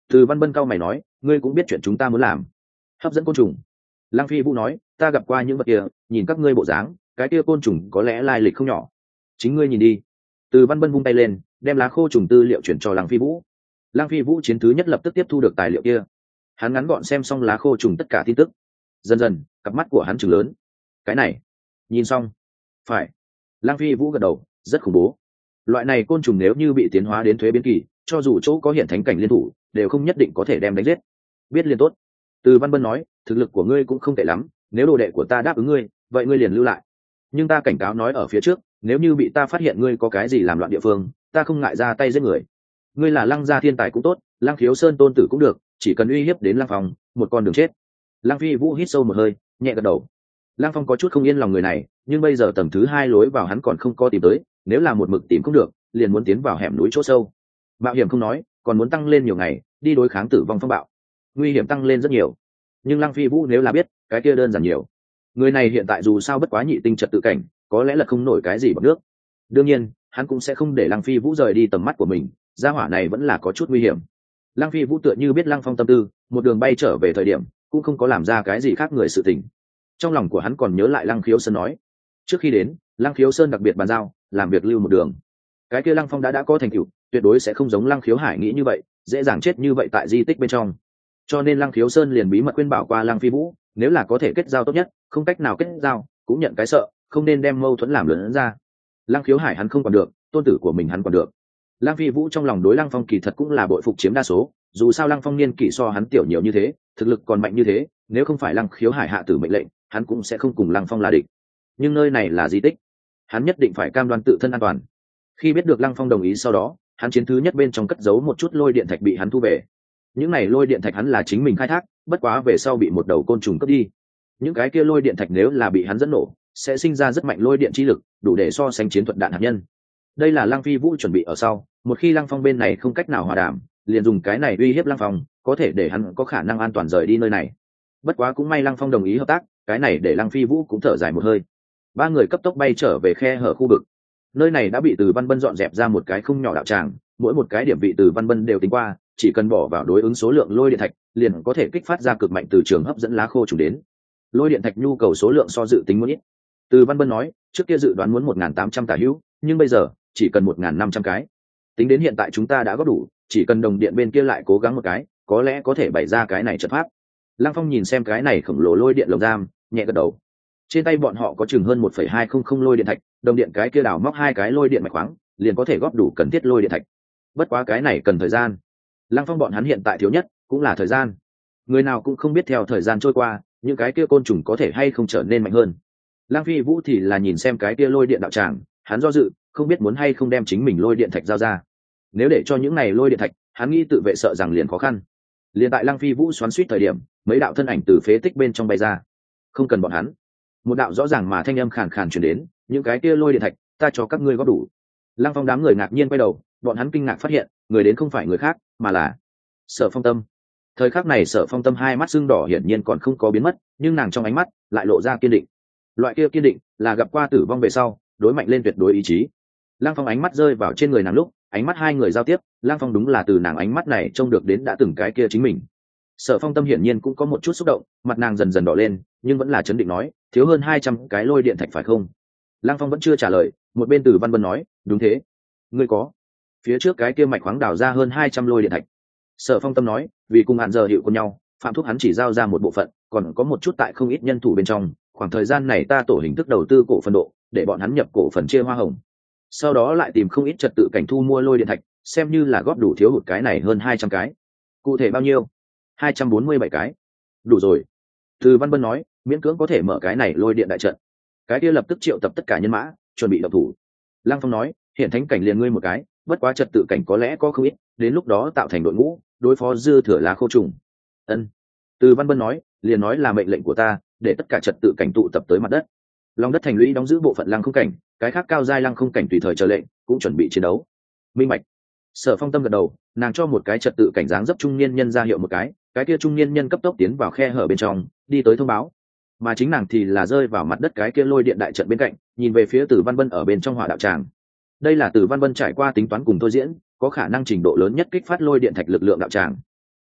Từ Văn Bân cao mày nói, ngươi cũng biết chuyện chúng ta muốn làm, hấp dẫn côn trùng. Lăng Phi Vũ nói, ta gặp qua những vật kia, nhìn các ngươi bộ dáng, cái kia côn trùng có lẽ lai lịch không nhỏ, chính ngươi nhìn đi. Từ Văn Bân vung tay lên, đem lá khô trùng tư liệu chuyển cho Lăng Phi Vũ. Lăng Phi Vũ chiến thứ nhất lập tức tiếp thu được tài liệu kia. Hắn ngắn gọn xem xong lá khô trùng tất cả tin tức, dần dần cặp mắt của hắn trừng lớn. Cái này, nhìn xong, phải. Lăng Phi Vũ gật đầu, rất khủng bố. Loại này côn trùng nếu như bị tiến hóa đến thuế biến kỳ, cho dù chỗ có hiện thánh cảnh liên thủ, đều không nhất định có thể đem đánh giết. Biết liền tốt. Từ Văn Bân nói, thực lực của ngươi cũng không tệ lắm, nếu đồ đệ của ta đáp ứng ngươi, vậy ngươi liền lưu lại. Nhưng ta cảnh cáo nói ở phía trước, nếu như bị ta phát hiện ngươi có cái gì làm loạn địa phương, ta không ngại ra tay giết người. Ngươi là Lăng gia thiên tài cũng tốt, Lăng Khiếu Sơn tôn tử cũng được, chỉ cần uy hiếp đến Lăng Phong, một con đường chết. Lăng Phi Vũ hít sâu một hơi, nhẹ gật đầu. Lăng Phong có chút không yên lòng người này, nhưng bây giờ tầng thứ hai lối vào hắn còn không có tìm tới, nếu là một mực tìm không được, liền muốn tiến vào hẻm núi chỗ sâu. Mạo hiểm không nói, còn muốn tăng lên nhiều ngày, đi đối kháng tử vong phong bạo, nguy hiểm tăng lên rất nhiều. Nhưng Lăng Phi Vũ nếu là biết, cái kia đơn giản nhiều. Người này hiện tại dù sao bất quá nhị tinh trật tự cảnh, có lẽ là không nổi cái gì bằng nước. Đương nhiên, hắn cũng sẽ không để Lăng Phi Vũ rời đi tầm mắt của mình, gia hỏa này vẫn là có chút nguy hiểm. Lăng Phi Vũ tựa như biết Lăng Phong tâm tư, một đường bay trở về thời điểm, cũng không có làm ra cái gì khác người sự tình. Trong lòng của hắn còn nhớ lại Lăng Khiếu Sơn nói, trước khi đến, Lăng Khiếu Sơn đặc biệt bàn giao, làm việc lưu một đường. Cái kia Lăng Phong đã đã có thành tựu, tuyệt đối sẽ không giống Lăng Khiếu Hải nghĩ như vậy, dễ dàng chết như vậy tại di tích bên trong. Cho nên Lăng Khiếu Sơn liền bí mật khuyên bảo qua Lăng Phi Vũ, nếu là có thể kết giao tốt nhất, không cách nào kết giao, cũng nhận cái sợ, không nên đem mâu thuẫn làm lớn ra. Lăng Khiếu Hải hắn không còn được, tôn tử của mình hắn còn được. Lăng Phi Vũ trong lòng đối Lăng Phong kỳ thật cũng là bội phục chiếm đa số, dù sao Lăng Phong niên kỷ so hắn tiểu nhiều như thế, thực lực còn mạnh như thế, nếu không phải Lăng Khiếu Hải hạ tử mệnh lệnh, hắn cũng sẽ không cùng Lăng Phong là địch. Nhưng nơi này là di tích, hắn nhất định phải cam đoan tự thân an toàn. Khi biết được Lăng Phong đồng ý sau đó, hắn chiến thứ nhất bên trong cất giấu một chút lôi điện thạch bị hắn thu về. Những này lôi điện thạch hắn là chính mình khai thác, bất quá về sau bị một đầu côn trùng cướp đi. Những cái kia lôi điện thạch nếu là bị hắn dẫn nổ, sẽ sinh ra rất mạnh lôi điện chi lực, đủ để so sánh chiến thuật đạn hạt nhân. Đây là Lăng Phi Vũ chuẩn bị ở sau, một khi Lăng Phong bên này không cách nào hòa đàm, liền dùng cái này uy hiếp Lăng Phong, có thể để hắn có khả năng an toàn rời đi nơi này. Bất quá cũng may Lăng Phong đồng ý hợp tác, cái này để Lăng Phi Vũ cũng thở dài một hơi. Ba người cấp tốc bay trở về khe hở khu vực. Nơi này đã bị Từ Văn Bân dọn dẹp ra một cái không nhỏ đạo tràng, mỗi một cái điểm vị Từ Văn Bân đều tính qua, chỉ cần bỏ vào đối ứng số lượng lôi điện thạch, liền có thể kích phát ra cực mạnh từ trường hấp dẫn lá khô trùng đến. Lôi điện thạch nhu cầu số lượng so dự tính muốn ít. Từ Văn Bân nói, trước kia dự đoán muốn một nghìn tám trăm tả hữu, nhưng bây giờ chỉ cần một nghìn năm trăm cái. Tính đến hiện tại chúng ta đã góp đủ, chỉ cần đồng điện bên kia lại cố gắng một cái, có lẽ có thể bày ra cái này trận pháp. Lăng Phong nhìn xem cái này khổng lồ lôi điện lồng giam, nhẹ gật đầu. Trên tay bọn họ có chừng hơn một phẩy hai không không lôi điện thạch, đồng điện cái kia đào móc hai cái lôi điện mạch khoáng, liền có thể góp đủ cần thiết lôi điện thạch. Bất quá cái này cần thời gian. Lăng Phong bọn hắn hiện tại thiếu nhất cũng là thời gian. Người nào cũng không biết theo thời gian trôi qua, những cái kia côn trùng có thể hay không trở nên mạnh hơn. Lăng Phi Vũ thì là nhìn xem cái kia lôi điện đạo tràng, hắn do dự, không biết muốn hay không đem chính mình lôi điện thạch giao ra. Nếu để cho những này lôi điện thạch, hắn nghĩ tự vệ sợ rằng liền khó khăn. Liền tại Lăng Phi Vũ xoắn xuýt thời điểm, mấy đạo thân ảnh từ phế tích bên trong bay ra. Không cần bọn hắn. Một đạo rõ ràng mà thanh âm khàn khàn truyền đến, những cái kia lôi điện thạch, ta cho các ngươi góp đủ. Lăng Phong đám người ngạc nhiên quay đầu, bọn hắn kinh ngạc phát hiện, người đến không phải người khác, mà là Sở Phong Tâm. Thời khắc này Sở Phong Tâm hai mắt sưng đỏ hiển nhiên còn không có biến mất, nhưng nàng trong ánh mắt lại lộ ra kiên định. Loại kia kiên định là gặp qua tử vong về sau, đối mạnh lên tuyệt đối ý chí. Lăng Phong ánh mắt rơi vào trên người nàng lúc, ánh mắt hai người giao tiếp, Lăng Phong đúng là từ nàng ánh mắt này trông được đến đã từng cái kia chính mình. Sở Phong Tâm hiển nhiên cũng có một chút xúc động, mặt nàng dần dần đỏ lên, nhưng vẫn là chấn định nói, thiếu hơn hai trăm cái lôi điện thạch phải không? Lăng Phong vẫn chưa trả lời, một bên Từ Văn Bân nói, đúng thế. Ngươi có? Phía trước cái kia mạch khoáng đào ra hơn hai trăm lôi điện thạch. Sở Phong Tâm nói, vì cùng hạn giờ hiệu của nhau, Phạm Thúc hắn chỉ giao ra một bộ phận, còn có một chút tại không ít nhân thủ bên trong, khoảng thời gian này ta tổ hình thức đầu tư cổ phần độ, để bọn hắn nhập cổ phần chia hoa hồng. Sau đó lại tìm không ít trật tự cảnh thu mua lôi điện thạch, xem như là góp đủ thiếu hụt cái này hơn hai trăm cái. Cụ thể bao nhiêu? hai trăm bốn mươi bảy cái. Đủ rồi. Từ Văn Bân nói, miễn cưỡng có thể mở cái này lôi điện đại trận. Cái kia lập tức triệu tập tất cả nhân mã, chuẩn bị động thủ. Lăng Phong nói, hiện thánh cảnh liền ngươi một cái, bất quá trật tự cảnh có lẽ có không ít, đến lúc đó tạo thành đội ngũ, đối phó dư thừa lá khô trùng. Ân. Từ Văn Bân nói, liền nói là mệnh lệnh của ta, để tất cả trật tự cảnh tụ tập tới mặt đất. Lòng đất thành lũy đóng giữ bộ phận lăng không cảnh, cái khác cao giai lăng không cảnh tùy thời chờ lệnh, cũng chuẩn bị chiến đấu. Minh bạch. Sở Phong Tâm gật đầu, nàng cho một cái trật tự cảnh dáng dấp trung niên nhân ra hiệu một cái, cái kia trung niên nhân cấp tốc tiến vào khe hở bên trong, đi tới thông báo. Mà chính nàng thì là rơi vào mặt đất cái kia lôi điện đại trận bên cạnh, nhìn về phía Từ Văn Bân ở bên trong hỏa đạo tràng. Đây là Từ Văn Bân trải qua tính toán cùng tôi diễn, có khả năng trình độ lớn nhất kích phát lôi điện thạch lực lượng đạo tràng.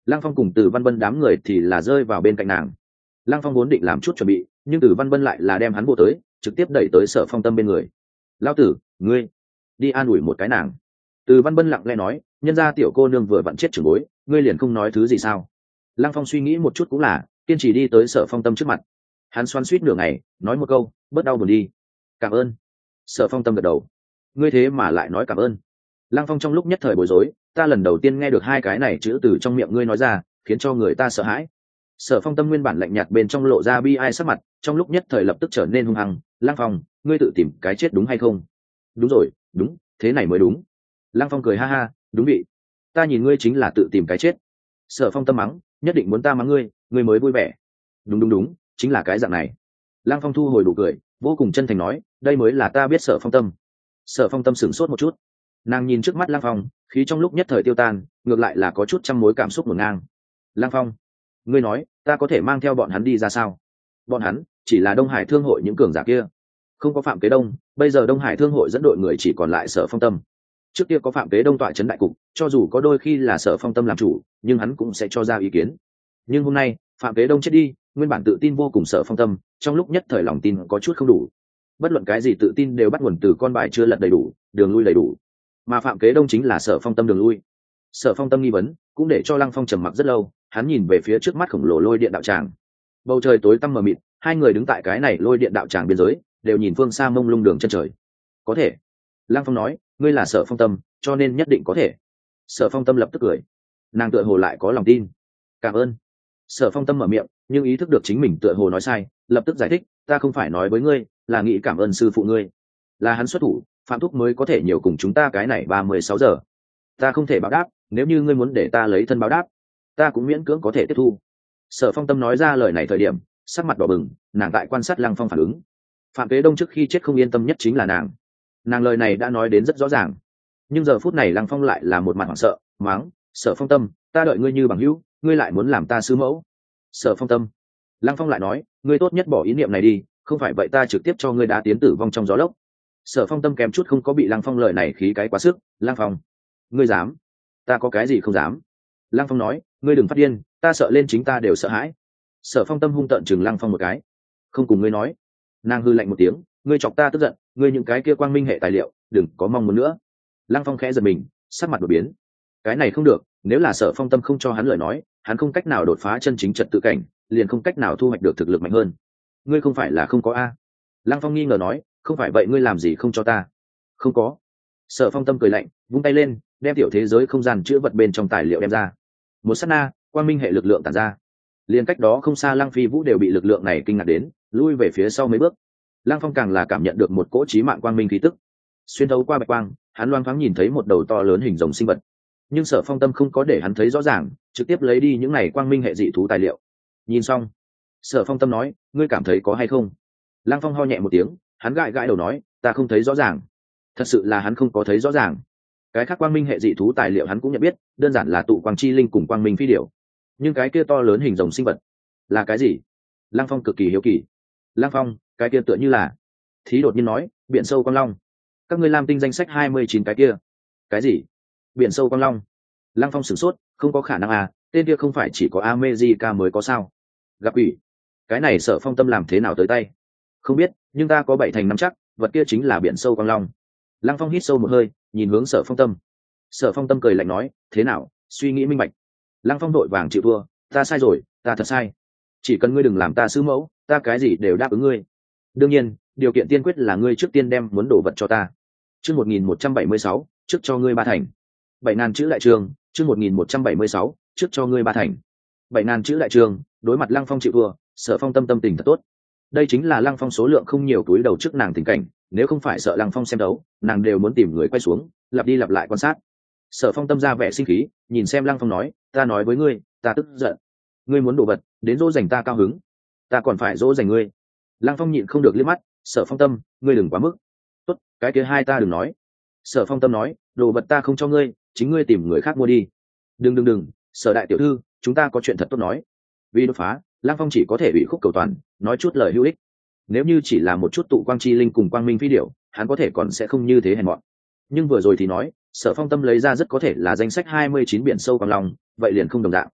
Lăng Phong cùng Từ Văn Bân đám người thì là rơi vào bên cạnh nàng. Lăng Phong vốn định làm chút chuẩn bị, nhưng Từ Văn Bân lại là đem hắn vô tới, trực tiếp đẩy tới Sở Phong Tâm bên người. Lão tử, ngươi đi an ủi một cái nàng. Từ Văn Bân lặng lẽ nói, nhân gia tiểu cô nương vừa vặn chết trưởng bối, ngươi liền không nói thứ gì sao? Lăng Phong suy nghĩ một chút cũng là, kiên trì đi tới Sở Phong Tâm trước mặt. Hắn xoắn xuýt nửa ngày, nói một câu, bớt đau buồn đi. Cảm ơn. Sở Phong Tâm gật đầu. Ngươi thế mà lại nói cảm ơn. Lăng Phong trong lúc nhất thời bối rối, ta lần đầu tiên nghe được hai cái này chữ từ trong miệng ngươi nói ra, khiến cho người ta sợ hãi. Sở Phong Tâm nguyên bản lạnh nhạt bên trong lộ ra bi ai sắc mặt, trong lúc nhất thời lập tức trở nên hung hăng. Lăng Phong, ngươi tự tìm cái chết đúng hay không? Đúng rồi, đúng, thế này mới đúng. Lăng Phong cười ha ha, đúng vị. Ta nhìn ngươi chính là tự tìm cái chết. Sở Phong Tâm mắng, nhất định muốn ta mắng ngươi, ngươi mới vui vẻ. Đúng đúng đúng, chính là cái dạng này. Lăng Phong thu hồi đủ cười, vô cùng chân thành nói, đây mới là ta biết Sở Phong Tâm. Sở Phong Tâm sửng sốt một chút, nàng nhìn trước mắt Lăng Phong, khí trong lúc nhất thời tiêu tan, ngược lại là có chút trăm mối cảm xúc ngổn ngang. Lăng Phong, ngươi nói, ta có thể mang theo bọn hắn đi ra sao? Bọn hắn chỉ là Đông Hải Thương hội những cường giả kia, không có Phạm Kế Đông, bây giờ Đông Hải Thương hội dẫn đội người chỉ còn lại Sở Phong Tâm. Trước kia có Phạm Kế Đông tọa trấn đại cục, cho dù có đôi khi là Sở Phong Tâm làm chủ, nhưng hắn cũng sẽ cho ra ý kiến. Nhưng hôm nay, Phạm Kế Đông chết đi, nguyên bản tự tin vô cùng Sở Phong Tâm, trong lúc nhất thời lòng tin có chút không đủ. Bất luận cái gì tự tin đều bắt nguồn từ con bài chưa lật đầy đủ, đường lui đầy đủ. Mà Phạm Kế Đông chính là Sở Phong Tâm đường lui. Sở Phong Tâm nghi vấn, cũng để cho Lăng Phong trầm mặc rất lâu, hắn nhìn về phía trước mắt khổng lồ lôi điện đạo tràng. Bầu trời tối tăm mờ mịt, hai người đứng tại cái này lôi điện đạo tràng biên giới, đều nhìn phương xa mông lung đường chân trời. Có thể. Lăng Phong nói, ngươi là Sở Phong Tâm, cho nên nhất định có thể. Sở Phong Tâm lập tức cười, nàng tựa hồ lại có lòng tin. Cảm ơn. Sở Phong Tâm mở miệng, nhưng ý thức được chính mình tựa hồ nói sai, lập tức giải thích, ta không phải nói với ngươi, là nghĩ cảm ơn sư phụ ngươi. Là hắn xuất thủ, Phạm Thúc mới có thể nhiều cùng chúng ta cái này ba mươi sáu giờ. Ta không thể báo đáp, nếu như ngươi muốn để ta lấy thân báo đáp, ta cũng miễn cưỡng có thể tiếp thu. Sở Phong Tâm nói ra lời này thời điểm, sắc mặt đỏ bừng, nàng tại quan sát Lăng Phong phản ứng. Phạm Kế Đông trước khi chết không yên tâm nhất chính là nàng. Nàng lời này đã nói đến rất rõ ràng, nhưng giờ phút này Lăng Phong lại là một mặt hoảng sợ, mắng, Sở Phong Tâm, ta đợi ngươi như bằng hữu, ngươi lại muốn làm ta sư mẫu. Sở Phong Tâm. Lăng Phong lại nói, ngươi tốt nhất bỏ ý niệm này đi, không phải vậy ta trực tiếp cho ngươi đá tiến tử vong trong gió lốc. Sở Phong Tâm kèm chút không có bị Lăng Phong lời này khí cái quá sức. Lăng Phong, ngươi dám? Ta có cái gì không dám? Lăng Phong nói, ngươi đừng phát điên, ta sợ lên chính ta đều sợ hãi. Sở Phong Tâm hung tợn chừng Lăng Phong một cái, không cùng ngươi nói. Nàng hư lạnh một tiếng, ngươi chọc ta tức giận, ngươi những cái kia quang minh hệ tài liệu, đừng có mong muốn nữa. Lăng Phong khẽ giật mình, sắc mặt đổi biến. Cái này không được, nếu là Sở Phong Tâm không cho hắn lời nói, hắn không cách nào đột phá chân chính trật tự cảnh, liền không cách nào thu hoạch được thực lực mạnh hơn. Ngươi không phải là không có a? Lăng Phong nghi ngờ nói, không phải vậy ngươi làm gì không cho ta? Không có. Sở Phong Tâm cười lạnh, vung tay lên, đem tiểu thế giới không gian chứa vật bên trong tài liệu đem ra. Một sát na, quang minh hệ lực lượng tản ra. Liên cách đó không xa Lăng Phi Vũ đều bị lực lượng này kinh ngạc đến, lui về phía sau mấy bước. Lăng Phong càng là cảm nhận được một cỗ chí mạng quang minh khí tức. Xuyên thấu qua bạch quang, hắn loang thoáng nhìn thấy một đầu to lớn hình rồng sinh vật. Nhưng Sở Phong Tâm không có để hắn thấy rõ ràng, trực tiếp lấy đi những này quang minh hệ dị thú tài liệu. Nhìn xong, Sở Phong Tâm nói, ngươi cảm thấy có hay không? Lăng Phong ho nhẹ một tiếng, hắn gãi gãi đầu nói, ta không thấy rõ ràng. Thật sự là hắn không có thấy rõ ràng. Cái khác quang minh hệ dị thú tài liệu hắn cũng nhận biết, đơn giản là tụ quang chi linh cùng quang minh phi điểu. Nhưng cái kia to lớn hình rồng sinh vật là cái gì? Lăng Phong cực kỳ hiếu kỳ. Lăng Phong, cái kia tựa như là... Thí đột nhiên nói, biển sâu quang long. Các ngươi làm tinh danh sách hai mươi chín cái kia. Cái gì? Biển sâu quang long? Lăng Phong sửng sốt, không có khả năng à, tên kia không phải chỉ có America mới có sao? Gặp ủy, cái này Sở Phong Tâm làm thế nào tới tay? Không biết, nhưng ta có bảy thành nắm chắc, vật kia chính là biển sâu quang long. Lăng Phong hít sâu một hơi, nhìn hướng Sở Phong Tâm. Sở Phong Tâm cười lạnh nói, thế nào, suy nghĩ minh bạch. Lăng Phong đội vàng chịu thua, ta sai rồi, ta thật sai. Chỉ cần ngươi đừng làm ta sư mẫu, ta cái gì đều đáp ứng ngươi. Đương nhiên, điều kiện tiên quyết là ngươi trước tiên đem muốn đổ vật cho ta. Chương một nghìn một trăm bảy mươi sáu, trước cho ngươi ba thành. Bảy ngàn chữ đại trường, chương một nghìn một trăm bảy mươi sáu, trước cho ngươi ba thành. Bảy ngàn chữ đại trường, đối mặt Lăng Phong chịu thua, Sở Phong Tâm tâm tình thật tốt. Đây chính là Lăng Phong số lượng không nhiều túi đầu trước nàng tình cảnh, nếu không phải sợ Lăng Phong xem đấu, nàng đều muốn tìm người quay xuống, lặp đi lặp lại quan sát. Sở Phong Tâm ra vẻ sinh khí, nhìn xem Lăng Phong nói, ta nói với ngươi, ta tức giận. Ngươi muốn đổ vật, đến dỗ dành ta cao hứng, ta còn phải dỗ dành ngươi. Lăng Phong nhịn không được liếc mắt, Sở Phong Tâm, ngươi đừng quá mức. Tốt, cái kia hai ta đừng nói. Sở Phong Tâm nói, đồ vật ta không cho ngươi, chính ngươi tìm người khác mua đi. Đừng đừng đừng, Sở đại tiểu thư, chúng ta có chuyện thật tốt nói. Vì đột phá, Lăng Phong chỉ có thể bị khúc cầu toàn, nói chút lời hữu ích. Nếu như chỉ là một chút tụ quang chi linh cùng quang minh phi điểu, hắn có thể còn sẽ không như thế hèn mọn. Nhưng vừa rồi thì nói, Sở Phong Tâm lấy ra rất có thể là danh sách hai mươi chín biển sâu quang long, vậy liền không đồng dạng.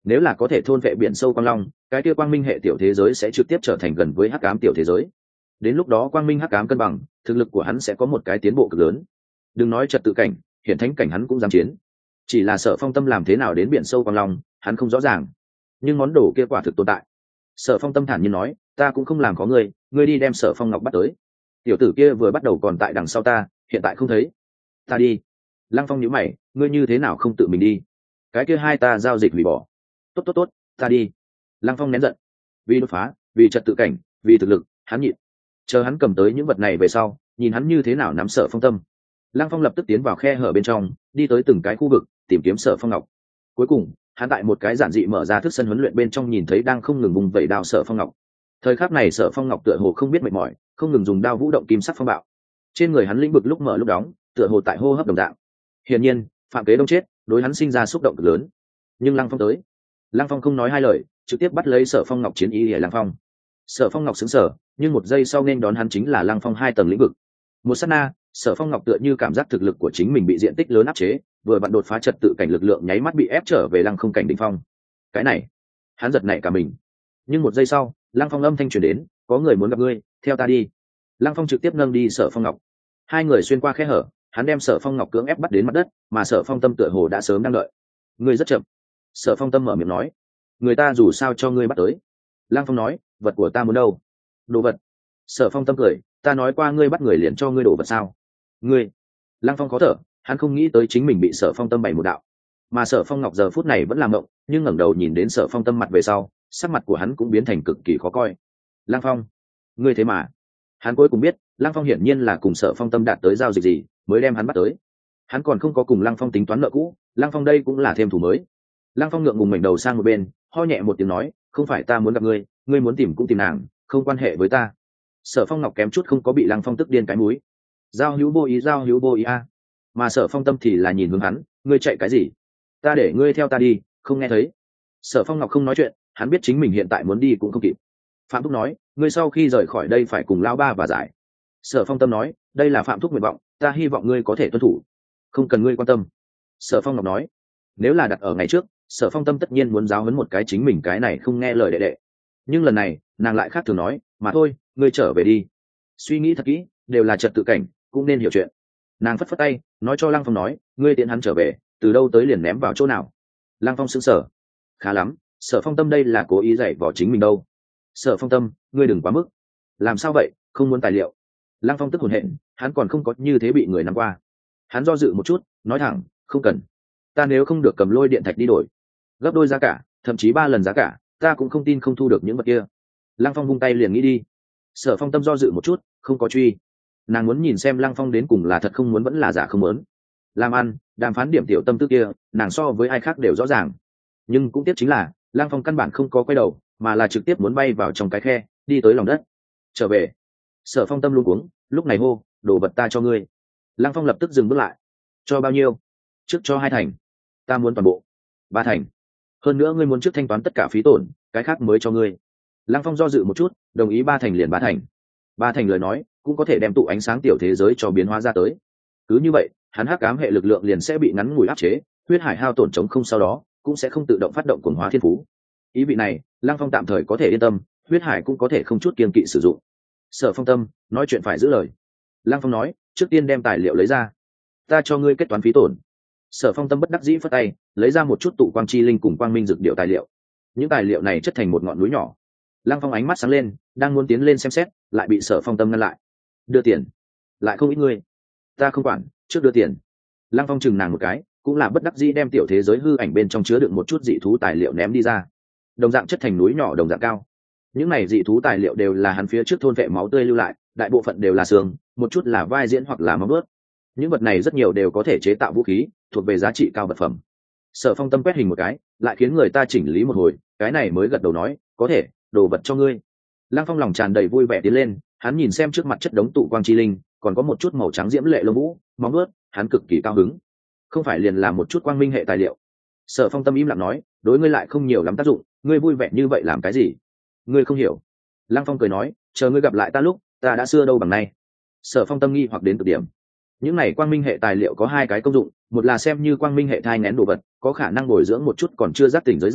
nếu là có thể thôn vệ biển sâu quang long, cái kia quang minh hệ tiểu thế giới sẽ trực tiếp trở thành gần với hắc ám tiểu thế giới. Đến lúc đó quang minh hắc ám cân bằng, thực lực của hắn sẽ có một cái tiến bộ cực lớn. Đừng nói trật tự cảnh, hiện thánh cảnh hắn cũng dám chiến. Chỉ là Sở Phong Tâm làm thế nào đến biển sâu quang long, hắn không rõ ràng. Nhưng món đồ kia quả thực tồn tại. Sở Phong Tâm thản nhiên nói, ta cũng không làm có ngươi, ngươi đi đem Sở Phong Ngọc bắt tới. Tiểu tử kia vừa bắt đầu còn tại đằng sau ta, hiện tại không thấy. Ta đi. Lăng Phong nhíu mày, ngươi như thế nào không tự mình đi? Cái kia hai ta giao dịch hủy bỏ. Tốt tốt tốt, ta đi. Lăng Phong nén giận. Vì đột phá, vì trật tự cảnh, vì thực lực, hắn nhịn. Chờ hắn cầm tới những vật này về sau, nhìn hắn như thế nào nắm Sở Phong Tâm. Lăng Phong lập tức tiến vào khe hở bên trong, đi tới từng cái khu vực, tìm kiếm Sở Phong Ngọc. Cuối cùng, hắn tại một cái giản dị mở ra thức sân huấn luyện bên trong nhìn thấy đang không ngừng vùng vẩy đao Sở Phong Ngọc. Thời khắc này Sở Phong Ngọc tựa hồ không biết mệt mỏi, không ngừng dùng đao vũ động kim sắc phong bạo. Trên người hắn lĩnh vực lúc mở lúc đóng, tựa hồ tại hô hấp đồng dạng. Hiển nhiên, phạm kế đông chết, đối hắn sinh ra xúc động cực lớn. Nhưng Lăng Phong tới, Lăng Phong không nói hai lời, trực tiếp bắt lấy Sở Phong Ngọc chiến ý để Lăng Phong. Sở Phong Ngọc sững sờ, nhưng một giây sau nên đón hắn chính là Lăng Phong hai tầng lĩnh vực. Một sát na, Sở Phong Ngọc tựa như cảm giác thực lực của chính mình bị diện tích lớn áp chế, vừa vặn đột phá trật tự cảnh lực lượng nháy mắt bị ép trở về Lăng Không cảnh đỉnh phong. Cái này, hắn giật nảy cả mình. Nhưng một giây sau, Lăng Phong âm thanh truyền đến, có người muốn gặp ngươi, theo ta đi. Lăng Phong trực tiếp nâng đi Sở Phong Ngọc. Hai người xuyên qua khe hở, hắn đem Sở Phong Ngọc cưỡng ép bắt đến mặt đất, mà Sở Phong Tâm tựa hồ đã sớm đang đợi. Ngươi rất chậm. Sở Phong Tâm mở miệng nói, người ta dù sao cho ngươi bắt tới. Lăng Phong nói, vật của ta muốn đâu? Đồ vật. Sở Phong Tâm cười, ta nói qua ngươi bắt người liền cho ngươi đồ vật sao? Ngươi. Lăng Phong khó thở, hắn không nghĩ tới chính mình bị Sở Phong Tâm bày một đạo. Mà Sở Phong Ngọc giờ phút này vẫn làm mộng, nhưng ngẩng đầu nhìn đến Sở Phong Tâm mặt về sau, sắc mặt của hắn cũng biến thành cực kỳ khó coi. Lăng Phong, ngươi thế mà? Hắn cuối cùng biết, Lăng Phong hiển nhiên là cùng Sở Phong Tâm đạt tới giao dịch gì, mới đem hắn bắt tới. Hắn còn không có cùng Lăng Phong tính toán nợ cũ, Lăng Phong đây cũng là thêm thủ mới. Lăng Phong ngượng ngùng mảnh đầu sang một bên, ho nhẹ một tiếng nói, không phải ta muốn gặp ngươi, ngươi muốn tìm cũng tìm nàng, không quan hệ với ta. Sở Phong Ngọc kém chút không có bị Lăng Phong tức điên cái múi. Giao hữu vô ý, giao hữu vô ý a. Mà Sở Phong Tâm thì là nhìn hướng hắn, ngươi chạy cái gì? Ta để ngươi theo ta đi, không nghe thấy. Sở Phong Ngọc không nói chuyện, hắn biết chính mình hiện tại muốn đi cũng không kịp. Phạm Thúc nói, ngươi sau khi rời khỏi đây phải cùng Lão Ba và giải. Sở Phong Tâm nói, đây là Phạm Thúc nguyện vọng, ta hy vọng ngươi có thể tuân thủ, không cần ngươi quan tâm. Sở Phong Ngọc nói, nếu là đặt ở ngày trước, Sở Phong Tâm tất nhiên muốn giáo huấn một cái chính mình cái này không nghe lời đệ đệ. Nhưng lần này, nàng lại khác thường nói, mà thôi, ngươi trở về đi. Suy nghĩ thật kỹ, đều là trật tự cảnh, cũng nên hiểu chuyện. Nàng phất phất tay, nói cho Lăng Phong nói, ngươi tiện hắn trở về, từ đâu tới liền ném vào chỗ nào. Lăng Phong sững sờ, khá lắm, Sở Phong Tâm đây là cố ý dạy vỏ chính mình đâu. Sở Phong Tâm, ngươi đừng quá mức. Làm sao vậy, không muốn tài liệu? Lăng Phong tức hồn hện, hắn còn không có như thế bị người nắm qua. Hắn do dự một chút, nói thẳng, không cần. Ta nếu không được cầm lôi điện thạch đi đổi, gấp đôi giá cả, thậm chí ba lần giá cả, ta cũng không tin không thu được những vật kia. Lăng Phong vung tay liền nghĩ đi. Sở Phong Tâm do dự một chút, không có truy. Nàng muốn nhìn xem Lăng Phong đến cùng là thật không muốn vẫn là giả không muốn. Làm ăn, đàm phán điểm tiểu tâm tư kia, nàng so với ai khác đều rõ ràng. Nhưng cũng tiếc chính là, Lăng Phong căn bản không có quay đầu, mà là trực tiếp muốn bay vào trong cái khe, đi tới lòng đất. Trở về. Sở Phong Tâm luống cuống, lúc này hô, đồ vật ta cho ngươi. Lăng Phong lập tức dừng bước lại. Cho bao nhiêu? Trước cho hai thành. Ta muốn toàn bộ. Ba thành. Hơn nữa ngươi muốn trước thanh toán tất cả phí tổn, cái khác mới cho ngươi. Lăng Phong do dự một chút, đồng ý ba thành liền ba thành. Ba thành lời nói, cũng có thể đem tụ ánh sáng tiểu thế giới cho biến hóa ra tới. Cứ như vậy, hắn hắc ám hệ lực lượng liền sẽ bị ngắn ngủi áp chế, huyết hải hao tổn chống không sau đó, cũng sẽ không tự động phát động cuồng hóa thiên phú. Ý vị này, Lăng Phong tạm thời có thể yên tâm, huyết hải cũng có thể không chút kiêng kỵ sử dụng. Sở Phong Tâm nói chuyện phải giữ lời. Lăng Phong nói, trước tiên đem tài liệu lấy ra, ta cho ngươi kết toán phí tổn. Sở Phong Tâm bất đắc dĩ phất tay, lấy ra một chút tụ quang chi linh cùng quang minh dược điệu tài liệu. Những tài liệu này chất thành một ngọn núi nhỏ. Lăng Phong ánh mắt sáng lên, đang muốn tiến lên xem xét, lại bị Sở Phong Tâm ngăn lại. Đưa tiền, lại không ít ngươi. Ta không quản, trước đưa tiền. Lăng Phong chừng nàng một cái, cũng là bất đắc dĩ đem tiểu thế giới hư ảnh bên trong chứa đựng một chút dị thú tài liệu ném đi ra. Đồng dạng chất thành núi nhỏ đồng dạng cao. Những này dị thú tài liệu đều là hắn phía trước thôn vệ máu tươi lưu lại, đại bộ phận đều là xương, một chút là vai diễn hoặc là móng vuốt. Những vật này rất nhiều đều có thể chế tạo vũ khí, thuộc về giá trị cao vật phẩm. Sở Phong Tâm quét hình một cái, lại khiến người ta chỉnh lý một hồi, cái này mới gật đầu nói, có thể, đồ vật cho ngươi. Lăng Phong lòng tràn đầy vui vẻ tiến lên, hắn nhìn xem trước mặt chất đống tụ quang chi linh, còn có một chút màu trắng diễm lệ lông vũ, móng vuốt, hắn cực kỳ cao hứng. Không phải liền là một chút quang minh hệ tài liệu. Sở Phong Tâm im lặng nói, đối ngươi lại không nhiều lắm tác dụng, ngươi vui vẻ như vậy làm cái gì? Ngươi không hiểu. Lăng Phong cười nói, chờ ngươi gặp lại ta lúc, ta đã xưa đâu bằng nay. Sở Phong Tâm nghi hoặc đến cực điểm. Những này quang minh hệ tài liệu có hai cái công dụng, một là xem như quang minh hệ thai nghén đồ vật, có khả năng bồi dưỡng một chút còn chưa giác tỉnh giới giả,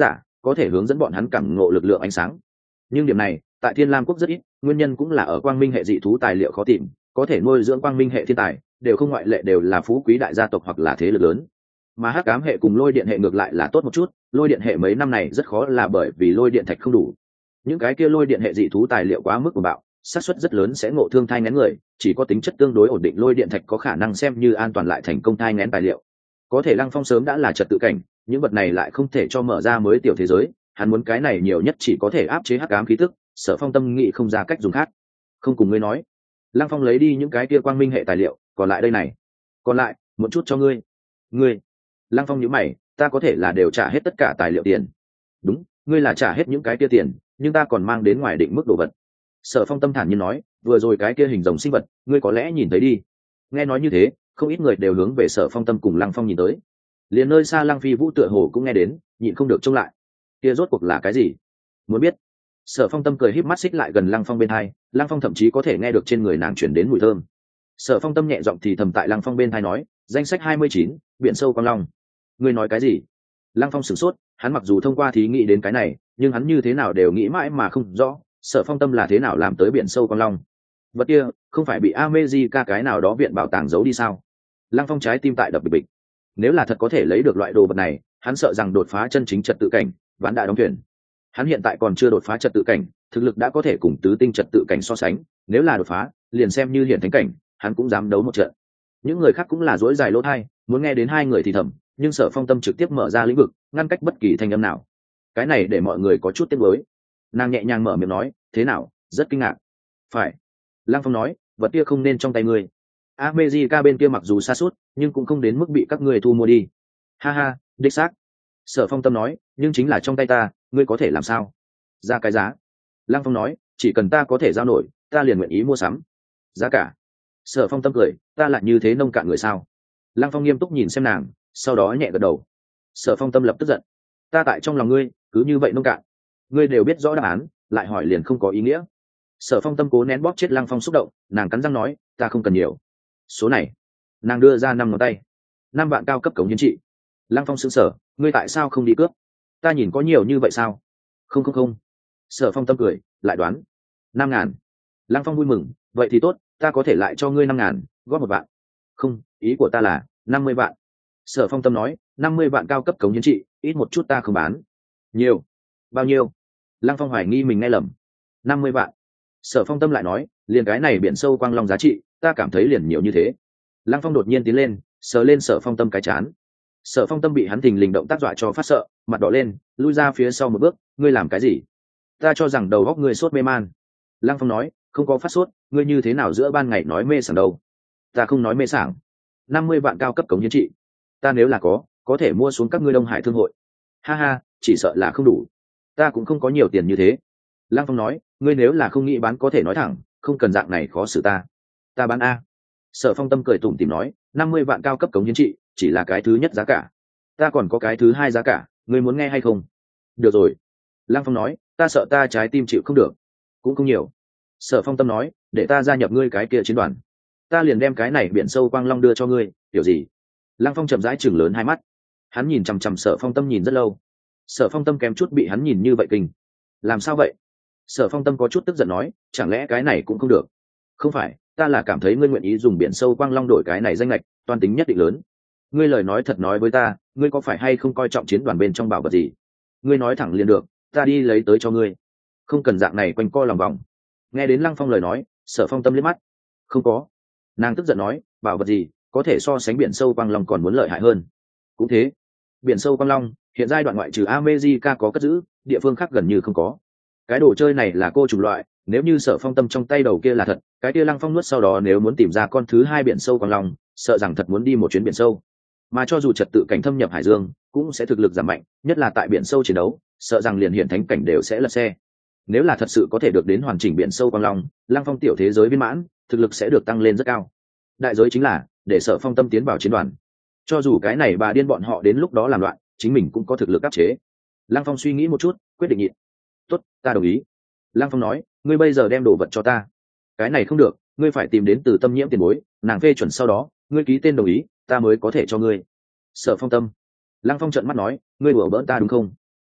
có thể hướng dẫn bọn hắn cảm ngộ lực lượng ánh sáng. Nhưng điểm này tại Thiên Lam quốc rất ít, nguyên nhân cũng là ở quang minh hệ dị thú tài liệu khó tìm, có thể nuôi dưỡng quang minh hệ thiên tài đều không ngoại lệ đều là phú quý đại gia tộc hoặc là thế lực lớn. Mà hắc ám hệ cùng lôi điện hệ ngược lại là tốt một chút, lôi điện hệ mấy năm này rất khó là bởi vì lôi điện thạch không đủ. Những cái kia lôi điện hệ dị thú tài liệu quá mức của bạo, xác suất rất lớn sẽ ngộ thương thai nghén người, chỉ có tính chất tương đối ổn định lôi điện thạch có khả năng xem như an toàn lại thành công thai nghén tài liệu. Có thể Lăng Phong sớm đã là trật tự cảnh, những vật này lại không thể cho mở ra mới tiểu thế giới, hắn muốn cái này nhiều nhất chỉ có thể áp chế hắc ám khí tức, Sở Phong tâm nghĩ không ra cách dùng khác. Không cùng ngươi nói. Lăng Phong lấy đi những cái kia quang minh hệ tài liệu, còn lại đây này. Còn lại, một chút cho ngươi. Ngươi? Lăng Phong nhíu mày, ta có thể là đều trả hết tất cả tài liệu tiền. Đúng, ngươi là trả hết những cái kia tiền, nhưng ta còn mang đến ngoài định mức đồ vật. Sở Phong tâm thản nhiên nói, vừa rồi cái kia hình rồng sinh vật, ngươi có lẽ nhìn thấy đi. Nghe nói như thế, không ít người đều hướng về Sở Phong tâm cùng Lăng Phong nhìn tới. Liền nơi xa Lăng Phi Vũ tựa hồ cũng nghe đến, nhịn không được trông lại. Kia rốt cuộc là cái gì? Muốn biết? Sở Phong tâm cười híp mắt xích lại gần Lăng Phong bên hai, Lăng Phong thậm chí có thể nghe được trên người nàng chuyển đến mùi thơm. Sở Phong tâm nhẹ giọng thì thầm tại Lăng Phong bên hai nói, danh sách hai mươi chín, biển sâu quang long. Ngươi nói cái gì? Lăng Phong sửng sốt, hắn mặc dù thông qua thí nghĩ đến cái này, nhưng hắn như thế nào đều nghĩ mãi mà không rõ, Sở Phong tâm là thế nào làm tới biển sâu quang long. Vật kia không phải bị America cái nào đó viện bảo tàng giấu đi sao? Lăng Phong trái tim tại đập bịch bịch. Nếu là thật có thể lấy được loại đồ vật này, hắn sợ rằng đột phá chân chính trật tự cảnh, ván đại đóng thuyền. Hắn hiện tại còn chưa đột phá trật tự cảnh, thực lực đã có thể cùng tứ tinh trật tự cảnh so sánh, nếu là đột phá, liền xem như hiển thánh cảnh, hắn cũng dám đấu một trận. Những người khác cũng là rối dài lỗ tai, muốn nghe đến hai người thì thầm, nhưng Sở Phong tâm trực tiếp mở ra lĩnh vực, ngăn cách bất kỳ thanh âm nào. Cái này để mọi người có chút tiếc nuối. Nàng nhẹ nhàng mở miệng nói, thế nào, rất kinh ngạc. Phải. Lăng Phong nói, vật kia không nên trong tay ngươi. America bên kia mặc dù xa suốt, nhưng cũng không đến mức bị các ngươi thu mua đi. Ha ha, đích xác. Sở Phong tâm nói, nhưng chính là trong tay ta, ngươi có thể làm sao? Ra cái giá. Lăng Phong nói, chỉ cần ta có thể giao nổi, ta liền nguyện ý mua sắm. Giá cả. Sở Phong tâm cười, ta lại như thế nông cạn người sao? Lăng Phong nghiêm túc nhìn xem nàng, sau đó nhẹ gật đầu. Sở Phong tâm lập tức giận, ta tại trong lòng ngươi cứ như vậy nông cạn, ngươi đều biết rõ đáp án, lại hỏi liền không có ý nghĩa. Sở Phong tâm cố nén bóp chết Lăng Phong xúc động, nàng cắn răng nói, ta không cần nhiều. Số này. Nàng đưa ra năm ngón tay. Năm vạn cao cấp cống hiến trị. Lăng Phong sững sờ, ngươi tại sao không đi cướp? Ta nhìn có nhiều như vậy sao? Không không không. Sở Phong tâm cười, lại đoán. Năm ngàn. Lăng Phong vui mừng, vậy thì tốt, ta có thể lại cho ngươi năm ngàn, góp một vạn. Không, ý của ta là năm mươi vạn. Sở Phong tâm nói, năm mươi vạn cao cấp cống hiến trị, ít một chút ta không bán. Nhiều. Bao nhiêu? Lăng Phong hoài nghi mình nghe lầm. Năm mươi vạn. Sở Phong tâm lại nói, liền cái này biển sâu quang long giá trị, ta cảm thấy liền nhiều như thế. Lăng Phong đột nhiên tiến lên, sờ lên Sở Phong tâm cái chán. Sở Phong tâm bị hắn thình lình động tác dọa cho phát sợ, mặt đỏ lên, lui ra phía sau một bước, ngươi làm cái gì? Ta cho rằng đầu óc ngươi sốt mê man. Lăng Phong nói, không có phát sốt, ngươi như thế nào giữa ban ngày nói mê sảng đâu? Ta không nói mê sảng. Năm mươi vạn cao cấp cống hiến trị, ta nếu là có, có thể mua xuống các ngươi Đông Hải thương hội. Ha ha, chỉ sợ là không đủ. Ta cũng không có nhiều tiền như thế. Lăng Phong nói, ngươi nếu là không nghĩ bán có thể nói thẳng, không cần dạng này khó xử ta. Ta bán a. Sở Phong tâm cười tủm tỉm nói, năm mươi vạn cao cấp cống hiến trị, chỉ là cái thứ nhất giá cả. Ta còn có cái thứ hai giá cả, ngươi muốn nghe hay không? Được rồi. Lăng Phong nói, ta sợ ta trái tim chịu không được. Cũng không nhiều. Sở Phong tâm nói, để ta gia nhập ngươi cái kia chiến đoàn. Ta liền đem cái này biển sâu quang long đưa cho ngươi, hiểu gì? Lăng Phong chậm rãi chừng lớn hai mắt. Hắn nhìn chằm chằm Sở Phong tâm nhìn rất lâu. Sở Phong tâm kém chút bị hắn nhìn như vậy kinh. Làm sao vậy? Sở Phong tâm có chút tức giận nói, chẳng lẽ cái này cũng không được? Không phải, ta là cảm thấy ngươi nguyện ý dùng biển sâu quang long đổi cái này danh lệch, toan tính nhất định lớn. Ngươi lời nói thật nói với ta, ngươi có phải hay không coi trọng chiến đoàn bên trong bảo vật gì? Ngươi nói thẳng liền được, ta đi lấy tới cho ngươi. Không cần dạng này quanh co lòng vòng. Nghe đến Lăng Phong lời nói, Sở Phong tâm liếc mắt. Không có. Nàng tức giận nói, bảo vật gì có thể so sánh biển sâu quang long còn muốn lợi hại hơn? Cũng thế. Biển sâu quang long hiện giai đoạn ngoại trừ America có cất giữ, địa phương khác gần như không có. Cái đồ chơi này là cô chủng loại, nếu như Sở Phong tâm trong tay đầu kia là thật, cái kia Lăng Phong nuốt sau đó nếu muốn tìm ra con thứ hai biển sâu quang long, sợ rằng thật muốn đi một chuyến biển sâu. Mà cho dù trật tự cảnh thâm nhập hải dương, cũng sẽ thực lực giảm mạnh, nhất là tại biển sâu chiến đấu, sợ rằng liền hiện thánh cảnh đều sẽ lật xe. Nếu là thật sự có thể được đến hoàn chỉnh biển sâu quang long, Lăng Phong tiểu thế giới viên mãn, thực lực sẽ được tăng lên rất cao. Đại giới chính là để Sở Phong tâm tiến vào chiến đoàn. Cho dù cái này bà điên bọn họ đến lúc đó làm loạn, chính mình cũng có thực lực áp chế. Lăng Phong suy nghĩ một chút, quyết định nhịn. Tốt, ta đồng ý. Lăng Phong nói, ngươi bây giờ đem đồ vật cho ta. Cái này không được, ngươi phải tìm đến từ Tâm Nhiễm tiền bối, nàng phê chuẩn sau đó, ngươi ký tên đồng ý, ta mới có thể cho ngươi. Sở Phong tâm. Lăng Phong trợn mắt nói, ngươi đùa bỡn ta đúng không?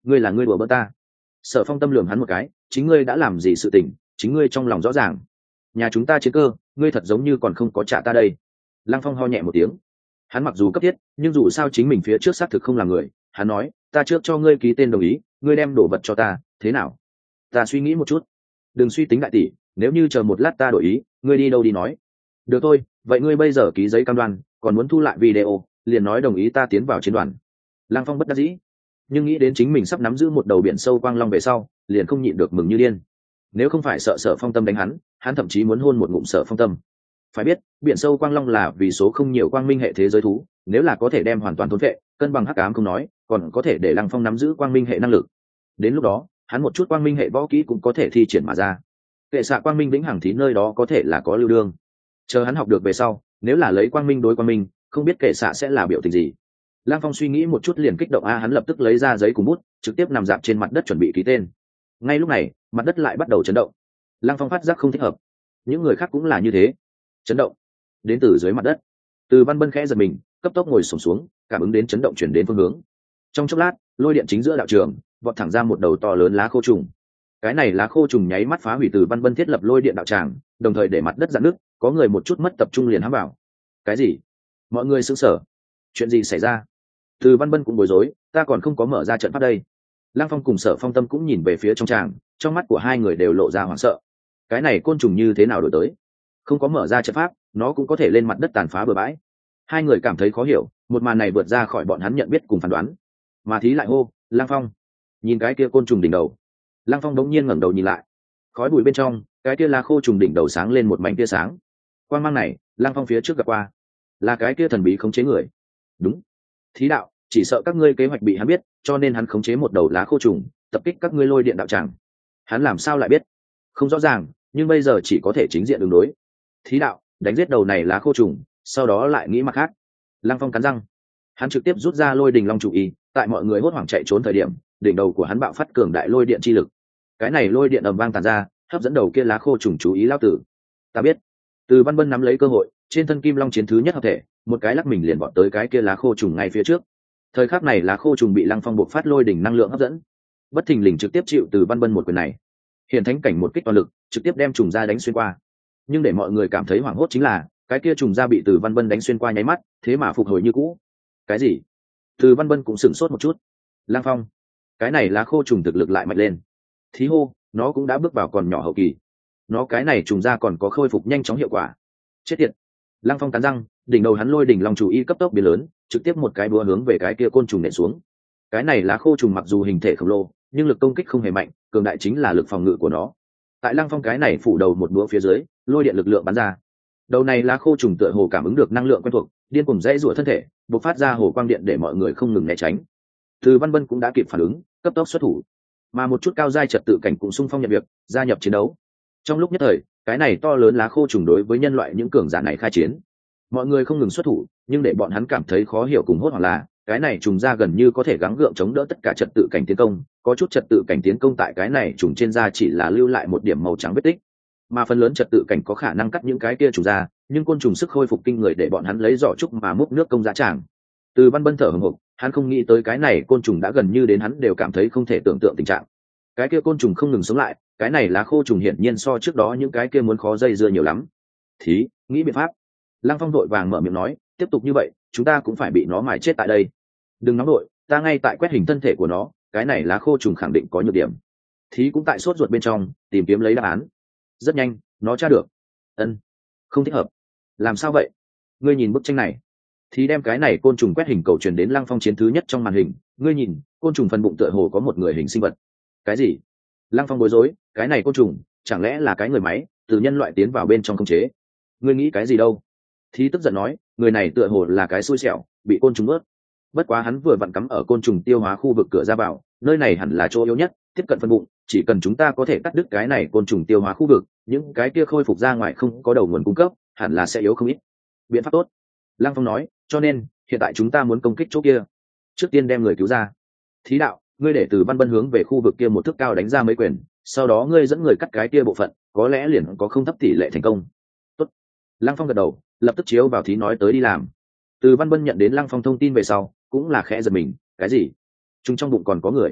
ngươi là ngươi đùa bỡ ta. Sở Phong tâm lườm hắn một cái, chính ngươi đã làm gì sự tình, chính ngươi trong lòng rõ ràng. Nhà chúng ta chiến cơ, ngươi thật giống như còn không có trả ta đây. Lăng Phong ho nhẹ một tiếng. Hắn mặc dù cấp thiết, nhưng dù sao chính mình phía trước xác thực không là người. Hắn nói, ta trước cho ngươi ký tên đồng ý, ngươi đem đồ vật cho ta, thế nào? Ta suy nghĩ một chút. Đừng suy tính đại tỷ, nếu như chờ một lát ta đổi ý, ngươi đi đâu đi nói. Được thôi, vậy ngươi bây giờ ký giấy cam đoan, còn muốn thu lại video, liền nói đồng ý ta tiến vào chiến đoàn. Lăng Phong bất đắc dĩ, nhưng nghĩ đến chính mình sắp nắm giữ một đầu biển sâu quang long về sau, liền không nhịn được mừng như điên. Nếu không phải sợ Sở Phong Tâm đánh hắn, hắn thậm chí muốn hôn một ngụm Sở Phong Tâm. Phải biết, biển sâu quang long là vì số không nhiều quang minh hệ thế giới thú, nếu là có thể đem hoàn toàn thôn phệ, cân bằng hắc ám không nói, còn có thể để Lăng Phong nắm giữ quang minh hệ năng lực. Đến lúc đó, hắn một chút quang minh hệ võ kỹ cũng có thể thi triển mà ra. Kệ xạ quang minh vĩnh hằng thí nơi đó có thể là có lưu đương. Chờ hắn học được về sau, nếu là lấy quang minh đối quang minh, không biết kệ xạ sẽ là biểu tình gì. Lăng Phong suy nghĩ một chút liền kích động a, hắn lập tức lấy ra giấy cùng bút, trực tiếp nằm dạp trên mặt đất chuẩn bị ký tên. Ngay lúc này, mặt đất lại bắt đầu chấn động. Lăng Phong phát giác không thích hợp. Những người khác cũng là như thế. Chấn động đến từ dưới mặt đất. Từ Văn Bân khẽ giật mình, cấp tốc ngồi xổm xuống, cảm ứng đến chấn động chuyển đến phương hướng. Trong chốc lát, lôi điện chính giữa đạo trường, vọt thẳng ra một đầu to lớn lá khô trùng. Cái này lá khô trùng nháy mắt phá hủy Từ Văn Bân thiết lập lôi điện đạo tràng, đồng thời để mặt đất rạn nứt, có người một chút mất tập trung liền hám vào. Cái gì? Mọi người sững sờ. Chuyện gì xảy ra? Từ Văn Bân cũng bối rối, ta còn không có mở ra trận pháp đây. Lăng Phong cùng Sở Phong Tâm cũng nhìn về phía trong tràng, trong mắt của hai người đều lộ ra hoảng sợ. Cái này côn trùng như thế nào đổi tới? Không có mở ra trận pháp, nó cũng có thể lên mặt đất tàn phá bừa bãi. Hai người cảm thấy khó hiểu, một màn này vượt ra khỏi bọn hắn nhận biết cùng phán đoán. Mà Thí lại hô, Lăng Phong, nhìn cái kia côn trùng đỉnh đầu. Lăng Phong đống nhiên ngẩng đầu nhìn lại, khói bụi bên trong, cái kia lá khô trùng đỉnh đầu sáng lên một mảnh tia sáng. Quang mang này, Lăng Phong phía trước gặp qua, là cái kia thần bí khống chế người. Đúng, Thí đạo, chỉ sợ các ngươi kế hoạch bị hắn biết, cho nên hắn khống chế một đầu lá khô trùng, tập kích các ngươi lôi điện đạo tràng. Hắn làm sao lại biết? Không rõ ràng, nhưng bây giờ chỉ có thể chính diện đường đối. Thí đạo, đánh giết đầu này lá khô trùng, sau đó lại nghĩ mặt khác. Lăng Phong cắn răng, hắn trực tiếp rút ra lôi đình long chủ y, tại mọi người hốt hoảng chạy trốn thời điểm, đỉnh đầu của hắn bạo phát cường đại lôi điện chi lực. Cái này lôi điện ầm vang tàn ra, hấp dẫn đầu kia lá khô trùng chú ý lao tử. Ta biết. Từ Văn Bân nắm lấy cơ hội, trên thân kim long chiến thứ nhất hợp thể, một cái lắc mình liền vọt tới cái kia lá khô trùng ngay phía trước. Thời khắc này lá khô trùng bị Lăng Phong buộc phát lôi đỉnh năng lượng hấp dẫn, bất thình lình trực tiếp chịu Từ Văn Bân một quyền này. Hiện thánh cảnh một kích toàn lực, trực tiếp đem trùng ra đánh xuyên qua. Nhưng để mọi người cảm thấy hoảng hốt chính là, cái kia trùng ra bị Từ Văn Bân đánh xuyên qua nháy mắt, thế mà phục hồi như cũ. Cái gì? Từ Văn Bân cũng sửng sốt một chút. Lăng Phong, cái này lá khô trùng thực lực lại mạnh lên. Thí hô, nó cũng đã bước vào còn nhỏ hậu kỳ. Nó cái này trùng ra còn có khôi phục nhanh chóng hiệu quả. Chết tiệt. Lăng Phong cắn răng, đỉnh đầu hắn lôi đỉnh long chủ y cấp tốc biến lớn, trực tiếp một cái búa hướng về cái kia côn trùng nện xuống. Cái này lá khô trùng mặc dù hình thể khổng lồ, nhưng lực công kích không hề mạnh, cường đại chính là lực phòng ngự của nó. Tại Lăng Phong cái này phủ đầu một búa phía dưới, lôi điện lực lượng bắn ra. Đầu này lá khô trùng tựa hồ cảm ứng được năng lượng quen thuộc, điên cuồng dãy rủa thân thể, bộc phát ra hồ quang điện để mọi người không ngừng né tránh. Từ Văn Bân cũng đã kịp phản ứng, cấp tốc xuất thủ, mà một chút cao giai trật tự cảnh cũng xung phong nhận việc, gia nhập chiến đấu. Trong lúc nhất thời, cái này to lớn lá khô trùng đối với nhân loại những cường giả này khai chiến. Mọi người không ngừng xuất thủ, nhưng để bọn hắn cảm thấy khó hiểu cùng hốt hoảng là, cái này trùng ra gần như có thể gắng gượng chống đỡ tất cả trật tự cảnh tiến công, có chút trật tự cảnh tiến công tại cái này trùng trên da chỉ là lưu lại một điểm màu trắng vết tích, mà phần lớn trật tự cảnh có khả năng cắt những cái kia trùng ra, nhưng côn trùng sức khôi phục kinh người để bọn hắn lấy giỏ trúc mà múc nước công giá tràng. Từ Văn Bân thở hổn hộc, hắn không nghĩ tới cái này côn trùng đã gần như đến hắn đều cảm thấy không thể tưởng tượng tình trạng. Cái kia côn trùng không ngừng sống lại, cái này lá khô trùng hiển nhiên so trước đó những cái kia muốn khó dây dưa nhiều lắm. Thí, nghĩ biện pháp. Lăng Phong đội vàng mở miệng nói, tiếp tục như vậy, chúng ta cũng phải bị nó mài chết tại đây. Đừng nóng đội, ta ngay tại quét hình thân thể của nó, cái này lá khô trùng khẳng định có nhược điểm. Thí cũng tại sốt ruột bên trong, tìm kiếm lấy đáp án. Rất nhanh, nó tra được. Ân, không thích hợp. Làm sao vậy? Ngươi nhìn bức tranh này. Thí đem cái này côn trùng quét hình cầu truyền đến Lăng Phong chiến thứ nhất trong màn hình. Ngươi nhìn, côn trùng phần bụng tựa hồ có một người hình sinh vật. Cái gì? Lăng Phong bối rối, cái này côn trùng, chẳng lẽ là cái người máy, từ nhân loại tiến vào bên trong khống chế? Ngươi nghĩ cái gì đâu? Thí tức giận nói, người này tựa hồ là cái xui xẻo, bị côn trùng ướt. Bất quá hắn vừa vặn cắm ở côn trùng tiêu hóa khu vực cửa ra vào, nơi này hẳn là chỗ yếu nhất, tiếp cận phần bụng, chỉ cần chúng ta có thể cắt đứt cái này côn trùng tiêu hóa khu vực, những cái kia khôi phục ra ngoài không có đầu nguồn cung cấp, hẳn là sẽ yếu không ít. Biện pháp tốt. Lăng Phong nói, cho nên hiện tại chúng ta muốn công kích chỗ kia, trước tiên đem người cứu ra. Thí đạo, ngươi để Từ Văn Bân hướng về khu vực kia một thước cao đánh ra mấy quyền, sau đó ngươi dẫn người cắt cái kia bộ phận, có lẽ liền có không thấp tỷ lệ thành công. Tốt. Lăng Phong gật đầu, lập tức chiếu vào Thí nói tới đi làm. Từ Văn Bân nhận đến Lăng Phong thông tin về sau, cũng là khẽ giật mình, cái gì? Chúng trong bụng còn có người.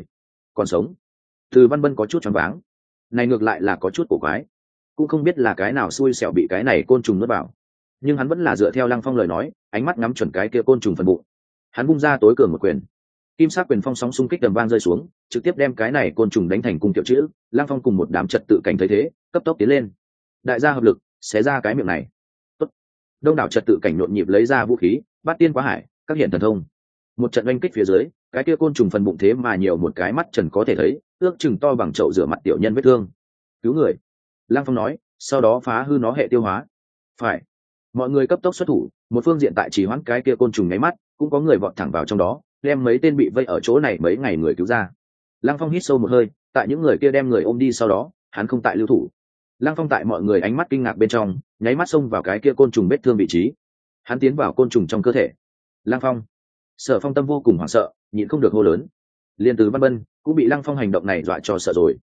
còn sống. Từ Văn Bân có chút choáng váng, này ngược lại là có chút cổ quái, cũng không biết là cái nào xui xẻo bị cái này côn trùng nuốt vào, nhưng hắn vẫn là dựa theo Lăng Phong lời nói, ánh mắt ngắm chuẩn cái kia côn trùng phần bụng. Hắn vung ra tối cường một quyền, kim sắc quyền phong sóng xung kích đầm vang rơi xuống, trực tiếp đem cái này côn trùng đánh thành cung tiểu chữ. Lăng Phong cùng một đám trật tự cảnh thấy thế, cấp tốc tiến lên, đại gia hợp lực xé ra cái miệng này. Tốt. Đông đảo trật tự cảnh nhộn nhịp lấy ra vũ khí, bát tiên quá hải, các hiện thần thông. Một trận oanh kích phía dưới, cái kia côn trùng phần bụng thế mà nhiều một cái mắt trần có thể thấy, ước chừng to bằng chậu rửa mặt tiểu nhân vết thương. Cứu người. Lăng Phong nói, sau đó phá hư nó hệ tiêu hóa. Phải. Mọi người cấp tốc xuất thủ, một phương diện tại chỉ hoãn cái kia côn trùng nháy mắt, cũng có người vọt thẳng vào trong đó, đem mấy tên bị vây ở chỗ này mấy ngày người cứu ra. Lăng Phong hít sâu một hơi, tại những người kia đem người ôm đi sau đó, hắn không tại lưu thủ. Lăng Phong tại mọi người ánh mắt kinh ngạc bên trong, nháy mắt xông vào cái kia côn trùng vết thương vị trí. Hắn tiến vào côn trùng trong cơ thể. Lăng Phong. Sở Phong tâm vô cùng hoảng sợ, nhịn không được hô lớn. Liên Từ Văn Bân cũng bị Lăng Phong hành động này dọa cho sợ rồi.